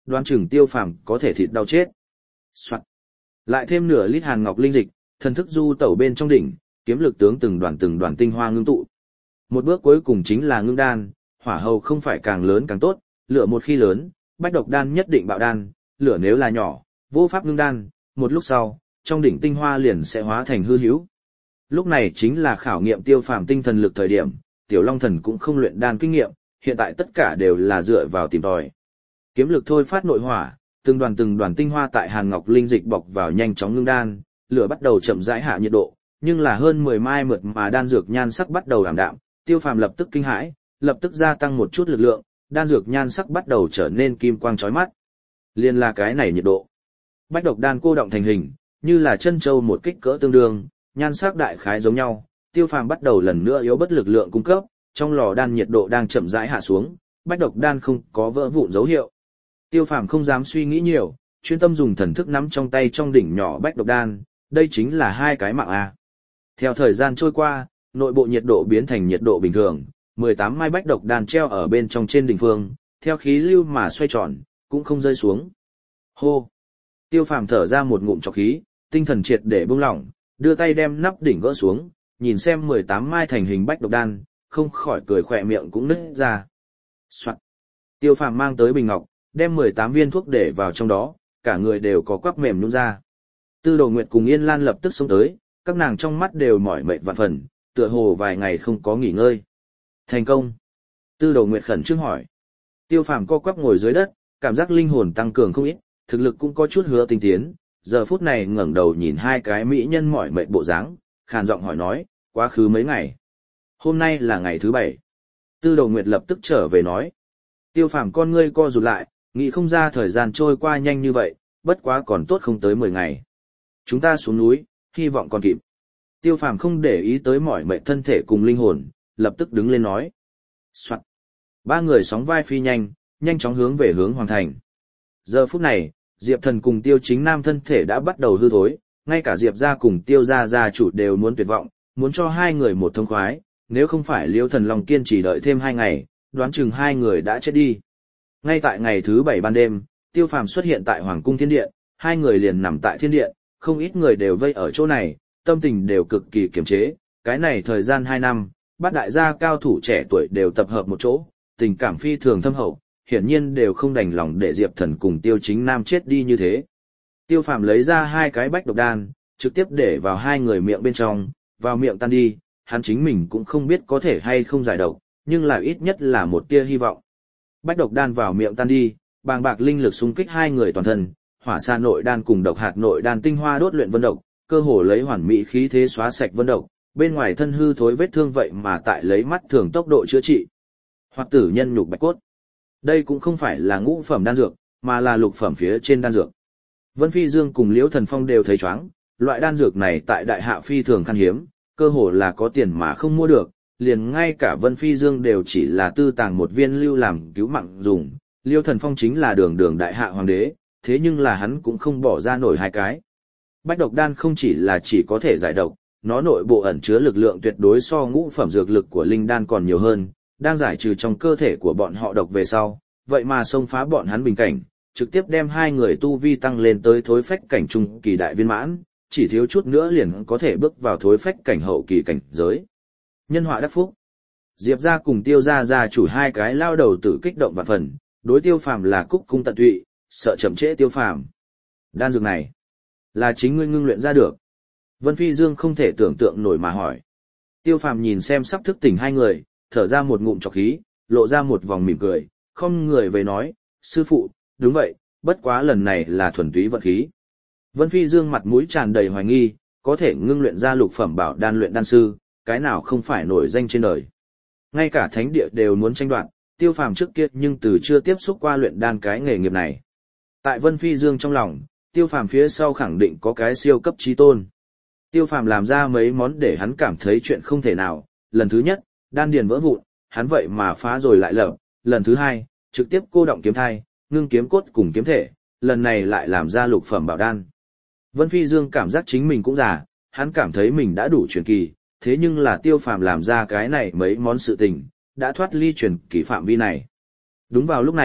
đoán chừng Tiêu Phàm có thể thịt đau chết. Soạn. Lại thêm nửa lít hàn ngọc linh dịch, thần thức du tẩu bên trong đỉnh, kiếm lực tướng từng đoàn từng đoàn tinh hoa ngưng tụ. Một bước cuối cùng chính là ngưng đan, hỏa hầu không phải càng lớn càng tốt, lửa một khi lớn, bách độc đan nhất định bạo đan, lửa nếu là nhỏ, vô pháp ngưng đan, một lúc sau, trong đỉnh tinh hoa liền sẽ hóa thành hư hữu. Lúc này chính là khảo nghiệm Tiêu Phàm tinh thần lực thời điểm, Tiểu Long Thần cũng không luyện đan kinh nghiệm, hiện tại tất cả đều là dựa vào tìm tòi. Kiếm lực thôi phát nội hỏa, từng đoàn từng đoàn tinh hoa tại hàn ngọc linh dịch bọc vào nhanh chóng ngưng đan, lửa bắt đầu chậm rãi hạ nhiệt độ, nhưng là hơn mười mai mượt mà đan dược nhan sắc bắt đầu ảm đạm, Tiêu Phàm lập tức kinh hãi, lập tức gia tăng một chút lực lượng, đan dược nhan sắc bắt đầu trở nên kim quang chói mắt. Liên là cái này nhiệt độ. Bách độc đan cô động thành hình, như là chân châu một kích cỡ tương đương, nhan sắc đại khái giống nhau, Tiêu Phàm bắt đầu lần nữa yếu bất lực lượng cung cấp, trong lò đan nhiệt độ đang chậm rãi hạ xuống, bách độc đan không có vỡ vụn dấu hiệu. Tiêu Phàm không dám suy nghĩ nhiều, chuyên tâm dùng thần thức nắm trong tay trong đỉnh nhỏ bách độc đan, đây chính là hai cái mạng a. Theo thời gian trôi qua, nội bộ nhiệt độ biến thành nhiệt độ bình thường, mười tám mai bách độc đan treo ở bên trong trên đỉnh phương, theo khí lưu mà xoay tròn, cũng không rơi xuống. Hô! Tiêu Phàm thở ra một ngụm trọc khí, tinh thần triệt để buông lỏng, đưa tay đem nắp đỉnh gỡ xuống, nhìn xem mười tám mai thành hình bách độc đan, không khỏi cười khỏe miệng cũng nứt ra. Soạn. Tiêu Phàm mang tới bình ngọc, đem mười tám viên thuốc để vào trong đó, cả người đều có quắp mềm nhũn ra. Tư Đồ Nguyệt cùng Yên Lan lập tức xông tới, các nàng trong mắt đều mỏi mệt vạn phần, tựa hồ vài ngày không có nghỉ ngơi. Thành công. Tư Đồ Nguyệt khẩn trương hỏi. Tiêu Phàm co quắp ngồi dưới đất, cảm giác linh hồn tăng cường không ít, thực lực cũng có chút hứa tinh tiến, giờ phút này ngẩng đầu nhìn hai cái mỹ nhân mỏi mệt bộ dáng, khàn giọng hỏi nói, quá khứ mấy ngày. Hôm nay là ngày thứ bảy. Tư Đồ Nguyệt lập tức trở về nói. Tiêu Phàm con ngươi co rụt lại, nghĩ không ra thời gian trôi qua nhanh như vậy, bất quá còn tốt không tới mười ngày. Chúng ta xuống núi, hy vọng còn kịp. Tiêu Phàm không để ý tới mỏi mệt thân thể cùng linh hồn, lập tức đứng lên nói. Soạn. Ba người sóng vai phi nhanh, nhanh chóng hướng về hướng hoàng thành. Giờ phút này, Diệp Thần cùng Tiêu Chính Nam thân thể đã bắt đầu hư thối, ngay cả Diệp gia cùng Tiêu gia gia chủ đều muốn tuyệt vọng, muốn cho hai người một thông khoái, nếu không phải Liêu Thần Long kiên trì đợi thêm hai ngày, đoán chừng hai người đã chết đi. Ngay tại ngày thứ bảy ban đêm, Tiêu Phàm xuất hiện tại Hoàng cung Thiên Điện, hai người liền nằm tại Thiên Điện, không ít người đều vây ở chỗ này, tâm tình đều cực kỳ kiềm chế, cái này thời gian hai năm, bát đại gia cao thủ trẻ tuổi đều tập hợp một chỗ, tình cảm phi thường thâm hậu, hiển nhiên đều không đành lòng để Diệp Thần cùng Tiêu Chính Nam chết đi như thế. Tiêu Phàm lấy ra hai cái bách độc đan, trực tiếp để vào hai người miệng bên trong, vào miệng tan đi, hắn chính mình cũng không biết có thể hay không giải độc, nhưng là ít nhất là một tia hy vọng. Bách độc đan vào miệng tan đi, bàng bạc linh lực xung kích hai người toàn thân, hỏa sa nội đan cùng độc hạt nội đan tinh hoa đốt luyện vân độc, cơ hồ lấy hoàn mỹ khí thế xóa sạch vân độc, bên ngoài thân hư thối vết thương vậy mà tại lấy mắt thường tốc độ chữa trị. Hoặc tử nhân nhục bạch cốt. Đây cũng không phải là ngũ phẩm đan dược, mà là lục phẩm phía trên đan dược. Vân Phi Dương cùng Liễu Thần Phong đều thấy choáng, loại đan dược này tại đại hạ phi thường khan hiếm, cơ hồ là có tiền mà không mua được, liền ngay cả Vân Phi Dương đều chỉ là tư tàng một viên lưu làm cứu mạng dùng, Liêu Thần Phong chính là đường đường đại hạ hoàng đế, thế nhưng là hắn cũng không bỏ ra nổi hai cái. Bách độc đan không chỉ là chỉ có thể giải độc, nó nội bộ ẩn chứa lực lượng tuyệt đối so ngũ phẩm dược lực của linh đan còn nhiều hơn, đang giải trừ trong cơ thể của bọn họ độc về sau, vậy mà xông phá bọn hắn bình cảnh, trực tiếp đem hai người tu vi tăng lên tới thối phách cảnh trung kỳ đại viên mãn, chỉ thiếu chút nữa liền có thể bước vào thối phách cảnh hậu kỳ cảnh giới. Nhân họa đắc phúc. Diệp gia cùng Tiêu gia gia chủ hai cái lao đầu tử kích động vạn phần, đối Tiêu Phàm là cúc cung tận tụy, sợ chậm trễ Tiêu Phàm. Đan dược này là chính ngươi ngưng luyện ra được. Vân Phi Dương không thể tưởng tượng nổi mà hỏi. Tiêu Phàm nhìn xem sắp thức tỉnh hai người, thở ra một ngụm trọc khí, lộ ra một vòng mỉm cười, không người về nói, sư phụ, đúng vậy, bất quá lần này là thuần túy vận khí. Vân Phi Dương mặt mũi tràn đầy hoài nghi, có thể ngưng luyện ra lục phẩm bảo đan luyện đan sư, cái nào không phải nổi danh trên đời. Ngay cả thánh địa đều muốn tranh đoạt, Tiêu Phàm trước kia nhưng từ chưa tiếp xúc qua luyện đan cái nghề nghiệp này. Tại Vân Phi Dương trong lòng, Tiêu Phàm phía sau khẳng định có cái siêu cấp chí tôn. Tiêu Phàm làm ra mấy món để hắn cảm thấy chuyện không thể nào, lần thứ nhất, đan điền vỡ vụn, hắn vậy mà phá rồi lại lập, lần thứ hai, trực tiếp cô động kiếm thai, ngưng kiếm cốt cùng kiếm thể, lần này lại làm ra lục phẩm bảo đan. Vân Phi Dương cảm giác chính mình cũng già, hắn cảm thấy mình đã đủ truyền kỳ, thế nhưng là Tiêu Phàm làm ra cái này mấy món sự tình, đã thoát ly truyền kỳ phạm vi này. Đúng vào lúc này,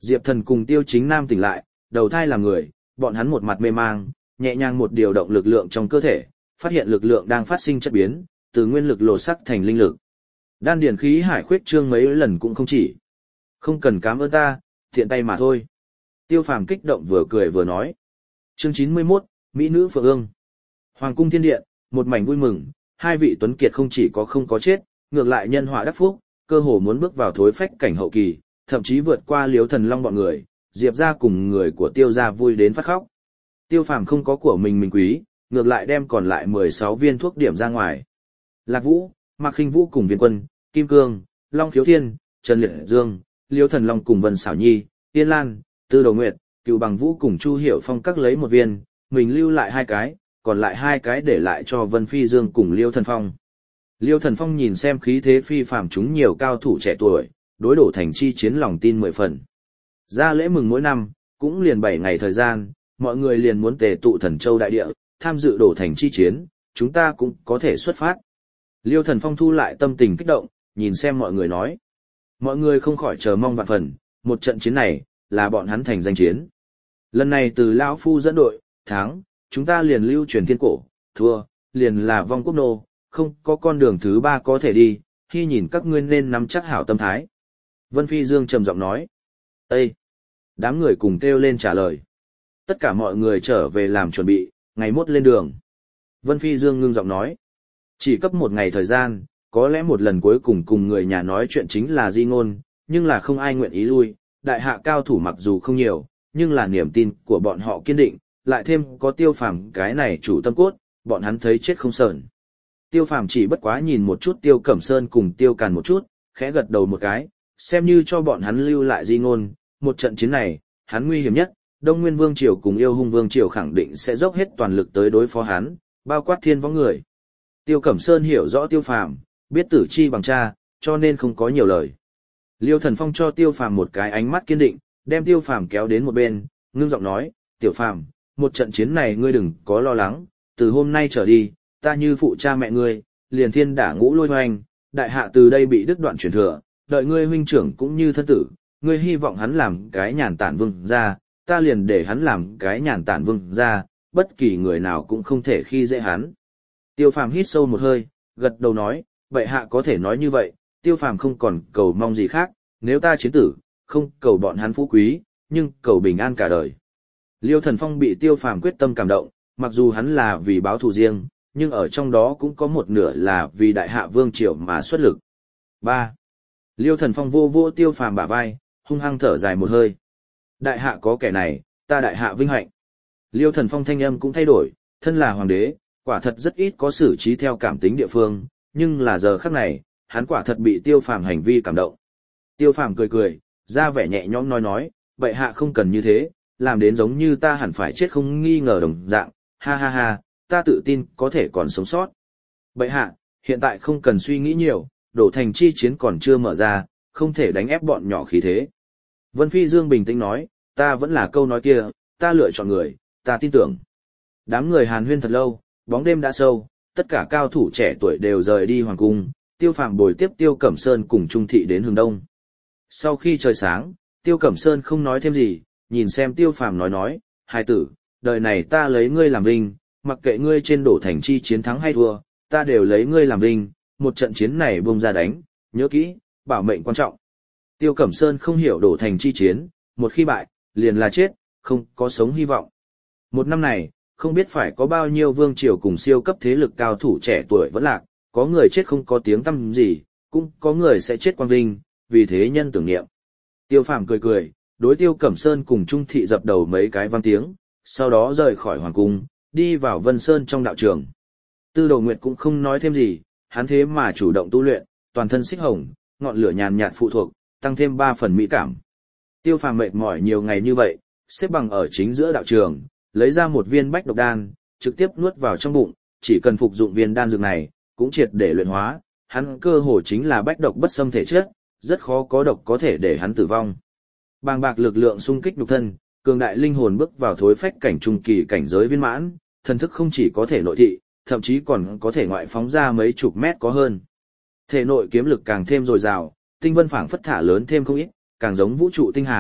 Diệp Thần cùng Tiêu Chính Nam tỉnh lại, đầu thai làm người, bọn hắn một mặt mê mang, nhẹ nhàng một điều động lực lượng trong cơ thể, phát hiện lực lượng đang phát sinh chất biến, từ nguyên lực lột sắc thành linh lực. Đan điển khí hải khuyết trương mấy lần cũng không chỉ. Không cần cảm ơn ta, thiện tay mà thôi. Tiêu Phàm kích động vừa cười vừa nói. Chương chín mươi mốt, Mỹ nữ Phượng Ương. Hoàng cung thiên điện, một mảnh vui mừng, hai vị tuấn kiệt không chỉ có không có chết, ngược lại nhân họa đắc phúc, cơ hồ muốn bước vào thối phách cảnh hậu kỳ, thậm chí vượt qua Liếu Thần Long bọn người, Diệp gia cùng người của Tiêu gia vui đến phát khóc. Tiêu Phàm không có của mình mình quý, ngược lại đem còn lại mười sáu viên thuốc điểm ra ngoài. Lạc Vũ, Mạc Khinh Vũ cùng Viên Quân, Kim Cương, Long Khiếu Thiên, Trần Liệt Dương, Liêu Thần Long cùng Vân Xảo Nhi, Yên Lan, Tư Đồ Nguyệt, Cựu Bằng Vũ cùng Chu Hiểu Phong các lấy một viên, mình lưu lại hai cái, còn lại hai cái để lại cho Vân Phi Dương cùng Liêu Thần Phong. Liêu Thần Phong nhìn xem khí thế phi phàm chúng nhiều cao thủ trẻ tuổi, đối đổ thành chi chiến lòng tin mười phần. Ra lễ mừng mỗi năm, cũng liền bảy ngày thời gian, mọi người liền muốn tề tụ Thần Châu đại địa, tham dự đổ thành chi chiến, chúng ta cũng có thể xuất phát. Liêu Thần Phong thu lại tâm tình kích động, nhìn xem mọi người nói. Mọi người không khỏi chờ mong vạn phần, một trận chiến này, là bọn hắn thành danh chiến. Lần này từ Lão Phu dẫn đội, thắng, chúng ta liền lưu truyền thiên cổ, thua, liền là vong quốc nô, không có con đường thứ ba có thể đi, khi nhìn các ngươi nên nắm chắc hảo tâm thái. Vân Phi Dương trầm giọng nói. Ê! Đám người cùng kêu lên trả lời. Tất cả mọi người trở về làm chuẩn bị, ngày mốt lên đường. Vân Phi Dương ngưng giọng nói. Chỉ cấp một ngày thời gian, có lẽ một lần cuối cùng cùng người nhà nói chuyện chính là di ngôn, nhưng là không ai nguyện ý lui. Đại hạ cao thủ mặc dù không nhiều, nhưng là niềm tin của bọn họ kiên định, lại thêm có Tiêu Phàm cái này chủ tâm cốt, bọn hắn thấy chết không sờn. Tiêu Phàm chỉ bất quá nhìn một chút Tiêu Cẩm Sơn cùng Tiêu Càn một chút, khẽ gật đầu một cái, xem như cho bọn hắn lưu lại di ngôn, một trận chiến này, hắn nguy hiểm nhất, Đông Nguyên Vương Triều cùng Yêu Hung Vương Triều khẳng định sẽ dốc hết toàn lực tới đối phó hắn, bao quát thiên võng người. Tiêu Cẩm Sơn hiểu rõ Tiêu Phàm, biết tử chi bằng cha, cho nên không có nhiều lời. Liêu Thần Phong cho Tiêu Phàm một cái ánh mắt kiên định, đem Tiêu Phàm kéo đến một bên, ngưng giọng nói, Tiểu Phàm, một trận chiến này ngươi đừng có lo lắng, từ hôm nay trở đi, ta như phụ cha mẹ ngươi, liền thiên đả ngũ lôi hoành, đại hạ từ đây bị đứt đoạn truyền thừa, đợi ngươi huynh trưởng cũng như thân tử, ngươi hy vọng hắn làm cái nhàn tản vương ra, ta liền để hắn làm cái nhàn tản vương ra, bất kỳ người nào cũng không thể khi dễ hắn. Tiêu Phàm hít sâu một hơi, gật đầu nói, vậy hạ có thể nói như vậy, Tiêu Phàm không còn cầu mong gì khác, nếu ta chiến tử, không cầu bọn hắn phú quý, nhưng cầu bình an cả đời. Liêu Thần Phong bị Tiêu Phàm quyết tâm cảm động, mặc dù hắn là vì báo thù riêng, nhưng ở trong đó cũng có một nửa là vì đại hạ vương triều mà xuất lực. ba. Liêu Thần Phong vô vô Tiêu Phàm bả vai, hung hăng thở dài một hơi. Đại hạ có kẻ này, ta đại hạ vinh hạnh. Liêu Thần Phong thanh âm cũng thay đổi, thân là hoàng đế, quả thật rất ít có xử trí theo cảm tính địa phương, nhưng là giờ khắc này, hắn quả thật bị Tiêu Phàm hành vi cảm động. Tiêu Phàm cười cười, ra vẻ nhẹ nhõm nói nói, vậy hạ không cần như thế, làm đến giống như ta hẳn phải chết không nghi ngờ đồng dạng, ha ha ha, ta tự tin có thể còn sống sót. Vậy hạ, hiện tại không cần suy nghĩ nhiều, đổ thành chi chiến còn chưa mở ra, không thể đánh ép bọn nhỏ khí thế. Vân Phi Dương bình tĩnh nói, ta vẫn là câu nói kia, ta lựa chọn người, ta tin tưởng. Đám người hàn huyên thật lâu, bóng đêm đã sâu, tất cả cao thủ trẻ tuổi đều rời đi hoàng cung, Tiêu Phàm bồi tiếp Tiêu Cẩm Sơn cùng Trung Thị đến hướng đông. Sau khi trời sáng, Tiêu Cẩm Sơn không nói thêm gì, nhìn xem Tiêu Phàm nói nói, hai tử, đời này ta lấy ngươi làm vinh, mặc kệ ngươi trên đổ thành chi chiến thắng hay thua, ta đều lấy ngươi làm vinh, một trận chiến này bung ra đánh, nhớ kỹ, bảo mệnh quan trọng. Tiêu Cẩm Sơn không hiểu đổ thành chi chiến, một khi bại, liền là chết, không có sống hy vọng. Một năm này, không biết phải có bao nhiêu vương triều cùng siêu cấp thế lực cao thủ trẻ tuổi vẫn lạc, có người chết không có tiếng tăm gì, cũng có người sẽ chết quang vinh, vì thế nhân tưởng niệm. Tiêu Phàm cười cười, đối Tiêu Cẩm Sơn cùng Trung Thị dập đầu mấy cái vang tiếng, sau đó rời khỏi hoàng cung, đi vào Vân Sơn trong đạo trường. Tư Đồ Nguyệt cũng không nói thêm gì, hắn thế mà chủ động tu luyện, toàn thân xích hồng, ngọn lửa nhàn nhạt phụ thuộc, tăng thêm ba phần mỹ cảm. Tiêu Phàm mệt mỏi nhiều ngày như vậy, xếp bằng ở chính giữa đạo trường, lấy ra một viên bách độc đan, trực tiếp nuốt vào trong bụng, chỉ cần phục dụng viên đan dược này, cũng triệt để luyện hóa, hắn cơ hồ chính là bách độc bất xâm thể chất, rất khó có độc có thể để hắn tử vong. Bàng bạc lực lượng xung kích nhục thân, cường đại linh hồn bước vào thối phách cảnh trung kỳ cảnh giới viên mãn, thần thức không chỉ có thể nội thị, thậm chí còn có thể ngoại phóng ra mấy chục mét có hơn. Thể nội kiếm lực càng thêm dồi dào, tinh vân phảng phất thả lớn thêm không ít, càng giống vũ trụ tinh hà,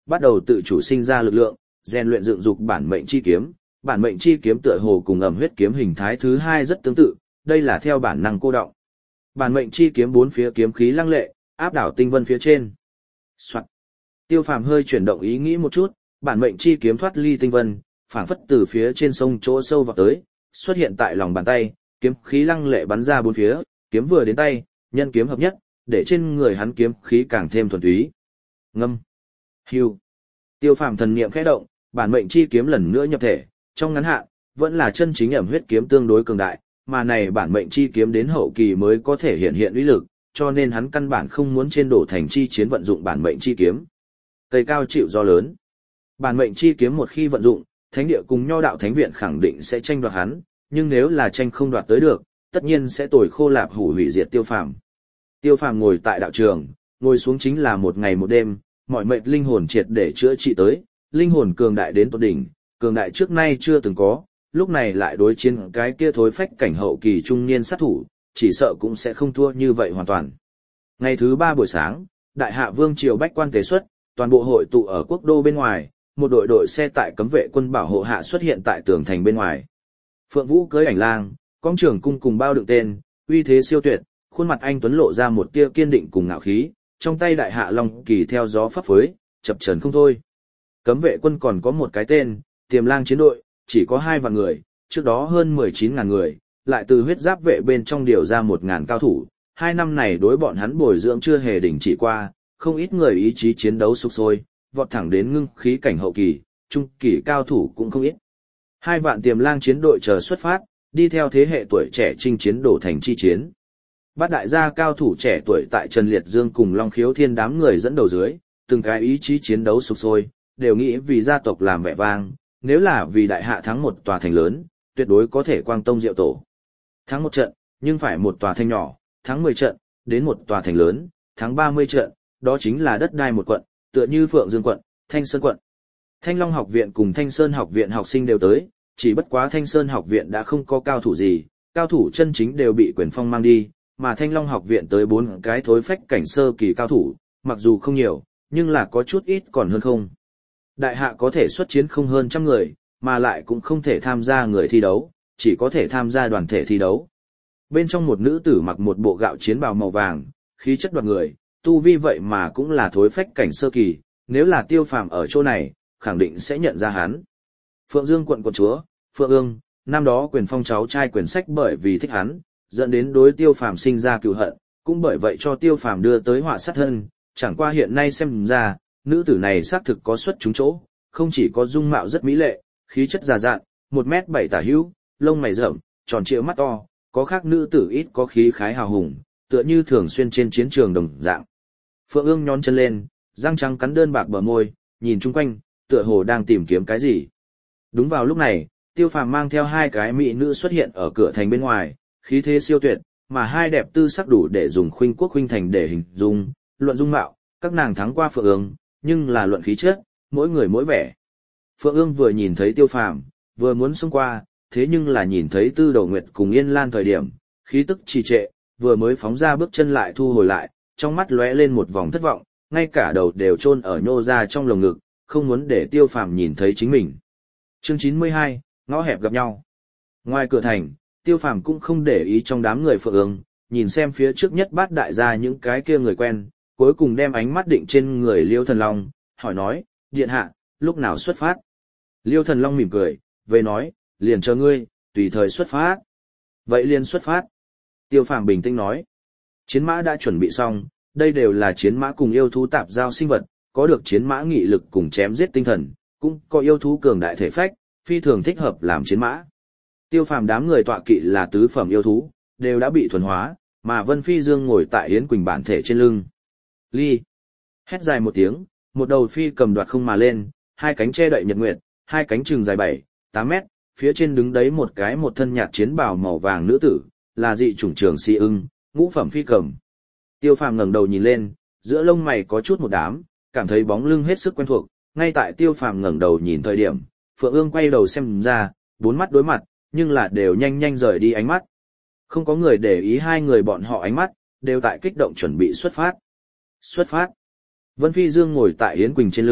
bắt đầu tự chủ sinh ra lực lượng, rèn luyện dựng dục bản mệnh chi kiếm. Bản mệnh chi kiếm tựa hồ cùng ẩm huyết kiếm hình thái thứ hai rất tương tự, đây là theo bản năng cô động. Bản mệnh chi kiếm bốn phía kiếm khí lăng lệ, áp đảo tinh vân phía trên. Soạt. Tiêu Phàm hơi chuyển động ý nghĩ một chút, bản mệnh chi kiếm thoát ly tinh vân, phảng phất từ phía trên sông chỗ sâu vào tới, xuất hiện tại lòng bàn tay, kiếm khí lăng lệ bắn ra bốn phía, kiếm vừa đến tay, nhân kiếm hợp nhất, để trên người hắn kiếm khí càng thêm thuần túy. Ngâm. Hưu. Tiêu Phàm thần niệm khẽ động, bản mệnh chi kiếm lần nữa nhập thể, trong ngắn hạn, vẫn là chân chính ẩm huyết kiếm tương đối cường đại, mà này bản mệnh chi kiếm đến hậu kỳ mới có thể hiện hiện uy lực, cho nên hắn căn bản không muốn trên đổ thành chi chiến vận dụng bản mệnh chi kiếm. Cây cao chịu gió lớn. Bản mệnh chi kiếm một khi vận dụng, thánh địa cùng nho đạo thánh viện khẳng định sẽ tranh đoạt hắn, nhưng nếu là tranh không đoạt tới được, tất nhiên sẽ tồi khô lạp hủ hủy diệt Tiêu Phàm. Tiêu Phàm ngồi tại đạo trường, ngồi xuống chính là một ngày một đêm, mọi mệt linh hồn triệt để chữa trị tới, linh hồn cường đại đến tột đỉnh, cường đại trước nay chưa từng có, lúc này lại đối chiến cái kia thối phách cảnh hậu kỳ trung niên sát thủ, chỉ sợ cũng sẽ không thua như vậy hoàn toàn. Ngày thứ ba buổi sáng, đại hạ vương triều bách quan tế xuất, toàn bộ hội tụ ở quốc đô bên ngoài, một đội đội xe tại cấm vệ quân bảo hộ hạ xuất hiện tại tường thành bên ngoài. Phượng Vũ cưỡi ảnh lang, cong trường cung cùng bao đựng tên, uy thế siêu tuyệt, khuôn mặt anh tuấn lộ ra một tia kiên định cùng ngạo khí, trong tay đại hạ long kỳ theo gió phấp phới, chập chờn không thôi. Cấm vệ quân còn có một cái tên, Tiềm Lang chiến đội, chỉ có hai vạn người, trước đó hơn mười chín ngàn người, lại từ huyết giáp vệ bên trong điều ra một ngàn cao thủ. Hai năm này đối bọn hắn bồi dưỡng chưa hề đình chỉ qua, không ít người ý chí chiến đấu sục sôi, vọt thẳng đến ngưng khí cảnh hậu kỳ, trung kỳ cao thủ cũng không ít. Hai vạn Tiềm Lang chiến đội chờ xuất phát, đi theo thế hệ tuổi trẻ chinh chiến đổ thành chi chiến. Bát đại gia cao thủ trẻ tuổi tại Trần Liệt Dương cùng Long Khiếu Thiên đám người dẫn đầu dưới, từng cái ý chí chiến đấu sục sôi, đều nghĩ vì gia tộc làm vẻ vang, nếu là vì đại hạ thắng một tòa thành lớn, tuyệt đối có thể quang tông diệu tổ. Thắng một trận, nhưng phải một tòa thành nhỏ, thắng mười trận, đến một tòa thành lớn, thắng ba mươi trận, đó chính là đất đai một quận, tựa như Phượng Dương quận, Thanh Sơn quận. Thanh Long học viện cùng Thanh Sơn học viện học sinh đều tới, chỉ bất quá Thanh Sơn học viện đã không có cao thủ gì, cao thủ chân chính đều bị Quyền Phong mang đi, mà Thanh Long học viện tới bốn cái thối phách cảnh sơ kỳ cao thủ, mặc dù không nhiều, nhưng là có chút ít còn hơn không. Đại hạ có thể xuất chiến không hơn trăm người, mà lại cũng không thể tham gia người thi đấu, chỉ có thể tham gia đoàn thể thi đấu. Bên trong một nữ tử mặc một bộ gạo chiến bào màu vàng, khí chất đoạt người, tu vi vậy mà cũng là thối phách cảnh sơ kỳ, nếu là Tiêu Phàm ở chỗ này, khẳng định sẽ nhận ra hắn. Phượng Dương quận quận chúa, Phượng Ương, năm đó Quyền Phong cháu trai Quyền Sách bởi vì thích hắn, dẫn đến đối Tiêu Phàm sinh ra cừu hận, cũng bởi vậy cho Tiêu Phàm đưa tới họa sát thân, chẳng qua hiện nay xem ra, nữ tử này xác thực có xuất chúng chỗ, không chỉ có dung mạo rất mỹ lệ, khí chất già dặn, một mét bảy tả hữu, lông mày rậm, tròn trịa mắt to, có khác nữ tử ít có khí khái hào hùng, tựa như thường xuyên trên chiến trường đồng dạng. Phượng Ương nhón chân lên, răng trắng cắn đơn bạc bờ môi, nhìn chung quanh, tựa hồ đang tìm kiếm cái gì. Đúng vào lúc này, Tiêu Phàm mang theo hai cái mỹ nữ xuất hiện ở cửa thành bên ngoài, khí thế siêu tuyệt, mà hai đẹp tư sắc đủ để dùng khuynh quốc khuynh thành để hình dung, luận dung mạo, các nàng thắng qua Phượng Ương, nhưng là luận khí chất, mỗi người mỗi vẻ. Phượng Ương vừa nhìn thấy Tiêu Phàm, vừa muốn xông qua, thế nhưng là nhìn thấy Tư Đầu Nguyệt cùng Yên Lan thời điểm, khí tức trì trệ, vừa mới phóng ra bước chân lại thu hồi lại, trong mắt lóe lên một vòng thất vọng, ngay cả đầu đều chôn ở nhô ra trong lồng ngực, không muốn để Tiêu Phàm nhìn thấy chính mình. Chương chín mươi hai, ngõ hẹp gặp nhau. Ngoài cửa thành, Tiêu Phàm cũng không để ý trong đám người Phượng Ương, nhìn xem phía trước nhất bát đại gia những cái kia người quen, cuối cùng đem ánh mắt định trên người Liêu Thần Long, hỏi nói, điện hạ, lúc nào xuất phát? Liêu Thần Long mỉm cười, về nói, liền chờ ngươi, tùy thời xuất phát. Vậy liền xuất phát. Tiêu Phàm bình tĩnh nói, chiến mã đã chuẩn bị xong, đây đều là chiến mã cùng yêu thú tạp giao sinh vật, có được chiến mã nghị lực cùng chém giết tinh thần, cũng có yêu thú cường đại thể phách, phi thường thích hợp làm chiến mã. Tiêu Phàm đám người tọa kỵ là tứ phẩm yêu thú, đều đã bị thuần hóa, mà Vân Phi Dương ngồi tại Yến Quỳnh bản thể trên lưng. Ly. Hét dài một tiếng, một đầu phi cầm đoạt không mà lên, hai cánh che đậy nhật nguyệt, hai cánh chừng dài bảy, tám mét, phía trên đứng đấy một cái một thân nhạt chiến bào màu vàng nữ tử, là dị chủng trường si ưng, ngũ phẩm phi cầm. Tiêu Phàm ngẩng đầu nhìn lên, giữa lông mày có chút một đám, cảm thấy bóng lưng hết sức quen thuộc, ngay tại Tiêu Phàm ngẩng đầu nhìn thời điểm, Phượng Ương quay đầu xem ra, bốn mắt đối mặt, nhưng là đều nhanh nhanh rời đi ánh mắt. Không có người để ý hai người bọn họ ánh mắt, đều tại kích động chuẩn bị xuất phát. Xuất phát. Vân Phi Dương ngồi tại Yến Quỳnh trên lưng,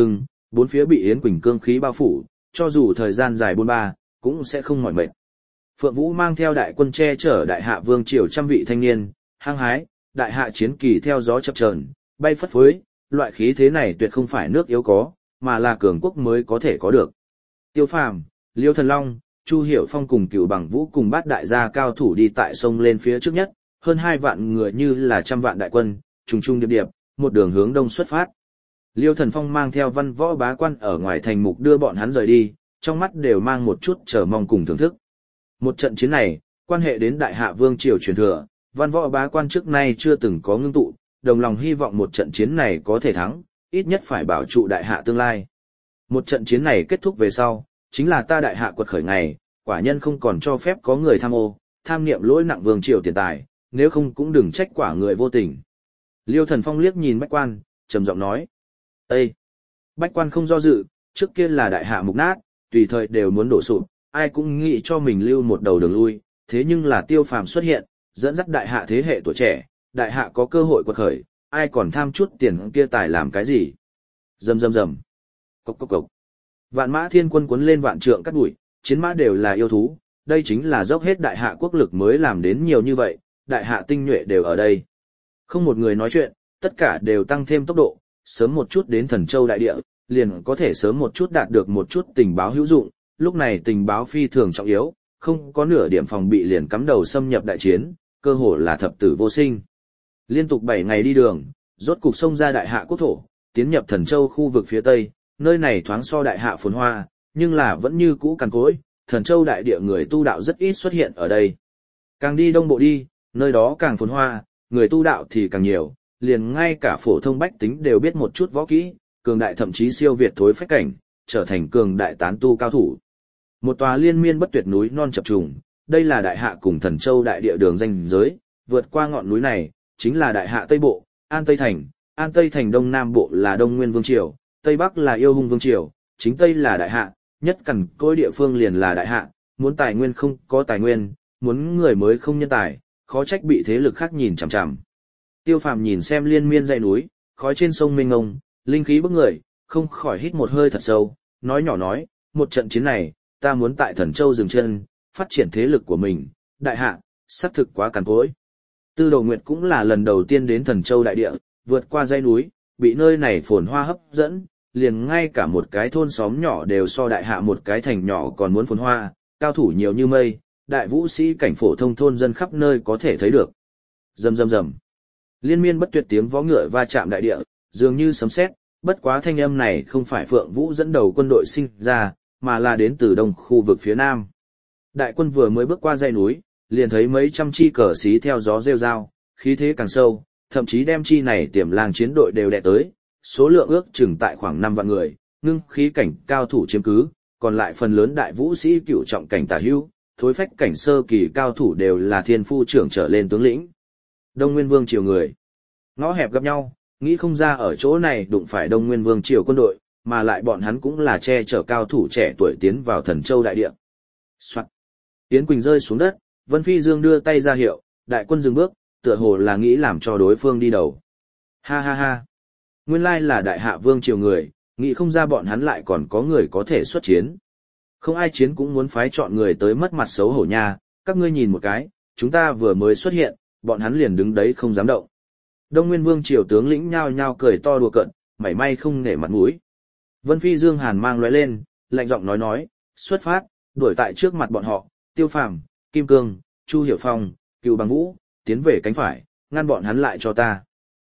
Bốn phía bị Yến Quỳnh cương khí bao phủ, cho dù thời gian dài bôn ba, cũng sẽ không mỏi mệt. Phượng Vũ mang theo đại quân che chở đại hạ vương triều trăm vị thanh niên, hăng hái, đại hạ chiến kỳ theo gió chập chờn, bay phất phới, loại khí thế này tuyệt không phải nước yếu có, mà là cường quốc mới có thể có được. Tiêu Phàm, Liêu Thần Long, Chu Hiểu Phong cùng Cửu Bằng Vũ cùng bát đại gia cao thủ đi tại sông lên phía trước nhất, hơn hai vạn người như là trăm vạn đại quân, trùng trùng điệp điệp, một đường hướng đông xuất phát. Liêu Thần Phong mang theo văn võ bá quan ở ngoài thành mục đưa bọn hắn rời đi, trong mắt đều mang một chút chờ mong cùng thưởng thức. Một trận chiến này, quan hệ đến đại hạ vương triều truyền thừa, văn võ bá quan trước nay chưa từng có ngưng tụ, đồng lòng hy vọng một trận chiến này có thể thắng, ít nhất phải bảo trụ đại hạ tương lai. Một trận chiến này kết thúc về sau, chính là ta đại hạ quật khởi ngày, quả nhân không còn cho phép có người tham ô, tham niệm lỗi nặng vương triều tiền tài, nếu không cũng đừng trách quả người vô tình. Liêu Thần Phong liếc nhìn Bách Quan, trầm giọng nói. Ê! Bách Quan không do dự, trước kia là đại hạ mục nát, tùy thời đều muốn đổ sụp, ai cũng nghĩ cho mình lưu một đầu đường lui, thế nhưng là Tiêu Phàm xuất hiện, dẫn dắt đại hạ thế hệ tuổi trẻ, đại hạ có cơ hội quật khởi, ai còn tham chút tiền kia tài làm cái gì? Rầm rầm rầm. Cốc cốc cốc. Vạn mã thiên quân cuốn lên vạn trượng cắt đuổi, chiến mã đều là yêu thú, đây chính là dốc hết đại hạ quốc lực mới làm đến nhiều như vậy, đại hạ tinh nhuệ đều ở đây. Không một người nói chuyện, tất cả đều tăng thêm tốc độ, sớm một chút đến Thần Châu đại địa, liền có thể sớm một chút đạt được một chút tình báo hữu dụng, lúc này tình báo phi thường trọng yếu, không có nửa điểm phòng bị liền cắm đầu xâm nhập đại chiến, cơ hồ là thập tử vô sinh. Liên tục bảy ngày đi đường, rốt cục xông ra đại hạ quốc thổ, tiến nhập Thần Châu khu vực phía tây, nơi này thoáng so đại hạ phồn hoa, nhưng là vẫn như cũ cằn cỗi, Thần Châu đại địa người tu đạo rất ít xuất hiện ở đây. Càng đi đông bộ đi, nơi đó càng phồn hoa, người tu đạo thì càng nhiều, liền ngay cả phổ thông bách tính đều biết một chút võ kỹ, cường đại thậm chí siêu việt thối phách cảnh, trở thành cường đại tán tu cao thủ. Một tòa liên miên bất tuyệt núi non chập trùng, đây là đại hạ cùng Thần Châu đại địa đường ranh giới, vượt qua ngọn núi này, chính là đại hạ Tây Bộ, An Tây Thành, An Tây Thành Đông Nam Bộ là Đông Nguyên Vương Triều, Tây Bắc là Yêu Hung Vương Triều, chính Tây là đại hạ, nhất cằn cỗi địa phương liền là đại hạ, muốn tài nguyên không có tài nguyên, muốn người mới không nhân tài, khó trách bị thế lực khác nhìn chằm chằm. Tiêu Phàm nhìn xem liên miên dãy núi, khói trên sông mênh mông, linh khí bức người, không khỏi hít một hơi thật sâu, nói nhỏ nói, một trận chiến này, ta muốn tại Thần Châu dừng chân, phát triển thế lực của mình, đại hạ, xác thực quá cằn cỗi. Tư Đồ Nguyệt cũng là lần đầu tiên đến Thần Châu đại địa, vượt qua dãy núi, bị nơi này phồn hoa hấp dẫn, liền ngay cả một cái thôn xóm nhỏ đều so đại hạ một cái thành nhỏ còn muốn phồn hoa, cao thủ nhiều như mây, đại vũ sĩ cảnh phổ thông thôn dân khắp nơi có thể thấy được. Rầm rầm rầm. Liên miên bất tuyệt tiếng vó ngựa va chạm đại địa, dường như sấm sét, bất quá thanh âm này không phải Phượng Vũ dẫn đầu quân đội sinh ra, mà là đến từ đông khu vực phía nam. Đại quân vừa mới bước qua dãy núi, liền thấy mấy trăm chi cờ xí theo gió rêu rao, khí thế càng sâu, thậm chí đem chi này tiềm lang chiến đội đều đè tới, số lượng ước chừng tại khoảng năm vạn người, ngưng khí cảnh cao thủ chiếm cứ, còn lại phần lớn đại vũ sĩ cựu trọng cảnh tả hữu, thối phách cảnh sơ kỳ cao thủ đều là thiên phu trưởng trở lên tướng lĩnh. Đông Nguyên Vương triều người, ngõ hẹp gặp nhau, nghĩ không ra ở chỗ này đụng phải Đông Nguyên Vương triều quân đội, mà lại bọn hắn cũng là che chở cao thủ trẻ tuổi tiến vào Thần Châu đại địa. Soạt. Yến Quỳnh rơi xuống đất, Vân Phi Dương đưa tay ra hiệu, đại quân dừng bước, tựa hồ là nghĩ làm cho đối phương đi đầu. Ha ha ha. Nguyên lai là đại hạ vương triều người, nghĩ không ra bọn hắn lại còn có người có thể xuất chiến. Không ai chiến cũng muốn phái chọn người tới mất mặt xấu hổ nha, các ngươi nhìn một cái, chúng ta vừa mới xuất hiện, bọn hắn liền đứng đấy không dám động. Đông Nguyên Vương triều tướng lĩnh nhao nhao cười to đùa cợt, mảy may không nể mặt mũi. Vân Phi Dương hàn mang lóe lên, lạnh giọng nói nói, xuất phát, đuổi tại trước mặt bọn họ, Tiêu Phàm, Kim Cương, Chu Hiểu Phong, Cửu Bằng Vũ, tiến về cánh phải, ngăn bọn hắn lại cho ta.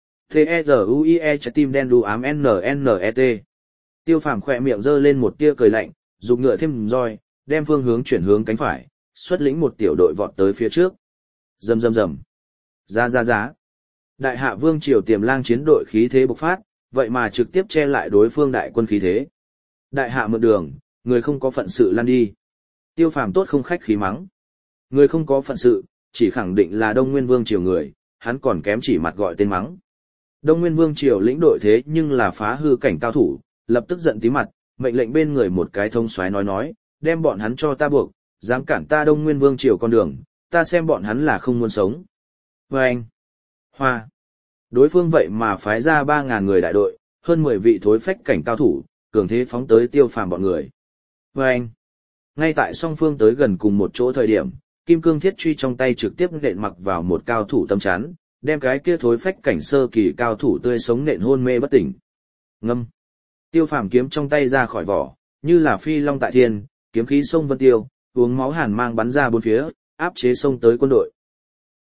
T-E-Z-U-I-E trái tim đen đu ám N-N-E-T. Tiêu Phàm khỏe miệng giơ lên một tia cười lạnh, giục ngựa thêm roi, đem phương hướng chuyển hướng cánh phải, xuất lĩnh một tiểu đội vọt tới phía trước. Rầm rầm rầm. Giá giá giá. Đại hạ vương triều tiềm lang chiến đội khí thế bộc phát, vậy mà trực tiếp che lại đối phương đại quân khí thế. Đại hạ mượn đường, người không có phận sự lăn đi. Tiêu Phàm tốt không khách khí mắng. Người không có phận sự, chỉ khẳng định là Đông Nguyên Vương triều người, hắn còn kém chỉ mặt gọi tên mắng. Đông Nguyên Vương triều lĩnh đội thế nhưng là phá hư cảnh cao thủ, lập tức giận tí mặt, mệnh lệnh bên người một cái thông soái nói nói, đem bọn hắn cho ta buộc, dám cản ta Đông Nguyên Vương triều con đường, ta xem bọn hắn là không muốn sống. Và anh, hoa, đối phương vậy mà phái ra ba ngàn người đại đội, hơn mười vị thối phách cảnh cao thủ, cường thế phóng tới Tiêu Phàm bọn người. Và anh, ngay tại song phương tới gần cùng một chỗ thời điểm, kim cương thiết truy trong tay trực tiếp nện mặc vào một cao thủ tâm chắn, đem cái kia thối phách cảnh sơ kỳ cao thủ tươi sống nện hôn mê bất tỉnh. Ngâm. Tiêu Phàm kiếm trong tay ra khỏi vỏ, như là phi long tại thiên, kiếm khí sông vân tiêu, uống máu hàn mang bắn ra bốn phía, áp chế sông tới quân đội.